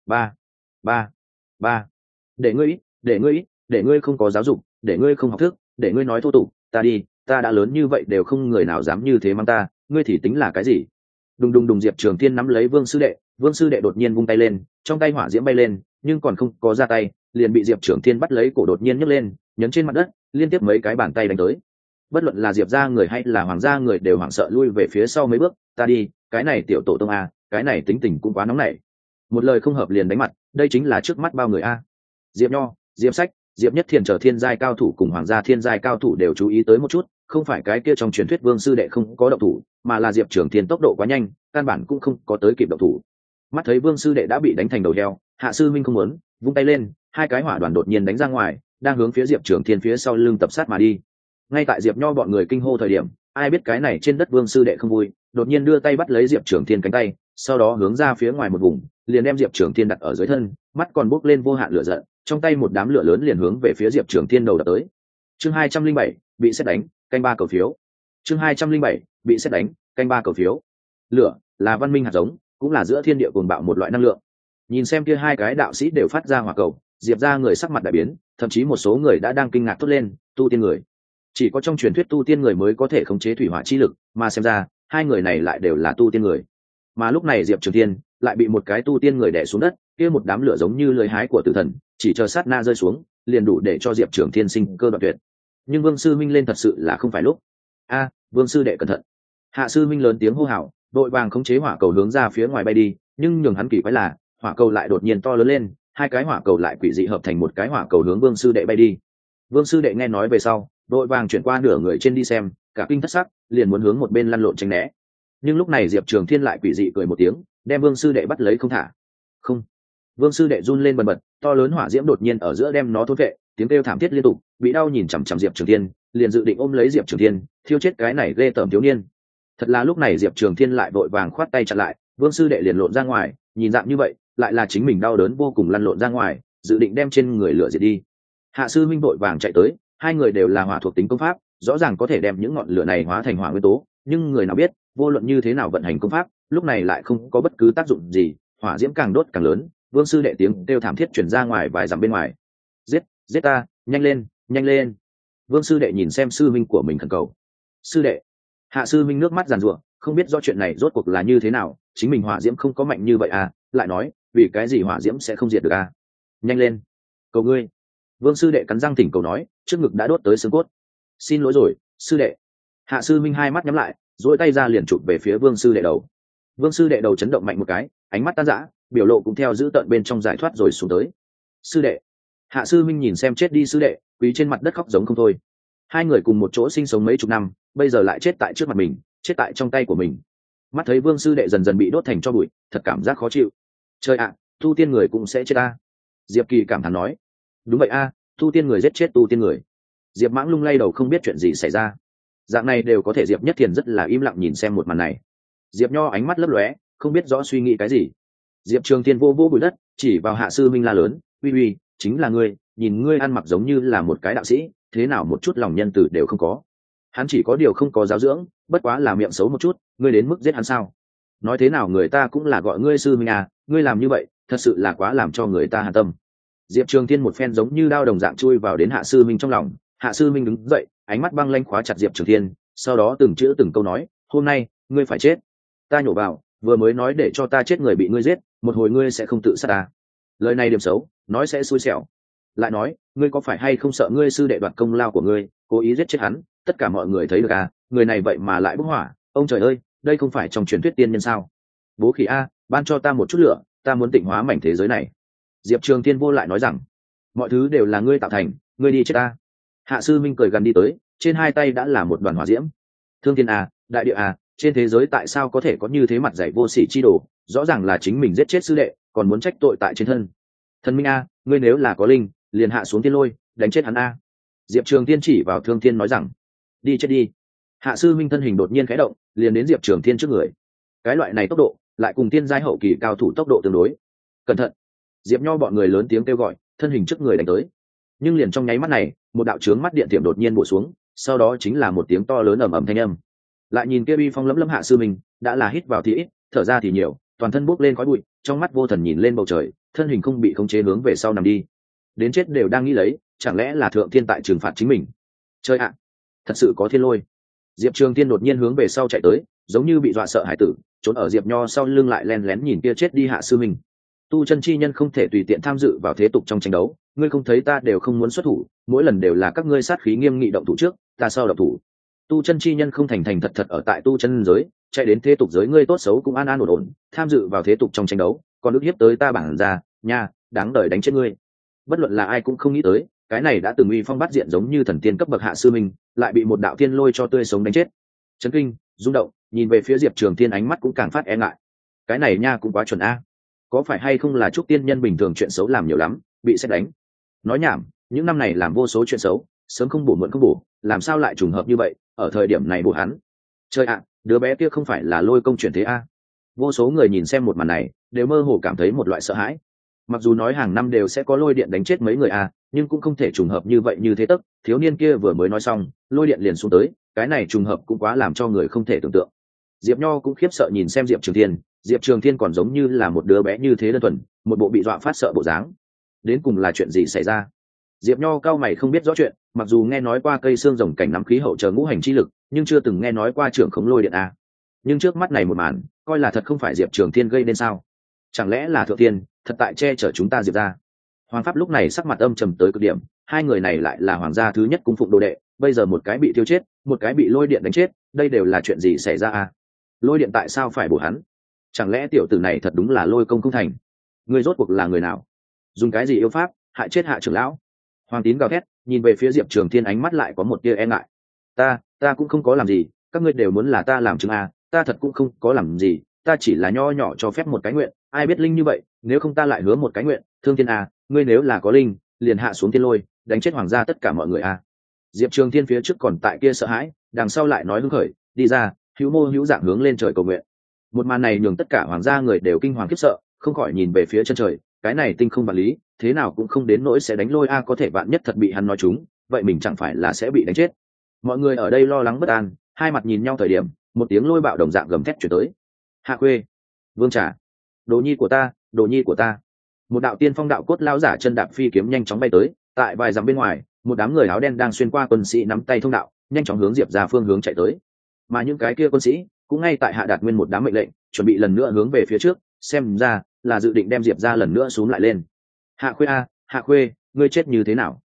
3. Để ngươi không có giáo dục, để ngươi không học thức, để ngươi nói thô tục, ta đi, ta đã lớn như vậy đều không người nào dám như thế mang ta, ngươi thì tính là cái gì? Đùng Diệp Trường Thiên nắm lấy Vương sư đệ đột nhiên vung tay lên, trong tay hỏa diễm bay lên, nhưng còn không có ra tay, liền bị Diệp Trường Thiên bắt lấy cổ đột nhiên nhấc lên, nhấn trên mặt đất, liên tiếp mấy cái bàn tay đánh tới. Bất luận là Diệp gia người hay là hoàng gia người đều hoảng sợ lui về phía sau mấy bước, ta đi, cái này tiểu tổ tông a, cái này tính tình cũng quá nóng nảy. Một lời không hợp liền đánh mặt, đây chính là trước mắt bao người a. Diệp Nho, Diệp Sách, Diệp Nhất Thiền chờ thiên giai cao thủ cùng hoàng gia thiên giai cao thủ đều chú ý tới một chút, không phải cái kia trong truyền thuyết Vương sư đệ không có động thủ, mà là Diệp Trường Thiên tốc độ quá nhanh, căn bản cũng không có tới kịp động thủ. Mắt thấy Vương sư đệ đã bị đánh thành đầu heo, Hạ sư minh không muốn, vung tay lên, hai cái hỏa đoàn đột nhiên đánh ra ngoài, đang hướng phía Diệp Trường Thiên phía sau lưng tập sát mà đi. Ngay tại Diệp Nho bọn người kinh hô thời điểm, ai biết cái này trên đất Vương sư đệ không vui, đột nhiên đưa tay bắt lấy Diệp Trường Thiên cánh tay, sau đó hướng ra phía ngoài một vùng, liền đem Diệp Trường Thiên đặt ở dưới thân, mắt còn bốc lên vô hạn lửa giận, trong tay một đám lửa lớn liền hướng về phía Diệp Trường Thiên đầu đập tới. Chương 207, bị sét đánh, canh ba cầu phiếu. Chương 207, bị sét đánh, canh ba cầu phiếu. Lửa là văn minh hạt giống, cũng là giữa thiên địa cuồng bạo một loại năng lượng. Nhìn xem kia hai cái đạo sĩ đều phát ra hỏa cầu, Diệp ra người sắc mặt đại biến, thậm chí một số người đã đang kinh ngạc thốt lên, tu tiên người. Chỉ có trong truyền thuyết tu tiên người mới có thể khống chế thủy hỏa chi lực, mà xem ra hai người này lại đều là tu tiên người. Mà lúc này Diệp Trường Thiên lại bị một cái tu tiên người đè xuống đất, kia một đám lửa giống như lưỡi hái của tử thần, chỉ chờ sát na rơi xuống, liền đủ để cho Diệp Trường Thiên sinh cơ đoạn tuyệt. Nhưng Vương sư minh lên thật sự là không phải lúc. A, Vương sư đệ cẩn thận. Hạ sư minh lớn tiếng hô hào, đội vàng khống chế hỏa cầu hướng ra phía ngoài bay đi, nhưng nhường hắn kỳ quái là, hỏa cầu lại đột nhiên to lớn lên, hai cái hỏa cầu lại quỷ dị hợp thành một cái hỏa cầu hướng Vương sư đệ bay đi. Vương sư đệ nghe nói về sau, đội vàng chuyển qua nửa người trên đi xem, cả kinh thất sắc, liền muốn hướng một bên lăn lộn tránh né. Nhưng lúc này Diệp Trường Thiên lại quỷ dị cười một tiếng, đem Vương sư đệ bắt lấy không thả. Không. Vương sư đệ run lên bần bật, to lớn hỏa diễm đột nhiên ở giữa đem nó thôn vệ, tiếng kêu thảm thiết liên tục, bị đau nhìn chằm chằm Diệp Trường Thiên, liền dự định ôm lấy Diệp Trường Thiên, thiêu chết cái này ghê tởm thiếu niên. Thật là lúc này Diệp Trường Thiên lại vội vàng khoát tay chặn lại, Vương sư đệ liền lộn ra ngoài, nhìn dạng như vậy, lại là chính mình đau đớn vô cùng lăn lộn ra ngoài, dự định đem trên người lửa diệt đi. Hạ sư minh vội vàng chạy tới, hai người đều là hỏa thuộc tính công pháp, rõ ràng có thể đem những ngọn lửa này hóa thành hỏa nguyên tố, nhưng người nào biết, vô luận như thế nào vận hành công pháp, lúc này lại không có bất cứ tác dụng gì, hỏa diễm càng đốt càng lớn. Vương sư đệ tiếng kêu thảm thiết truyền ra ngoài vài dặm bên ngoài. Giết ta, nhanh lên, nhanh lên. Vương sư đệ nhìn xem sư minh của mình khẩn cầu. Sư đệ. Hạ sư minh nước mắt giàn giụa, không biết rõ chuyện này rốt cuộc là như thế nào, chính mình hỏa diễm không có mạnh như vậy à, lại nói, vì cái gì hỏa diễm sẽ không diệt được à? Nhanh lên, cầu ngươi. Vương sư đệ cắn răng thỉnh cầu nói, trước ngực đã đốt tới xương cốt. Xin lỗi rồi, sư đệ. Hạ sư minh hai mắt nhắm lại, duỗi tay ra liền chụp về phía Vương sư đệ đầu. Vương sư đệ đầu chấn động mạnh một cái, ánh mắt tan rã, biểu lộ cũng theo giữ tận bên trong giải thoát rồi xuống tới. Sư đệ. Hạ sư minh nhìn xem chết đi sư đệ, quỳ trên mặt đất khóc giống không thôi. Hai người cùng một chỗ sinh sống mấy chục năm, bây giờ lại chết tại trước mặt mình, chết tại trong tay của mình. Mắt thấy Vương sư đệ dần dần bị đốt thành tro bụi, thật cảm giác khó chịu. Trời ạ, tu tiên người cũng sẽ chết a. Diệp Kỳ cảm thán nói. Đúng vậy a, tu tiên người giết chết tu tiên người. Diệp Mãng lung lay đầu không biết chuyện gì xảy ra. Dạng này đều có thể. Diệp Nhất Thiền rất là im lặng nhìn xem một màn này. Diệp Nho ánh mắt lấp lóe, không biết rõ suy nghĩ cái gì. Diệp Trường Thiên vô vô bụi đất, chỉ vào Hạ sư minh la lớn, uy uy, chính là ngươi, nhìn ngươi ăn mặc giống như là một cái đạo sĩ, thế nào một chút lòng nhân từ đều không có. Hắn chỉ có điều không có giáo dưỡng, bất quá là miệng xấu một chút, ngươi đến mức giết hắn sao? Nói thế nào người ta cũng là gọi ngươi sư minh à, ngươi làm như vậy thật sự là quá làm cho người ta hàn tâm. Diệp Trường Thiên một phen giống như đao đồng dạng chui vào đến Hạ sư minh trong lòng. Hạ sư minh đứng dậy, ánh mắt băng lãnh khóa chặt Diệp Trường Thiên, sau đó từng chữ từng câu nói, hôm nay ngươi phải chết. Ta nhổ vào, vừa mới nói để cho ta chết người bị ngươi giết, một hồi ngươi sẽ không tự sát ta. Lời này điểm xấu, nói sẽ xui xẻo. Lại nói, ngươi có phải hay không sợ ngươi sư đệ đoạt công lao của ngươi, cố ý giết chết hắn, tất cả mọi người thấy được à, người này vậy mà lại bốc hỏa, ông trời ơi, đây không phải trong truyền thuyết tiên nhân sao? Bố khỉ a, ban cho ta một chút lửa, ta muốn tịnh hóa mảnh thế giới này. Diệp Trường Thiên vô lại nói rằng, mọi thứ đều là ngươi tạo thành, ngươi đi chết ta. Hạ sư minh cười gần đi tới, trên hai tay đã là một đoàn hỏa diễm. Thương thiên à, đại địa à, trên thế giới tại sao có thể có như thế mặt dày vô sỉ chi đồ, rõ ràng là chính mình giết chết sư đệ, còn muốn trách tội tại trên thân. Thần minh a, ngươi nếu là có linh, liền hạ xuống tiên lôi, đánh chết hắn a. Diệp Trường Thiên chỉ vào Thương Thiên nói rằng, đi chết đi. Hạ sư minh thân hình đột nhiên khẽ động, liền đến Diệp Trường Thiên trước người. Cái loại này tốc độ, lại cùng tiên giai hậu kỳ cao thủ tốc độ tương đối. Cẩn thận. Diệp Nho bọn người lớn tiếng kêu gọi, thân hình trước người đánh tới. Nhưng liền trong nháy mắt này, một đạo chướng mắt điện tiệm đột nhiên bổ xuống, sau đó chính là một tiếng to lớn ầm ầm thanh âm. Lại nhìn kia uy phong lẫm lẫm Hạ sư minh, đã là hít vào thì ít, thở ra thì nhiều, toàn thân bốc lên khói bụi, trong mắt vô thần nhìn lên bầu trời, thân hình không bị khống chế hướng về sau nằm đi. Đến chết đều đang nghĩ lấy, chẳng lẽ là thượng thiên tại trừng phạt chính mình? Chơi ạ, thật sự có thiên lôi. Diệp Trường Thiên đột nhiên hướng về sau chạy tới, giống như bị dọa sợ hải tử, trốn ở Diệp Nho sau lưng lại lén lén nhìn kia chết đi Hạ sư minh. Tu chân chi nhân không thể tùy tiện tham dự vào thế tục trong tranh đấu, ngươi không thấy ta đều không muốn xuất thủ, mỗi lần đều là các ngươi sát khí nghiêm nghị động thủ trước, ta sau động thủ. Tu chân chi nhân không thành thành thật thật ở tại tu chân giới, chạy đến thế tục giới ngươi tốt xấu cũng an an ổn ổn, tham dự vào thế tục trong tranh đấu, còn ức hiếp tới ta bản ra, nha, đáng đời đánh chết ngươi. Bất luận là ai cũng không nghĩ tới, cái này đã từng uy phong bát diện giống như thần tiên cấp bậc Hạ sư minh, lại bị một đạo thiên lôi cho tươi sống đánh chết. Chấn kinh, rung động, nhìn về phía Diệp Trường Thiên ánh mắt cũng càng phát e ngại. Cái này nha cũng quá chuẩn a. Có phải hay không là chúc tiên nhân bình thường chuyện xấu làm nhiều lắm, bị sét đánh? Nói nhảm, những năm này làm vô số chuyện xấu, sớm không bổ muộn không bổ, làm sao lại trùng hợp như vậy, ở thời điểm này bù hắn. Trời ạ, đứa bé kia không phải là Lôi Công chuyển thế a? Vô số người nhìn xem một màn này đều mơ hồ cảm thấy một loại sợ hãi. Mặc dù nói hàng năm đều sẽ có lôi điện đánh chết mấy người a, nhưng cũng không thể trùng hợp như vậy như thế tức. Thiếu niên kia vừa mới nói xong, lôi điện liền xuống tới, cái này trùng hợp cũng quá làm cho người không thể tưởng tượng. Diệp Nho cũng khiếp sợ nhìn xem Diệp Trường Thiên, Diệp Trường Thiên còn giống như là một đứa bé như thế đơn thuần, một bộ bị dọa phát sợ bộ dáng. Đến cùng là chuyện gì xảy ra? Diệp Nho cao mày không biết rõ chuyện, mặc dù nghe nói qua cây xương rồng cảnh nắm khí hậu chờ ngũ hành chi lực, nhưng chưa từng nghe nói qua trưởng khống lôi điện a. Nhưng trước mắt này một màn, coi là thật không phải Diệp Trường Thiên gây nên sao? Chẳng lẽ là Thượng Thiên thật tại che chở chúng ta Diệp ra? Hoàng Pháp lúc này sắc mặt âm trầm tới cực điểm, hai người này lại là hoàng gia thứ nhất cung phụng đồ đệ, bây giờ một cái bị tiêu chết, một cái bị lôi điện đánh chết, đây đều là chuyện gì xảy ra a? Lôi điện tại sao phải bổ hắn? Chẳng lẽ tiểu tử này thật đúng là Lôi Công không thành? Người rốt cuộc là người nào? Dùng cái gì yêu pháp hại chết Hạ trưởng lão? Hoàng Tín gào thét, nhìn về phía Diệp Trường Thiên, ánh mắt lại có một tia e ngại. Ta cũng không có làm gì, các ngươi đều muốn là ta làm chứng a, ta thật cũng không có làm gì, ta chỉ là nho nhỏ cho phép một cái nguyện, ai biết linh như vậy, nếu không ta lại hứa một cái nguyện, Thương Thiên a, ngươi nếu là có linh, liền hạ xuống thiên lôi, đánh chết hoàng gia tất cả mọi người a. Diệp Trường Thiên phía trước còn tại kia sợ hãi, đằng sau lại nói hứng khởi, đi ra, hữu mô hữu dạng hướng lên trời cầu nguyện. Một màn này nhường tất cả hoàng gia người đều kinh hoàng khiếp sợ, không khỏi nhìn về phía chân trời, cái này tinh không vật lý, thế nào cũng không đến nỗi sẽ đánh lôi a, có thể bạn nhất thật bị hắn nói trúng, vậy mình chẳng phải là sẽ bị đánh chết. Mọi người ở đây lo lắng bất an, hai mặt nhìn nhau thời điểm, một tiếng lôi bạo đồng dạng gầm thét chuyển tới. Hạ Khuê, Vương Trà, đồ nhi của ta, đồ nhi của ta. Một đạo tiên phong đạo cốt lao giả chân đạp phi kiếm nhanh chóng bay tới, tại vài dặm bên ngoài, một đám người áo đen đang xuyên qua quân sĩ nắm tay thông đạo, nhanh chóng hướng Diệp ra phương hướng chạy tới. Mà những cái kia quân sĩ cũng ngay tại hạ đạt nguyên một đám mệnh lệnh, chuẩn bị lần nữa hướng về phía trước, xem ra là dự định đem Diệp ra lần nữa xuống lại lên. Hạ Khuê a, Hạ Khuê, ngươi chết như thế nào?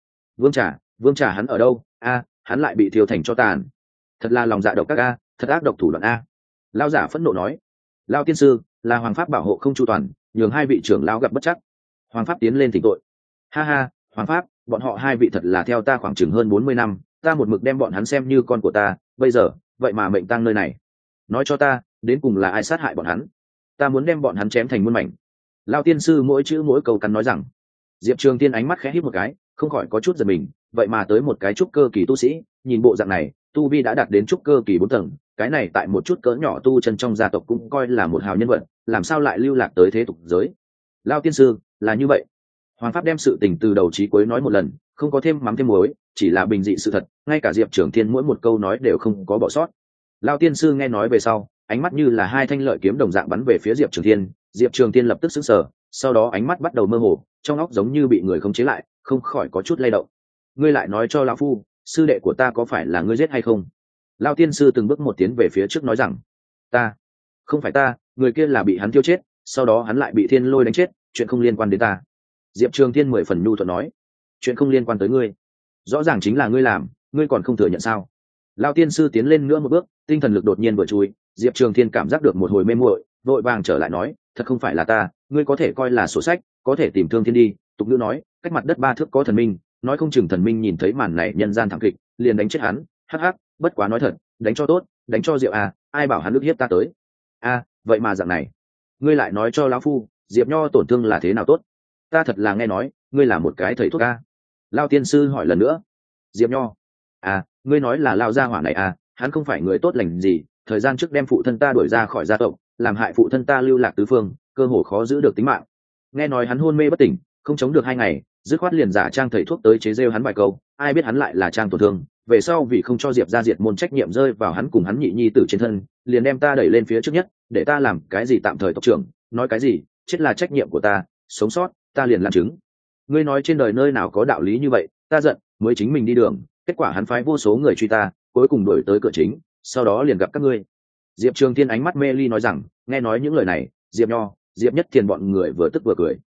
Vương Trà hắn ở đâu? A, hắn lại bị thiêu thành cho tàn. Thật là lòng dạ độc các a, thật ác độc thủ đoạn a. Lao giả phẫn nộ nói. Lao tiên sư, là hoàng pháp bảo hộ không chu toàn, nhường hai vị trưởng lão gặp bất chắc. Hoàng pháp tiến lên thỉnh tội. Ha ha, hoàng pháp, bọn họ hai vị thật là theo ta khoảng chừng hơn 40 năm, ta một mực đem bọn hắn xem như con của ta, bây giờ vậy mà mệnh tang nơi này. Nói cho ta, đến cùng là ai sát hại bọn hắn? Ta muốn đem bọn hắn chém thành muôn mảnh. Lao tiên sư mỗi chữ mỗi câu cắn nói rằng. Diệp Trường Tiên ánh mắt khẽ híp một cái, không khỏi có chút giật mình, vậy mà tới một cái trúc cơ kỳ tu sĩ, nhìn bộ dạng này, tu vi đã đạt đến trúc cơ kỳ 4 tầng, cái này tại một chút cỡ nhỏ tu chân trong gia tộc cũng coi là một hào nhân vật, làm sao lại lưu lạc tới thế tục giới? Lao tiên sư, là như vậy. Hoàng pháp đem sự tình từ đầu chí cuối nói một lần, không có thêm mắm thêm muối, chỉ là bình dị sự thật, ngay cả Diệp Trường Thiên mỗi một câu nói đều không có bỏ sót. Lao tiên sư nghe nói về sau, ánh mắt như là hai thanh lợi kiếm đồng dạng bắn về phía Diệp Trường Thiên, Diệp Trường Thiên lập tức sững sờ, sau đó ánh mắt bắt đầu mơ hồ, trong óc giống như bị người khống chế lại, không khỏi có chút lay động. Ngươi lại nói cho lão phu, sư đệ của ta có phải là ngươi giết hay không? Lao tiên sư từng bước một tiến về phía trước nói rằng, ta, không phải ta, người kia là bị hắn tiêu chết, sau đó hắn lại bị thiên lôi đánh chết, chuyện không liên quan đến ta. Diệp Trường Thiên 10 phần nhu thuận nói, chuyện không liên quan tới ngươi, rõ ràng chính là ngươi làm, ngươi còn không thừa nhận sao? Lao tiên sư tiến lên nữa một bước, tinh thần lực đột nhiên vừa chui, Diệp Trường Thiên cảm giác được một hồi mê muội, vội vàng trở lại nói, thật không phải là ta, ngươi có thể coi là sổ sách, có thể tìm Thương Thiên đi. Tục ngữ nói, cách mặt đất 3 thước có thần minh, nói không chừng thần minh nhìn thấy màn này nhân gian thảm kịch, liền đánh chết hắn. Hắc hắc, bất quá nói thật, đánh cho tốt, đánh cho Diệu à, ai bảo hắn ức hiếp ta tới? A, vậy mà dạng này, ngươi lại nói cho lão phu, Diệp Nho tổn thương là thế nào tốt? Ta thật là nghe nói, ngươi là một cái thầy thuốc a. Lao tiên sư hỏi lần nữa. Diệp Nho, à, ngươi nói là Lao gia hỏa này à, hắn không phải người tốt lành gì, thời gian trước đem phụ thân ta đuổi ra khỏi gia tộc, làm hại phụ thân ta lưu lạc tứ phương, cơ hồ khó giữ được tính mạng. Nghe nói hắn hôn mê bất tỉnh, không chống được 2 ngày, dứt khoát liền giả trang thầy thuốc tới chế rêu hắn vài câu, ai biết hắn lại là trang tổn thương, về sau vì không cho Diệp gia diệt môn trách nhiệm rơi vào hắn cùng hắn nhị nhi tử trên thân, liền đem ta đẩy lên phía trước nhất, để ta làm cái gì tạm thời tộc trưởng, nói cái gì, chết là trách nhiệm của ta, sống sót, ta liền làm chứng. Ngươi nói trên đời nơi nào có đạo lý như vậy, ta giận, mới chính mình đi đường, kết quả hắn phái vô số người truy ta, cuối cùng đuổi tới cửa chính, sau đó liền gặp các ngươi. Diệp Trường Thiên ánh mắt mê ly nói rằng, nghe nói những lời này, Diệp Nho, Diệp Nhất Thiền bọn người vừa tức vừa cười.